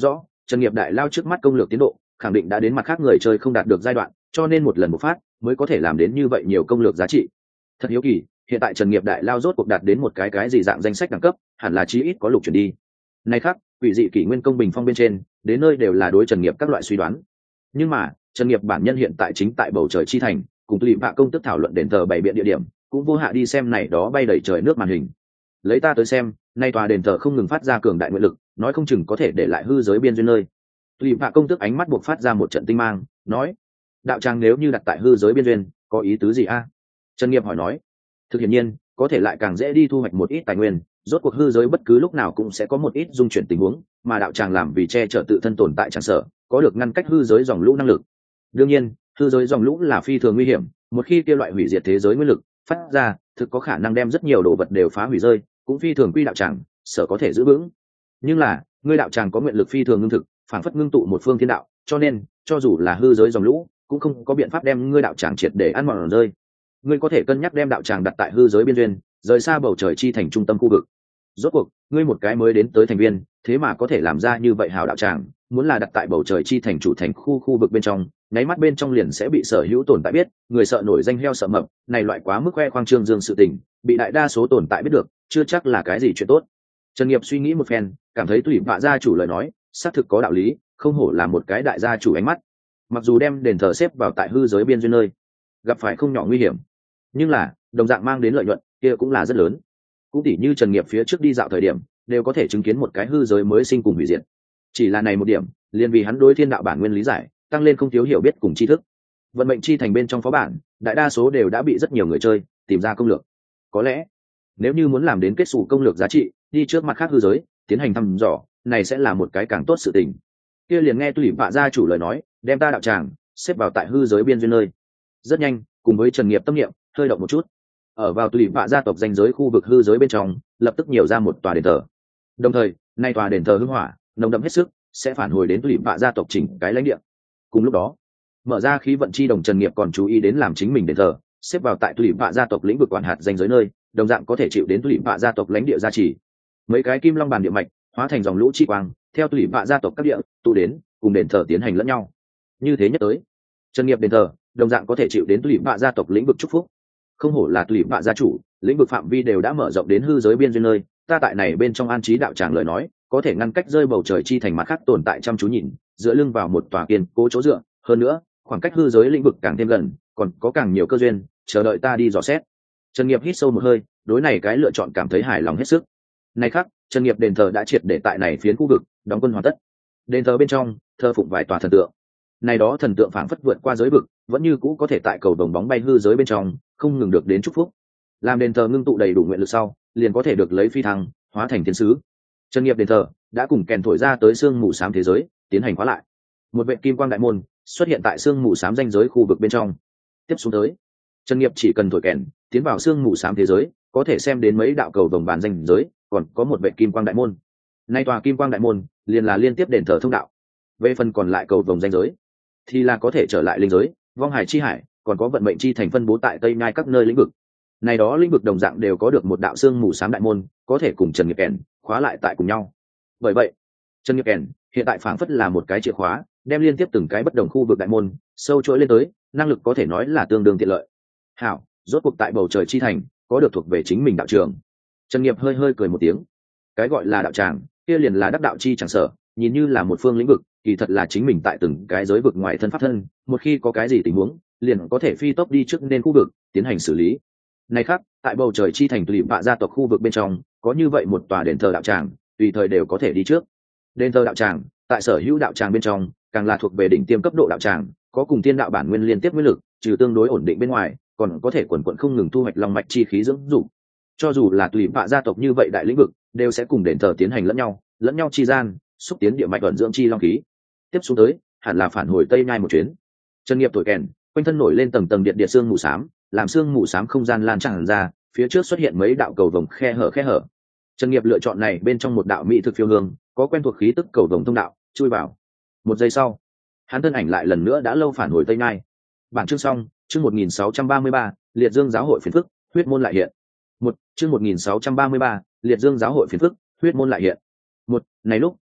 Trần Nghiệp đại lao trước mắt công lược tiến độ khẳng định đã đến mặt khác người chơi không đạt được giai đoạn, cho nên một lần một phát mới có thể làm đến như vậy nhiều công lược giá trị. Thật hiếu kỳ, hiện tại Trần Nghiệp đại lao rốt cuộc đạt đến một cái gì dạng danh sách đẳng cấp, hẳn là chí ít có lục chuyển đi. Này khác, quỷ dị kỷ nguyên công bình phong bên trên, đến nơi đều là đối Trần Nghiệp các loại suy đoán. Nhưng mà, Trần Nghiệp bản nhân hiện tại chính tại bầu trời chi thành, cùng tùy vạ công tức thảo luận đền thờ bảy biện địa điểm, cũng vô hạ đi xem này đó bay đầy trời nước màn hình. Lấy ta tới xem, nay tòa đền thờ không ngừng phát ra cường đại nguyện lực, nói không chừng có thể để lại hư giới biên duyên nơi. Tùy vạ công tức ánh mắt buộc phát ra một trận tinh mang, nói: đạo tràng nếu như đặt tại hư giới biên duyên, có ý tứ gì a? Trần Nghiệp hỏi nói: thực hiện nhiên, có thể lại càng dễ đi thu hoạch một ít tài nguyên, rốt cuộc hư giới bất cứ lúc nào cũng sẽ có một ít dung chuyển tình huống, mà đạo tràng làm vì che chở tự thân tồn tại chẳng sợ, có được ngăn cách hư giới dòng lũ năng lực. Đương nhiên, hư giới dòng lũ là phi thường nguy hiểm, một khi kia loại hủy diệt thế giới nguyên lực phát ra, thực có khả năng đem rất nhiều đồ vật đều phá hủy rơi, cũng phi thường quy đạo tràng sở có thể giữ vững. Nhưng là, ngươi đạo tràng có nguyện lực phi thường ngưng thực, phản phất ngưng tụ một phương thiên đạo, cho nên, cho dù là hư giới dòng lũ, cũng không có biện pháp đem ngươi đạo tràng triệt để ăn mòn rơi. Ngươi có thể cân nhắc đem đạo tràng đặt tại hư giới biên duyên, rời xa bầu trời chi thành trung tâm khu vực. Rốt cuộc, ngươi một cái mới đến tới thành viên, thế mà có thể làm ra như vậy hào đạo tràng, muốn là đặt tại bầu trời chi thành chủ thành khu vực bên trong, nháy mắt bên trong liền sẽ bị sở hữu tồn tại biết, người sợ nổi danh heo sợ mập, này loại quá mức khoe khoang trương dương sự tình, bị đại đa số tồn tại biết được, chưa chắc là cái gì chuyện tốt. Trần Nghiệp suy nghĩ một phen, cảm thấy tùy vạ gia chủ lời nói, xác thực có đạo lý, không hổ là một cái đại gia chủ ánh mắt. Mặc dù đem đền thờ xếp vào tại hư giới biên duyên nơi, gặp phải không nhỏ nguy hiểm, nhưng là đồng dạng mang đến lợi nhuận kia cũng là rất lớn. Cũng tỉ như Trần Nghiệp phía trước đi dạo thời điểm, đều có thể chứng kiến một cái hư giới mới sinh cùng hủy diệt. Chỉ là này một điểm, liền vì hắn đối thiên đạo bản nguyên lý giải, tăng lên không thiếu hiểu biết cùng tri thức. Vận mệnh chi thành bên trong phó bản, đại đa số đều đã bị rất nhiều người chơi tìm ra công lược. Có lẽ, nếu như muốn làm đến kết xù công lược giá trị, đi trước mặt khác hư giới, tiến hành thăm dò, này sẽ là một cái càng tốt sự tình. Kia liền nghe tùy vạ gia chủ lời nói, đem ta đạo tràng xếp vào tại hư giới biên duyên nơi. Rất nhanh, cùng với Trần Nghiệp tâm niệm hơi động một chút, ở vào tùy vạ gia tộc danh giới khu vực hư giới bên trong, lập tức nhiều ra một tòa đền thờ. Đồng thời, nay tòa đền thờ hưng hỏa nồng đậm hết sức, sẽ phản hồi đến tùy vạ gia tộc chỉnh cái lãnh địa. Cùng lúc đó, mở ra khí vận chi đồng Trần Nghiệp còn chú ý đến làm chính mình đền thờ xếp vào tại tùy vạ gia tộc lĩnh vực quản hạt danh giới nơi, đồng dạng có thể chịu đến tùy vạ gia tộc lãnh địa gia trì. Mấy cái kim long bàn địa mạch hóa thành dòng lũ chi quang, theo tùy vạ gia tộc các địa tụ đến, cùng đền thờ tiến hành lẫn nhau. Như thế nhất tới, Trần Nghiệp đền thờ đồng dạng có thể chịu đến tùy vạ gia tộc lĩnh vực chúc phúc. Không hổ là tùy vạ gia chủ, lĩnh vực phạm vi đều đã mở rộng đến hư giới biên duyên nơi, ta tại này bên trong an trí đạo tràng lời nói, có thể ngăn cách rơi bầu trời chi thành mặt khác tồn tại chăm chú nhìn, dựa lưng vào một tòa kiên cố chỗ dựa, hơn nữa, khoảng cách hư giới lĩnh vực càng thêm gần, còn có càng nhiều cơ duyên chờ đợi ta đi dò xét. Trần Nghiệp hít sâu một hơi, đối này cái lựa chọn cảm thấy hài lòng hết sức. Này khác, Trần Nghiệp đền thờ đã triệt để tại này phiến khu vực đóng quân hoàn tất. Đền thờ bên trong thờ phụng vài tòa thần tượng. Này đó thần tượng phảng phất vượt qua giới vực, vẫn như cũ có thể tại cầu đồng bóng bay hư giới bên trong, không ngừng được đến chúc phúc. Làm đền thờ ngưng tụ đầy đủ nguyện lực sau, liền có thể được lấy phi thăng, hóa thành thiên sứ. Trần Nghiệp đền thờ đã cùng kèn thổi ra tới sương mù xám thế giới, tiến hành khóa lại. Một vệ kim quang đại môn xuất hiện tại sương mù xám danh giới khu vực bên trong. Tiếp xuống tới, Trần Nghiệp chỉ cần thổi kèn, tiến vào sương mù xám thế giới, có thể xem đến mấy đạo cầu đồng bàn danh giới, còn có một vệ kim quang đại môn. Nay tòa kim quang đại môn liền là liên tiếp đền thờ thông đạo. Về phần còn lại cầu đồng danh giới, thì là có thể trở lại linh giới, vong hải chi hải, còn có vận mệnh chi thành phân bố tại tây nhai các nơi lĩnh vực. Này đó lĩnh vực đồng dạng đều có được một đạo xương mù xám đại môn, có thể cùng Trần Nghiệp kèn khóa lại tại cùng nhau. Bởi vậy, Trần Nghiệp kèn hiện tại phảng phất là một cái chìa khóa, đem liên tiếp từng cái bất đồng khu vực đại môn sâu chuỗi lên tới, năng lực có thể nói là tương đương tiện lợi. Hảo, rốt cuộc tại bầu trời chi thành có được thuộc về chính mình đạo trường. Trần Nghiệp hơi hơi cười một tiếng. Cái gọi là đạo tràng, kia liền là đắc đạo chi chẳng sở, nhìn như là một phương lĩnh vực, kỳ thật là chính mình tại từng cái giới vực ngoài thân pháp thân, một khi có cái gì tình huống, liền có thể phi tốc đi trước nên khu vực tiến hành xử lý. Này khác, tại bầu trời chi thành tùy vạ gia tộc khu vực bên trong, có như vậy một tòa đền thờ đạo tràng, tùy thời đều có thể đi trước. Đền thờ đạo tràng, tại sở hữu đạo tràng bên trong, càng là thuộc về đỉnh tiêm cấp độ đạo tràng, có cùng tiên đạo bản nguyên liên tiếp nguyên lực, trừ tương đối ổn định bên ngoài, còn có thể quần quần không ngừng thu hoạch long mạch chi khí dưỡng dục. Cho dù là tùy vạ gia tộc như vậy đại lĩnh vực, đều sẽ cùng đền thờ tiến hành lẫn nhau chi gian, xúc tiến địa mạch ẩn dưỡng chi long khí. Tiếp xuống tới, hẳn là phản hồi tây nhai một chuyến. Trần Nghiệp thổi kèn, quanh thân nổi lên tầng tầng điện sương mù xám, làm sương mù xám không gian lan tràn ra, phía trước xuất hiện mấy đạo cầu vồng khe hở. Trần Nghiệp lựa chọn này bên trong một đạo mỹ thực phiêu hương, có quen thuộc khí tức cầu vồng thông đạo, chui vào. Một giây sau, hắn thân ảnh lại lần nữa đã lâu phản hồi tây nhai. Bản chương xong, chương 1633, Liệt Dương giáo hội phiền phức, huyết môn lại hiện. Chương 1633, Liệt Dương giáo hội phiền phức, huyết môn lại hiện. Này lúc,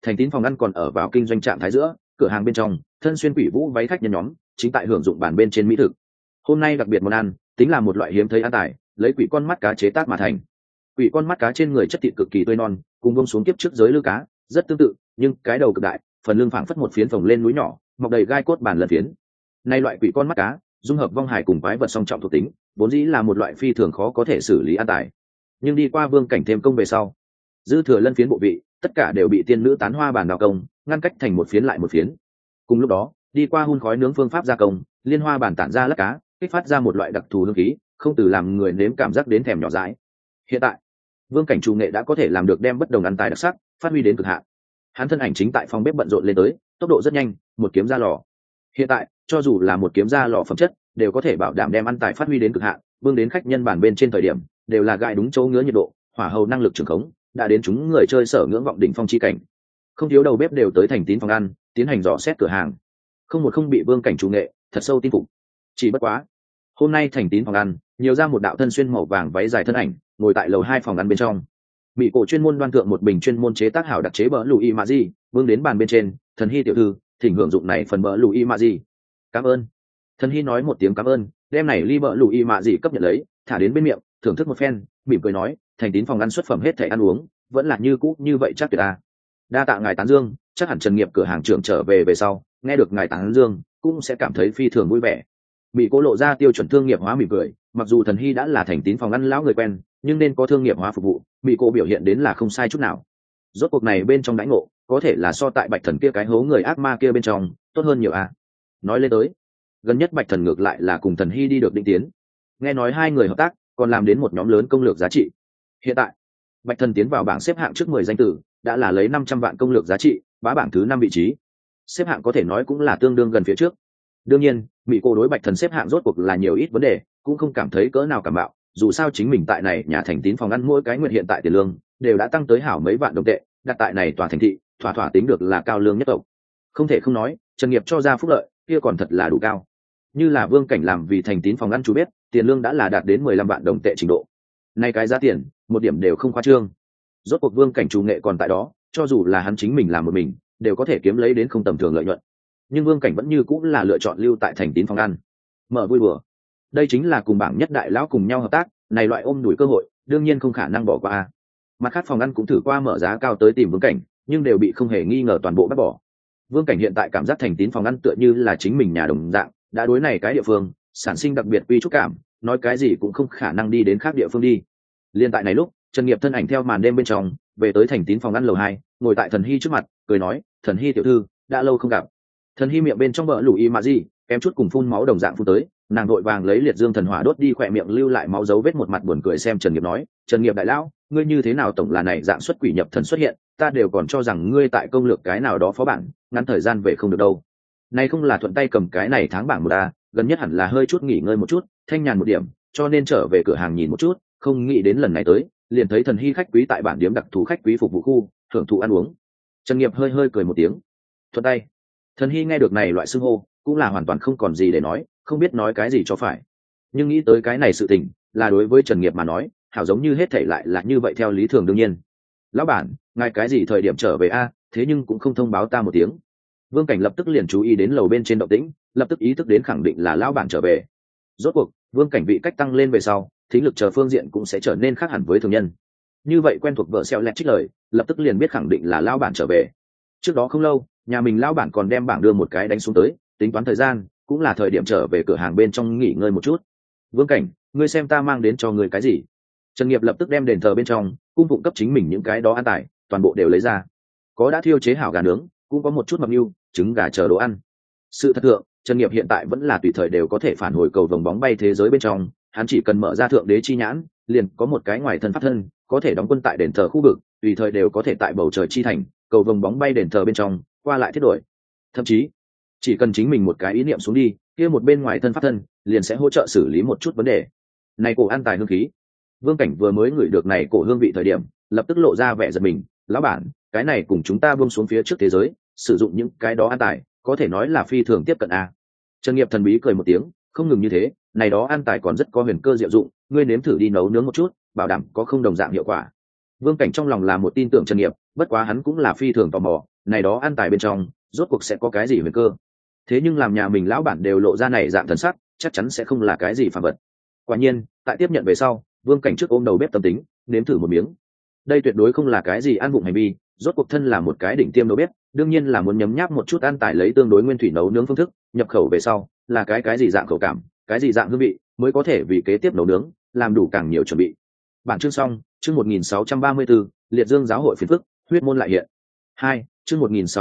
Thành Tín phòng ăn còn ở vào kinh doanh trạng thái giữa, cửa hàng bên trong thân xuyên quỷ vũ váy khách nhân nhóm chính tại hưởng dụng bàn bên trên mỹ thực. Hôm nay đặc biệt món ăn tính là một loại hiếm thấy ăn tài, lấy quỷ con mắt cá chế tác mà thành. Quỷ con mắt cá trên người chất thịt cực kỳ tươi non, cùng bông xuống kiếp trước giới lư cá rất tương tự, nhưng cái đầu cực đại, phần lưng phảng phất một phiến phồng lên núi nhỏ, mọc đầy gai cốt bản lân phiến. Nay loại quỷ con mắt cá dung hợp vong hải cùng quái vật song trọng thuộc tính, vốn dĩ là một loại phi thường khó có thể xử lý ăn tài, nhưng đi qua Vương Cảnh thêm công về sau, dư thừa lân phiến bộ vị tất cả đều bị tiên nữ tán hoa bản đào công ngăn cách thành một phiến lại một phiến. Cùng lúc đó, đi qua hun khói nướng phương pháp gia công, liên hoa bản tản ra lát cá kích phát ra một loại đặc thù hương khí, không từ làm người nếm cảm giác đến thèm nhỏ dãi. Hiện tại, Vương Cảnh chủ nghệ đã có thể làm được đem bất đồng ăn tài đặc sắc phát huy đến cực hạn. Hắn thân ảnh chính tại phòng bếp bận rộn lên tới, tốc độ rất nhanh, một kiếm ra lò. Hiện tại, cho dù là một kiếm ra lò phẩm chất, đều có thể bảo đảm đem ăn tài phát huy đến cực hạn, vương đến khách nhân bàn bên trên thời điểm, đều là gại đúng chỗ ngứa nhiệt độ, hỏa hầu năng lực trường khống, đã đến chúng người chơi sở ngưỡng vọng đỉnh phong chi cảnh. Không thiếu đầu bếp đều tới Thành Tín phòng ăn, tiến hành dò xét cửa hàng. Không bị Vương Cảnh chủ nghệ thật sâu tin phục. Chỉ bất quá, hôm nay Thành Tín phòng ăn, nhiều ra một đạo thân xuyên màu vàng váy dài thân ảnh, ngồi tại lầu 2 phòng ăn bên trong. Mỹ cổ chuyên môn đoan thượng một bình chuyên môn chế tác hảo đặc chế bỡ lùi mạ gì, vương đến bàn bên trên, Thần Hy tiểu thư, thỉnh hưởng dụng này phần bỡ lùi mạ gì. Cảm ơn. Thần Hy nói một tiếng cảm ơn, đem này ly bỡ lùi mạ gì cấp nhận lấy, thả đến bên miệng, thưởng thức một phen, mỉm cười nói, Thành Tín phòng ăn xuất phẩm hết thảy ăn uống, vẫn là như cũ như vậy chắc tuyệt à. Đa tạ ngài tán dương, chắc hẳn Trần Nghiệp cửa hàng trưởng trở về sau, nghe được ngài tán dương, cũng sẽ cảm thấy phi thường vui vẻ. Mỹ Cố lộ ra tiêu chuẩn thương nghiệp hóa mỉm cười, mặc dù Thần Hy đã là Thành Tín phòng ăn lão người quen, nhưng nên có thương nghiệp hóa phục vụ, Mỹ Cố biểu hiện đến là không sai chút nào. Rốt cuộc này bên trong đãi ngộ, có thể là so tại Bạch Thần kia cái hố người ác ma kia bên trong tốt hơn nhiều à. Nói lên tới, gần nhất Bạch Thần ngược lại là cùng Thần Hy đi được định tiến. Nghe nói hai người hợp tác, còn làm đến một nhóm lớn công lược giá trị. Hiện tại, Bạch Thần tiến vào bảng xếp hạng trước 10 danh tử, đã là lấy 500 vạn công lược giá trị, bá bảng thứ 5 vị trí. Xếp hạng có thể nói cũng là tương đương gần phía trước. Đương nhiên, Mỹ Cô đối Bạch Thần xếp hạng rốt cuộc là nhiều ít vấn đề, cũng không cảm thấy cỡ nào cảm bạo, dù sao chính mình tại này nhà Thành Tín phòng ăn mỗi cái nguyện hiện tại tiền lương đều đã tăng tới hảo mấy vạn đồng tệ, đặt tại này tòa thành thị, thỏa tính được là cao lương nhất tộc. Không thể không nói, Trần Nghiệp cho ra phúc lợi, kia còn thật là đủ cao. Như là Vương Cảnh làm vì Thành Tín phòng ăn chủ biết, tiền lương đã là đạt đến 15 vạn đồng tệ trình độ. Nay cái giá tiền, một điểm đều không khoa trương. Rốt cuộc Vương Cảnh chủ nghệ còn tại đó, cho dù là hắn chính mình làm một mình, đều có thể kiếm lấy đến không tầm thường lợi nhuận. Nhưng Vương Cảnh vẫn như cũng là lựa chọn lưu tại Thành Tín phòng ăn, mở vui đùa. Đây chính là cùng bảng nhất đại lão cùng nhau hợp tác, này loại ôm đuổi cơ hội, đương nhiên không khả năng bỏ qua. Mặt khác phòng ăn cũng thử qua mở giá cao tới tìm Vương Cảnh, nhưng đều bị không hề nghi ngờ toàn bộ bác bỏ. Vương Cảnh hiện tại cảm giác Thành Tín phòng ăn tựa như là chính mình nhà đồng dạng, đã đối này cái địa phương sản sinh đặc biệt quy trúc cảm, nói cái gì cũng không khả năng đi đến khác địa phương đi. Liên tại này lúc, Trần Nghiệp thân ảnh theo màn đêm bên trong về tới Thành Tín phòng ăn lầu 2, ngồi tại Thần Hy trước mặt, cười nói, Thần Hy tiểu thư, đã lâu không gặp. Thần Hy miệng bên trong bờ lùi mà gì, kém chút cùng phun máu đồng dạng phun tới, nàng vội vàng lấy liệt dương thần hỏa đốt đi khỏe miệng lưu lại máu dấu vết, một mặt buồn cười xem Trần Nghiệp nói, Trần Nghiệp đại lão, ngươi như thế nào tổng là này dạng xuất quỷ nhập thần xuất hiện, ta đều còn cho rằng ngươi tại công lược cái nào đó phó bản, ngắn thời gian về không được đâu. Này không là thuận tay cầm cái này tháng bảng một ta, gần nhất hẳn là hơi chút nghỉ ngơi một chút, thanh nhàn một điểm, cho nên trở về cửa hàng nhìn một chút, không nghĩ đến lần này tới, liền thấy Thần Hy khách quý tại bản điếm đặc thù khách quý phục vụ khu, thưởng thụ ăn uống. Trần Nghiệp hơi cười một tiếng, thuận tay. Thần Hy nghe được này loại xưng hô, cũng là hoàn toàn không còn gì để nói, không biết nói cái gì cho phải. Nhưng nghĩ tới cái này sự tình, là đối với Trần Nghiệp mà nói, hảo giống như hết thảy lại là như vậy theo lý thường đương nhiên. Lão bản, ngài cái gì thời điểm trở về a? Thế nhưng cũng không thông báo ta một tiếng. Vương Cảnh lập tức liền chú ý đến lầu bên trên động tĩnh, lập tức ý thức đến khẳng định là lão bản trở về. Rốt cuộc, Vương Cảnh vị cách tăng lên về sau, thính lực chờ phương diện cũng sẽ trở nên khác hẳn với thường nhân. Như vậy quen thuộc vợ xeo lẹt trích lời, lập tức liền biết khẳng định là lão bản trở về. Trước đó không lâu, nhà mình lão bản còn đem bảng đưa một cái đánh xuống tới, tính toán thời gian, cũng là thời điểm trở về cửa hàng bên trong nghỉ ngơi một chút. Vương Cảnh, ngươi xem ta mang đến cho ngươi cái gì? Trần Nghiệp lập tức đem đền thờ bên trong cung phụng cấp chính mình những cái đó ăn tải, toàn bộ đều lấy ra. Có đã thiêu chế hảo gà nướng, cũng có một chút mập niu, trứng gà chờ đồ ăn. Sự thật thượng, Trần Nghiệp hiện tại vẫn là tùy thời đều có thể phản hồi cầu vồng bóng bay thế giới bên trong, hắn chỉ cần mở ra thượng đế chi nhãn, liền có một cái ngoài thân pháp thân, có thể đóng quân tại đền thờ khu vực, tùy thời đều có thể tại bầu trời chi thành, cầu vồng bóng bay đền thờ bên trong, qua lại thiết đổi. Thậm chí, chỉ cần chính mình một cái ý niệm xuống đi, kia một bên ngoài thân pháp thân liền sẽ hỗ trợ xử lý một chút vấn đề. Này cổ ăn tài hương khí. Vương Cảnh vừa mới ngửi được này cổ hương vị thời điểm, lập tức lộ ra vẻ giật mình, lão bản, cái này cùng chúng ta buông xuống phía trước thế giới, sử dụng những cái đó ăn tài, có thể nói là phi thường tiếp cận a. Trần Nghiệp thần bí cười một tiếng, không ngừng như thế, này đó ăn tài còn rất có huyền cơ diệu dụng, ngươi nếm thử đi nấu nướng một chút, bảo đảm có không đồng dạng hiệu quả. Vương Cảnh trong lòng là một tin tưởng Trần Nghiệp, bất quá hắn cũng là phi thường tò mò, này đó ăn tài bên trong rốt cuộc sẽ có cái gì huyền cơ. Thế nhưng làm nhà mình lão bản đều lộ ra này dạng thần sắc, chắc chắn sẽ không là cái gì phàm vật. Quả nhiên tại tiếp nhận về sau, Vương Cảnh trước ôm đầu bếp tâm tính nếm thử một miếng. Đây tuyệt đối không là cái gì ăn vụng hành vi, rốt cuộc thân là một cái đỉnh tiêm đầu bếp, đương nhiên là muốn nhấm nháp một chút ăn tài lấy tương đối nguyên thủy nấu nướng phương thức, nhập khẩu về sau là cái gì dạng khẩu cảm, cái gì dạng hương vị mới có thể vì kế tiếp nấu nướng làm đủ càng nhiều chuẩn bị. Bản chương xong, chương 1634, Liệt Dương giáo hội phiền phức, huyết môn lại hiện. 2, chương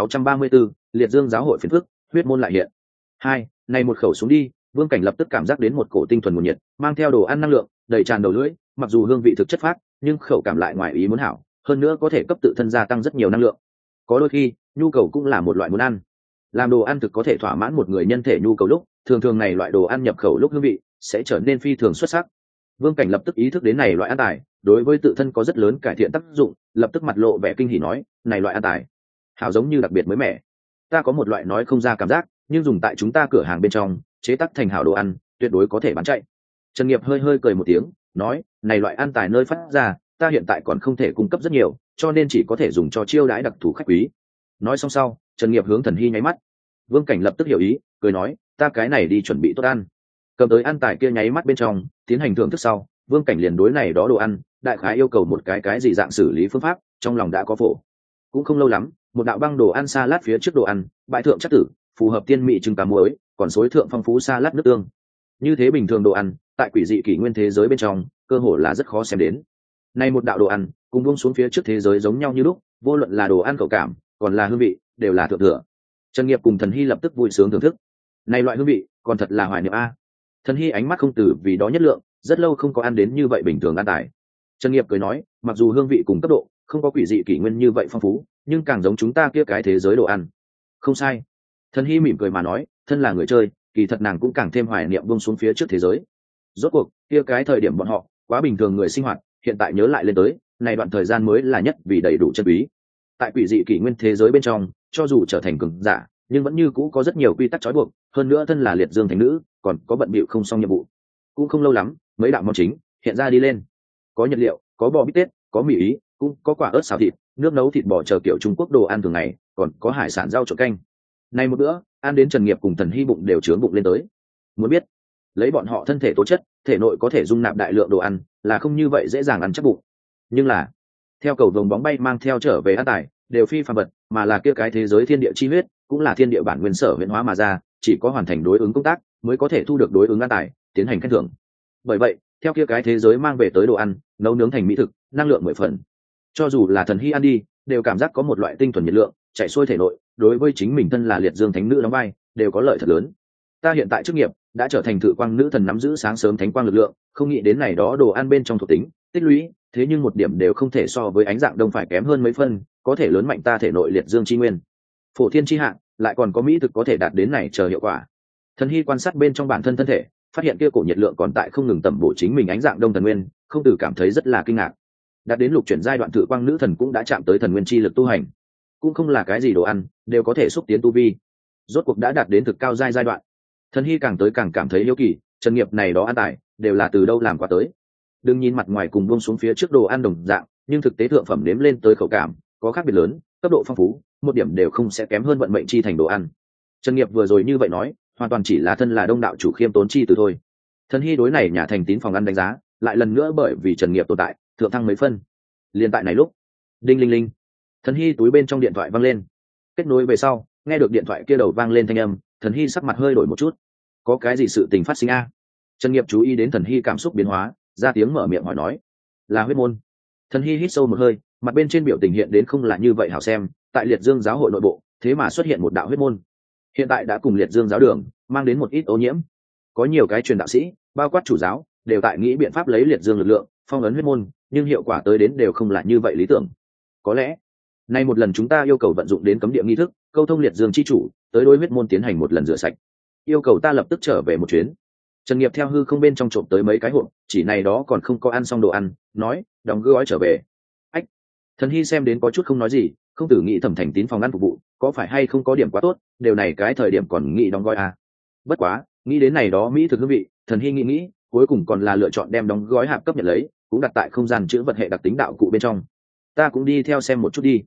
1634, Liệt Dương giáo hội phiền phức, huyết môn lại hiện. 2, này một khẩu xuống đi, Vương Cảnh lập tức cảm giác đến một cổ tinh thuần nguồn nhiệt, mang theo đồ ăn năng lượng, đầy tràn đầu lưỡi, mặc dù hương vị thực chất phác, nhưng khẩu cảm lại ngoài ý muốn hảo, hơn nữa có thể cấp tự thân gia tăng rất nhiều năng lượng. Có đôi khi, nhu cầu cũng là một loại muốn ăn. Làm đồ ăn thực có thể thỏa mãn một người nhân thể nhu cầu lúc, thường thường này loại đồ ăn nhập khẩu lúc hương vị sẽ trở nên phi thường xuất sắc. Vương Cảnh lập tức ý thức đến này loại ăn tài đối với tự thân có rất lớn cải thiện tác dụng, lập tức mặt lộ vẻ kinh hỉ nói, này loại ăn tài hảo giống như đặc biệt mới mẻ. Ta có một loại nói không ra cảm giác, nhưng dùng tại chúng ta cửa hàng bên trong chế tác thành hảo đồ ăn tuyệt đối có thể bán chạy. Trần Nghiệp hơi hơi cười một tiếng nói, này loại ăn tài nơi phát ra ta hiện tại còn không thể cung cấp rất nhiều, cho nên chỉ có thể dùng cho chiêu đãi đặc thù khách quý. Nói xong sau, Trần Nghiệp hướng Thần Hy nháy mắt. Vương Cảnh lập tức hiểu ý, cười nói, ta cái này đi chuẩn bị tốt ăn. Cầm tới ăn tài kia nháy mắt bên trong tiến hành thưởng thức sau, Vương Cảnh liền đối này đó đồ ăn đại khái yêu cầu một cái gì dạng xử lý phương pháp, trong lòng đã có phổ. Cũng không lâu lắm, một đạo băng đồ ăn salad phía trước đồ ăn bãi thượng chất tử, phù hợp tiên mỹ trứng cá muối, còn xối thượng phong phú salad nước tương. Như thế bình thường đồ ăn tại quỷ dị kỷ nguyên thế giới bên trong cơ hội là rất khó xem đến. Nay một đạo đồ ăn cùng buông xuống phía trước thế giới giống nhau như lúc, vô luận là đồ ăn khẩu cảm còn là hương vị đều là thượng thừa. Trần Nghiệp cùng Thần Hy lập tức vui sướng thưởng thức. Này loại hương vị còn thật là hoài niệm a. Thần Hy ánh mắt không từ vì đó nhất lượng, rất lâu không có ăn đến như vậy bình thường ăn tài. Trần Nghiệp cười nói, mặc dù hương vị cùng cấp độ không có quỷ dị kỷ nguyên như vậy phong phú, nhưng càng giống chúng ta kia cái thế giới đồ ăn. Không sai. Thần Hy mỉm cười mà nói, thân là người chơi, kỳ thật nàng cũng càng thêm hoài niệm buông xuống phía trước thế giới. Rốt cuộc kia cái thời điểm bọn họ quá bình thường người sinh hoạt, hiện tại nhớ lại lên tới, này đoạn thời gian mới là nhất vì đầy đủ chân quý. Tại quỷ dị kỷ nguyên thế giới bên trong, cho dù trở thành cường giả, nhưng vẫn như cũ có rất nhiều quy tắc trói buộc, hơn nữa thân là liệt dương thánh nữ, còn có bận bịu không xong nhiệm vụ. Cũng không lâu lắm, mấy đạo món chính hiện ra đi lên. Có nhật liệu, có bò bít tết, có mì ý, cũng có quả ớt xào thịt, nước nấu thịt bò chờ kiểu Trung Quốc đồ ăn thường ngày, còn có hải sản rau trộn canh. Này một bữa, ăn đến Trần Nghiệp cùng Thần Hy bụng đều trướng bụng lên tới. Muốn biết, lấy bọn họ thân thể tố chất, thể nội có thể dung nạp đại lượng đồ ăn, là không như vậy dễ dàng ăn chắc bụng. Nhưng là, theo cầu vồng bóng bay mang theo trở về ăn tài, đều phi phàm vật, mà là kia cái thế giới thiên địa chi huyết, cũng là thiên địa bản nguyên sở huyễn hóa mà ra, chỉ có hoàn thành đối ứng công tác mới có thể thu được đối ứng ăn tài, tiến hành khen thưởng. Bởi vậy, theo kia cái thế giới mang về tới đồ ăn, nấu nướng thành mỹ thực, năng lượng 10 phần. Cho dù là Thần Hy ăn đi, đều cảm giác có một loại tinh thuần nhiệt lượng chạy xuôi thể nội, đối với chính mình thân là liệt dương thánh nữ đóng vai, đều có lợi thật lớn. Ta hiện tại chức nghiệp đã trở thành thự quang nữ thần, nắm giữ sáng sớm thánh quang lực lượng, không nghĩ đến này đó đồ ăn bên trong thuộc tính tích lũy, thế nhưng một điểm đều không thể so với ánh dạng đông phải kém hơn mấy phân, có thể lớn mạnh ta thể nội liệt dương chi nguyên. Phổ thiên chi hạng, lại còn có mỹ thực có thể đạt đến này chờ hiệu quả. Thần Hy quan sát bên trong bản thân thân thể, phát hiện kia cổ nhiệt lượng còn tại không ngừng tẩm bổ chính mình ánh dạng đông thần nguyên, không từ cảm thấy rất là kinh ngạc. Đạt đến lục chuyển giai đoạn thự quang nữ thần cũng đã chạm tới thần nguyên chi lực tu hành, cũng không là cái gì đồ ăn đều có thể xúc tiến tu vi, rốt cuộc đã đạt đến thực cao giai đoạn. Thần Hy càng tới càng cảm thấy hiếu kỳ, Trần Nghiệp này đó ăn tài đều là từ đâu làm qua tới. Đừng nhìn mặt ngoài cùng buông xuống phía trước đồ ăn đồng dạng, nhưng thực tế thượng phẩm nếm lên tới khẩu cảm có khác biệt lớn, cấp độ phong phú, một điểm đều không sẽ kém hơn vận mệnh chi thành đồ ăn. Trần Nghiệp vừa rồi như vậy nói, hoàn toàn chỉ là thân là đông đạo chủ khiêm tốn chi từ thôi. Thần Hy đối này nhà thành tín phòng ăn đánh giá lại lần nữa bởi vì Trần Nghiệp tồn tại thượng thăng mấy phân. Liên tại này lúc, đinh linh linh, Thần Hy túi bên trong điện thoại vang lên. Kết nối về sau, nghe được điện thoại kia đầu vang lên thanh âm, Thần Hy sắc mặt hơi đổi một chút. Có cái gì sự tình phát sinh a? Trần Nghiệp chú ý đến Thần Hy cảm xúc biến hóa, ra tiếng mở miệng hỏi nói, là huyết môn. Thần Hy hít sâu một hơi, mặt bên trên biểu tình hiện đến không là như vậy hảo xem, tại Liệt Dương giáo hội nội bộ, thế mà xuất hiện một đạo huyết môn. Hiện tại đã cùng Liệt Dương giáo đường mang đến một ít ô nhiễm. Có nhiều cái truyền đạo sĩ, bao quát chủ giáo, đều tại nghĩ biện pháp lấy Liệt Dương lực lượng phong ấn huyết môn, nhưng hiệu quả tới đến đều không là như vậy lý tưởng. Có lẽ, nay một lần chúng ta yêu cầu vận dụng đến cấm địa nghi thức, câu thông Liệt Dương chi chủ, tới đối huyết môn tiến hành một lần rửa sạch. Yêu cầu ta lập tức trở về một chuyến. Trần Nghiệp theo hư không bên trong trộm tới mấy cái hộp, chỉ này đó còn không có ăn xong đồ ăn, nói, đóng gói trở về. Ách. Thần Hy xem đến có chút không nói gì, không tử nghĩ Thẩm Thành Tín phòng ăn phục vụ, có phải hay không có điểm quá tốt, điều này cái thời điểm còn nghĩ đóng gói à. Bất quá, nghĩ đến này đó mỹ thực hương vị, Thần Hy nghĩ, cuối cùng còn là lựa chọn đem đóng gói hạp cấp nhận lấy, cũng đặt tại không gian chữ vật hệ đặc tính đạo cụ bên trong. Ta cũng đi theo xem một chút đi.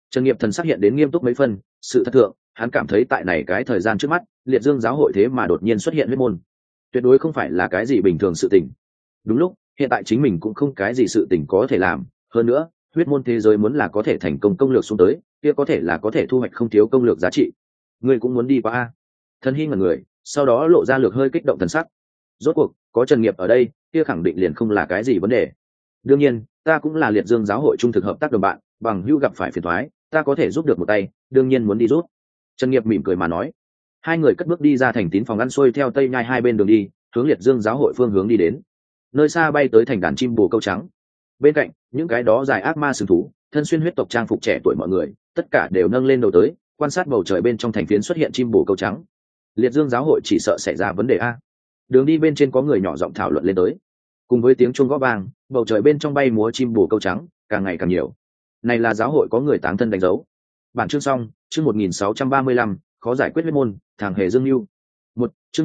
Trần Nghiệp thần sắc hiện đến nghiêm túc mấy phân, sự thật thượng, hắn cảm thấy tại này cái thời gian trước mắt, Liệt Dương giáo hội thế mà đột nhiên xuất hiện huyết môn, tuyệt đối không phải là cái gì bình thường sự tình. Đúng lúc, hiện tại chính mình cũng không cái gì sự tình có thể làm, hơn nữa, huyết môn thế giới muốn là có thể thành công công lược xuống tới, kia có thể là có thể thu hoạch không thiếu công lược giá trị. Ngươi cũng muốn đi qua a? Thần Hy ngẩn người, sau đó lộ ra lược hơi kích động thần sắc. Rốt cuộc, có Trần Nghiệp ở đây, kia khẳng định liền không là cái gì vấn đề. Đương nhiên, ta cũng là Liệt Dương giáo hội trung thực hợp tác đồng bạn, bằng hữu gặp phải phiền toái, ta có thể giúp được một tay, đương nhiên muốn đi giúp. Trần Nghiệp mỉm cười mà nói. Hai người cất bước đi ra thành tín phòng ăn xuôi theo tây nhai hai bên đường đi, hướng Liệt Dương giáo hội phương hướng đi đến. Nơi xa bay tới thành đàn chim bồ câu trắng. Bên cạnh, những cái đó dài ác ma sừng thú, thân xuyên huyết tộc trang phục trẻ tuổi mọi người, tất cả đều nâng lên đầu tới, quan sát bầu trời bên trong thành phiến xuất hiện chim bồ câu trắng. Liệt Dương giáo hội chỉ sợ xảy ra vấn đề a. Đường đi bên trên có người nhỏ giọng thảo luận lên tới. Cùng với tiếng chuông gõ vang, bầu trời bên trong bay múa chim bồ câu trắng, càng ngày càng nhiều. Này là giáo hội có người táng thân đánh dấu. Bản chương xong, chương 1635, khó giải quyết huyết môn, thằng hề dương lưu. Một, chương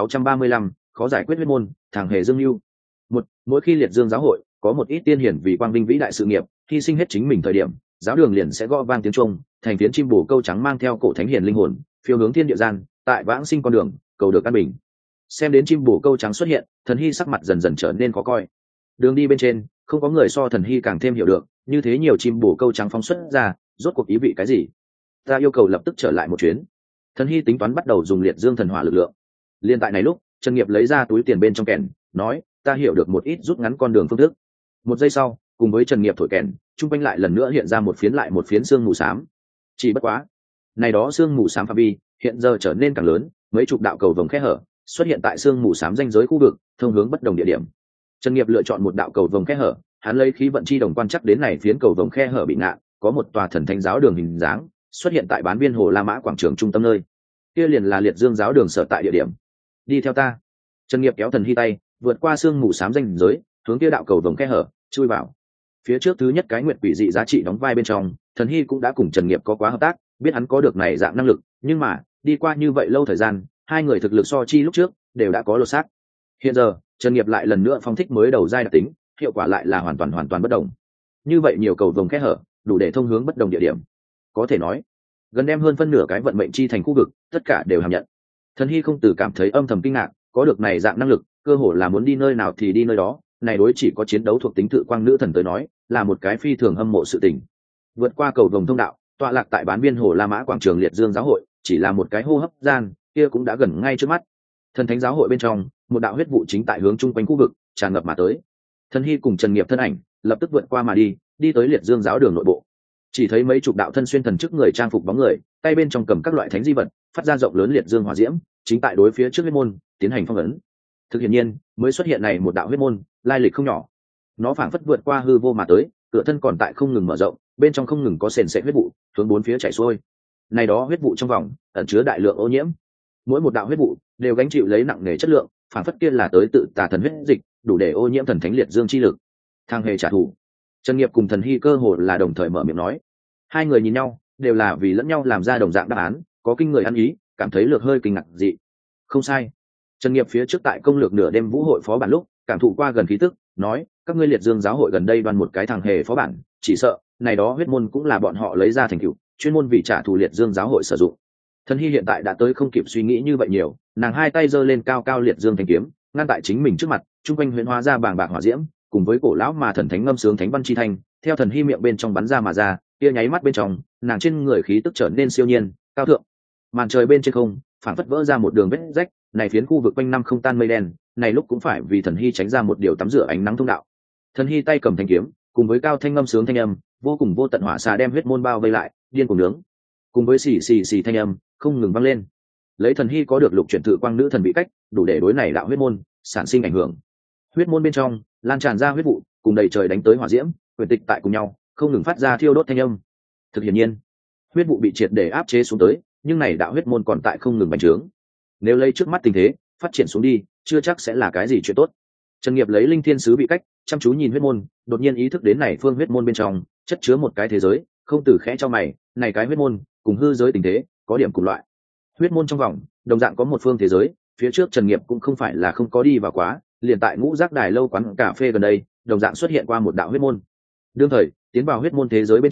1635, khó giải quyết huyết môn, thằng hề dương lưu. Một, mỗi khi Liệt Dương giáo hội có một ít tiên hiển vì quang vinh vĩ đại sự nghiệp, hy sinh hết chính mình thời điểm, giáo đường liền sẽ gõ vang tiếng chuông, thành phiến chim bồ câu trắng mang theo cổ thánh hiền linh hồn, phiêu hướng thiên địa gian, tại vãng sinh con đường, cầu được an bình. Xem đến chim bồ câu trắng xuất hiện, Thần Hy sắc mặt dần dần trở nên khó coi. Đường đi bên trên, không có người so Thần Hy càng thêm hiểu được, như thế nhiều chim bồ câu trắng phóng xuất ra, rốt cuộc ý vị cái gì? Ta yêu cầu lập tức trở lại một chuyến. Thần Hy tính toán bắt đầu dùng Liệt Dương thần hỏa lực lượng. Liên tại này lúc, Trần Nghiệp lấy ra túi tiền bên trong kèn, nói, ta hiểu được một ít rút ngắn con đường phương thức. Một giây sau, cùng với Trần Nghiệp thổi kèn, trung quanh lại lần nữa hiện ra một phiến lại một phiến sương mù xám. Chỉ bất quá, này đó sương mù xám phạm vi hiện giờ trở nên càng lớn, mấy chục đạo cầu vồng khe hở xuất hiện tại sương mù xám ranh giới khu vực, thông hướng bất đồng địa điểm. Trần Nghiệp lựa chọn một đạo cầu vồng khe hở, hắn lấy khí vận chi đồng quan chắc đến này phiến cầu vồng khe hở bị ngạn, có một tòa thần thánh giáo đường hình dáng xuất hiện tại bán biên hồ La Mã quảng trường trung tâm nơi. Kia liền là Liệt Dương giáo đường sở tại địa điểm. Đi theo ta. Trần Nghiệp kéo Thần Hy tay, vượt qua sương mù xám ranh giới, hướng kia đạo cầu vồng khe hở, chui vào. Phía trước thứ nhất cái nguyện quỷ dị giá trị đóng vai bên trong, Thần Hy cũng đã cùng Trần Nghiệp có quá hợp tác, biết hắn có được này dạng năng lực, nhưng mà, đi qua như vậy lâu thời gian, hai người thực lực so chi lúc trước đều đã có lột xác. Hiện giờ, Trần Nghiệp lại lần nữa phong thích mới đầu giai đặc tính, hiệu quả lại là hoàn toàn bất đồng. Như vậy nhiều cầu vồng khe hở, đủ để thông hướng bất đồng địa điểm. Có thể nói, gần đem hơn phân nửa cái vận mệnh chi thành khu vực, tất cả đều hàm nhận. Thần Hy không từ cảm thấy âm thầm kinh ngạc, có được này dạng năng lực, cơ hồ là muốn đi nơi nào thì đi nơi đó, này đối chỉ có chiến đấu thuộc tính tự quang nữ thần tới nói, là một cái phi thường hâm mộ sự tình. Vượt qua cầu vồng thông đạo, tọa lạc tại bán biên hồ La Mã quảng trường Liệt Dương giáo hội, chỉ là một cái hô hấp gian, kia cũng đã gần ngay trước mắt. Thần thánh giáo hội bên trong, một đạo huyết vụ chính tại hướng chung quanh khu vực tràn ngập mà tới. Thần Hy cùng Trần Nghiệp thân ảnh lập tức vượt qua mà đi tới Liệt Dương giáo đường nội bộ. Chỉ thấy mấy chục đạo thân xuyên thần chức người trang phục bóng người, tay bên trong cầm các loại thánh di vật, phát ra rộng lớn liệt dương hỏa diễm, chính tại đối phía trước huyết môn tiến hành phong ấn. Thực hiện nhiên, mới xuất hiện này một đạo huyết môn, lai lịch không nhỏ. Nó phảng phất vượt qua hư vô mà tới, cửa thân còn tại không ngừng mở rộng, bên trong không ngừng có sền sệt huyết vụ hướng bốn phía chảy xuôi. Này đó huyết vụ trong vòng ẩn chứa đại lượng ô nhiễm. Mỗi một đạo huyết vụ đều gánh chịu lấy nặng nề chất lượng, phảng phất kia là tới tự tà thần huyết dịch, đủ để ô nhiễm thần thánh liệt dương chi lực. Thang hề trả thù. Trần Nghiệp cùng Thần Hy cơ hồ là đồng thời mở miệng nói. Hai người nhìn nhau, đều là vì lẫn nhau làm ra đồng dạng đáp án, có kinh người ăn ý, cảm thấy lược hơi kinh ngạc dị. Không sai. Trần Nghiệp phía trước tại công lược nửa đêm vũ hội phó bản lúc, cảm thụ qua gần khí tức, nói, các ngươi Liệt Dương giáo hội gần đây đoan một cái thằng hề phó bản, chỉ sợ này đó huyết môn cũng là bọn họ lấy ra thành tựu, chuyên môn vì trả thù Liệt Dương giáo hội sử dụng. Thần Hy hiện tại đã tới không kịp suy nghĩ như vậy nhiều, nàng hai tay giơ lên cao cao Liệt Dương thanh kiếm, ngăn tại chính mình trước mặt, trung quanh huyễn hóa ra bàng bạc hỏa diễm, cùng với cổ lão mà thần thánh ngâm sướng thánh văn chi thanh, theo Thần Hy miệng bên trong bắn ra mà ra, kia nháy mắt bên trong, nàng trên người khí tức trở nên siêu nhiên, cao thượng. Màn trời bên trên không, phảng phất vỡ ra một đường vết rách, này phiến khu vực quanh năm không tan mây đen, này lúc cũng phải vì Thần Hy tránh ra một điều tắm rửa ánh nắng thông đạo. Thần Hy tay cầm thanh kiếm, cùng với cao thanh ngâm sướng thanh âm, vô cùng vô tận hỏa xà đem huyết môn bao vây lại, điên cuồng nướng. Cùng với xì xì xì thanh âm, không ngừng vang lên. Lấy Thần Hy có được lục chuyển tự quang nữ thần bị cách, đủ để đối này đạo huyết môn sản sinh ảnh hưởng. Huyết môn bên trong lan tràn ra huyết vụ, cùng đầy trời đánh tới hỏa diễm, quyền tịch tại cùng nhau, không ngừng phát ra thiêu đốt thanh âm. Thực hiển nhiên, huyết vụ bị triệt để áp chế xuống tới, nhưng này đạo huyết môn còn tại không ngừng bành trướng. Nếu lấy trước mắt tình thế phát triển xuống đi, chưa chắc sẽ là cái gì chuyện tốt. Trần Nghiệp lấy linh thiên sứ bị cách, chăm chú nhìn huyết môn, đột nhiên ý thức đến này phương huyết môn bên trong chất chứa một cái thế giới, không từ khẽ cho mày, này cái huyết môn cùng hư giới tình thế có điểm cùng loại. Huyết môn trong vòng đồng dạng có một phương thế giới, phía trước Trần Nghiệp cũng không phải là không có đi vào quá, liền tại Ngũ Giác Đài lâu quán cà phê gần đây, đồng dạng xuất hiện qua một đạo huyết môn. Đương thời tiến vào huyết môn thế giới bên trong,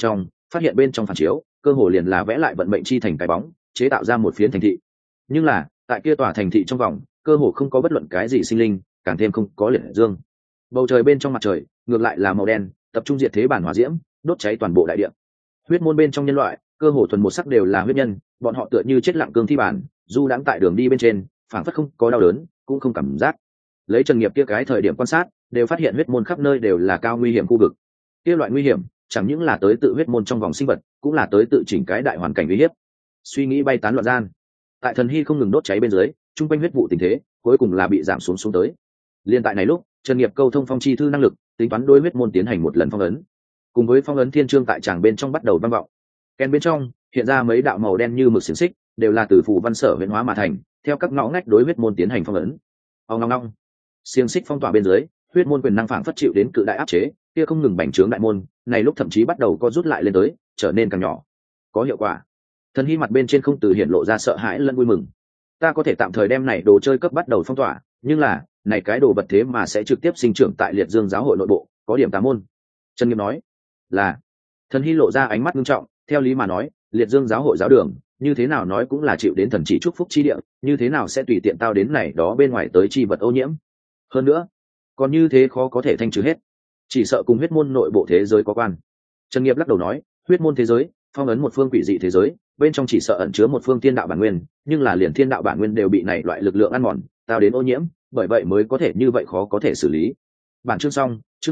phát hiện bên trong phản chiếu cơ hồ liền là vẽ lại vận mệnh chi thành cái bóng, chế tạo ra một phiến thành thị. Nhưng là tại kia tòa thành thị trong vòng cơ hồ không có bất luận cái gì sinh linh, càng thêm không có liệt dương. Bầu trời bên trong mặt trời ngược lại là màu đen, tập trung diệt thế bản hỏa diễm, đốt cháy toàn bộ đại địa. Huyết môn bên trong nhân loại cơ hồ thuần một sắc đều là huyết nhân, bọn họ tựa như chết lặng cương thi bản, du đãng tại đường đi bên trên, phảng phất không có đau đớn, cũng không cảm giác. Lấy Trần Nghiệp kia cái thời điểm quan sát, đều phát hiện huyết môn khắp nơi đều là cao nguy hiểm khu vực. Kia loại nguy hiểm chẳng những là tới tự huyết môn trong vòng sinh vật, cũng là tới tự chỉnh cái đại hoàn cảnh uy hiếp. Suy nghĩ bay tán loạn gian, tại thần hy không ngừng đốt cháy bên dưới, trung quanh huyết vụ tình thế cuối cùng là bị giảm xuống tới. Liên tại này lúc, Trần Nghiệp câu thông phong chi thư năng lực, tính toán đối huyết môn tiến hành một lần phong ấn. Cùng với phong ấn thiên chương tại tràng bên trong bắt đầu vang vọng. Ken bên trong hiện ra mấy đạo màu đen như mực xiềng xích, đều là từ phù văn sở huyễn hóa mà thành, theo các ngõ ngách đối huyết môn tiến hành phong ấn. Ong ong ong. Xiềng xích phong tỏa bên dưới, huyết môn quyền năng phảng phất chịu đến cự đại áp chế, kia không ngừng bành trướng đại môn, này lúc thậm chí bắt đầu co rút lại lên tới, trở nên càng nhỏ. Có hiệu quả. Thần hy mặt bên trên không từ hiện lộ ra sợ hãi lẫn vui mừng. Ta có thể tạm thời đem này đồ chơi cấp bắt đầu phong tỏa, nhưng là, này cái đồ vật thế mà sẽ trực tiếp sinh trưởng tại Liệt Dương giáo hội nội bộ, có điểm tà môn. Trần Nghiệp nói, là. Thần hy lộ ra ánh mắt nghiêm trọng, theo lý mà nói, Liệt Dương giáo hội giáo đường, như thế nào nói cũng là chịu đến thần chỉ chúc phúc chi địa, như thế nào sẽ tùy tiện tao đến này đó bên ngoài tới chi vật ô nhiễm. Hơn nữa, còn như thế khó có thể thanh trừ hết, chỉ sợ cùng huyết môn nội bộ thế giới có quan. Trần Nghiệp lắc đầu nói, huyết môn thế giới phong ấn một phương quỷ dị thế giới, bên trong chỉ sợ ẩn chứa một phương thiên đạo bản nguyên, nhưng là liền thiên đạo bản nguyên đều bị này loại lực lượng ăn mòn, tạo đến ô nhiễm, bởi vậy mới có thể như vậy khó có thể xử lý. Bản chương xong, chương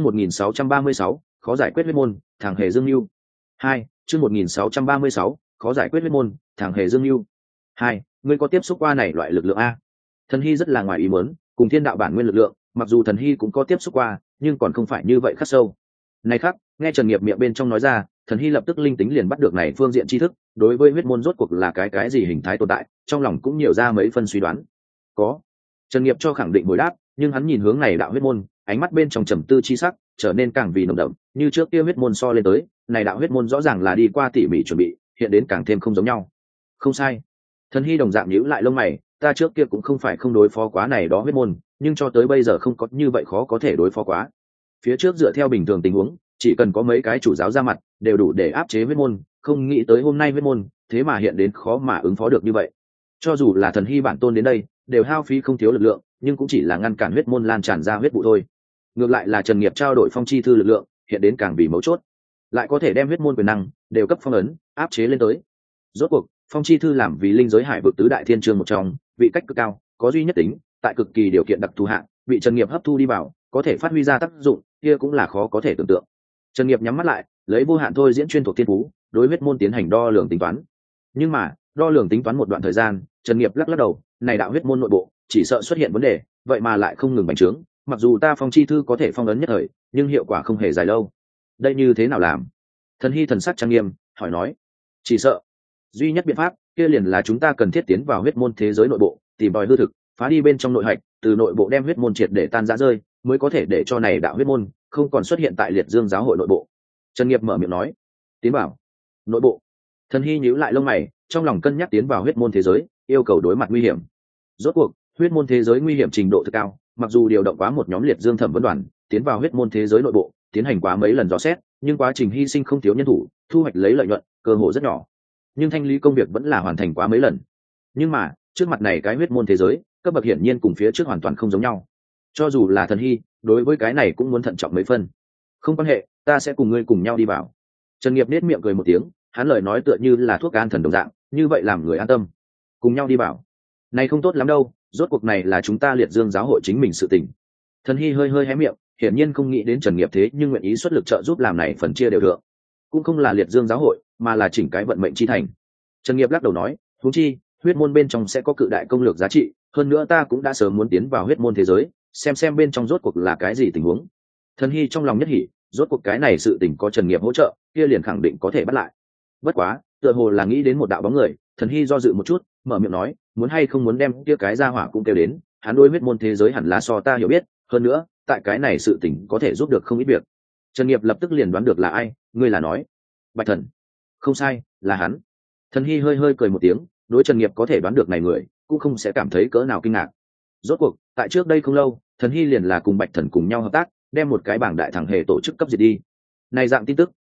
1636, khó giải quyết huyết môn, thằng hề dương lưu. 2, chương 1636, khó giải quyết huyết môn, thằng hề dương lưu. 2, ngươi có tiếp xúc qua này loại lực lượng a? Thần hy rất là ngoài ý muốn, cùng thiên đạo bản nguyên lực lượng, mặc dù thần hy cũng có tiếp xúc qua, nhưng còn không phải như vậy khắc sâu. Này khắc, nghe Trần Nghiệp miệng bên trong nói ra, thần hy lập tức linh tính liền bắt được này phương diện tri thức, đối với huyết môn rốt cuộc là cái gì hình thái tồn tại, trong lòng cũng nhiều ra mấy phân suy đoán. Có. Trần Nghiệp cho khẳng định bồi đáp, nhưng hắn nhìn hướng này đạo huyết môn, ánh mắt bên trong trầm tư chi sắc trở nên càng vì nồng đậm, như trước kia huyết môn so lên tới, này đạo huyết môn rõ ràng là đi qua tỉ mỉ chuẩn bị, hiện đến càng thêm không giống nhau. Không sai. Thần hy đồng dạng nhíu lại lông mày, ta trước kia cũng không phải không đối phó quá này đó huyết môn, nhưng cho tới bây giờ không có như vậy khó có thể đối phó quá. Phía trước dựa theo bình thường tình huống, chỉ cần có mấy cái chủ giáo ra mặt, đều đủ để áp chế huyết môn, không nghĩ tới hôm nay huyết môn, thế mà hiện đến khó mà ứng phó được như vậy. Cho dù là thần hy bản tôn đến đây, đều hao phí không thiếu lực lượng, nhưng cũng chỉ là ngăn cản huyết môn lan tràn ra huyết vụ thôi. Ngược lại là Trần Nghiệp trao đổi phong chi thư lực lượng, hiện đến càng vì mấu chốt, lại có thể đem huyết môn quyền năng đều cấp phong ấn, áp chế lên tới. Rốt cuộc, phong chi thư làm vì linh giới hải vực tứ đại thiên chương một trong, vị cách cực cao, có duy nhất tính, tại cực kỳ điều kiện đặc thù hạng, bị Trần Nghiệp hấp thu đi vào, có thể phát huy ra tác dụng, kia cũng là khó có thể tưởng tượng. Trần Nghiệp nhắm mắt lại, lấy vô hạn thôi diễn chuyên thuộc thiên phú, đối huyết môn tiến hành đo lường tính toán. Nhưng mà, đo lường tính toán một đoạn thời gian, Trần Nghiệp lắc đầu, này đạo huyết môn nội bộ, chỉ sợ xuất hiện vấn đề, vậy mà lại không ngừng bành trướng, mặc dù ta phong chi thư có thể phong ấn nhất thời, nhưng hiệu quả không hề dài lâu. Đây như thế nào làm? Thần hy thần sắc trang nghiêm, hỏi nói. Chỉ sợ, duy nhất biện pháp, kia liền là chúng ta cần thiết tiến vào huyết môn thế giới nội bộ, tìm tòi hư thực, phá đi bên trong nội hạch, từ nội bộ đem huyết môn triệt để tan rã rơi, mới có thể để cho này đạo huyết môn không còn xuất hiện tại Liệt Dương giáo hội nội bộ. Trần Nghiệp mở miệng nói, tiến vào nội bộ. Thần hy nhíu lại lông mày, trong lòng cân nhắc tiến vào huyết môn thế giới, yêu cầu đối mặt nguy hiểm. Rốt cuộc, huyết môn thế giới nguy hiểm trình độ thực cao, mặc dù điều động quá một nhóm Liệt Dương thẩm vấn đoàn tiến vào huyết môn thế giới nội bộ, tiến hành quá mấy lần dò xét, nhưng quá trình hy sinh không thiếu nhân thủ, thu hoạch lấy lợi nhuận cơ hội rất nhỏ, nhưng thanh lý công việc vẫn là hoàn thành quá mấy lần. Nhưng mà trước mặt này cái huyết môn thế giới, cấp bậc hiển nhiên cùng phía trước hoàn toàn không giống nhau. Cho dù là thần hy, đối với cái này cũng muốn thận trọng mấy phân. Không quan hệ, ta sẽ cùng ngươi cùng nhau đi vào. Trần Nghiệp nết miệng cười một tiếng, hắn lời nói tựa như là thuốc an thần đồng dạng, như vậy làm người an tâm. Cùng nhau đi vào, này không tốt lắm đâu, rốt cuộc này là chúng ta Liệt Dương giáo hội chính mình sự tình. Thần hy hơi hé miệng, hiển nhiên không nghĩ đến Trần Nghiệp thế nhưng nguyện ý xuất lực trợ giúp làm này phần chia đều được. Cũng không là Liệt Dương giáo hội, mà là chỉnh cái vận mệnh chi thành. Trần Nghiệp lắc đầu nói, huống chi huyết môn bên trong sẽ có cự đại công lược giá trị, hơn nữa ta cũng đã sớm muốn tiến vào huyết môn thế giới, xem bên trong rốt cuộc là cái gì tình huống. Thần hy trong lòng nhất hỉ, rốt cuộc cái này sự tình có Trần Nghiệp hỗ trợ, kia liền khẳng định có thể bắt lại. Bất quá, tựa hồ là nghĩ đến một đạo bóng người, thần hy do dự một chút, mở miệng nói, muốn hay không muốn đem kia cái ra hỏa cũng kêu đến, hắn đối huyết môn thế giới hẳn là so ta hiểu biết, hơn nữa, tại cái này sự tình có thể giúp được không ít việc. Trần Nghiệp lập tức liền đoán được là ai, ngươi là nói Bạch Thần? Không sai, là hắn. Thần hy hơi cười một tiếng, đối Trần Nghiệp có thể đoán được này người, cũng không sẽ cảm thấy cỡ nào kinh ngạc. Rốt cuộc, tại trước đây không lâu, thần hy liền là cùng Bạch Thần cùng nhau hợp tác, đem một cái bảng đại thằng hề tổ chức cấp diệt đi. Này dạng tin tức,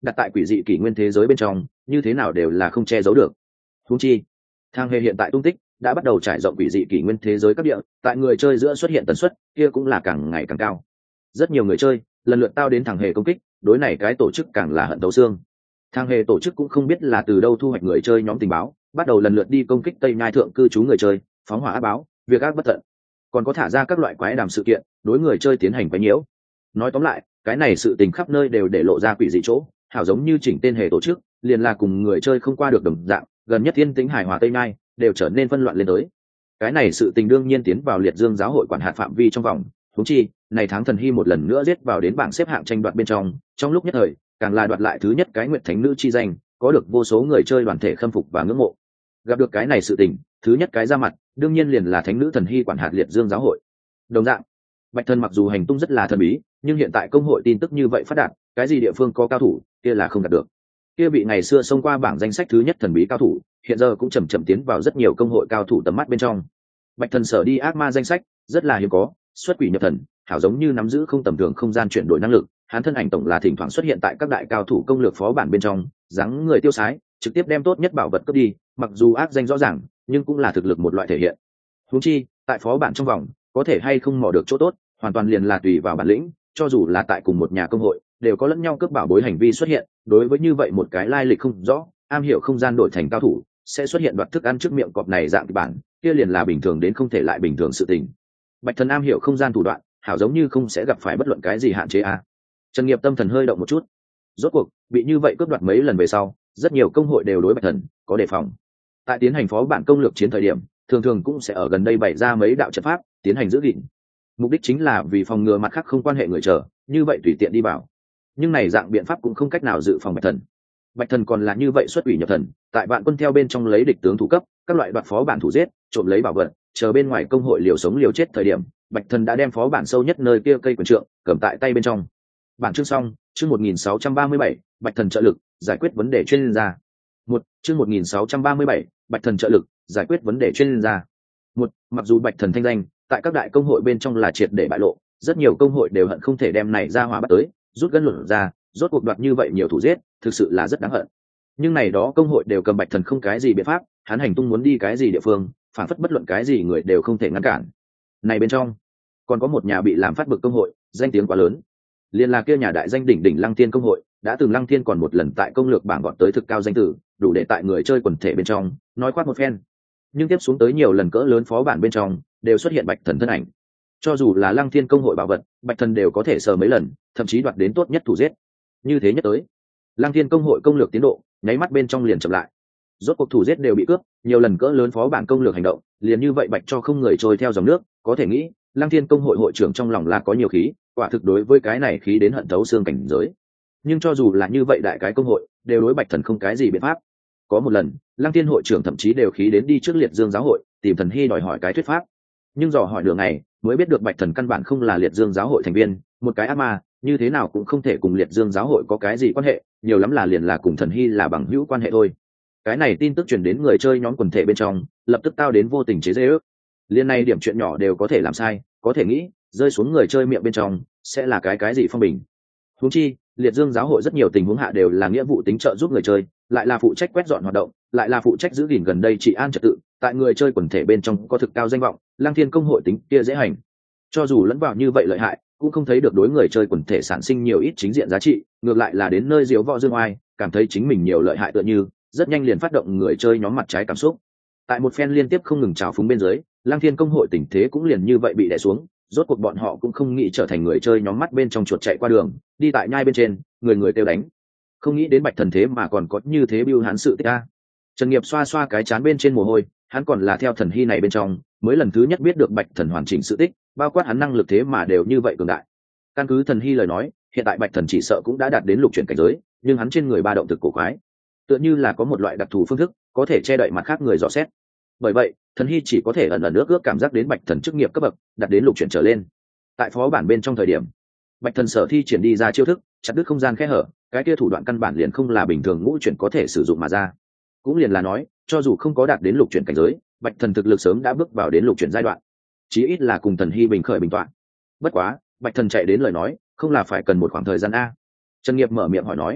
đặt tại quỷ dị kỷ nguyên thế giới bên trong như thế nào đều là không che giấu được. Huống chi thang hề hiện tại tung tích đã bắt đầu trải rộng quỷ dị kỷ nguyên thế giới các địa, tại người chơi giữa xuất hiện tần suất kia cũng là càng ngày càng cao. Rất nhiều người chơi lần lượt tao đến thằng hề công kích, đối này cái tổ chức càng là hận thấu xương. Thang hề tổ chức cũng không biết là từ đâu thu hoạch người chơi nhóm tình báo, bắt đầu lần lượt đi công kích Tây Nhai thượng cư trú người chơi, phóng hỏa ác báo, việc ác bất tận, còn có thả ra các loại quái đàm sự kiện, đối người chơi tiến hành quấy nhiễu. Nói tóm lại, cái này sự tình khắp nơi đều để lộ ra quỷ dị chỗ, hảo giống như chỉnh tên hề tổ chức, liền là cùng người chơi không qua được đồng dạng, gần nhất thiên tính hài hòa Tây Nhai đều trở nên phân loạn lên tới. Cái này sự tình đương nhiên tiến vào liệt dương giáo hội quản hạt phạm vi trong vòng, huống chi này tháng thần hy một lần nữa giết vào đến bảng xếp hạng tranh đoạt bên trong lúc nhất thời càng là đoạt lại thứ nhất cái nguyệt thánh nữ chi danh, có được vô số người chơi đoàn thể khâm phục và ngưỡng mộ. Gặp được cái này sự tình, thứ nhất cái ra mặt đương nhiên liền là thánh nữ thần hy quản hạt liệt dương giáo hội. Đồng dạng, bạch thần mặc dù hành tung rất là thần bí, nhưng hiện tại công hội tin tức như vậy phát đạt, cái gì địa phương có cao thủ kia là không đạt được. Kia bị ngày xưa xông qua bảng danh sách thứ nhất thần bí cao thủ, hiện giờ cũng chậm chậm tiến vào rất nhiều công hội cao thủ tầm mắt bên trong. Bạch thần sở đi ác ma danh sách rất là hiếm có, xuất quỷ nhập thần, hảo giống như nắm giữ không tầm thường không gian chuyển đổi năng lực. Hắn thân ảnh tổng là thỉnh thoảng xuất hiện tại các đại cao thủ công lược phó bản bên trong, dáng người tiêu sái, trực tiếp đem tốt nhất bảo vật cướp đi, mặc dù ác danh rõ ràng, nhưng cũng là thực lực một loại thể hiện. Huống chi, tại phó bản trong vòng, có thể hay không mò được chỗ tốt, hoàn toàn liền là tùy vào bản lĩnh, cho dù là tại cùng một nhà công hội, đều có lẫn nhau cướp bảo bối hành vi xuất hiện. Đối với như vậy một cái lai lịch không rõ, am hiểu không gian đổi thành cao thủ, sẽ xuất hiện đoạt thức ăn trước miệng cọp này dạng kịch bản, kia liền là bình thường đến không thể lại bình thường sự tình. Bạch thần am hiểu không gian thủ đoạn, hảo giống như không sẽ gặp phải bất luận cái gì hạn chế a. Trần Nghiệp tâm thần hơi động một chút. Rốt cuộc bị như vậy cướp đoạt mấy lần về sau, rất nhiều công hội đều đối bạch thần có đề phòng. Tại tiến hành phó bản công lược chiến thời điểm, thường thường cũng sẽ ở gần đây bày ra mấy đạo trận pháp tiến hành giữ gìn. Mục đích chính là vì phòng ngừa mặt khác không quan hệ người chờ, như vậy tùy tiện đi vào. Nhưng này dạng biện pháp cũng không cách nào dự phòng bạch thần. Bạch thần còn là như vậy xuất quỷ nhập thần, tại vạn quân theo bên trong lấy địch tướng thủ cấp, các loại đoạt phó bản thủ giết, trộm lấy bảo vật, chờ bên ngoài công hội liều sống liều chết thời điểm, bạch thần đã đem phó bản sâu nhất nơi kia cây quyền trượng cầm tại tay bên trong. Bản chương xong, chương 1637, bạch thần trợ lực, giải quyết vấn đề chuyên gia. Chương 1637, bạch thần trợ lực, giải quyết vấn đề chuyên gia. Mặc dù bạch thần thanh danh tại các đại công hội bên trong là triệt để bại lộ, rất nhiều công hội đều hận không thể đem này ra hỏa bắt tới, rút gân luận ra, rốt cuộc đoạt như vậy nhiều thủ giết, thực sự là rất đáng hận. Nhưng này đó công hội đều cầm bạch thần không cái gì biện pháp, hắn hành tung muốn đi cái gì địa phương, phản phất bất luận cái gì người đều không thể ngăn cản. Này bên trong còn có một nhà bị làm phát bực công hội, danh tiếng quá lớn, liên là kia nhà đại danh đỉnh đỉnh Lăng Thiên công hội, đã từng Lăng Thiên còn một lần tại công lược bảng gọt tới thực cao danh tử, đủ để tại người chơi quần thể bên trong nói khoác một phen. Nhưng tiếp xuống tới nhiều lần cỡ lớn phó bản bên trong đều xuất hiện bạch thần thân ảnh, cho dù là Lăng Thiên công hội bảo vật, bạch thần đều có thể sờ mấy lần, thậm chí đoạt đến tốt nhất thủ giết. Như thế nhất tới, Lăng Thiên công hội công lược tiến độ nháy mắt bên trong liền chậm lại. Rốt cuộc thủ giết đều bị cướp, nhiều lần cỡ lớn phó bản công lược hành động, liền như vậy bạch cho không người trôi theo dòng nước, có thể nghĩ, Lăng Thiên công hội hội trưởng trong lòng là có nhiều khí, quả thực đối với cái này khí đến hận thấu xương cảnh giới. Nhưng cho dù là như vậy đại cái công hội, đều đối bạch thần không cái gì biện pháp. Có một lần, Lăng Thiên hội trưởng thậm chí đều khí đến đi trước liệt dương giáo hội, tìm thần hy đòi hỏi cái thuyết pháp. Nhưng dò hỏi đường này, mới biết được bạch thần căn bản không là liệt dương giáo hội thành viên, một cái ác ma, như thế nào cũng không thể cùng liệt dương giáo hội có cái gì quan hệ, nhiều lắm là liền là cùng thần hy là bằng hữu quan hệ thôi. Cái này tin tức truyền đến người chơi nhóm quần thể bên trong, lập tức tao đến vô tình chế giễu. Liên này điểm chuyện nhỏ đều có thể làm sai, có thể nghĩ, rơi xuống người chơi miệng bên trong sẽ là cái gì phong bình. Huống chi, liệt dương giáo hội rất nhiều tình huống hạ đều là nghĩa vụ tính trợ giúp người chơi, lại là phụ trách quét dọn hoạt động, lại là phụ trách giữ gìn gần đây trị an trật tự, tại người chơi quần thể bên trong có thực cao danh vọng, Lăng Thiên công hội tính kia dễ hành. Cho dù lẫn vào như vậy lợi hại, cũng không thấy được đối người chơi quần thể sản sinh nhiều ít chính diện giá trị, ngược lại là đến nơi diếu võ dương oai, cảm thấy chính mình nhiều lợi hại tựa như, rất nhanh liền phát động người chơi nhóm mặt trái cảm xúc. Tại một phen liên tiếp không ngừng trào phúng bên dưới, Lăng Thiên công hội tình thế cũng liền như vậy bị đè xuống, rốt cuộc bọn họ cũng không nghĩ trở thành người chơi nhóm mắt bên trong chuột chạy qua đường, đi tại nhai bên trên, người người kêu đánh. Không nghĩ đến bạch thần thế mà còn có như thế bưu hán sự tích a. Trần Nghiệp xoa xoa cái chán bên trên mồ hôi, hắn còn là theo thần hy này bên trong, mới lần thứ nhất biết được bạch thần hoàn chỉnh sự tích, bao quát hắn năng lực thế mà đều như vậy cường đại. Căn cứ thần hy lời nói, hiện tại bạch thần chỉ sợ cũng đã đạt đến lục chuyển cảnh giới, nhưng hắn trên người ba động thực cổ quái, tựa như là có một loại đặc thù phương thức có thể che đậy mặt khác người dò xét. Bởi vậy thần hy chỉ có thể ẩn ẩn ước cảm giác đến bạch thần chức nghiệp cấp bậc đạt đến lục chuyển trở lên. Tại phó bản bên trong thời điểm, bạch thần sở thi triển đi ra chiêu thức chặt đứt không gian kẽ hở, cái kia thủ đoạn căn bản liền không là bình thường ngũ chuyển có thể sử dụng mà ra. Cũng liền là nói, cho dù không có đạt đến lục chuyển cảnh giới, bạch thần thực lực sớm đã bước vào đến lục chuyển giai đoạn, chí ít là cùng thần hy bình khởi bình toạn. Bất quá bạch thần chạy đến lời nói, không là phải cần một khoảng thời gian a? Trần Nghiệp mở miệng hỏi nói.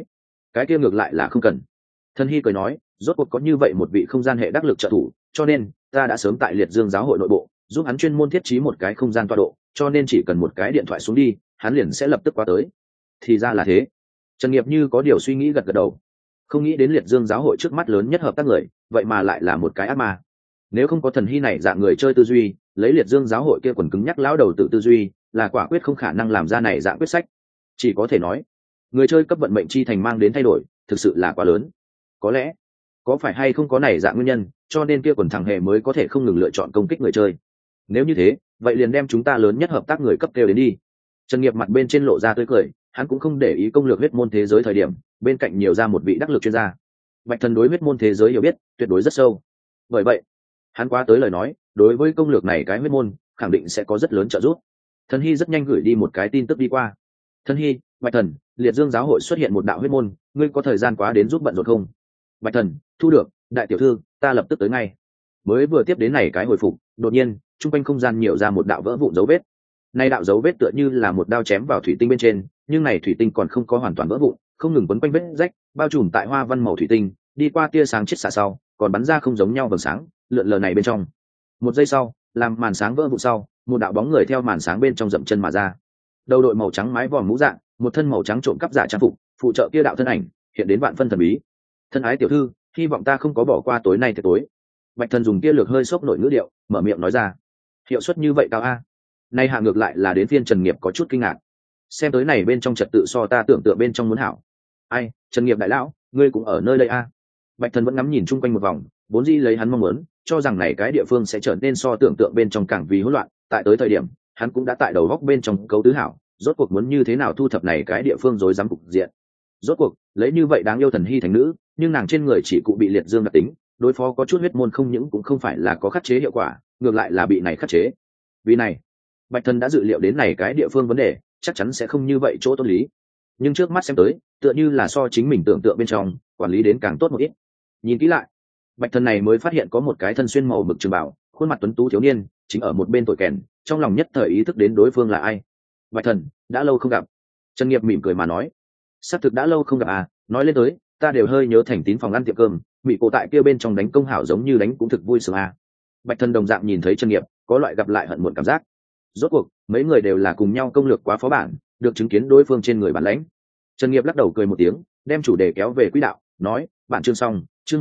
cái kia ngược lại là không cần. Thần Hy cười nói, rốt cuộc có như vậy một vị không gian hệ đắc lực trợ thủ, cho nên ta đã sớm tại liệt dương giáo hội nội bộ giúp hắn chuyên môn thiết trí một cái không gian tọa độ, cho nên chỉ cần một cái điện thoại xuống đi, hắn liền sẽ lập tức qua tới. Thì ra là thế. Trần Nghiệp như có điều suy nghĩ gật gật đầu. Không nghĩ đến liệt dương giáo hội trước mắt lớn nhất hợp tác người, vậy mà lại là một cái ác ma. Nếu không có Thần Hy này dạng người chơi tư duy, lấy liệt dương giáo hội kia quần cứng nhắc lão đầu tự tư duy, là quả quyết không khả năng làm ra này dạng quyết sách. Chỉ có thể nói, người chơi cấp vận mệnh chi thành mang đến thay đổi, thực sự là quá lớn. Có lẽ, có phải hay không có này dạng nguyên nhân, cho nên kia quần thằng hề mới có thể không ngừng lựa chọn công kích người chơi. Nếu như thế, vậy liền đem chúng ta lớn nhất hợp tác người cấp kêu đến đi. Trần Nghiệp mặt bên trên lộ ra tươi cười, hắn cũng không để ý công lược huyết môn thế giới thời điểm, bên cạnh nhiều ra một vị đắc lực chuyên gia. Bạch Thần đối huyết môn thế giới hiểu biết tuyệt đối rất sâu. Bởi vậy, hắn quá tới lời nói, đối với công lược này cái huyết môn, khẳng định sẽ có rất lớn trợ giúp. Thần Hy rất nhanh gửi đi một cái tin tức đi qua. Thần Hy, Bạch Thần, liệt dương giáo hội xuất hiện một đạo huyết môn, ngươi có thời gian quá đến giúp bận rộn không? Bạch Thần, thu được, đại tiểu thư, ta lập tức tới ngay. Mới vừa tiếp đến này cái hồi phục, đột nhiên, trung quanh không gian nhiều ra một đạo vỡ vụn dấu vết. Nay đạo dấu vết tựa như là một đao chém vào thủy tinh bên trên, nhưng này thủy tinh còn không có hoàn toàn vỡ vụn, không ngừng quấn quanh vết rách, bao trùm tại hoa văn màu thủy tinh, đi qua tia sáng chiết xạ sau, còn bắn ra không giống nhau vầng sáng, lượn lờ này bên trong. Một giây sau, làm màn sáng vỡ vụn sau, một đạo bóng người theo màn sáng bên trong dậm chân mà ra. Đầu đội màu trắng mái vòm mũ dạng, một thân màu trắng trộm cắp giả trang phục, phụ trợ kia đạo thân ảnh, hiện đến vạn phân thần bí. Thân ái tiểu thư, hy vọng ta không có bỏ qua tối nay tới tối. Bạch Thần dùng kia lược hơi sốc nổi ngữ điệu, mở miệng nói ra. Hiệu suất như vậy cao a? Nay hạ ngược lại là đến phiên Trần Nghiệp có chút kinh ngạc. Xem tới này bên trong trật tự so ta tưởng tượng bên trong muốn hảo. Ai, Trần Nghiệp đại lão, ngươi cũng ở nơi đây a? Bạch Thần vẫn ngắm nhìn chung quanh một vòng, vốn dĩ lấy hắn mong muốn, cho rằng này cái địa phương sẽ trở nên so tưởng tượng bên trong càng vì hỗn loạn, tại tới thời điểm, hắn cũng đã tại đầu góc bên trong cấu tứ hảo, rốt cuộc muốn như thế nào thu thập này cái địa phương rồi dám cục diện. Rốt cuộc, lấy như vậy đáng yêu Thần Hy thành nữ, nhưng nàng trên người chỉ cụ bị liệt dương đặc tính, đối phó có chút huyết môn không những cũng không phải là có khắc chế hiệu quả, ngược lại là bị này khắc chế. Vì này, Bạch Thần đã dự liệu đến này cái địa phương vấn đề, chắc chắn sẽ không như vậy chỗ tốt lý. Nhưng trước mắt xem tới, tựa như là so chính mình tưởng tượng bên trong, quản lý đến càng tốt một ít. Nhìn kỹ lại, Bạch Thần này mới phát hiện có một cái thân xuyên màu mực trường bảo, khuôn mặt tuấn tú thiếu niên, chính ở một bên tội kèn, trong lòng nhất thời ý thức đến đối phương là ai. Bạch Thần, đã lâu không gặp. Trần Nghiệp mỉm cười mà nói, xác thực đã lâu không gặp à, nói lên tới, ta đều hơi nhớ Thành Tín phòng ăn tiệm cơm, mỹ cổ tại kia bên trong đánh công hảo giống như đánh cũng thực vui sướng à. Bạch Thần đồng dạng nhìn thấy Trần Nghiệp, có loại gặp lại hận muộn cảm giác. Rốt cuộc, mấy người đều là cùng nhau công lược quá phó bản, được chứng kiến đối phương trên người bản lãnh. Trần Nghiệp lắc đầu cười một tiếng, đem chủ đề kéo về quỹ đạo, nói, bản chương xong, chương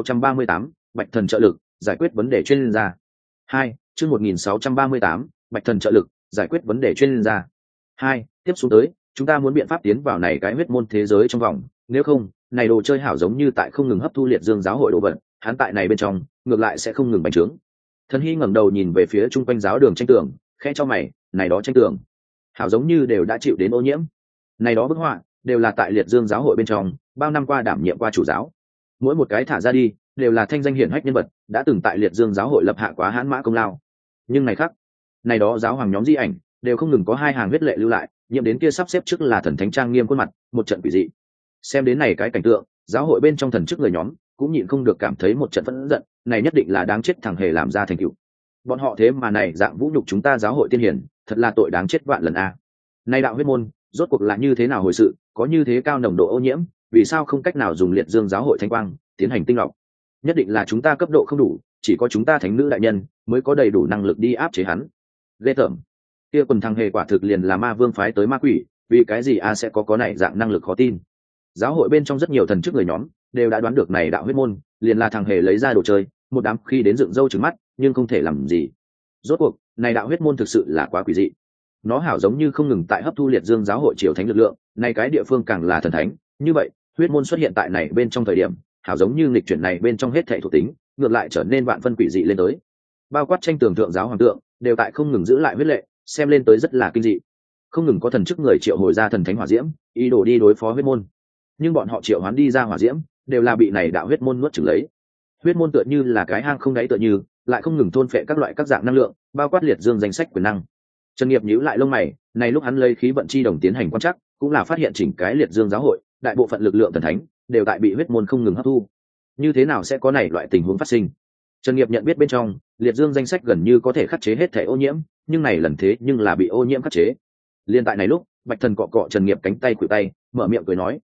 1638, Bạch Thần trợ lực, giải quyết vấn đề chuyên gia. 2, chương 1638, Bạch Thần trợ lực, giải quyết vấn đề chuyên gia. 2, tiếp xuống tới, chúng ta muốn biện pháp tiến vào này cái huyết môn thế giới trong vòng, nếu không, này đồ chơi hảo giống như tại không ngừng hấp thu liệt dương giáo hội đồ vật, hắn tại này bên trong, ngược lại sẽ không ngừng bành trướng. Thần Hy ngẩng đầu nhìn về phía trung quanh giáo đường tranh tường, khẽ cho mày, này đó tranh tường, hảo giống như đều đã chịu đến ô nhiễm. Này đó bức họa, đều là tại liệt dương giáo hội bên trong, bao năm qua đảm nhiệm qua chủ giáo. Mỗi một cái thả ra đi, đều là thanh danh hiển hách nhân vật, đã từng tại liệt dương giáo hội lập hạ quá hãn mã công lao. Nhưng này khác, này đó giáo hoàng nhóm di ảnh, đều không ngừng có hai hàng huyết lệ lưu lại, nhiễm đến kia sắp xếp trước là thần thánh trang nghiêm khuôn mặt, một trận quỷ dị. Xem đến này cái cảnh tượng, giáo hội bên trong thần chức người nhóm cũng nhịn không được cảm thấy một trận phẫn giận, này nhất định là đáng chết thằng hề làm ra thành tựu. Bọn họ thế mà này dạng vũ nhục chúng ta giáo hội tiên hiển, thật là tội đáng chết vạn lần a. Nay đạo huyết môn, rốt cuộc là như thế nào hồi sự, có như thế cao nồng độ ô nhiễm, vì sao không cách nào dùng liệt dương giáo hội thanh quang tiến hành tinh lọc? Nhất định là chúng ta cấp độ không đủ, chỉ có chúng ta thánh nữ đại nhân mới có đầy đủ năng lực đi áp chế hắn. Ghê tởm. Kia quần thằng hề quả thực liền là ma vương phái tới ma quỷ, vì cái gì a sẽ có này dạng năng lực khó tin. Giáo hội bên trong rất nhiều thần chức người nhóm đều đã đoán được này đạo huyết môn liền là thằng hề lấy ra đồ chơi, một đám khi đến dựng râu trừng mắt, nhưng không thể làm gì. Rốt cuộc, này đạo huyết môn thực sự là quá quỷ dị. Nó hảo giống như không ngừng tại hấp thu liệt dương giáo hội triều thánh lực lượng, này cái địa phương càng là thần thánh, như vậy, huyết môn xuất hiện tại này bên trong thời điểm, hảo giống như nghịch chuyển này bên trong hết thảy thuộc tính, ngược lại trở nên vạn phân quỷ dị lên tới. Bao quát tranh tường thượng giáo hoàng tượng, đều tại không ngừng giữ lại huyết lệ, xem lên tới rất là kinh dị. Không ngừng có thần chức người triệu hồi ra thần thánh hỏa diễm, ý đồ đi đối phó huyết môn. Nhưng bọn họ triệu hoán đi ra hỏa diễm, đều là bị này đạo huyết môn nuốt chửng lấy. Huyết môn tựa như là cái hang không đáy tựa như, lại không ngừng thôn phệ các loại các dạng năng lượng, bao quát liệt dương danh sách quyền năng. Trần Nghiệp nhíu lại lông mày, này lúc hắn lấy khí vận chi đồng tiến hành quan trắc, cũng là phát hiện chỉnh cái liệt dương giáo hội, đại bộ phận lực lượng thần thánh đều tại bị huyết môn không ngừng hấp thu. Như thế nào sẽ có này loại tình huống phát sinh? Trần Nghiệp nhận biết bên trong, liệt dương danh sách gần như có thể khắc chế hết thể ô nhiễm, nhưng này lần thế nhưng là bị ô nhiễm khắc chế. Liên tại này lúc, Bạch Thần cọ cọ Trần Nghiệp cánh tay khuỷu tay, mở miệng cười nói,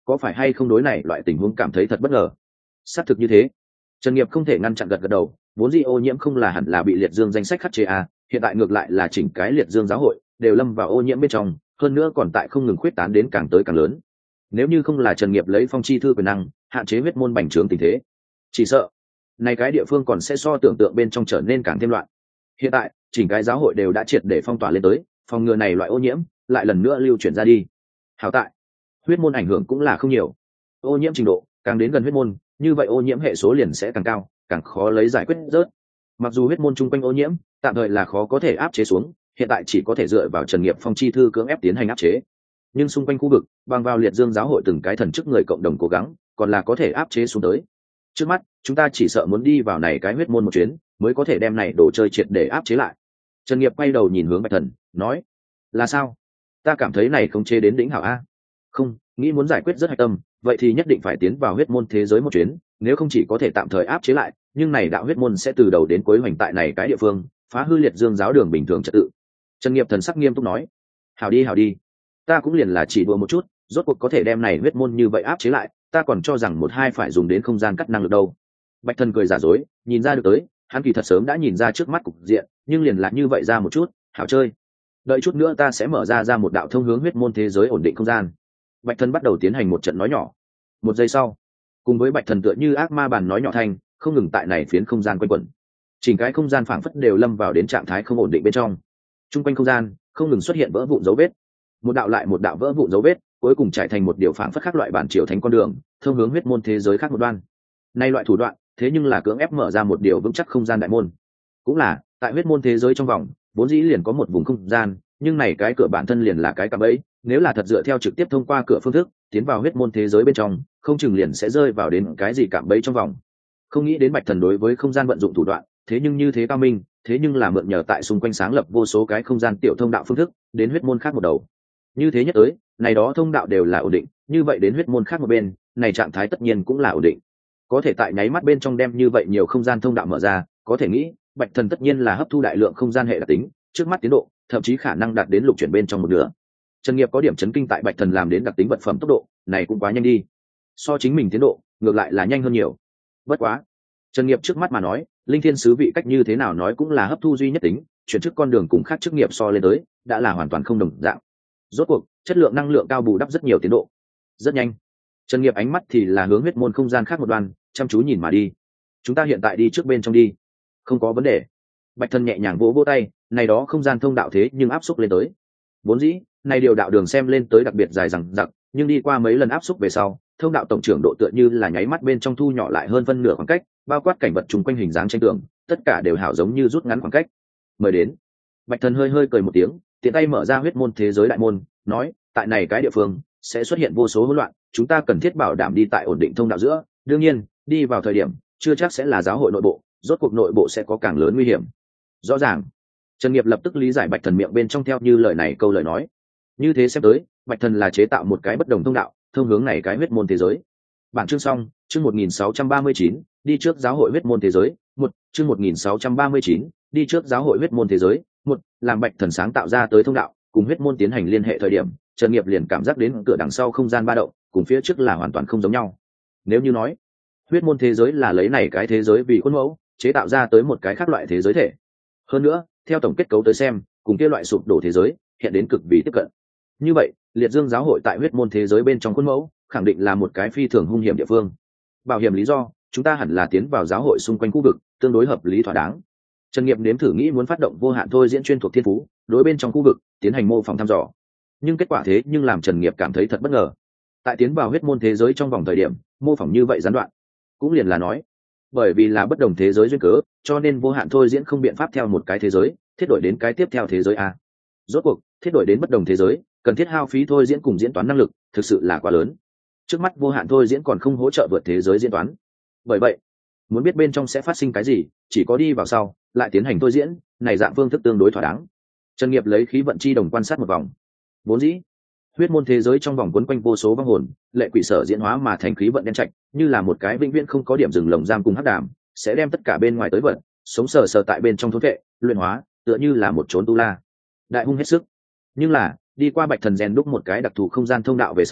có phải hay không đối này loại tình huống cảm thấy thật bất ngờ? Xác thực như thế. Trần Nghiệp không thể ngăn chặn gật gật đầu, vốn dĩ ô nhiễm không là hẳn là bị liệt dương danh sách khắc chế à, hiện tại ngược lại là chỉnh cái liệt dương giáo hội đều lâm vào ô nhiễm bên trong, hơn nữa còn tại không ngừng khuyết tán đến càng tới càng lớn. Nếu như không là Trần Nghiệp lấy phong chi thư quyền năng hạn chế huyết môn bành trướng tình thế, chỉ sợ này cái địa phương còn sẽ so tưởng tượng bên trong trở nên càng thêm loạn. Hiện tại chỉnh cái giáo hội đều đã triệt để phong tỏa lên tới, phòng ngừa này loại ô nhiễm lại lần nữa lưu chuyển ra đi. Hảo tại huyết môn ảnh hưởng cũng là không nhiều, ô nhiễm trình độ càng đến gần huyết môn, như vậy ô nhiễm hệ số liền sẽ càng cao, càng khó lấy giải quyết rớt. Mặc dù huyết môn chung quanh ô nhiễm tạm thời là khó có thể áp chế xuống, hiện tại chỉ có thể dựa vào Trần Nghiệp phong chi thư cưỡng ép tiến hành áp chế, nhưng xung quanh khu vực bằng vào liệt dương giáo hội từng cái thần chức người cộng đồng cố gắng còn là có thể áp chế xuống tới. Trước mắt chúng ta chỉ sợ muốn đi vào này cái huyết môn một chuyến mới có thể đem này đồ chơi triệt để áp chế lại. Trần Nghiệp quay đầu nhìn hướng Bạch Thần nói, là sao? Ta cảm thấy này không chế đến đỉnh hảo a. Không nghĩ muốn giải quyết rất hạch tâm, vậy thì nhất định phải tiến vào huyết môn thế giới một chuyến, nếu không chỉ có thể tạm thời áp chế lại, nhưng này đạo huyết môn sẽ từ đầu đến cuối hoành tại này cái địa phương, phá hư liệt dương giáo đường bình thường trật tự. Trần Nghiệp thần sắc nghiêm túc nói, hảo đi, ta cũng liền là chỉ đùa một chút, rốt cuộc có thể đem này huyết môn như vậy áp chế lại, ta còn cho rằng một hai phải dùng đến không gian cắt năng lực đâu. Bạch Thần cười giả dối, nhìn ra được tới, hắn kỳ thật sớm đã nhìn ra trước mắt cục diện, nhưng liền lại như vậy ra một chút, hảo chơi. Đợi chút nữa ta sẽ mở ra một đạo thông hướng huyết môn thế giới ổn định không gian. Bạch Thần bắt đầu tiến hành một trận nói nhỏ. Một giây sau, cùng với Bạch Thần tựa như ác ma bàn nói nhỏ thanh, không ngừng tại này phiến không gian quanh quẩn. Chỉnh cái không gian phảng phất đều lâm vào đến trạng thái không ổn định bên trong. Trung quanh không gian không ngừng xuất hiện vỡ vụn dấu vết, một đạo lại một đạo vỡ vụn dấu vết, cuối cùng trải thành một điều phảng phất khác loại bản triều thành con đường, thông hướng huyết môn thế giới khác một đoan. Nay loại thủ đoạn, thế nhưng là cưỡng ép mở ra một điều vững chắc không gian đại môn. Cũng là, tại huyết môn thế giới trong vòng, vốn dĩ liền có một vùng không gian, nhưng này cái cửa bản thân liền là cái cạm bẫy, nếu là thật dựa theo trực tiếp thông qua cửa phương thức, tiến vào huyết môn thế giới bên trong, không chừng liền sẽ rơi vào đến cái gì cạm bẫy trong vòng. Không nghĩ đến Bạch Thần đối với không gian vận dụng thủ đoạn, thế nhưng như thế cao minh, thế nhưng là mượn nhờ tại xung quanh sáng lập vô số cái không gian tiểu thông đạo phương thức, đến huyết môn khác một đầu. Như thế nhất tới, này đó thông đạo đều là ổn định, như vậy đến huyết môn khác một bên, này trạng thái tất nhiên cũng là ổn định. Có thể tại nháy mắt bên trong đem như vậy nhiều không gian thông đạo mở ra, có thể nghĩ, Bạch Thần tất nhiên là hấp thu đại lượng không gian hệ đặc tính, trước mắt tiến độ, thậm chí khả năng đạt đến lục chuyển bên trong một nửa. Trần Nghiệp có điểm chấn kinh tại Bạch Thần làm đến đặc tính vật phẩm tốc độ, này cũng quá nhanh đi. So chính mình tiến độ, ngược lại là nhanh hơn nhiều. Bất quá, Trần Nghiệp trước mắt mà nói, linh thiên sứ vị cách như thế nào nói cũng là hấp thu duy nhất tính, chuyển chức con đường cùng khác chức nghiệp so lên tới, đã là hoàn toàn không đồng dạng. Rốt cuộc, chất lượng năng lượng cao bù đắp rất nhiều tiến độ. Rất nhanh. Trần Nghiệp ánh mắt thì là hướng huyết môn không gian khác một đoàn, chăm chú nhìn mà đi. Chúng ta hiện tại đi trước bên trong đi. Không có vấn đề. Bạch Thần nhẹ nhàng vỗ vỗ tay, này đó không gian thông đạo thế nhưng áp xúc lên tới. Vốn dĩ, này điều đạo đường xem lên tới đặc biệt dài dằng dặc, nhưng đi qua mấy lần áp xúc về sau, thông đạo tổng trưởng độ tựa như là nháy mắt bên trong thu nhỏ lại hơn phân nửa khoảng cách, bao quát cảnh vật chung quanh hình dáng tranh tường, tất cả đều hảo giống như rút ngắn khoảng cách. Mời đến. Bạch Thần hơi hơi cười một tiếng, tiện tay mở ra huyết môn thế giới đại môn, nói, tại này cái địa phương sẽ xuất hiện vô số hỗn loạn, chúng ta cần thiết bảo đảm đi tại ổn định thông đạo giữa, đương nhiên, đi vào thời điểm chưa chắc sẽ là giáo hội nội bộ, rốt cuộc nội bộ sẽ có càng lớn nguy hiểm. Rõ ràng. Trần Nghiệp lập tức lý giải Bạch Thần miệng bên trong theo như lời này câu lời nói. Như thế xem tới, Bạch Thần là chế tạo một cái bất đồng thông đạo, thông hướng này cái huyết môn thế giới. Bản chương xong, chương 1639, đi trước giáo hội huyết môn thế giới, một chương 1639, đi trước giáo hội huyết môn thế giới, một làm Bạch Thần sáng tạo ra tới thông đạo, cùng huyết môn tiến hành liên hệ thời điểm, Trần Nghiệp liền cảm giác đến cửa đằng sau không gian ba động, cùng phía trước là hoàn toàn không giống nhau. Nếu như nói, huyết môn thế giới là lấy này cái thế giới vì khuôn mẫu, chế tạo ra tới một cái khác loại thế giới thể. Hơn nữa, theo tổng kết cấu tới xem, cùng kia loại sụp đổ thế giới, hiện đến cực vì tiếp cận. Như vậy, liệt dương giáo hội tại huyết môn thế giới bên trong khuôn mẫu, khẳng định là một cái phi thường hung hiểm địa phương. Bảo hiểm lý do, chúng ta hẳn là tiến vào giáo hội xung quanh khu vực, tương đối hợp lý thỏa đáng. Trần Nghiệp nếm thử nghĩ muốn phát động vô hạn thôi diễn chuyên thuộc thiên phú, đối bên trong khu vực tiến hành mô phỏng thăm dò. Nhưng kết quả thế nhưng làm Trần Nghiệp cảm thấy thật bất ngờ. Tại tiến vào huyết môn thế giới trong vòng thời điểm, mô phỏng như vậy gián đoạn. Cũng liền là nói, bởi vì là bất đồng thế giới duyên cớ, cho nên vô hạn thôi diễn không biện pháp theo một cái thế giới thiết đổi đến cái tiếp theo thế giới a. Rốt cuộc thiết đổi đến bất đồng thế giới, cần thiết hao phí thôi diễn cùng diễn toán năng lực, thực sự là quá lớn. Trước mắt vô hạn thôi diễn còn không hỗ trợ vượt thế giới diễn toán. Bởi vậy, muốn biết bên trong sẽ phát sinh cái gì, chỉ có đi vào sau lại tiến hành thôi diễn, này dạng phương thức tương đối thỏa đáng. Trần Nghiệp lấy khí vận chi đồng quan sát một vòng. Vốn dĩ huyết môn thế giới trong vòng quấn quanh vô số vong hồn, lệ quỷ sở diễn hóa mà thành khí vận đen trạch, như là một cái vĩnh viễn không có điểm dừng lồng giam cùng hắc đàm, sẽ đem tất cả bên ngoài tới vận sống sờ sờ tại bên trong thôn vệ luyện hóa, tựa như là một chốn tu la, đại hung hết sức. Nhưng là đi qua Bạch Thần rèn đúc một cái đặc thù không gian thông đạo về sau,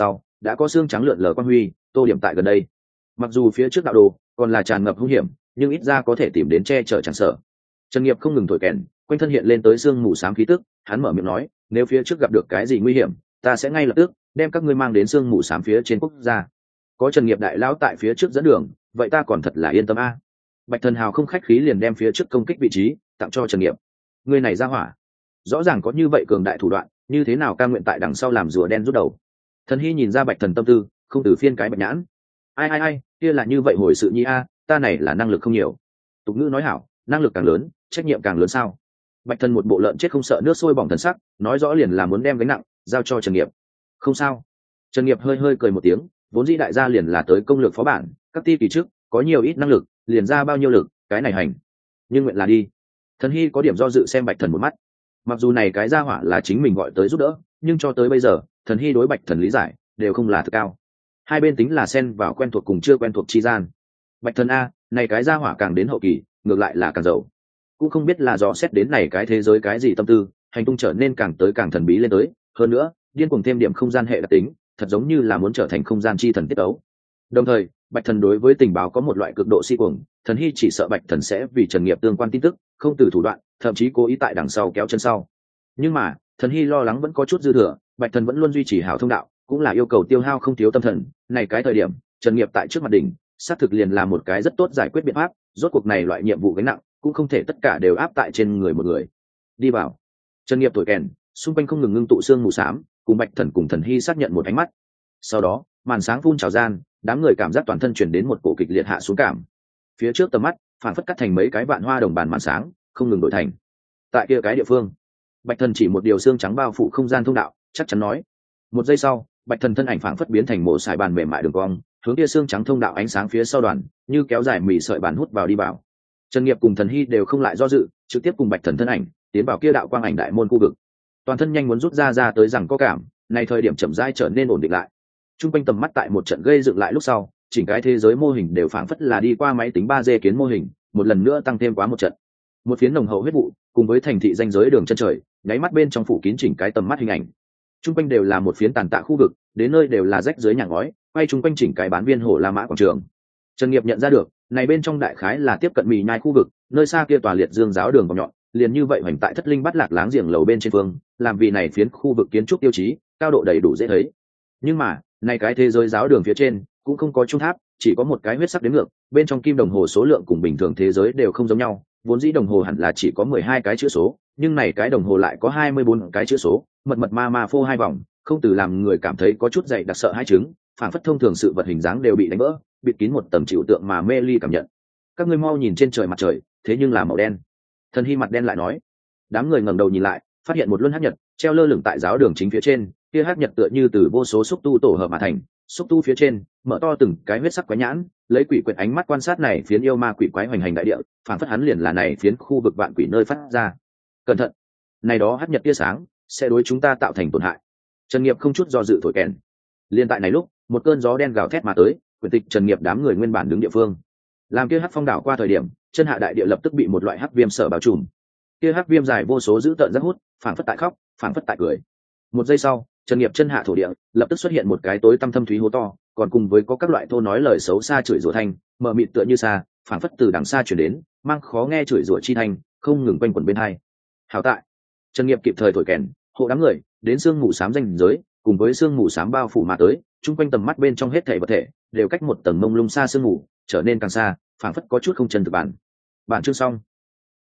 đã có xương trắng lượn lờ quang huy tô điểm tại gần đây. Mặc dù phía trước đạo đồ còn là tràn ngập hung hiểm, nhưng ít ra có thể tìm đến che chở chẳng sợ. Trần Nghiệp không ngừng thổi kèn, quanh thân hiện lên tới sương mù xám khí tức, hắn mở miệng nói, nếu phía trước gặp được cái gì nguy hiểm, ta sẽ ngay lập tức đem các ngươi mang đến sương mù xám phía trên quốc gia. Có Trần Nghiệp đại lão tại phía trước dẫn đường, vậy ta còn thật là yên tâm a. Bạch Thần Hào không khách khí liền đem phía trước công kích vị trí tặng cho Trần Nghiệp. Người này ra hỏa, rõ ràng có như vậy cường đại thủ đoạn, như thế nào cam nguyện tại đằng sau làm rùa đen rút đầu. Thần Hy nhìn ra Bạch Thần tâm tư, không từ phiên cái bạch nhãn. Ai, kia là như vậy hồi sự nhi a, ta này là năng lực không nhiều. Tục ngữ nói hảo, năng lực càng lớn, trách nhiệm càng lớn sao? Bạch Thần một bộ lợn chết không sợ nước sôi bỏng thần sắc, nói rõ liền là muốn đem gánh nặng giao cho Trần Nghiệp. Không sao. Trần Nghiệp hơi hơi cười một tiếng, vốn dĩ đại gia liền là tới công lược phó bản, các ti kỳ trước có nhiều ít năng lực, liền ra bao nhiêu lực, cái này hành. Nhưng nguyện là đi. Thần Hy có điểm do dự xem Bạch Thần một mắt. Mặc dù này cái gia hỏa là chính mình gọi tới giúp đỡ, nhưng cho tới bây giờ, Thần Hy đối Bạch Thần lý giải đều không là thực cao. Hai bên tính là xen vào quen thuộc cùng chưa quen thuộc chi gian. Bạch Thần a, này cái gia hỏa càng đến hậu kỳ, ngược lại là càng giàu. Cũng không biết là do xét đến này cái thế giới cái gì tâm tư, hành tung trở nên càng tới càng thần bí lên tới. Hơn nữa, điên cuồng thêm điểm không gian hệ đặc tính, thật giống như là muốn trở thành không gian chi thần tiết ấu. Đồng thời, Bạch Thần đối với tình báo có một loại cực độ si cuồng, Thần Hy chỉ sợ Bạch Thần sẽ vì Trần Nghiệp tương quan tin tức, không từ thủ đoạn, thậm chí cố ý tại đằng sau kéo chân sau. Nhưng mà, Thần Hy lo lắng vẫn có chút dư thừa, Bạch Thần vẫn luôn duy trì hảo thông đạo, cũng là yêu cầu tiêu hao không thiếu tâm thần. Này cái thời điểm, Trần Nghiệp tại trước mặt đỉnh, xác thực liền là một cái rất tốt giải quyết biện pháp, rốt cuộc này loại nhiệm vụ gánh nặng, cũng không thể tất cả đều áp tại trên người một người. Đi vào. Trần Nghiệp thổi kèn, xung quanh không ngừng ngưng tụ xương mù xám, cùng Bạch Thần cùng Thần Hy xác nhận một ánh mắt. Sau đó, màn sáng phun trào gian, đám người cảm giác toàn thân chuyển đến một cổ kịch liệt hạ xuống cảm. Phía trước tầm mắt phản phất cắt thành mấy cái vạn hoa đồng bàn màn sáng, không ngừng đổi thành. Tại kia cái địa phương, Bạch Thần chỉ một điều xương trắng bao phủ không gian thông đạo, chắc chắn nói. Một giây sau, Bạch Thần thân ảnh phản phất biến thành một sải bàn mềm mại đường cong, hướng kia xương trắng thông đạo ánh sáng phía sau đoàn, như kéo dài mì sợi bàn hút vào đi vào. Trần Nghiệp cùng Thần Hy đều không lại do dự, trực tiếp cùng Bạch Thần thân ảnh tiến vào kia đạo quang ảnh đại môn khu vực. Toàn thân nhanh muốn rút ra tới rằng có cảm, này thời điểm chậm rãi trở nên ổn định lại. Trung quanh tầm mắt tại một trận gây dựng lại lúc sau, chỉnh cái thế giới mô hình đều phảng phất là đi qua máy tính 3D kiến mô hình, một lần nữa tăng thêm quá một trận. Một phiến nồng hậu huyết vụ, cùng với thành thị danh giới đường chân trời, nháy mắt bên trong phủ kín chỉnh cái tầm mắt hình ảnh. Trung quanh đều là một phiến tàn tạ khu vực, đến nơi đều là rách dưới nhà ngói, quay trung quanh chỉnh cái bán viên hồ La Mã quảng trường. Trần Nghiệp nhận ra được, này bên trong đại khái là tiếp cận mì nhai khu vực, nơi xa kia tòa liệt dương giáo đường vòng nhọn, liền như vậy hoành tại thất linh bắt lạc láng giềng lầu bên trên phương, làm vì này phiến khu vực kiến trúc tiêu chí, cao độ đầy đủ dễ thấy. Nhưng mà, này cái thế giới giáo đường phía trên cũng không có trung tháp, chỉ có một cái huyết sắc đếm ngược, bên trong kim đồng hồ số lượng cùng bình thường thế giới đều không giống nhau, vốn dĩ đồng hồ hẳn là chỉ có 12 cái chữ số, nhưng này cái đồng hồ lại có 24 cái chữ số, mật mật ma phô hai vòng, không từ làm người cảm thấy có chút dày đặc sợ hai chứng, phản phất thông thường sự vật hình dáng đều bị đánh vỡ, bịt kín một tầng chịu tượng mà mê ly cảm nhận. Các ngươi mau nhìn trên trời mặt trời, thế nhưng là màu đen. Thần Hy mặt đen lại nói. Đám người ngẩng đầu nhìn lại, phát hiện một luân hắc nhật treo lơ lửng tại giáo đường chính phía trên, kia hắc nhật tựa như từ vô số xúc tu tổ hợp mà thành, xúc tu phía trên mở to từng cái huyết sắc quái nhãn, lấy quỷ quyệt ánh mắt quan sát này phiến yêu ma quỷ quái hoành hành đại địa, phản phất hắn liền là này phiến khu vực vạn quỷ nơi phát ra. Cẩn thận, này đó hắc nhật tia sáng sẽ đối chúng ta tạo thành tổn hại. Trần Nghiệp không chút do dự thổi kèn. Liên tại này lúc, một cơn gió đen gào thét mà tới, quyền tịch Trần Nghiệp đám người nguyên bản đứng địa phương. Làm kia hắc phong đảo qua thời điểm, chân hạ đại địa lập tức bị một loại hắc viêm sở bao trùm. Kia hắc viêm dài vô số dữ tợn rất hút, phảng phất tại khóc, phảng phất tại cười. Một giây sau, Trần Nghiệp chân hạ thổ địa, lập tức xuất hiện một cái tối tăm thâm thúy hố to, còn cùng với có các loại thô nói lời xấu xa chửi rủa thanh, mờ mịt tựa như xa, phảng phất từ đằng xa truyền đến, mang khó nghe chửi rủa chi thanh, không ngừng quanh quẩn bên hai. Hảo tại, Trần Nghiệp kịp thời thổi kèn, hộ đám người, đến sương mù xám danh giới, cùng với sương mù xám bao phủ mà tới, chung quanh tầm mắt bên trong hết thảy vật thể đều cách một tầng mông lung xa sương mù, trở nên càng xa, phảng phất có chút không chân thực bản. Bản chương xong.